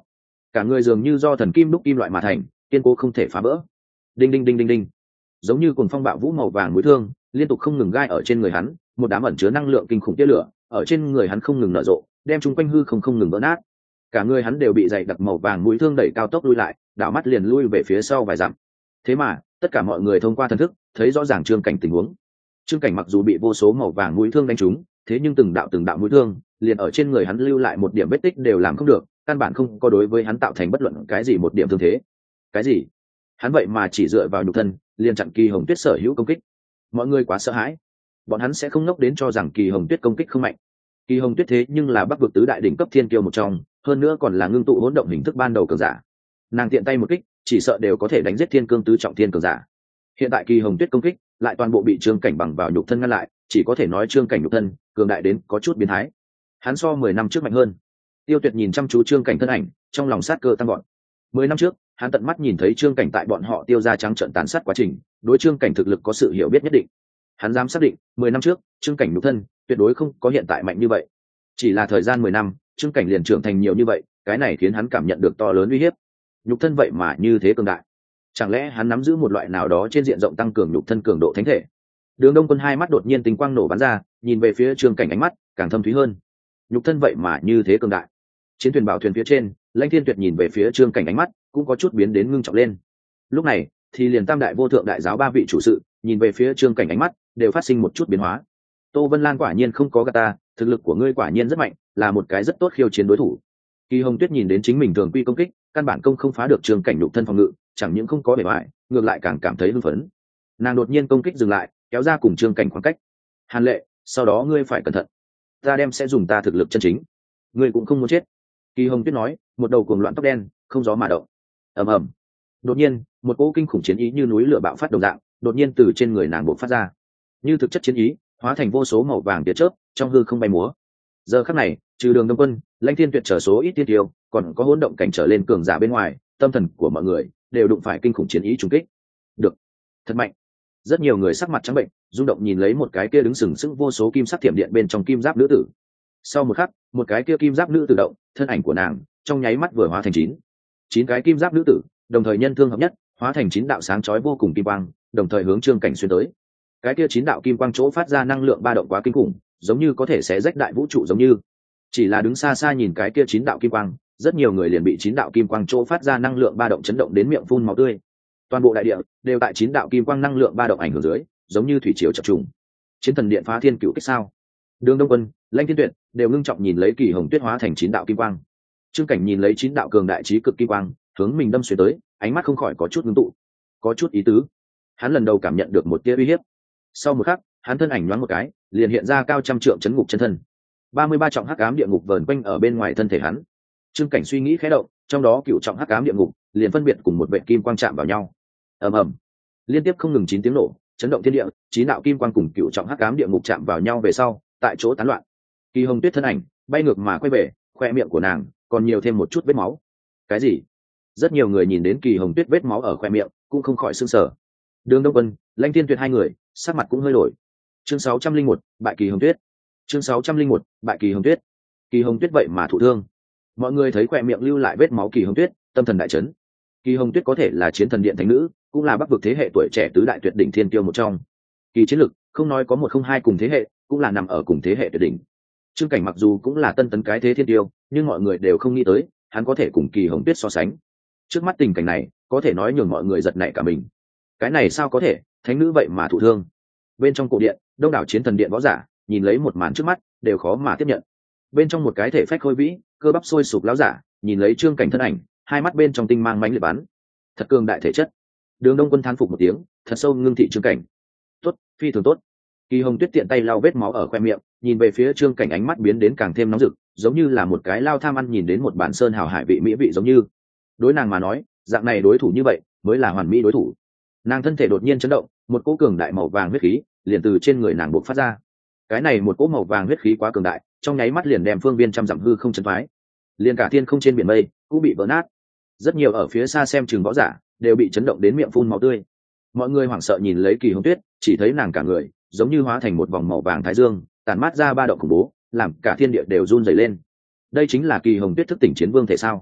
cả người dường như do thần kim đúc kim loại mà thành, kiên cố không thể phá vỡ. Đinh đinh đinh đinh đinh, giống như cuồng phong bạo vũ màu vàng mũi thương liên tục không ngừng gai ở trên người hắn, một đám ẩn chứa năng lượng kinh khủng tia lửa ở trên người hắn không ngừng nở rộ, đem chung quanh hư không ngừng vỡ nát. Cả người hắn đều bị dày đặc màu vàng mũi thương đẩy cao tốc lui lại, đảo mắt liền lui về phía sau vài dặm. Thế mà tất cả mọi người thông qua thần thức thấy rõ ràng trương cảnh tình huống. Trương cảnh mặc dù bị vô số màu vàng mũi thương đánh trúng, thế nhưng từng đạo mũi thương liền ở trên người hắn lưu lại một điểm vết tích đều làm không được, căn bản không có đối với hắn tạo thành bất luận cái gì một điểm thương thế. Cái gì? Hắn vậy mà chỉ dựa vào nhục thân liền chặn Kỳ Hồng Tuyết sở hữu công kích. Mọi người quá sợ hãi, bọn hắn sẽ không ngốc đến cho rằng Kỳ Hồng Tuyết công kích không mạnh. Kỳ Hồng Tuyết thế nhưng là Bắc vực tứ đại đỉnh cấp thiên kiêu một trong, hơn nữa còn là ngưng tụ hỗn động hình thức ban đầu cường giả. Nàng tiện tay một kích, chỉ sợ đều có thể đánh giết thiên cương tứ trọng thiên cường giả. Hiện tại Kỳ Hồng Tuyết công kích lại toàn bộ bị Trương Cảnh bằng vào nhục thân ngăn lại, chỉ có thể nói Trương Cảnh nhục thân cường đại đến có chút biến thái. Hắn so 10 năm trước mạnh hơn. Tiêu Tuyệt nhìn chăm chú Trương Cảnh thân ảnh, trong lòng sát cơ tăng vọt. 10 năm trước, hắn tận mắt nhìn thấy Trương Cảnh tại bọn họ Tiêu gia trắng trợn tàn sát quá trình, đối Trương Cảnh thực lực có sự hiểu biết nhất định. Hắn dám xác định, 10 năm trước, Trương Cảnh nhục thân tuyệt đối không có hiện tại mạnh như vậy. Chỉ là thời gian 10 năm, Trương Cảnh liền trưởng thành nhiều như vậy, cái này khiến hắn cảm nhận được to lớn uy hiếp. Nhục thân vậy mà như thế cường đại. Chẳng lẽ hắn nắm giữ một loại nào đó trên diện rộng tăng cường nhục thân cường độ thánh thể? Đường Đông Quân hai mắt đột nhiên tinh quang nổ bắn ra, nhìn về phía Trương Cảnh ánh mắt càng thâm thúy hơn. Nhục thân vậy mà như thế cường đại. Chiến thuyền bảo thuyền phía trên, Lãnh Thiên Tuyệt nhìn về phía Trương Cảnh ánh mắt cũng có chút biến đến ngưng trọng lên. Lúc này, thì liền Tam đại vô thượng đại giáo ba vị chủ sự, nhìn về phía Trương Cảnh ánh mắt đều phát sinh một chút biến hóa. Tô Vân Lan quả nhiên không có gạt ta, thực lực của ngươi quả nhiên rất mạnh, là một cái rất tốt khiêu chiến đối thủ. Kỳ Hồng Tuyết nhìn đến chính mình thường quy công kích, căn bản công không phá được Trương Cảnh nhục thân phòng ngự, chẳng những không có bề bại, ngược lại càng cảm thấy hưng phấn. Nàng đột nhiên công kích dừng lại, kéo ra cùng Trương Cảnh khoảng cách. Hàn Lệ, sau đó ngươi phải cẩn thận, ta đem sẽ dùng ta thực lực chân chính, ngươi cũng không muốn chết. Kỳ Hồng Tuyết nói, một đầu cuồng loạn tóc đen không gió mà động. Ầm ầm. Đột nhiên, một cỗ kinh khủng chiến ý như núi lửa bạo phát đồng dạng, đột nhiên từ trên người nàng bộc phát ra. Như thực chất chiến ý, hóa thành vô số màu vàng tia chớp, trong hư không bay múa. Giờ khắc này, trừ Đường Đông Quân, Lãnh Thiên Tuyệt trở số ít tiên tiêu, còn có hỗn động cảnh trở lên cường giả bên ngoài, tâm thần của mọi người đều đụng phải kinh khủng chiến ý trùng kích. Được, thật mạnh. Rất nhiều người sắc mặt trắng bệnh, rung động nhìn lấy một cái kia đứng sừng sững vô số kim sắc thiểm điện bên trong kim giáp nữ tử. Sau một khắc, một cái kia kim giáp nữ tử động, thân ảnh của nàng trong nháy mắt vừa hóa thành chín cái kim giáp nữ tử, đồng thời nhân thương hợp nhất, hóa thành 9 đạo sáng chói vô cùng kim quang, đồng thời hướng Trương Cảnh xuyên tới. Cái kia 9 đạo kim quang chỗ phát ra năng lượng ba động quá kinh khủng, giống như có thể xé rách đại vũ trụ giống như. Chỉ là đứng xa xa nhìn cái kia 9 đạo kim quang, rất nhiều người liền bị 9 đạo kim quang chỗ phát ra năng lượng ba động chấn động đến miệng phun máu tươi. Toàn bộ đại địa đều tại 9 đạo kim quang năng lượng ba động ảnh hưởng dưới, giống như thủy triều chập trùng. Chiến thần điện phá thiên cửu kích sao? Đường Đông Quân, Lãnh Thiên Tuyệt đều ngưng trọng nhìn lấy Kỳ Hồng Tuyết hóa thành 9 đạo kim quang. Trương Cảnh nhìn lấy 9 đạo cường đại trí cực kim quang, hướng mình đâm xuyên tới, ánh mắt không khỏi có chút ngưng tụ, có chút ý tứ. Hắn lần đầu cảm nhận được một tia uy hiếp. Sau một khắc, hắn thân ảnh nhoáng một cái, liền hiện ra cao trăm trượng chấn ngục chân thân. 33 trọng hắc ám địa ngục vờn quanh ở bên ngoài thân thể hắn. Trương Cảnh suy nghĩ khẽ động, trong đó cựu trọng hắc ám địa ngục liền phân biệt cùng một vệt kim quang chạm vào nhau. Ầm ầm, liên tiếp không ngừng 9 tiếng nổ, chấn động thiên địa, 9 đạo kim quang cùng cựu trọng hắc ám địa ngục chạm vào nhau về sau, tại chỗ tán loạn. Kỳ Hồng Tuyết thân ảnh bay ngược mà quay về, khoe miệng của nàng còn nhiều thêm một chút vết máu. Cái gì? Rất nhiều người nhìn đến Kỳ Hồng Tuyết vết máu ở khoe miệng, cũng không khỏi sửng sở. Đường Đông Quân, Lãnh Thiên Tuyệt hai người sắc mặt cũng hơi đổi. Chương 601, bại Kỳ Hồng Tuyết. Chương 601, bại Kỳ Hồng Tuyết. Kỳ Hồng Tuyết vậy mà thụ thương. Mọi người thấy khoe miệng lưu lại vết máu Kỳ Hồng Tuyết, tâm thần đại chấn. Kỳ Hồng Tuyết có thể là Chiến thần điện thánh nữ, cũng là Bắc vực thế hệ tuổi trẻ tứ đại tuyệt đỉnh thiên kiêu một trong. Kỳ chiến lực, không nói có một không hai cùng thế hệ, cũng là nằm ở cùng thế hệ tuyệt đỉnh. Trương Cảnh mặc dù cũng là tân tấn cái thế thiên tiêu, nhưng mọi người đều không nghĩ tới hắn có thể cùng Kỳ Hồng Tuyết so sánh. Trước mắt tình cảnh này, có thể nói nhường mọi người giật nảy cả mình. Cái này sao có thể, thánh nữ vậy mà thụ thương? Bên trong cổ điện, đông đảo Chiến thần điện võ giả nhìn lấy một màn trước mắt, đều khó mà tiếp nhận. Bên trong một cái thể phách khôi vĩ, cơ bắp sôi sục lão giả, nhìn lấy Trương Cảnh thân ảnh, hai mắt bên trong tinh mang mãnh liệt bắn. Thật cường đại thể chất. Đường Đông Quân thán phục một tiếng, thật sâu ngưng thị Trương Cảnh. Tốt, phi thường tốt. Kỳ Hồng Tuyết tiện tay lau vết máu ở khoe miệng, nhìn về phía Trương Cảnh ánh mắt biến đến càng thêm nóng rực, giống như là một cái lao tham ăn nhìn đến một bản sơn hào hải vị mỹ vị giống như. Đối nàng mà nói, dạng này đối thủ như vậy mới là hoàn mỹ đối thủ. Nàng thân thể đột nhiên chấn động, một cỗ cường đại màu vàng huyết khí liền từ trên người nàng bộc phát ra. Cái này một cỗ màu vàng huyết khí quá cường đại, trong nháy mắt liền đem phương viên trăm dặm hư không chấn phái, liền cả thiên không trên biển mây cũng bị vỡ nát. Rất nhiều ở phía xa xem chừng võ giả đều bị chấn động đến miệng phun máu tươi. Mọi người hoảng sợ nhìn lấy Kỳ Hồng Tuyết, chỉ thấy nàng cả người giống như hóa thành một vòng màu vàng thái dương, tàn mát ra ba động khủng bố, làm cả thiên địa đều run rẩy lên. Đây chính là Kỳ Hồng Tuyết thức tỉnh chiến vương thể sao?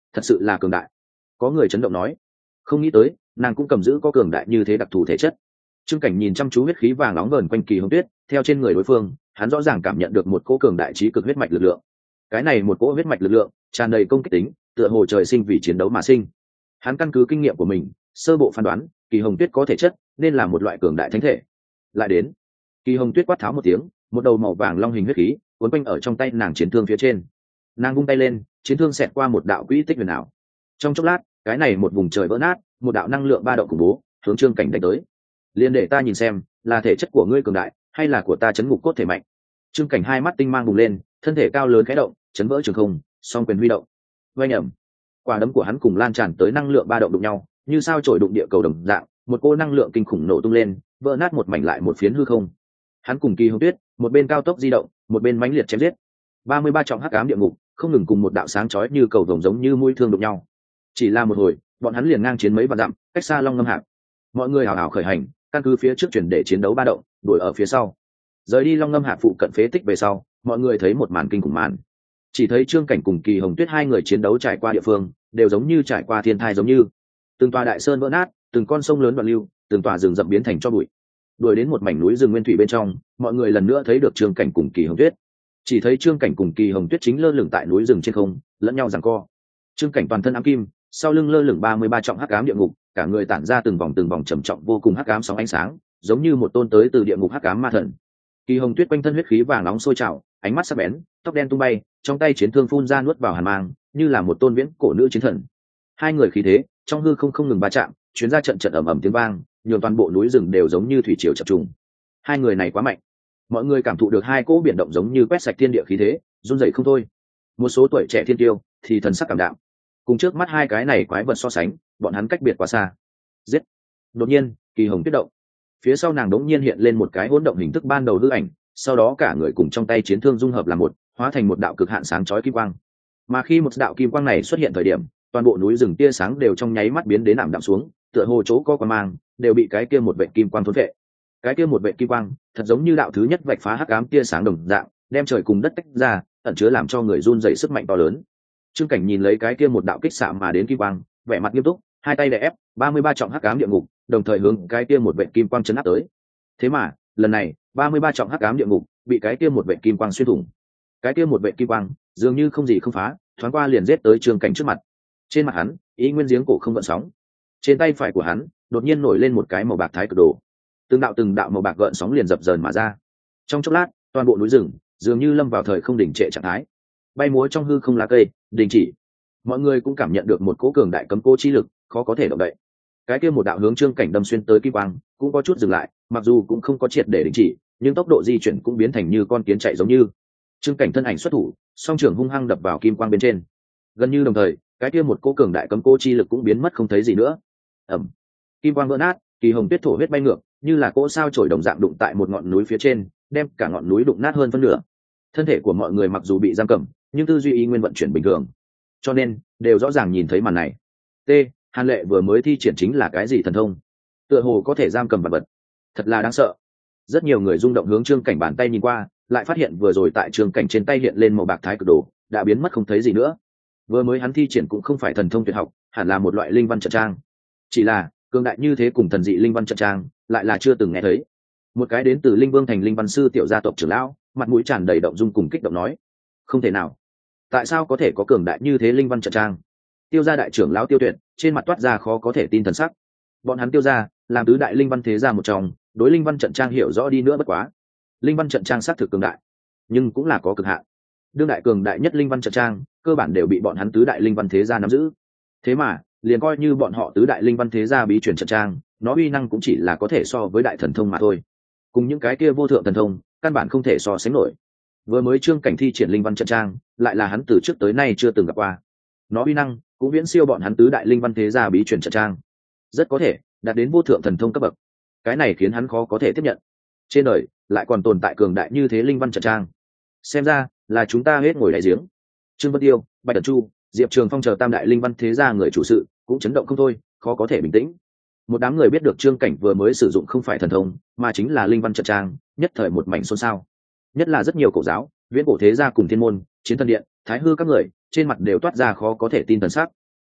thật sự là cường đại. Có người chấn động nói. Không nghĩ tới nàng cũng cầm giữ có cường đại như thế đặc thù thể chất. Trương Cảnh nhìn chăm chú huyết khí vàng nóng vờn quanh Kỳ Hồng Tuyết, theo trên người đối phương, hắn rõ ràng cảm nhận được một cỗ cường đại trí cực huyết mạch lực lượng. Cái này một cỗ huyết mạch lực lượng, tràn đầy công kích tính, tựa hồ trời sinh vì chiến đấu mà sinh. Hắn căn cứ kinh nghiệm của mình, sơ bộ phán đoán, Kỳ Hồng Tuyết có thể chất, nên là một loại cường đại thánh thể. Lại đến, Kỳ Hồng Tuyết quát tháo một tiếng, một đầu màu vàng long hình huyết khí cuốn quanh ở trong tay nàng chiến thương phía trên. Nàng vung tay lên, chiến thương xẹt qua một đạo quỹ tích huyền ảo. Trong chốc lát, cái này một vùng trời vỡ nát, một đạo năng lượng ba động khủng bố hướng Trương Cảnh đánh tới. Liên để ta nhìn xem, là thể chất của ngươi cường đại, hay là của ta chấn ngục cốt thể mạnh. Trương Cảnh hai mắt tinh mang bùng lên, thân thể cao lớn khẽ động, chấn vỡ trường không, song quyền huy động. Oanh ầm, quả đấm của hắn cùng lan tràn tới năng lượng ba động đụng nhau, như sao chổi đụng địa cầu đồng dạng, một cô năng lượng kinh khủng nổ tung lên, vỡ nát một mảnh lại một phiến hư không. Hắn cùng Kỳ Hồng Tuyết, một bên cao tốc di động, một bên mãnh liệt chém giết. 33 trọng hắc ám địa ngục, không ngừng cùng một đạo sáng chói như cầu vồng giống như mũi thương đụng nhau. Chỉ là một hồi, bọn hắn liền ngang chiến mấy vạn dặm, cách xa Long Ngâm Hạp. Mọi người hào hào khởi hành, căn cứ phía trước chuyển để chiến đấu ba động, đuổi ở phía sau. Rời đi Long Ngâm Hạp phụ cận phế tích về sau, mọi người thấy một màn kinh khủng màn. Chỉ thấy Trương Cảnh cùng Kỳ Hồng Tuyết hai người chiến đấu trải qua địa phương, đều giống như trải qua thiên thai giống như. Từng tòa đại sơn vỡ nát, từng con sông lớn đoạn lưu, từng tòa rừng rậm biến thành tro bụi. Đuổi đến một mảnh núi rừng nguyên thủy bên trong, mọi người lần nữa thấy được Trương Cảnh cùng Kỳ Hồng Tuyết. Chỉ thấy Trương Cảnh cùng Kỳ Hồng Tuyết chính lơ lửng tại núi rừng trên không, lẫn nhau giằng co. Trương Cảnh toàn thân ám kim, sau lưng lơ lửng 33 trọng hắc ám địa ngục, cả người tản ra từng vòng trầm trọng vô cùng hắc ám sóng ánh sáng, giống như một tôn tới từ địa ngục hắc ám ma thần. Kỳ Hồng Tuyết quanh thân huyết khí vàng nóng sôi trào, ánh mắt sắc bén, tóc đen tung bay, trong tay chiến thương phun ra nuốt vào hàn mang, như là một tôn viễn cổ nữ chiến thần. Hai người khí thế trong hư không ngừng va chạm, chuyến ra trận ầm ầm tiếng vang, nhường toàn bộ núi rừng đều giống như thủy triều chập trùng. Hai người này quá mạnh, mọi người cảm thụ được hai cỗ biển động giống như quét sạch thiên địa khí thế, run rẩy không thôi. Một số tuổi trẻ thiên tiêu thì thần sắc cảm đạm, cùng trước mắt hai cái này quái vật so sánh, bọn hắn cách biệt quá xa. Giết! Đột nhiên, Kỳ Hồng Tuyết động, phía sau nàng đống nhiên hiện lên một cái hỗn động hình thức ban đầu hư ảnh, sau đó cả người cùng trong tay chiến thương dung hợp làm một, hóa thành một đạo cực hạn sáng chói kim quang. Mà khi một đạo kim quang này xuất hiện thời điểm, toàn bộ núi rừng tia sáng đều trong nháy mắt biến đến ảm đạm xuống, tựa hồ chỗ có quang mang đều bị cái kia một vệt kim quang thôn phệ. Cái kia một vệt kim quang thật giống như đạo thứ nhất vạch phá hắc ám tia sáng đồng dạng, đem trời cùng đất tách ra, ẩn chứa làm cho người run rẩy sức mạnh to lớn. Trương Cảnh nhìn lấy cái kia một đạo kích xạ mà đến kim quang, vẻ mặt nghiêm túc, hai tay đè ép 33 trọng hắc ám địa ngục, đồng thời hướng cái kia một vệt kim quang chấn áp tới. Thế mà, lần này, 33 trọng hắc ám địa ngục bị cái kia một vệt kim quang xuyên thủng. Cái kia một vệt kim quang dường như không gì không phá, thoáng qua liền giết tới Trương Cảnh trước mặt. Trên mặt hắn, ý nguyên giếng cổ không gợn sóng. Trên tay phải của hắn, đột nhiên nổi lên một cái màu bạc thái cực đồ. Từng đạo màu bạc gợn sóng liền dập dờn mà ra. Trong chốc lát, toàn bộ núi rừng dường như lâm vào thời không đỉnh trệ trạng thái. Bay múa trong hư không lá cây đình chỉ. Mọi người cũng cảm nhận được một cỗ cường đại cấm cố chi lực, khó có thể động đậy. Cái kia một đạo hướng Trương Cảnh đâm xuyên tới kim quang cũng có chút dừng lại, mặc dù cũng không có triệt để đình chỉ, nhưng tốc độ di chuyển cũng biến thành như con kiến chạy giống như. Trương Cảnh thân ảnh xuất thủ, song trưởng hung hăng đập vào kim quang bên trên. Gần như đồng thời, cái kia một cỗ cường đại cấm cố chi lực cũng biến mất không thấy gì nữa. Ầm, kim quang vỡ nát, Kỳ Hồng Tuyết thổ huyết bay ngược, như là cỗ sao chổi đồng dạng đụng tại một ngọn núi phía trên, đem cả ngọn núi đụng nát hơn phân nửa. Thân thể của mọi người mặc dù bị giam cầm, nhưng tư duy ý nguyên vận chuyển bình thường, cho nên đều rõ ràng nhìn thấy màn này. T. Hàn Lệ vừa mới thi triển chính là cái gì thần thông? Tựa hồ có thể giam cầm vật vật, thật là đáng sợ. Rất nhiều người rung động hướng Trương Cảnh bàn tay nhìn qua, lại phát hiện vừa rồi tại Trương Cảnh trên tay hiện lên màu bạc thái cực đồ đã biến mất không thấy gì nữa. Vừa mới hắn thi triển cũng không phải thần thông tuyệt học, hẳn là một loại linh văn trận trang. Chỉ là cường đại như thế cùng thần dị linh văn trận trang lại là chưa từng nghe thấy. Một cái đến từ Linh Vương thành linh văn sư tiểu gia tộc trưởng lão, mặt mũi tràn đầy động dung cùng kích động nói: không thể nào, tại sao có thể có cường đại như thế linh văn trận trang? Tiêu gia đại trưởng lão Tiêu Tuyệt trên mặt toát ra khó có thể tin thần sắc. Bọn hắn Tiêu gia làm tứ đại linh văn thế gia một trong, đối linh văn trận trang hiểu rõ đi nữa bất quá. Linh văn trận trang xác thực cường đại, nhưng cũng là có cực hạn. Đương đại cường đại nhất linh văn trận trang cơ bản đều bị bọn hắn tứ đại linh văn thế gia nắm giữ. Thế mà liền coi như bọn họ tứ đại linh văn thế gia bí truyền trận trang, nó uy năng cũng chỉ là có thể so với đại thần thông mà thôi. Cùng những cái kia vô thượng thần thông căn bản không thể so sánh nổi. Vừa mới Trương Cảnh thi triển linh văn trận trang lại là hắn từ trước tới nay chưa từng gặp qua, nó uy năng cũng viễn siêu bọn hắn tứ đại linh văn thế gia bí truyền trận trang, rất có thể đạt đến vô thượng thần thông cấp bậc. Cái này khiến hắn khó có thể tiếp nhận, trên đời lại còn tồn tại cường đại như thế linh văn trận trang. Xem ra là chúng ta hết ngồi đại giếng. Trương Vân Tiêu, Bạch Cẩn Chu, Diệp Trường Phong chờ tam đại linh văn thế gia người chủ sự cũng chấn động không thôi, khó có thể bình tĩnh. Một đám người biết được Trương Cảnh vừa mới sử dụng không phải thần thông mà chính là linh văn trận trang, nhất thời một mảnh xôn xao. Nhất là rất nhiều cổ giáo, viễn cổ thế gia cùng thiên môn, chiến thần điện, thái hư các người trên mặt đều toát ra khó có thể tin thần sắc.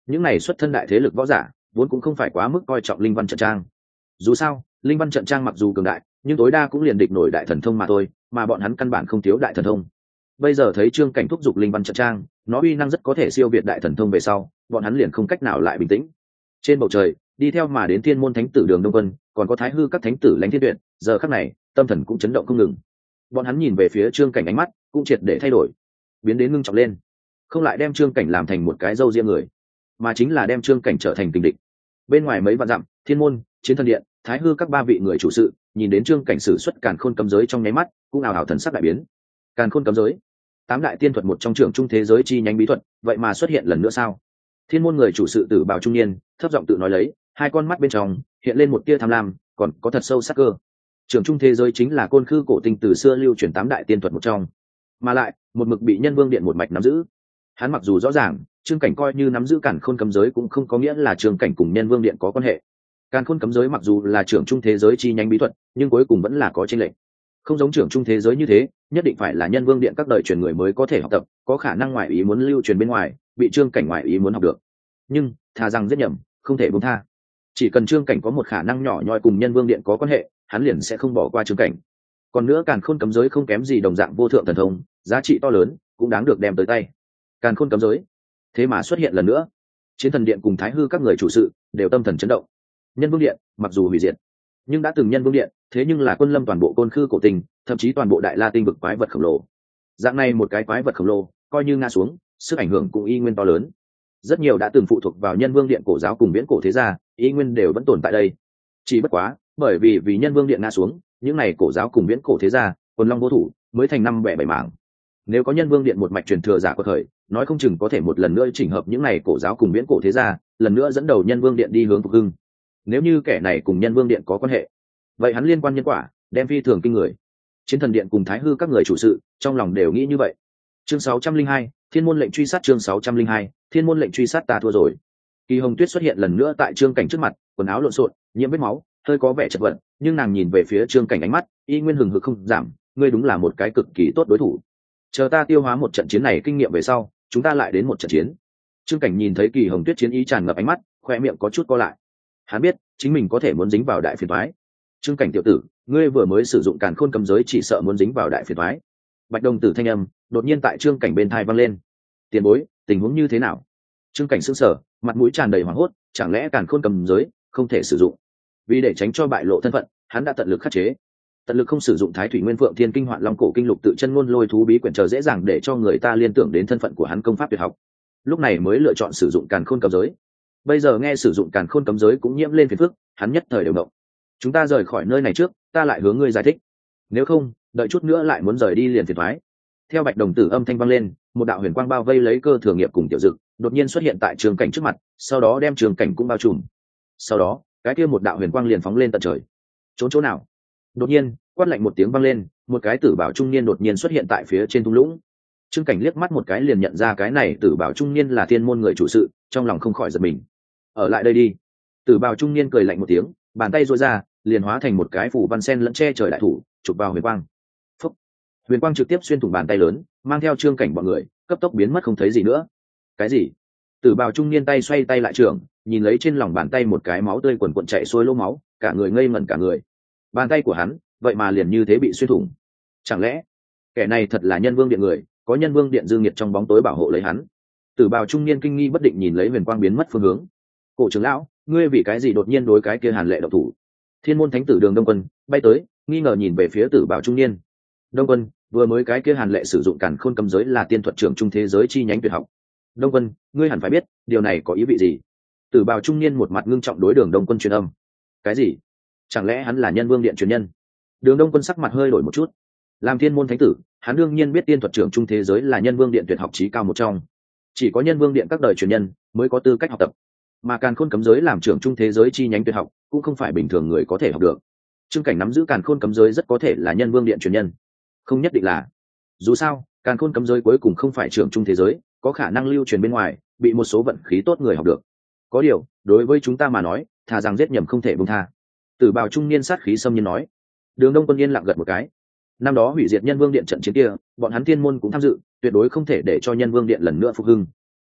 những này xuất thân đại thế lực võ giả vốn cũng không phải quá mức coi trọng linh văn trận trang. Dù sao linh văn trận trang mặc dù cường đại nhưng tối đa cũng liền địch nổi đại thần thông mà thôi, mà bọn hắn căn bản không thiếu đại thần thông. Bây giờ thấy trương cảnh thúc giục linh văn trận trang, nó uy năng rất có thể siêu việt đại thần thông về sau, bọn hắn liền không cách nào lại bình tĩnh. Trên bầu trời đi theo mà đến thiên môn thánh tử Đường Đông Quân, còn có thái hư các thánh tử Lãnh Thiên Tuyệt, giờ khắc này tâm thần cũng chấn động không ngừng. Bọn hắn nhìn về phía trương cảnh, ánh mắt cũng triệt để thay đổi, biến đến ngưng trọng lên, không lại đem trương cảnh làm thành một cái râu riêng người, mà chính là đem trương cảnh trở thành kình địch. Bên ngoài mấy vạn dặm, thiên môn, chiến thần điện, thái hư các ba vị người chủ sự nhìn đến trương cảnh sử xuất càn khôn cấm giới trong nháy mắt cũng ảo ảo thần sắc đại biến. Càn khôn cấm giới, tám đại tiên thuật một trong trưởng trung thế giới chi nhánh bí thuật, vậy mà xuất hiện lần nữa sao? Thiên môn người chủ sự Tử Bào trung niên thấp giọng tự nói lấy, hai con mắt bên trong hiện lên một tia tham lam, còn có thật sâu sắc cơ. Trưởng trung thế giới chính là côn khư cổ tinh từ xưa lưu truyền tám đại tiên thuật một trong, mà lại một mực bị nhân vương điện một mạch nắm giữ. Hắn mặc dù rõ ràng trương cảnh coi như nắm giữ càn khôn cấm giới cũng không có nghĩa là trương cảnh cùng nhân vương điện có quan hệ. Càn khôn cấm giới mặc dù là trưởng trung thế giới chi nhánh bí thuật, nhưng cuối cùng vẫn là có chênh lệch. Không giống trưởng trung thế giới như thế, nhất định phải là nhân vương điện các đời truyền người mới có thể học tập, có khả năng ngoại ý muốn lưu truyền bên ngoài, bị trương cảnh ngoại ý muốn học được. Nhưng thà rằng giết nhầm, không thể buông tha. Chỉ cần trương cảnh có một khả năng nhỏ nhoi cùng nhân vương điện có quan hệ, hắn liền sẽ không bỏ qua trương cảnh. Còn nữa càn khôn cấm giới không kém gì đồng dạng vô thượng thần thông, giá trị to lớn, cũng đáng được đem tới tay. Càn khôn cấm giới thế mà xuất hiện lần nữa. Chiến thần điện cùng thái hư các người chủ sự đều tâm thần chấn động. Nhân vương điện mặc dù hủy diệt, nhưng đã từng nhân vương điện thế nhưng là quân lâm toàn bộ côn khư cổ tinh, thậm chí toàn bộ đại la tinh vực quái vật khổng lồ. Dạng này một cái quái vật khổng lồ coi như ngã xuống, sức ảnh hưởng cũng y nguyên to lớn. Rất nhiều đã từng phụ thuộc vào nhân vương điện cổ giáo cùng viễn cổ thế gia y nguyên đều vẫn tồn tại đây. Chỉ bất quá bởi vì nhân vương điện ngã xuống, những này cổ giáo cùng viễn cổ thế gia quần long vô thủ, mới thành năm bẻ bảy mảng. Nếu có nhân vương điện một mạch truyền thừa giả của thời, nói không chừng có thể một lần nữa chỉnh hợp những này cổ giáo cùng viễn cổ thế gia, lần nữa dẫn đầu nhân vương điện đi hướng phục hưng. Nếu như kẻ này cùng nhân vương điện có quan hệ, vậy hắn liên quan nhân quả đem phi thường kinh người. Chiến thần điện cùng thái hư các người chủ sự trong lòng đều nghĩ như vậy. Chương 602, thiên môn lệnh truy sát. Chương 602, thiên môn lệnh truy sát. Ta thua rồi. Kỳ Hồng Tuyết xuất hiện lần nữa tại trương cảnh trước mặt, quần áo lộn xộn, nhiễm vết máu, hơi có vẻ chật vật, nhưng nàng nhìn về phía trương cảnh, ánh mắt y nguyên hừng hực không giảm. Ngươi đúng là một cái cực kỳ tốt đối thủ. Chờ ta tiêu hóa một trận chiến này kinh nghiệm về sau, chúng ta lại đến một trận chiến. Trương cảnh nhìn thấy Kỳ Hồng Tuyết chiến ý tràn ngập ánh mắt, khoe miệng có chút co lại. Hắn biết chính mình có thể muốn dính vào đại phiền toái. Trương cảnh tiểu tử, ngươi vừa mới sử dụng càn khôn cấm giới, chỉ sợ muốn dính vào đại phiền toái. Bạch đồng tử thanh âm đột nhiên tại trương cảnh bên thai vang lên. Tiền bối, tình huống như thế nào? Trương cảnh sững sờ, mặt mũi tràn đầy hoảng hốt, chẳng lẽ càn khôn cấm giới không thể sử dụng? Vì để tránh cho bại lộ thân phận, hắn đã tận lực khắc chế, tận lực không sử dụng thái thủy nguyên phượng thiên kinh hoạn long cổ kinh lục tự chân ngôn lôi thú bí quyển chờ dễ dàng để cho người ta liên tưởng đến thân phận của hắn công pháp tuyệt học. Lúc này mới lựa chọn sử dụng càn khôn cấm giới. Bây giờ nghe sử dụng càn khôn cấm giới cũng nhiễm lên phiền phức, hắn nhất thời đều động. Chúng ta rời khỏi nơi này trước, ta lại hướng ngươi giải thích. Nếu không, đợi chút nữa lại muốn rời đi liền phiền toái. Theo bạch đồng tử âm thanh vang lên, một đạo huyền quang bao vây lấy Cơ Thừa Nghiệp cùng Tiểu Dực, đột nhiên xuất hiện tại trường cảnh trước mặt, sau đó đem trường cảnh cũng bao trùm. Sau đó, cái kia một đạo huyền quang liền phóng lên tận trời. Trốn chỗ nào? Đột nhiên, quát lạnh một tiếng vang lên, một cái tử bảo trung niên đột nhiên xuất hiện tại phía trên thung lũng. Trương Cảnh liếc mắt một cái liền nhận ra cái này tử bảo trung niên là thiên môn người chủ sự, trong lòng không khỏi giật mình. Ở lại đây đi. Tử bảo trung niên cười lạnh một tiếng, bàn tay duỗi ra, liền hóa thành một cái phủ văn sen lẫn che trời đại thủ, chụp vào huyền quang. Phúc. Huyền quang trực tiếp xuyên thủng bàn tay lớn, mang theo Trương Cảnh bọn người, cấp tốc biến mất không thấy gì nữa. Cái gì? Tử bảo trung niên tay xoay tay lại trưởng, nhìn lấy trên lòng bàn tay một cái máu tươi quần quần chảy xuôi lỗ máu, cả người ngây ngẩn cả người. Bàn tay của hắn, vậy mà liền như thế bị xuyên thủng. Chẳng lẽ kẻ này thật là nhân vương điện người, có nhân vương điện dương nhiệt trong bóng tối bảo hộ lấy hắn? Tử bào trung niên kinh nghi bất định nhìn lấy huyền quang biến mất phương hướng. Cổ trưởng lão, ngươi vì cái gì đột nhiên đối cái kia Hàn Lệ động thủ? Thiên môn thánh tử Đường Đông Quân bay tới, nghi ngờ nhìn về phía tử bào trung niên. Đông Quân, vừa mới cái kia Hàn Lệ sử dụng càn khôn cấm giới là tiên thuật trưởng trung thế giới chi nhánh tuyệt học. Đông Quân, ngươi hẳn phải biết điều này có ý vị gì? Tử bào trung niên một mặt ngưng trọng đối Đường Đông Quân truyền âm. Cái gì? Chẳng lẽ hắn là nhân vương điện truyền nhân? Đường Đông Quân sắc mặt hơi đổi một chút. Làm thiên môn thánh tử, hắn đương nhiên biết tiên thuật trưởng trung thế giới là nhân vương điện tuyệt học chí cao một trong. Chỉ có nhân vương điện các đời truyền nhân mới có tư cách học tập, mà càn khôn cấm giới làm trưởng trung thế giới chi nhánh tuyệt học cũng không phải bình thường người có thể học được. Trương Cảnh nắm giữ càn khôn cấm giới rất có thể là nhân vương điện truyền nhân, không nhất định là. Dù sao, càn khôn cấm giới cuối cùng không phải trưởng trung thế giới, có khả năng lưu truyền bên ngoài, bị một số vận khí tốt người học được. Có điều, đối với chúng ta mà nói, thà rằng giết nhầm không thể buông tha. Tử bào trung niên sát khí xâm nhiên nói. Đường Đông Quân yên lặng gật một cái. Năm đó hủy diệt nhân vương điện trận chiến kia, bọn hắn thiên môn cũng tham dự, tuyệt đối không thể để cho nhân vương điện lần nữa phục hưng.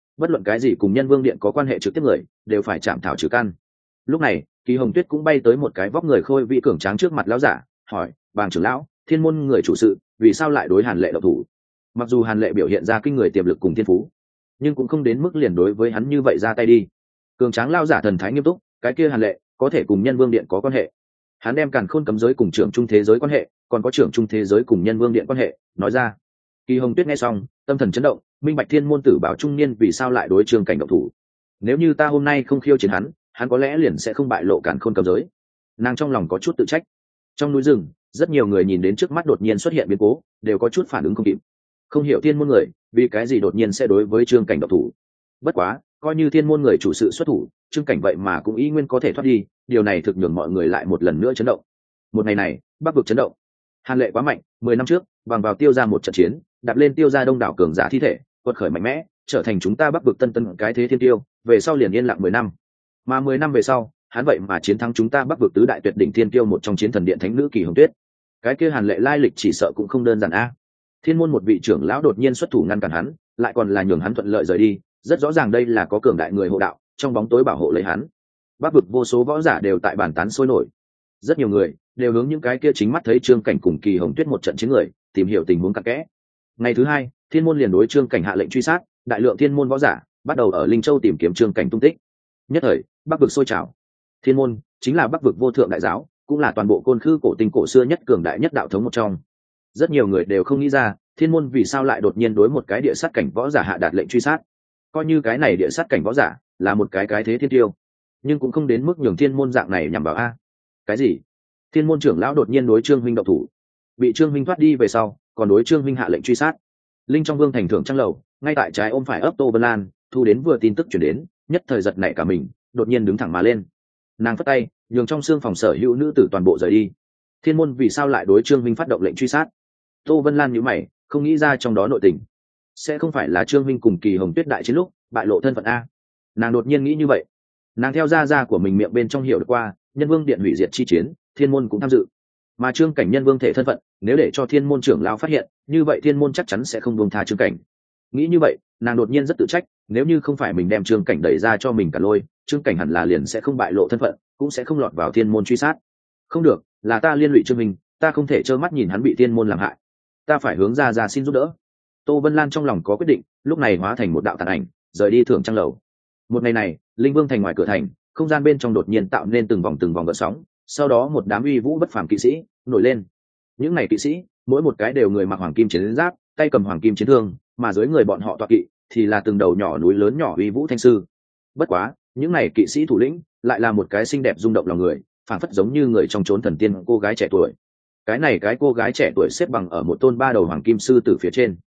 bất luận cái gì cùng Nhân Vương Điện có quan hệ trực tiếp người đều phải chạm thảo trừ căn. Lúc này Kỳ Hồng Tuyết cũng bay tới một cái vóc người khôi vị cường tráng trước mặt lão giả, hỏi: "Bàng trưởng lão, Thiên môn người chủ sự vì sao lại đối Hàn Lệ độc thủ?" Mặc dù Hàn Lệ biểu hiện ra kinh người tiềm lực cùng thiên phú, nhưng cũng không đến mức liền đối với hắn như vậy ra tay đi. Cường tráng lão giả thần thái nghiêm túc: "Cái kia Hàn Lệ có thể cùng Nhân Vương Điện có quan hệ." Hắn đem Càn Khôn cấm giới cùng trưởng trung thế giới quan hệ, còn có trưởng trung thế giới cùng Nhân Vương Điện quan hệ nói ra. Kỳ Hồng Tuyết nghe xong, tâm thần chấn động, minh bạch Thiên môn tử bảo trung niên vì sao lại đối Trương Cảnh động thủ. Nếu như ta hôm nay không khiêu chiến hắn có lẽ liền sẽ không bại lộ Càn Khôn cấm giới. Nàng trong lòng có chút tự trách. Trong núi rừng, rất nhiều người nhìn đến trước mắt đột nhiên xuất hiện biến cố, đều có chút phản ứng không kịp. Không hiểu Thiên môn người vì cái gì đột nhiên sẽ đối với Trương Cảnh động thủ. Bất quá, coi như Thiên môn người chủ sự xuất thủ, Trương Cảnh vậy mà cũng ý nguyên có thể thoát đi, điều này thực nhường mọi người lại một lần nữa chấn động. Một ngày này, Bắc vực chấn động. Hàn Lệ quá mạnh, 10 năm trước, bằng vào Tiêu gia một trận chiến, đạp lên Tiêu gia đông đảo cường giả thi thể, quật khởi mạnh mẽ, trở thành chúng ta Bắc vực tân cái thế thiên tiêu, về sau liền yên lặng 10 năm. Mà 10 năm về sau, hắn vậy mà chiến thắng chúng ta Bắc vực tứ đại tuyệt đỉnh thiên tiêu một trong chiến thần điện thánh nữ Kỳ Hồng Tuyết. Cái kia Hàn Lệ lai lịch chỉ sợ cũng không đơn giản a. Thiên môn một vị trưởng lão đột nhiên xuất thủ ngăn cản hắn, lại còn là nhường hắn thuận lợi rời đi, rất rõ ràng đây là có cường đại người hộ đạo, trong bóng tối bảo hộ lấy hắn. Bắc vực vô số võ giả đều tại bàn tán sôi nổi. Rất nhiều người đều hướng những cái kia chính mắt thấy Trương Cảnh cùng Kỳ Hồng Tuyết một trận chiến người, tìm hiểu tình huống cặn kẽ. Ngày thứ hai, Thiên môn liền đối Trương Cảnh hạ lệnh truy sát, đại lượng Thiên môn võ giả bắt đầu ở Linh Châu tìm kiếm Trương Cảnh tung tích. Nhất thời, Bắc vực sôi trào. Thiên môn chính là Bắc vực vô thượng đại giáo, cũng là toàn bộ Côn Khư cổ tinh cổ xưa nhất cường đại nhất đạo thống một trong. Rất nhiều người đều không nghĩ ra, Thiên môn vì sao lại đột nhiên đối một cái địa sát cảnh võ giả hạ đạt lệnh truy sát. Coi như cái này địa sát cảnh võ giả là một cái thế thiên tiêu, nhưng cũng không đến mức nhường Thiên môn dạng này nhằm vào a. Cái gì? Thiên môn trưởng lão đột nhiên đối Trương huynh động thủ, bị Trương huynh thoát đi về sau, còn đối Trương huynh hạ lệnh truy sát. Linh trong vương thành thưởng trăng lầu, ngay tại trái ôm phải ấp Tô Vân Lan, thu đến vừa tin tức chuyển đến, nhất thời giật nảy cả mình, đột nhiên đứng thẳng mà lên. Nàng phất tay, nhường trong xương phòng sở hữu nữ tử toàn bộ rời đi. Thiên môn vì sao lại đối Trương huynh phát động lệnh truy sát? Tô Vân Lan nhíu mày, không nghĩ ra trong đó nội tình. Sẽ không phải là Trương huynh cùng Kỳ Hồng Tuyết đại chiến lúc bại lộ thân phận a? Nàng đột nhiên nghĩ như vậy. Nàng theo gia của mình miệng bên trong hiểu được qua, Nhân Vương Điện hủy diệt chi chiến, Thiên môn cũng tham dự. Mà Trương Cảnh Nhân Vương thể thân phận, nếu để cho Thiên môn trưởng lão phát hiện, như vậy Thiên môn chắc chắn sẽ không buông tha Trương Cảnh. Nghĩ như vậy, nàng đột nhiên rất tự trách, nếu như không phải mình đem Trương Cảnh đẩy ra cho mình cả lôi, Trương Cảnh hẳn là liền sẽ không bại lộ thân phận, cũng sẽ không lọt vào Thiên môn truy sát. Không được, là ta liên lụy Trương mình, ta không thể trơ mắt nhìn hắn bị Thiên môn làm hại. Ta phải hướng ra xin giúp đỡ. Tô Vân Lan trong lòng có quyết định, lúc này hóa thành một đạo tàn ảnh, rời đi thưởng trăng lầu. Một ngày này, Linh Vương thành ngoài cửa thành, không gian bên trong đột nhiên tạo nên từng vòng gợn sóng, sau đó một đám uy vũ bất phàm kỵ sĩ nổi lên. Những này kỵ sĩ, mỗi một cái đều người mặc hoàng kim chiến giáp, tay cầm hoàng kim chiến thương, mà dưới người bọn họ tọa kỵ thì là từng đầu nhỏ núi lớn nhỏ uy vũ thanh sư. Bất quá, những này kỵ sĩ thủ lĩnh lại là một cái xinh đẹp rung động lòng người, phảng phất giống như người trong chốn thần tiên cô gái trẻ tuổi. Cái cô gái trẻ tuổi xếp bằng ở một tôn ba đầu hoàng kim sư tử phía trên.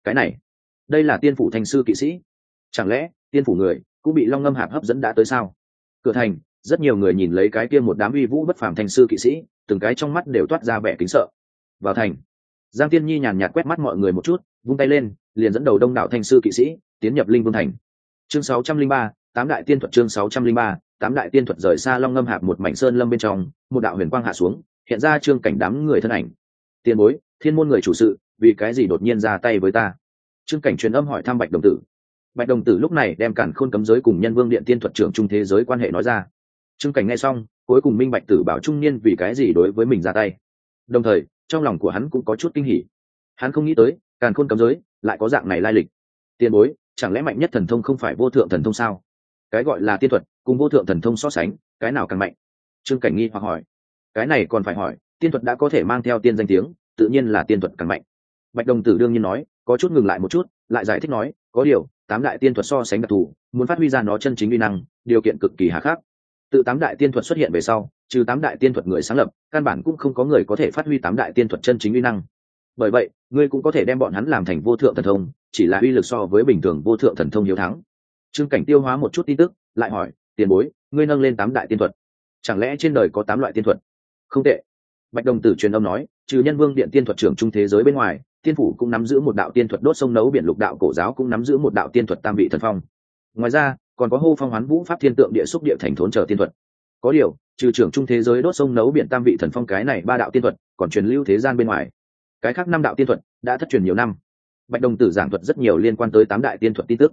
Đây là tiên phủ thanh sư kỵ sĩ. Chẳng lẽ tiên phủ người cũng bị Long Ngâm Hạp hấp dẫn đã tới sao? Cửa thành, rất nhiều người nhìn lấy cái kia một đám uy vũ bất phàm thanh sư kỵ sĩ, từng cái trong mắt đều toát ra vẻ kính sợ. Vào thành, Giang Tiên Nhi nhàn nhạt quét mắt mọi người một chút, vung tay lên, liền dẫn đầu đông đảo thanh sư kỵ sĩ tiến nhập Linh Vương thành. Chương 603, tám đại tiên thuật. Chương 603, tám đại tiên thuật. Rời xa Long Ngâm Hạp một mảnh sơn lâm bên trong, một đạo huyền quang hạ xuống, hiện ra Trương Cảnh đám người thân ảnh. Tiền bối, Thiên môn người chủ sự, vì cái gì đột nhiên ra tay với ta? Trương Cảnh truyền âm hỏi thăm Bạch Đồng Tử. Bạch Đồng Tử lúc này đem Càn Khôn cấm giới cùng Nhân Vương Điện tiên thuật trưởng trung thế giới quan hệ nói ra. Trương Cảnh nghe xong, cuối cùng minh bạch Tử bảo trung niên vì cái gì đối với mình ra tay. Đồng thời, trong lòng của hắn cũng có chút kinh hỉ. Hắn không nghĩ tới, Càn Khôn cấm giới lại có dạng này lai lịch. Tiền bối, chẳng lẽ mạnh nhất thần thông không phải vô thượng thần thông sao? Cái gọi là tiên thuật, cùng vô thượng thần thông so sánh, cái nào càng mạnh? Trương Cảnh nghi hoặc hỏi. Cái này còn phải hỏi, tiên thuật đã có thể mang theo tiên danh tiếng, tự nhiên là tiên thuật càng mạnh. Bạch Đồng Tử đương nhiên nói, có chút ngừng lại một chút, lại giải thích nói, có điều, tám đại tiên thuật so sánh đặc thù, muốn phát huy ra nó chân chính uy năng, điều kiện cực kỳ hà khắc. Tự tám đại tiên thuật xuất hiện về sau, trừ tám đại tiên thuật người sáng lập, căn bản cũng không có người có thể phát huy tám đại tiên thuật chân chính uy năng. Bởi vậy, ngươi cũng có thể đem bọn hắn làm thành vô thượng thần thông, chỉ là uy lực so với bình thường vô thượng thần thông hiếu thắng. Trương Cảnh tiêu hóa một chút tin tức, lại hỏi, tiền bối, ngươi nâng lên tám đại tiên thuật, chẳng lẽ trên đời có tám loại tiên thuật? Không tệ. Bạch Đồng Tử truyền âm nói, trừ Nhân Vương Điện tiên thuật trưởng trung thế giới bên ngoài, tiên phủ cũng nắm giữ một đạo tiên thuật đốt sông nấu biển, lục đạo cổ giáo cũng nắm giữ một đạo tiên thuật tam vị thần phong. Ngoài ra, còn có hô phong hoán vũ pháp thiên tượng địa xúc địa thành thốn trở tiên thuật. Có điều, trừ trưởng trung thế giới đốt sông nấu biển tam vị thần phong cái này ba đạo tiên thuật, còn truyền lưu thế gian bên ngoài. Cái khác năm đạo tiên thuật đã thất truyền nhiều năm. Bạch Đồng Tử giảng thuật rất nhiều liên quan tới tám đại tiên thuật tin tức.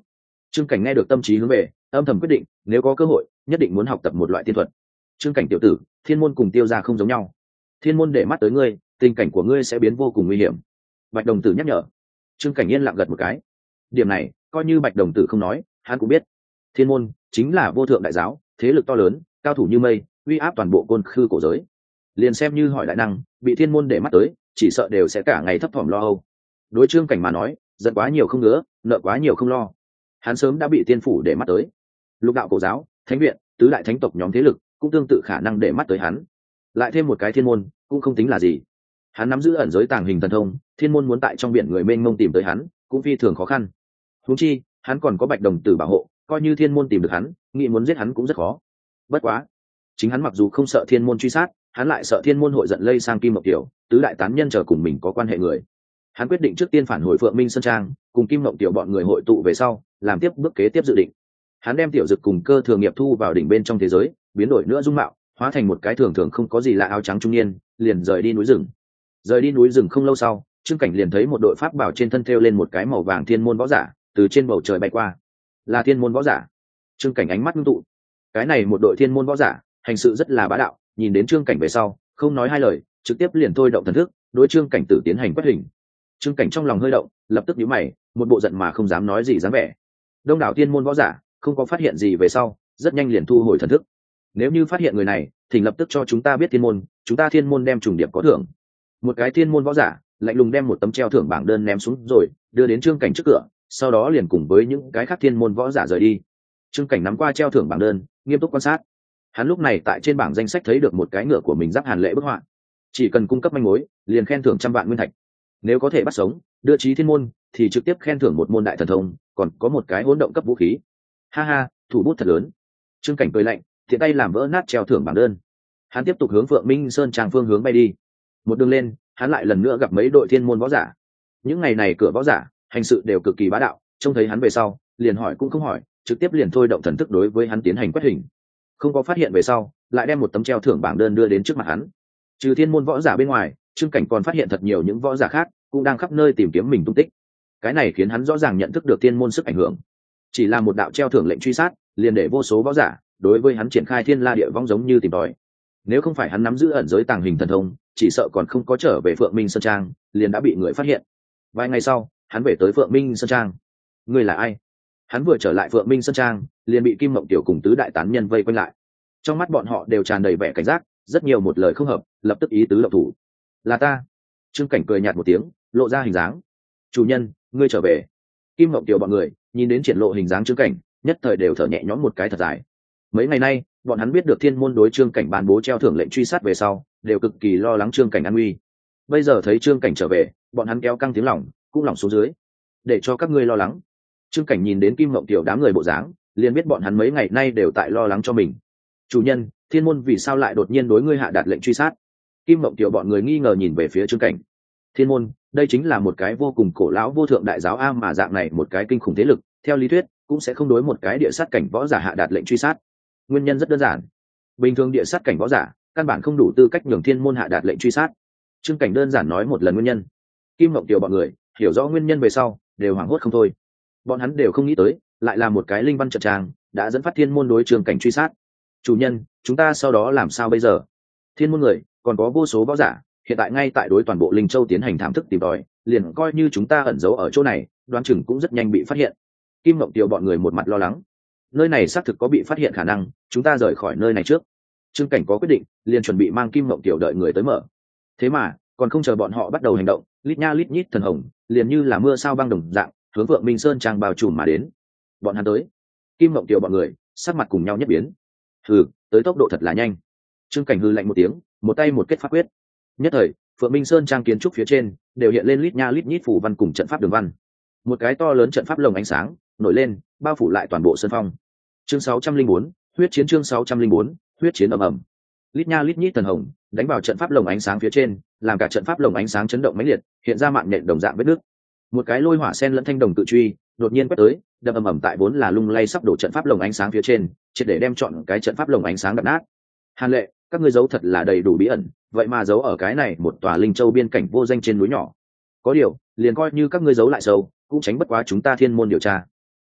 Trương Cảnh nghe được tâm trí hướng về, âm thầm quyết định nếu có cơ hội nhất định muốn học tập một loại tiên thuật. Trương Cảnh tiểu tử, thiên môn cùng tiêu gia không giống nhau, thiên môn để mắt tới ngươi, tình cảnh của ngươi sẽ biến vô cùng nguy hiểm. Bạch đồng tử nhắc nhở. Trương Cảnh yên lặng gật một cái. Điểm này coi như Bạch đồng tử không nói, hắn cũng biết. Thiên môn chính là vô thượng đại giáo, thế lực to lớn, cao thủ như mây, uy áp toàn bộ côn khư cổ giới. Liền xem như hỏi đại năng, bị thiên môn để mắt tới, chỉ sợ đều sẽ cả ngày thấp thỏm lo âu. Đối Trương Cảnh mà nói, giận quá nhiều không ngứa, nợ quá nhiều không lo. Hắn sớm đã bị tiên phủ để mắt tới. Lục đạo cổ giáo, thánh viện, tứ đại thánh tộc nhóm thế lực cũng tương tự khả năng để mắt tới hắn. Lại thêm một cái thiên môn, cũng không tính là gì. Hắn nắm giữ ẩn giới tàng hình thần thông, thiên môn muốn tại trong biển người mênh mông tìm tới hắn, cũng phi thường khó khăn. Huống chi, hắn còn có Bạch đồng tử bảo hộ, coi như thiên môn tìm được hắn, nghĩ muốn giết hắn cũng rất khó. Bất quá, chính hắn mặc dù không sợ thiên môn truy sát, hắn lại sợ thiên môn hội giận lây sang Kim Mộc Tiểu, tứ đại tán nhân chờ cùng mình có quan hệ người. Hắn quyết định trước tiên phản hồi Phượng Minh Sơn Trang, cùng Kim Mộng Tiểu bọn người hội tụ về sau, làm tiếp bước kế tiếp dự định. Hắn đem Tiểu Dực cùng Cơ Thường Nghiệp thu vào đỉnh bên trong thế giới, biến đổi nữa dung mạo, hóa thành một cái thường thường không có gì lạ áo trắng trung niên, liền rời đi núi rừng. Rời đi núi rừng không lâu sau, Trương Cảnh liền thấy một đội pháp bảo trên thân thêu lên một cái màu vàng thiên môn võ giả, từ trên bầu trời bay qua. Là thiên môn võ giả. Trương Cảnh ánh mắt ngưng tụ. Cái này một đội thiên môn võ giả, hành sự rất là bá đạo, nhìn đến Trương Cảnh về sau, không nói hai lời, trực tiếp liền thôi động thần thức, đối Trương Cảnh tử tiến hành quét hình. Trương Cảnh trong lòng hơi động, lập tức nhíu mày, một bộ giận mà không dám nói gì dáng vẻ. Đông đảo thiên môn võ giả không có phát hiện gì về sau, rất nhanh liền thu hồi thần thức. Nếu như phát hiện người này, thì lập tức cho chúng ta biết thiên môn, chúng ta thiên môn đem trùng điệp có thưởng. Một cái thiên môn võ giả lạnh lùng đem một tấm treo thưởng bảng đơn ném xuống rồi đưa đến Trương Cảnh trước cửa, sau đó liền cùng với những cái khác thiên môn võ giả rời đi. Trương Cảnh nắm qua treo thưởng bảng đơn, nghiêm túc quan sát. Hắn lúc này tại trên bảng danh sách thấy được một cái ngựa của mình giáp hàn lệ bức họa, chỉ cần cung cấp manh mối liền khen thưởng 100 vạn nguyên thạch, nếu có thể bắt sống đưa chí thiên môn thì trực tiếp khen thưởng một môn đại thần thông, còn có một cái hỗn động cấp vũ khí. Ha ha, thủ bút thật lớn. Trương Cảnh cười lạnh, thiện tay làm vỡ nát treo thưởng bảng đơn. Hắn tiếp tục hướng Phượng Minh Sơn Trang phương hướng bay đi. Một đường lên, hắn lại lần nữa gặp mấy đội thiên môn võ giả. Những ngày này cửa võ giả hành sự đều cực kỳ bá đạo, trông thấy hắn về sau liền hỏi cũng không hỏi, trực tiếp liền thôi động thần thức đối với hắn tiến hành quét hình. Không có phát hiện về sau, lại đem một tấm treo thưởng bảng đơn đưa đến trước mặt hắn. Trừ thiên môn võ giả bên ngoài, Trương Cảnh còn phát hiện thật nhiều những võ giả khác cũng đang khắp nơi tìm kiếm mình tung tích. Cái này khiến hắn rõ ràng nhận thức được thiên môn sức ảnh hưởng. Chỉ là một đạo treo thưởng lệnh truy sát, liền để vô số võ giả đối với hắn triển khai thiên la địa vong giống như tìm tòi. Nếu không phải hắn nắm giữ ẩn giới tàng hình thần thông, chỉ sợ còn không có trở về Phượng Minh Sơn Trang, liền đã bị người phát hiện. Vài ngày sau, hắn về tới Phượng Minh Sơn Trang. Ngươi là ai? Hắn vừa trở lại Phượng Minh Sơn Trang, liền bị Kim Mộng Tiểu cùng tứ đại tán nhân vây quanh lại. Trong mắt bọn họ đều tràn đầy vẻ cảnh giác, rất nhiều một lời không hợp, lập tức ý tứ động thủ. Là ta. Trương Cảnh cười nhạt một tiếng, lộ ra hình dáng. Chủ nhân, ngươi trở về. Kim Mộng Tiểu bọn người nhìn đến triển lộ hình dáng Trương Cảnh, nhất thời đều thở nhẹ nhõm một cái thật dài. Mấy ngày nay, bọn hắn biết được thiên môn đối Trương Cảnh ban bố treo thưởng lệnh truy sát về sau, đều cực kỳ lo lắng Trương Cảnh an nguy. Bây giờ thấy Trương Cảnh trở về, bọn hắn kéo căng tiếng lòng, cũng lòng xuống dưới, để cho các ngươi lo lắng. Trương Cảnh nhìn đến Kim Mộng Tiểu đám người bộ dáng, liền biết bọn hắn mấy ngày nay đều tại lo lắng cho mình. Chủ nhân, thiên môn vì sao lại đột nhiên đối ngươi hạ đạt lệnh truy sát? Kim Mộng Tiểu bọn người nghi ngờ nhìn về phía Trương Cảnh. Thiên môn, đây chính là một cái vô cùng cổ lão vô thượng đại giáo a, mà dạng này một cái kinh khủng thế lực, theo lý thuyết cũng sẽ không đối một cái địa sát cảnh võ giả hạ đạt lệnh truy sát. Nguyên nhân rất đơn giản, bình thường địa sát cảnh võ giả căn bản không đủ tư cách nhường thiên môn hạ đạt lệnh truy sát. Trương Cảnh đơn giản nói một lần nguyên nhân. Kim Mộng Tiểu bọn người hiểu rõ nguyên nhân về sau, đều hoảng hốt không thôi. Bọn hắn đều không nghĩ tới, lại là một cái linh văn trận tràng đã dẫn phát thiên môn đối Trương Cảnh truy sát. Chủ nhân, chúng ta sau đó làm sao bây giờ? Thiên môn người còn có vô số võ giả, hiện tại ngay tại đối toàn bộ Linh Châu tiến hành thám thức tìm tòi, liền coi như chúng ta ẩn giấu ở chỗ này, đoán chừng cũng rất nhanh bị phát hiện. Kim Mộng Tiểu bọn người một mặt lo lắng. Nơi này xác thực có bị phát hiện khả năng, chúng ta rời khỏi nơi này trước. Trương Cảnh có quyết định, liền chuẩn bị mang Kim Mộng Tiểu đợi người tới mở. Thế mà còn không chờ bọn họ bắt đầu hành động, lít nha lít nhít thần hồng liền như là mưa sao băng đồng dạng hướng Vượng Minh Sơn Trang bao trùm mà đến. Bọn hắn tới. Kim Mộng Tiểu bọn người sắc mặt cùng nhau nhất biến. Hừ, tới tốc độ thật là nhanh. Trương Cảnh hừ lạnh một tiếng, một tay một kết pháp quyết. Nhất thời, Phượng Minh Sơn Trang kiến trúc phía trên đều hiện lên lít nha lít nhít phù văn cùng trận pháp đường văn. Một cái to lớn trận pháp lồng ánh sáng nổi lên, bao phủ lại toàn bộ sân phong. Chương 604, huyết chiến. Chương 604, huyết chiến ầm ầm. Lít nha lít nhít thần hồng đánh vào trận pháp lồng ánh sáng phía trên, làm cả trận pháp lồng ánh sáng chấn động mãnh liệt, hiện ra mạng nhện đồng dạng vết nước. Một cái lôi hỏa sen lẫn thanh đồng tự truy đột nhiên quét tới, đập ầm ầm tại vốn là lung lay sắp đổ trận pháp lồng ánh sáng phía trên, triệt để đem chọn cái trận pháp lồng ánh sáng đập nát. Hàn Lệ, các ngươi giấu thật là đầy đủ bí ẩn, vậy mà giấu ở cái này một tòa Linh Châu biên cảnh vô danh trên núi nhỏ. Có điều, liền coi như các ngươi giấu lại sâu, cũng tránh bất quá chúng ta thiên môn điều tra.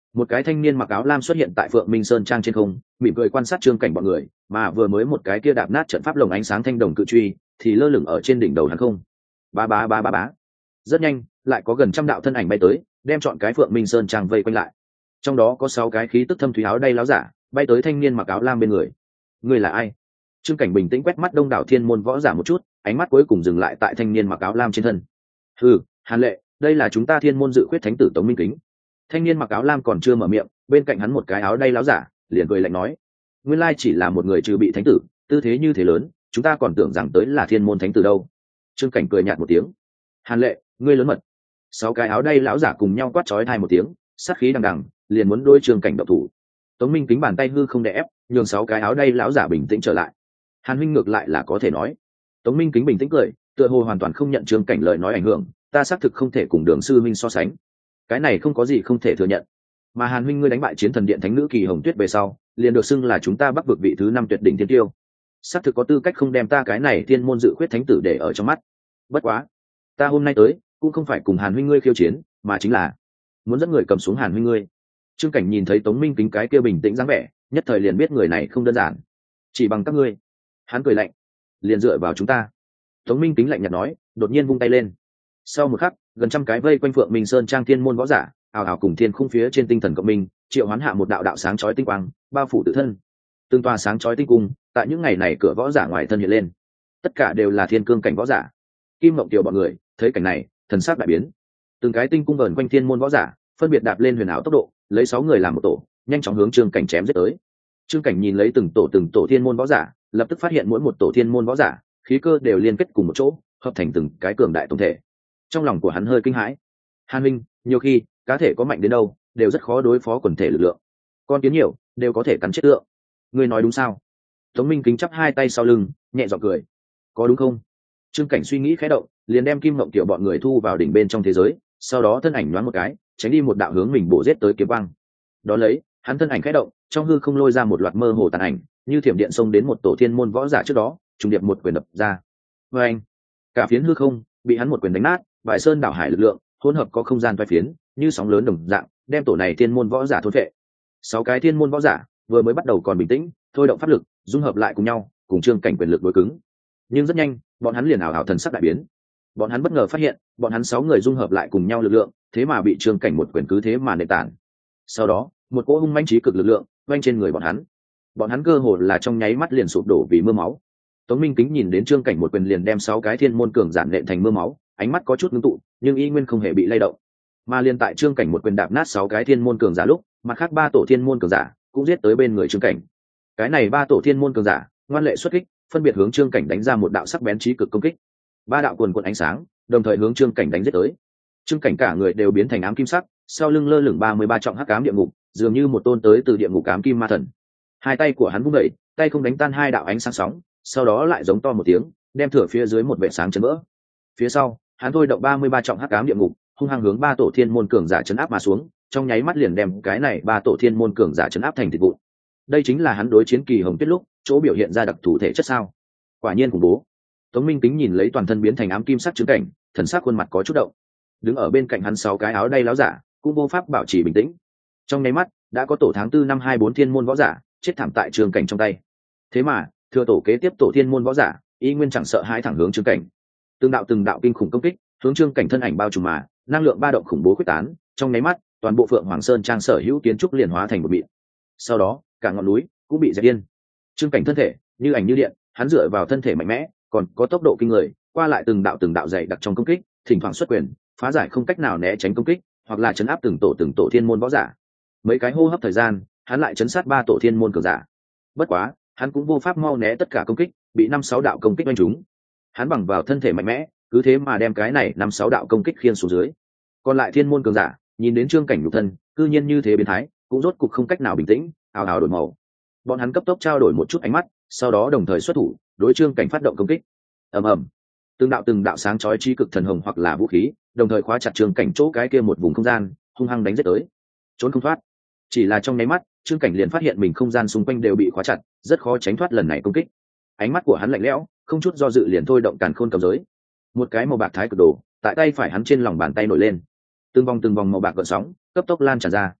Một cái thanh niên mặc áo lam xuất hiện tại Phượng Minh Sơn trang trên không, mỉm cười quan sát trương cảnh bọn người, mà vừa mới một cái kia đạp nát trận pháp lồng ánh sáng thanh đồng cự truy thì lơ lửng ở trên đỉnh đầu hắn không. Ba ba ba ba bá. Rất nhanh, lại có gần trăm đạo thân ảnh bay tới, đem chọn cái Phượng Minh Sơn trang vây quanh lại. Trong đó có 6 cái khí tức thâm thúy áo đay láo giả, bay tới thanh niên mặc áo lam bên người. Người là ai? Trương cảnh bình tĩnh quét mắt đông đảo thiên môn võ giả một chút, ánh mắt cuối cùng dừng lại tại thanh niên mặc áo lam trên thân. Hừ, Hàn Lệ, đây là chúng ta thiên môn dự khuyết thánh tử Tống Minh Kính. Thanh niên mặc áo lam còn chưa mở miệng, bên cạnh hắn một cái áo đay láo giả liền cười lạnh nói: nguyên lai chỉ là một người trừ bị thánh tử, tư thế như thế lớn, chúng ta còn tưởng rằng tới là thiên môn thánh tử đâu. Trương cảnh cười nhạt một tiếng: Hàn Lệ, ngươi lớn mật. 6 cái áo đay lão giả cùng nhau quát chói tai một tiếng, sát khí đằng đằng, liền muốn đôi Trương cảnh động thủ. Tống Minh Kính bàn tay hư không đè ép, nhường 6 cái áo đay lão giả bình tĩnh trở lại. Hàn huynh ngược lại là có thể nói. Tống Minh Kính bình tĩnh cười, tựa hồ hoàn toàn không nhận Trương cảnh lời nói ảnh hưởng, ta xác thực không thể cùng Đường sư huynh so sánh, cái này không có gì không thể thừa nhận. Mà Hàn huynh ngươi đánh bại chiến thần điện thánh nữ Kỳ Hồng Tuyết về sau, liền được xưng là chúng ta Bắc vực vị thứ 5 tuyệt đỉnh thiên tiêu, xác thực có tư cách không đem ta cái này thiên môn dự khuyết thánh tử để ở trong mắt. Bất quá, ta hôm nay tới cũng không phải cùng Hàn huynh ngươi khiêu chiến, mà chính là muốn dẫn người cầm xuống Hàn huynh ngươi. Trương cảnh nhìn thấy Tống Minh Kính cái kia bình tĩnh dáng vẻ, nhất thời liền biết người này không đơn giản. Chỉ bằng các ngươi. Hắn cười lạnh, liền dựa vào chúng ta. Tống Minh Kính lạnh nhạt nói, đột nhiên vung tay lên. Sau một khắc, gần trăm cái vây quanh Phượng Minh Sơn trang thiên môn võ giả ào ào cùng thiên khung phía trên tinh thần cộng minh, triệu hoán hạ một đạo đạo sáng chói tinh quang, bao phủ tự thân. Từng tòa sáng chói tinh cung tại những ngày này cửa võ giả ngoài thân hiện lên, tất cả đều là thiên cương cảnh võ giả. Kim Mộng Kiều bọn người thấy cảnh này, thần sắc đại biến. Từng cái tinh cung vờn quanh thiên môn võ giả, phân biệt đạp lên huyền ảo tốc độ, lấy 6 người làm một tổ, nhanh chóng hướng Trương cảnh chém giết tới. Trương cảnh nhìn lấy từng tổ thiên môn võ giả, lập tức phát hiện mỗi một tổ thiên môn võ giả khí cơ đều liên kết cùng một chỗ, hợp thành từng cái cường đại tổng thể. Trong lòng của hắn hơi kinh hãi. Hàn Minh, nhiều khi cá thể có mạnh đến đâu đều rất khó đối phó quần thể lực lượng, con kiến nhiều đều có thể cắn chết tượng. Ngươi nói đúng sao? Tống Minh Kính chắp hai tay sau lưng, nhẹ giọng cười. Có đúng không? Trương cảnh suy nghĩ khẽ động, liền đem Kim Mộng Tiểu bọn người thu vào đỉnh bên trong thế giới, sau đó thân ảnh nhoáng một cái, tránh đi một đạo hướng mình bổ giết tới kiếm quang. Đó lấy, hắn thân ảnh khẽ động, trong hư không lôi ra một loạt mơ hồ tàn ảnh, như thiểm điện xông đến một tổ thiên môn võ giả trước đó, trùng điệp một quyền đập ra. Và anh, cả phiến hư không bị hắn một quyền đánh nát, vài sơn đảo hải lực lượng hỗn hợp có không gian toái phiến, như sóng lớn đồng dạng, đem tổ này thiên môn võ giả thôn phệ. 6 cái thiên môn võ giả vừa mới bắt đầu còn bình tĩnh, thôi động pháp lực, dung hợp lại cùng nhau, cùng Trương cảnh quyền lực đối cứng. Nhưng rất nhanh, bọn hắn liền ảo ảo thần sắc đại biến. Bọn hắn bất ngờ phát hiện, bọn hắn 6 người dung hợp lại cùng nhau lực lượng, thế mà bị Trương cảnh một quyền cứ thế mà nện tản. Sau đó, một cỗ hung mãnh trí cực lực lượng vang trên người bọn hắn. Bọn hắn cơ hồ là trong nháy mắt liền sụp đổ vì mưa máu. Tống Minh Kính nhìn đến Trương cảnh một quyền liền đem 6 cái thiên môn cường giả nện thành mưa máu, ánh mắt có chút ngưng tụ, nhưng y nguyên không hề bị lay động. Mà liền tại Trương cảnh một quyền đạp nát 6 cái thiên môn cường giả lúc, mặt khác 3 tổ thiên môn cường giả cũng giết tới bên người Trương cảnh. Cái này 3 tổ thiên môn cường giả ngoan lệ xuất kích, phân biệt hướng Trương cảnh đánh ra một đạo sắc bén trí cực công kích. 3 đạo cuồn cuộn ánh sáng đồng thời hướng Trương cảnh đánh giết tới. Trương cảnh cả người đều biến thành ám kim sắc, sau lưng lơ lửng 33 trọng hắc ám địa ngục, dường như một tôn tới từ địa ngục ám kim ma thần. Hai tay của hắn vung đẩy, tay không đánh tan 2 đạo ánh sáng sóng, sau đó lại giống to một tiếng, đem thửa phía dưới một vệt sáng chấn vỡ. Phía sau, hắn thôi động 33 trọng hắc ám địa ngục, hung hăng hướng 3 tổ thiên môn cường giả chấn áp mà xuống, trong nháy mắt liền đem cái này 3 tổ thiên môn cường giả chấn áp thành thịt vụn. Đây chính là hắn đối chiến Kỳ Hồng Tuyết lúc chỗ biểu hiện ra đặc thù thể chất sao? Quả nhiên khủng bố. Tống Minh Kính nhìn lấy toàn thân biến thành ám kim sắc Trương cảnh, thần sắc khuôn mặt có chút động. Đứng ở bên cạnh hắn 6 cái áo đay láo giả cũng vô pháp bảo trì bình tĩnh. Trong nháy mắt đã có tổ tháng 4 năm 24 thiên môn võ giả chết thảm tại Trương cảnh trong tay. Thế mà thừa tổ kế tiếp tổ thiên môn võ giả y nguyên chẳng sợ hãi thẳng hướng Trương cảnh. Từng đạo kinh khủng công kích hướng Trương cảnh thân ảnh bao trùm mà năng lượng ba động khủng bố quyết tán, trong nháy mắt toàn bộ Phượng Hoàng Sơn trang sở hữu kiến trúc liền hóa thành một mịn. Sau đó cả ngọn núi cũng bị dẹp điên. Trương cảnh thân thể như ảnh như điện, hắn dựa vào thân thể mạnh mẽ còn có tốc độ kinh người, qua lại từng đạo dày đặc trong công kích, thỉnh thoảng xuất quyền phá giải không cách nào né tránh công kích, hoặc là chấn áp từng tổ thiên môn võ giả. Mấy cái hô hấp thời gian, hắn lại chấn sát 3 tổ thiên môn cường giả. Bất quá hắn cũng vô pháp mau né tất cả công kích, bị 5-6 đạo công kích oanh trúng. Hắn bằng vào thân thể mạnh mẽ, cứ thế mà đem cái này 5-6 đạo công kích khiên xuống dưới. Còn lại thiên môn cường giả nhìn đến Trương cảnh nhục thân cư nhiên như thế biến thái, cũng rốt cục không cách nào bình tĩnh, ào ào đổi màu. Bọn hắn cấp tốc trao đổi một chút ánh mắt, sau đó đồng thời xuất thủ đối Trương cảnh phát động công kích. Ầm ầm, từng đạo sáng chói chi cực thần hồng hoặc là vũ khí đồng thời khóa chặt Trương cảnh chỗ cái kia một vùng không gian, hung hăng đánh giết tới. Trốn không thoát. Chỉ là trong nháy mắt, Trương cảnh liền phát hiện mình không gian xung quanh đều bị khóa chặt, rất khó tránh thoát lần này công kích. Ánh mắt của hắn lạnh lẽo, không chút do dự liền thôi động càn khôn cầm giới. Một cái màu bạc thái cực đồ tại tay phải hắn trên lòng bàn tay nổi lên, từng vòng màu bạc gợn sóng cấp tốc lan tràn ra.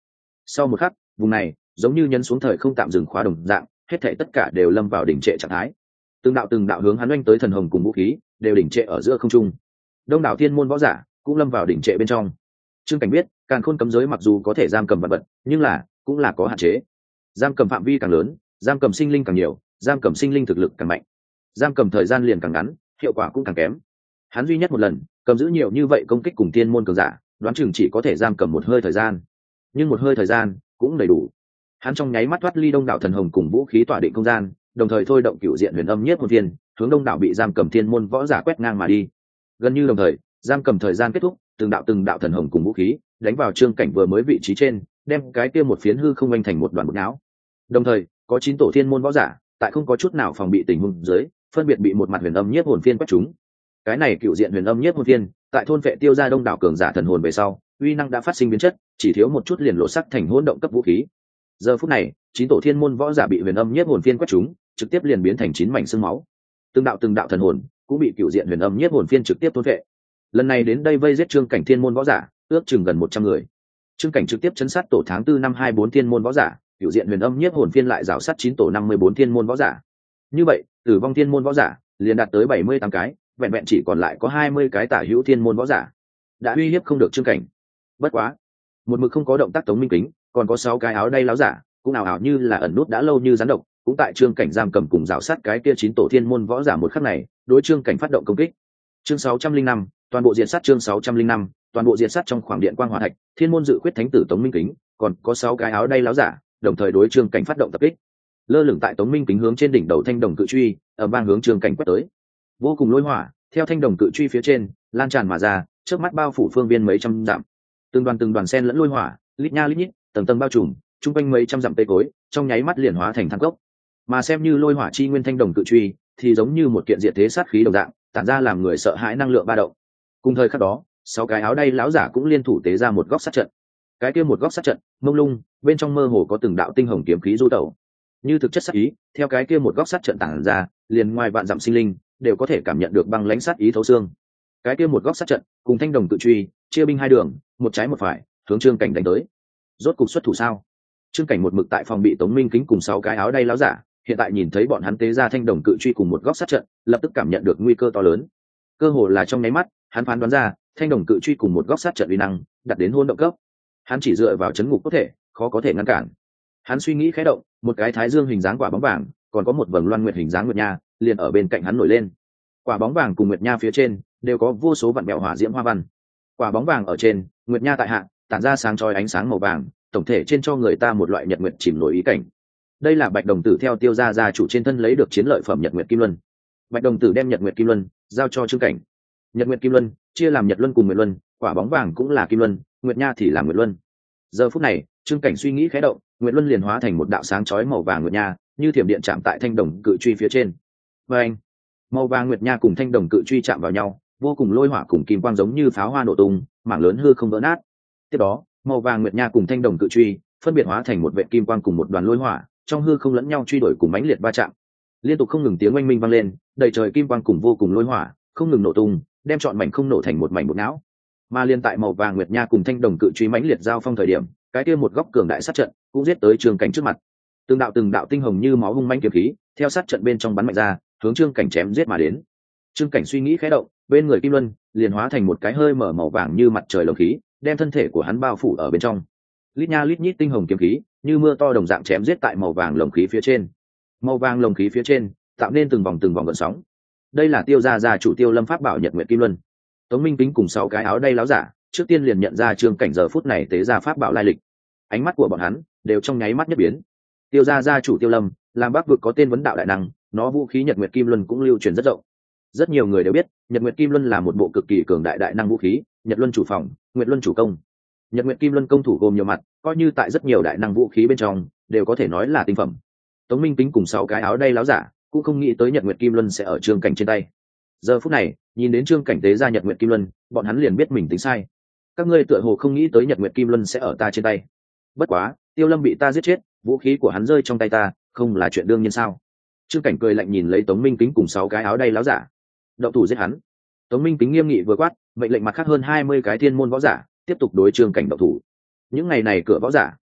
Sau một khắc, vùng này giống như nhấn xuống thời không tạm dừng khóa đồng dạng, hết thảy tất cả đều lâm vào đỉnh trệ trạng thái. Từng đạo hướng hắn oanh tới thần hồng cùng vũ khí đều đỉnh trệ ở giữa không trung. Đông đảo thiên môn võ giả cũng lâm vào đỉnh trệ bên trong. Trương Cảnh biết, càn khôn cấm giới mặc dù có thể giam cầm vật vật, nhưng cũng là có hạn chế. Giam cầm phạm vi càng lớn, giam cầm sinh linh càng nhiều, giam cầm sinh linh thực lực càng mạnh, giam cầm thời gian liền càng ngắn, hiệu quả cũng càng kém. Hắn duy nhất một lần cầm giữ nhiều như vậy công kích cùng thiên môn cường giả, đoán chừng chỉ có thể giam cầm một hơi thời gian, nhưng một hơi thời gian cũng đầy đủ. Hắn trong nháy mắt thoát ly đông đảo thần hồng cùng vũ khí tỏa định không gian, đồng thời thôi động cửu diện huyền âm nhiếp hồn viên, hướng đông đảo bị giam cầm thiên môn võ giả quét ngang mà đi. Gần như đồng thời, giam cầm thời gian kết thúc, từng đạo thần hồng cùng vũ khí đánh vào Trương Cảnh vừa mới vị trí trên, đem cái kia một phiến hư không anh thành một đoàn bột não. Đồng thời, có 9 tổ thiên môn võ giả, tại không có chút nào phòng bị tình huống dưới, phân biệt bị một mặt huyền âm nhiếp hồn phiên quét trúng. Cái này cựu diện huyền âm nhiếp hồn phiên, tại thôn vệ tiêu ra đông đảo cường giả thần hồn về sau, uy năng đã phát sinh biến chất, chỉ thiếu một chút liền lộ sắc thành hỗn động cấp vũ khí. Giờ phút này, 9 tổ thiên môn võ giả bị huyền âm nhiếp hồn phiên quét trúng, trực tiếp liền biến thành 9 mảnh xương máu. Từng đạo thần hồn cũng bị cựu diện huyền âm nhiếp hồn phiên trực tiếp thôn vệ. Lần này đến đây vây giết Trương Cảnh thiên môn võ giả, ước chừng gần 100 người. Trương Cảnh trực tiếp chấn sát tổ tháng 4 năm 24 thiên môn võ giả, cựu diện huyền âm nhiếp hồn phiên lại rào sát 9 tổ 54 thiên môn võ giả. Như vậy, tử vong thiên môn võ giả liền đạt tới 78 cái, vẹn vẹn chỉ còn lại có 20 cái tả hữu thiên môn võ giả. Đã uy hiếp không được Trương Cảnh. Bất quá, một mực không có động tác Tống Minh Kính, còn có 6 cái áo đay láo giả, cũng ảo ảo như là ẩn nút đã lâu như rắn độc, cũng tại Trương Cảnh giam cầm cùng rào sát cái kia 9 tổ thiên môn võ giả một khắc này, đối Trương Cảnh phát động công kích. Chương 605, toàn bộ diệt sát. Chương 605, toàn bộ diệt sát. Trong khoảng điện quang hỏa thạch, thiên môn dự quyết thánh tử Tống Minh Kính, còn có 6 cái áo đay láo giả, đồng thời đối Trương Cảnh phát động tập kích. Lơ lửng tại Tống Minh Kính hướng trên đỉnh đầu thanh đồng cự truy, ở vang hướng Trương Cảnh quét tới. Vô cùng lôi hỏa, theo thanh đồng cự truy phía trên, lan tràn mà ra, trước mắt bao phủ phương viên mấy trăm dặm. Từng đoàn sen lẫn lôi hỏa, lít nha lít nhít, tầng tầng bao trùm, trung quanh mấy trăm dặm cây cối, trong nháy mắt liền hóa thành than cốc. Mà xem như lôi hỏa chi nguyên thanh đồng cự truy, thì giống như một kiện diệt thế sát khí đồng dạng, tản ra làm người sợ hãi năng lượng ba động. Cùng thời khắc đó, 6 cái áo đay lão giả cũng liên thủ tế ra một góc sát trận. Cái kia một góc sát trận, mông lung, bên trong mơ hồ có từng đạo tinh hồng kiếm khí du tẩu. Như thực chất sát ý, theo cái kia một góc sát trận tản ra, liền ngoài vạn dặm sinh linh đều có thể cảm nhận được băng lãnh sát ý thấu xương. Cái kia một góc sát trận, cùng thanh đồng cự truy, chia binh hai đường, một trái một phải, hướng Trương Cảnh đánh tới. Rốt cục xuất thủ sao? Trương Cảnh một mực tại phòng bị Tống Minh Kính cùng 6 cái áo đay láo giả, hiện tại nhìn thấy bọn hắn tế ra thanh đồng cự truy cùng một góc sát trận, lập tức cảm nhận được nguy cơ to lớn. Cơ hồ là trong nháy mắt, hắn phán đoán ra, thanh đồng cự truy cùng một góc sát trận uy năng đạt đến hôn động cấp. Hắn chỉ dựa vào chấn ngục có thể, khó có thể ngăn cản. Hắn suy nghĩ khẽ động, một cái thái dương hình dáng quả bóng vàng, còn có một vầng loan nguyệt hình dáng nguyệt nha, liền ở bên cạnh hắn nổi lên. Quả bóng vàng cùng nguyệt nha phía trên đều có vô số vạn mèo hỏa diễm hoa văn. Quả bóng vàng ở trên, nguyệt nha tại hạ, tản ra sáng chói ánh sáng màu vàng, tổng thể trên cho người ta một loại nhật nguyệt chìm nổi ý cảnh. Đây là Bạch Đồng Tử theo Tiêu gia gia chủ trên thân lấy được chiến lợi phẩm Nhật Nguyệt Kim Luân. Bạch Đồng Tử đem Nhật Nguyệt Kim Luân giao cho Trương Cảnh. Nhật Nguyệt Kim Luân chia làm Nhật Luân cùng Nguyệt Luân, quả bóng vàng cũng là Kim Luân, Nguyệt Nha thì là Nguyệt Luân. Giờ phút này, Trương Cảnh suy nghĩ khẽ động, Nguyệt Luân liền hóa thành một đạo sáng chói màu vàng Nguyệt Nha, như thiểm điện chạm tại thanh đồng cự truy phía trên. Và anh, màu vàng Nguyệt Nha cùng thanh đồng cự truy chạm vào nhau, vô cùng lôi hỏa cùng kim quang giống như pháo hoa nổ tung, mảng lớn hư không vỡ nát. Tiếp đó, màu vàng Nguyệt Nha cùng thanh đồng cự truy phân biệt hóa thành một vệt kim quang cùng một đoàn lôi hỏa, trong hư không lẫn nhau truy đuổi cùng mãnh liệt va chạm. Liên tục không ngừng tiếng oanh minh vang lên, đầy trời kim quang cùng vô cùng lôi hỏa không ngừng nổ tung, đem trọn mảnh không nổ thành một mảnh một não. Mà liên tại màu vàng Nguyệt Nha cùng thanh đồng cự truy mãnh liệt giao phong thời điểm, cái kia một góc cường đại sát trận cũng giết tới Trương Cảnh trước mặt. Từng đạo tinh hồng như máu hung mãnh kiếm khí theo sát trận bên trong bắn mạnh ra, hướng Trương Cảnh chém giết mà đến. Trương Cảnh suy nghĩ khẽ động, bên người Kim Luân liền hóa thành một cái hơi mở màu vàng như mặt trời lồng khí, đem thân thể của hắn bao phủ ở bên trong. Lít nha lít nhít tinh hồng kiếm khí như mưa to đồng dạng chém giết tại màu vàng lồng khí phía trên. Màu vàng lồng khí phía trên tạo nên từng vòng gợn sóng. Đây là Tiêu gia gia chủ Tiêu Lâm pháp bảo Nhật Nguyệt Kim Luân. Tống Minh Kính cùng 6 cái áo đay láo giả trước tiên liền nhận ra Trương Cảnh giờ phút này tế ra pháp bảo lai lịch. Ánh mắt của bọn hắn đều trong nháy mắt nhất biến. Tiêu gia gia chủ Tiêu Lâm làm Bắc vực có tên vấn đạo đại năng, nó vũ khí Nhật Nguyệt Kim Luân cũng lưu truyền rất rộng. Rất nhiều người đều biết Nhật Nguyệt Kim Luân là một bộ cực kỳ cường đại đại năng vũ khí, Nhật Luân chủ phòng, Nguyệt Luân chủ công. Nhật Nguyệt Kim Luân công thủ gồm nhiều mặt, coi như tại rất nhiều đại năng vũ khí bên trong đều có thể nói là tinh phẩm. Tống Minh Kính cùng 6 cái áo đay láo giả cũng không nghĩ tới Nhật Nguyệt Kim Luân sẽ ở Trương Cảnh trên tay. Giờ phút này, nhìn đến Trương Cảnh tế ra Nhật Nguyệt Kim Luân, bọn hắn liền biết mình tính sai. Các ngươi tựa hồ không nghĩ tới Nhật Nguyệt Kim Luân sẽ ở ta trên tay. Bất quá, Tiêu Lâm bị ta giết chết, vũ khí của hắn rơi trong tay ta, không là chuyện đương nhiên sao? Trương Cảnh cười lạnh nhìn lấy Tống Minh Kính cùng 6 cái áo đay láo giả. Động thủ giết hắn. Tống Minh Kính nghiêm nghị vừa quát, mệnh lệnh mặt khác hơn 20 cái thiên môn võ giả tiếp tục đối Trương Cảnh động thủ. Những ngày này cửa võ giả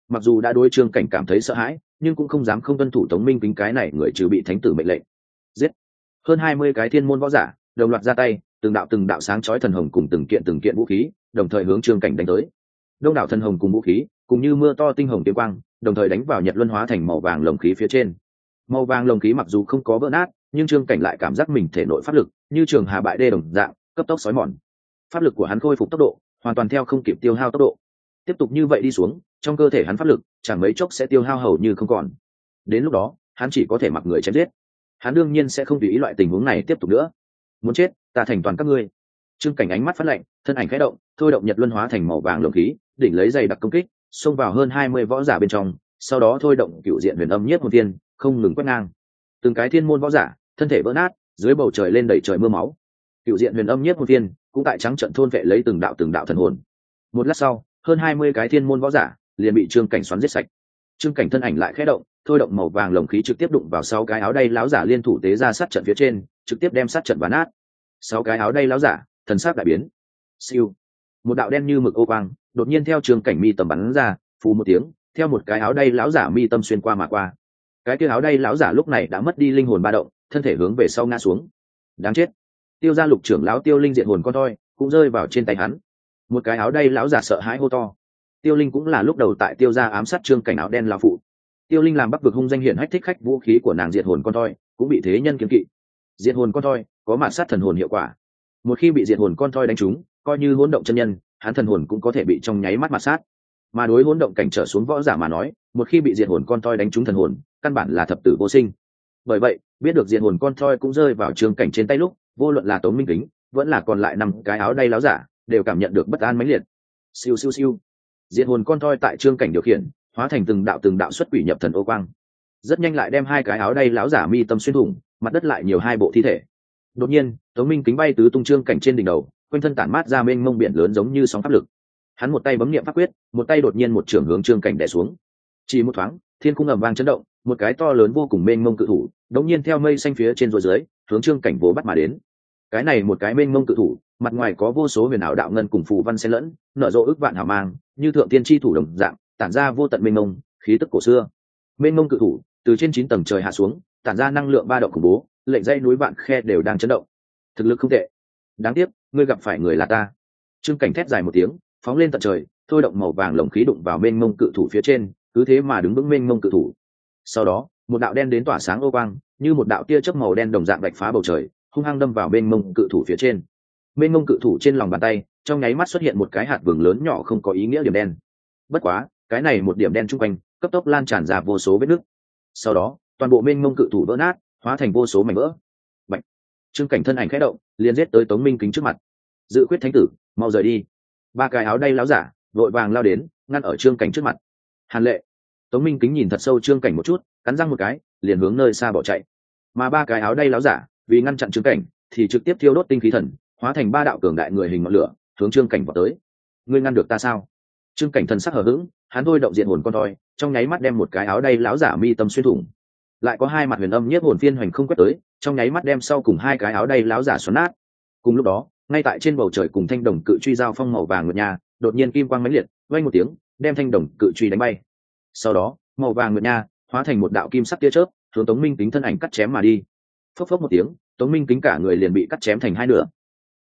mặc dù đã đối trương cảnh cảm thấy sợ hãi, nhưng cũng không dám không tuân thủ tống minh kính cái này người trừ bị thánh tử mệnh lệnh. Giết! Hơn 20 cái thiên môn võ giả đồng loạt ra tay, từng đạo sáng chói thần hồng cùng từng kiện vũ khí đồng thời hướng trương cảnh đánh tới. Đông đảo thần hồng cùng vũ khí cùng như mưa to tinh hồng kiếm quang đồng thời đánh vào nhật luân hóa thành màu vàng lồng khí phía trên. Màu vàng lồng khí mặc dù không có vỡ nát, nhưng trương cảnh lại cảm giác mình thể nội pháp lực như trường hà bại đê đồng dạng cấp tốc xói mòn. Pháp lực của hắn khôi phục tốc độ hoàn toàn theo không kịp tiêu hao tốc độ. Tiếp tục như vậy đi xuống, trong cơ thể hắn pháp lực chẳng mấy chốc sẽ tiêu hao hầu như không còn. Đến lúc đó hắn chỉ có thể mặc người chém giết. Hắn đương nhiên sẽ không tùy ý loại tình huống này tiếp tục nữa. Muốn chết, ta thành toàn các ngươi. Trương cảnh ánh mắt phát lạnh, thân ảnh khẽ động, thôi động nhật luân hóa thành màu vàng lồng khí, đỉnh lấy dày đặc công kích, xông vào hơn 20 võ giả bên trong, sau đó thôi động cựu diện huyền âm nhiếp hồn thiên, không ngừng quét ngang. Từng cái thiên môn võ giả, thân thể vỡ nát, dưới bầu trời lên đầy trời mưa máu. Cựu diện huyền âm nhiếp hồn thiên cũng tại trắng trận thôn vệ lấy từng đạo thần hồn. Một lát sau, hơn 20 cái thiên môn võ giả liền bị trương cảnh xoắn giết sạch. Trương cảnh thân ảnh lại khẽ động, thôi động màu vàng lồng khí trực tiếp đụng vào 6 cái áo đay láo giả liên thủ tế ra sát trận phía trên, trực tiếp đem sát trận ván nát. 6 cái áo đay láo giả thần sắc đại biến. Siêu, một đạo đen như mực ô quang đột nhiên theo trương cảnh mi tầm bắn ra, phù một tiếng, theo một cái áo đay láo giả mi tâm xuyên qua mà qua. Cái kia áo đay láo giả lúc này đã mất đi linh hồn ba động, thân thể hướng về sau ngã xuống. Đáng chết! Tiêu gia lục trưởng lão Tiêu Linh diện hồn con toi cũng rơi vào trên tay hắn. Một cái áo đay láo giả sợ hãi hô to. Tiêu Linh cũng là lúc đầu tại Tiêu gia ám sát trương cảnh áo đen lão phụ. Tiêu Linh làm Bắc vực hung danh hiển hách thích khách, vũ khí của nàng diệt hồn con toi cũng bị thế nhân kiêng kỵ. Diệt hồn con toi có mạt sát thần hồn hiệu quả. Một khi bị diệt hồn con toi đánh trúng, coi như hỗn động chân nhân, hắn thần hồn cũng có thể bị trong nháy mắt mạt sát. Mà đối hỗn động cảnh trở xuống võ giả mà nói, một khi bị diệt hồn con toi đánh trúng thần hồn, căn bản là thập tử vô sinh. Bởi vậy, biết được diệt hồn con toi cũng rơi vào trương cảnh trên tay lúc, vô luận là Tống Minh Kính, vẫn là còn lại 5 cái áo đay láo giả, đều cảm nhận được bất an mãnh liệt. Siêu siêu siêu. Diệt hồn con toi tại trương cảnh điều khiển, hóa thành từng đạo xuất quỷ nhập thần ô quang, rất nhanh lại đem 2 cái áo đay láo giả mi tâm xuyên thủng, mặt đất lại nhiều 2 bộ thi thể. Đột nhiên, Tống Minh Kính bay tứ tung trương cảnh trên đỉnh đầu, quanh thân tản mát ra mênh mông biển lớn giống như sóng pháp lực. Hắn một tay bấm niệm pháp quyết, một tay đột nhiên một chưởng hướng trương cảnh đè xuống. Chỉ một thoáng, thiên cung ầm vang chấn động, một cái to lớn vô cùng mênh mông cự thủ, đột nhiên theo mây xanh phía trên rồi dưới, hướng trương cảnh vồ bắt mà đến. Cái này một cái mênh mông cự thủ, mặt ngoài có vô số huyền ảo đạo ngân cùng phù văn xen lẫn, nở rộ ức vạn hào mang, như thượng tiên chi thủ đồng dạng, tản ra vô tận mênh mông khí tức cổ xưa. Mênh mông cự thủ từ trên 9 tầng trời hạ xuống, tản ra năng lượng ba động khủng bố, lệnh dãy núi vạn khe đều đang chấn động. Thực lực không tệ. Đáng tiếc, ngươi gặp phải người là ta. Trương cảnh thét dài một tiếng, phóng lên tận trời, thôi động màu vàng lồng khí đụng vào mênh mông cự thủ phía trên, cứ thế mà đứng vững mênh mông cự thủ. Sau đó, một đạo đen đến tỏa sáng ô quang, như một đạo tia chớp màu đen đồng dạng vạch phá bầu trời, hung hăng đâm vào mênh mông cự thủ phía trên. Mênh mông cự thủ trên lòng bàn tay, trong nháy mắt xuất hiện một cái hạt vừng lớn nhỏ không có ý nghĩa điểm đen. Bất quá, cái này một điểm đen trung quanh, cấp tốc lan tràn ra vô số vết nứt. Sau đó, toàn bộ mênh mông cự thủ vỡ nát, hóa thành vô số mảnh vỡ. Bạch. Trương cảnh thân ảnh khẽ động, liền giết tới Tống Minh Kính trước mặt. Dự khuyết thánh tử, mau rời đi. 3 cái áo đay láo giả vội vàng lao đến, ngăn ở trương cảnh trước mặt. Hàn Lệ. Tống Minh Kính nhìn thật sâu trương cảnh một chút, cắn răng một cái, liền hướng nơi xa bỏ chạy. Mà 3 cái áo đay láo giả vì ngăn chặn trương cảnh, thì trực tiếp thiêu đốt tinh khí thần, hóa thành 3 đạo cường đại người hình ngọn lửa, hướng trương cảnh vào tới. Ngươi ngăn được ta sao? Trương cảnh thần sắc hờ hững, hắn thôi động diện hồn con toi, trong nháy mắt đem một cái áo đay láo giả mi tâm xuyên thủng. Lại có 2 mặt huyền âm nhiếp hồn phiên hoành không quét tới, trong nháy mắt đem sau cùng 2 cái áo đay láo giả xoắn nát. Cùng lúc đó, ngay tại trên bầu trời cùng thanh đồng cự truy giao phong màu vàng nguyệt nha, đột nhiên kim quang mãnh liệt, vang một tiếng, đem thanh đồng cự truy đánh bay. Sau đó, màu vàng nguyệt nha hóa thành một đạo kim sắc tia chớp, hướng Tống Minh Kính thân ảnh cắt chém mà đi. Phốc phốc một tiếng, Tống Minh Kính cả người liền bị cắt chém thành 2 nửa,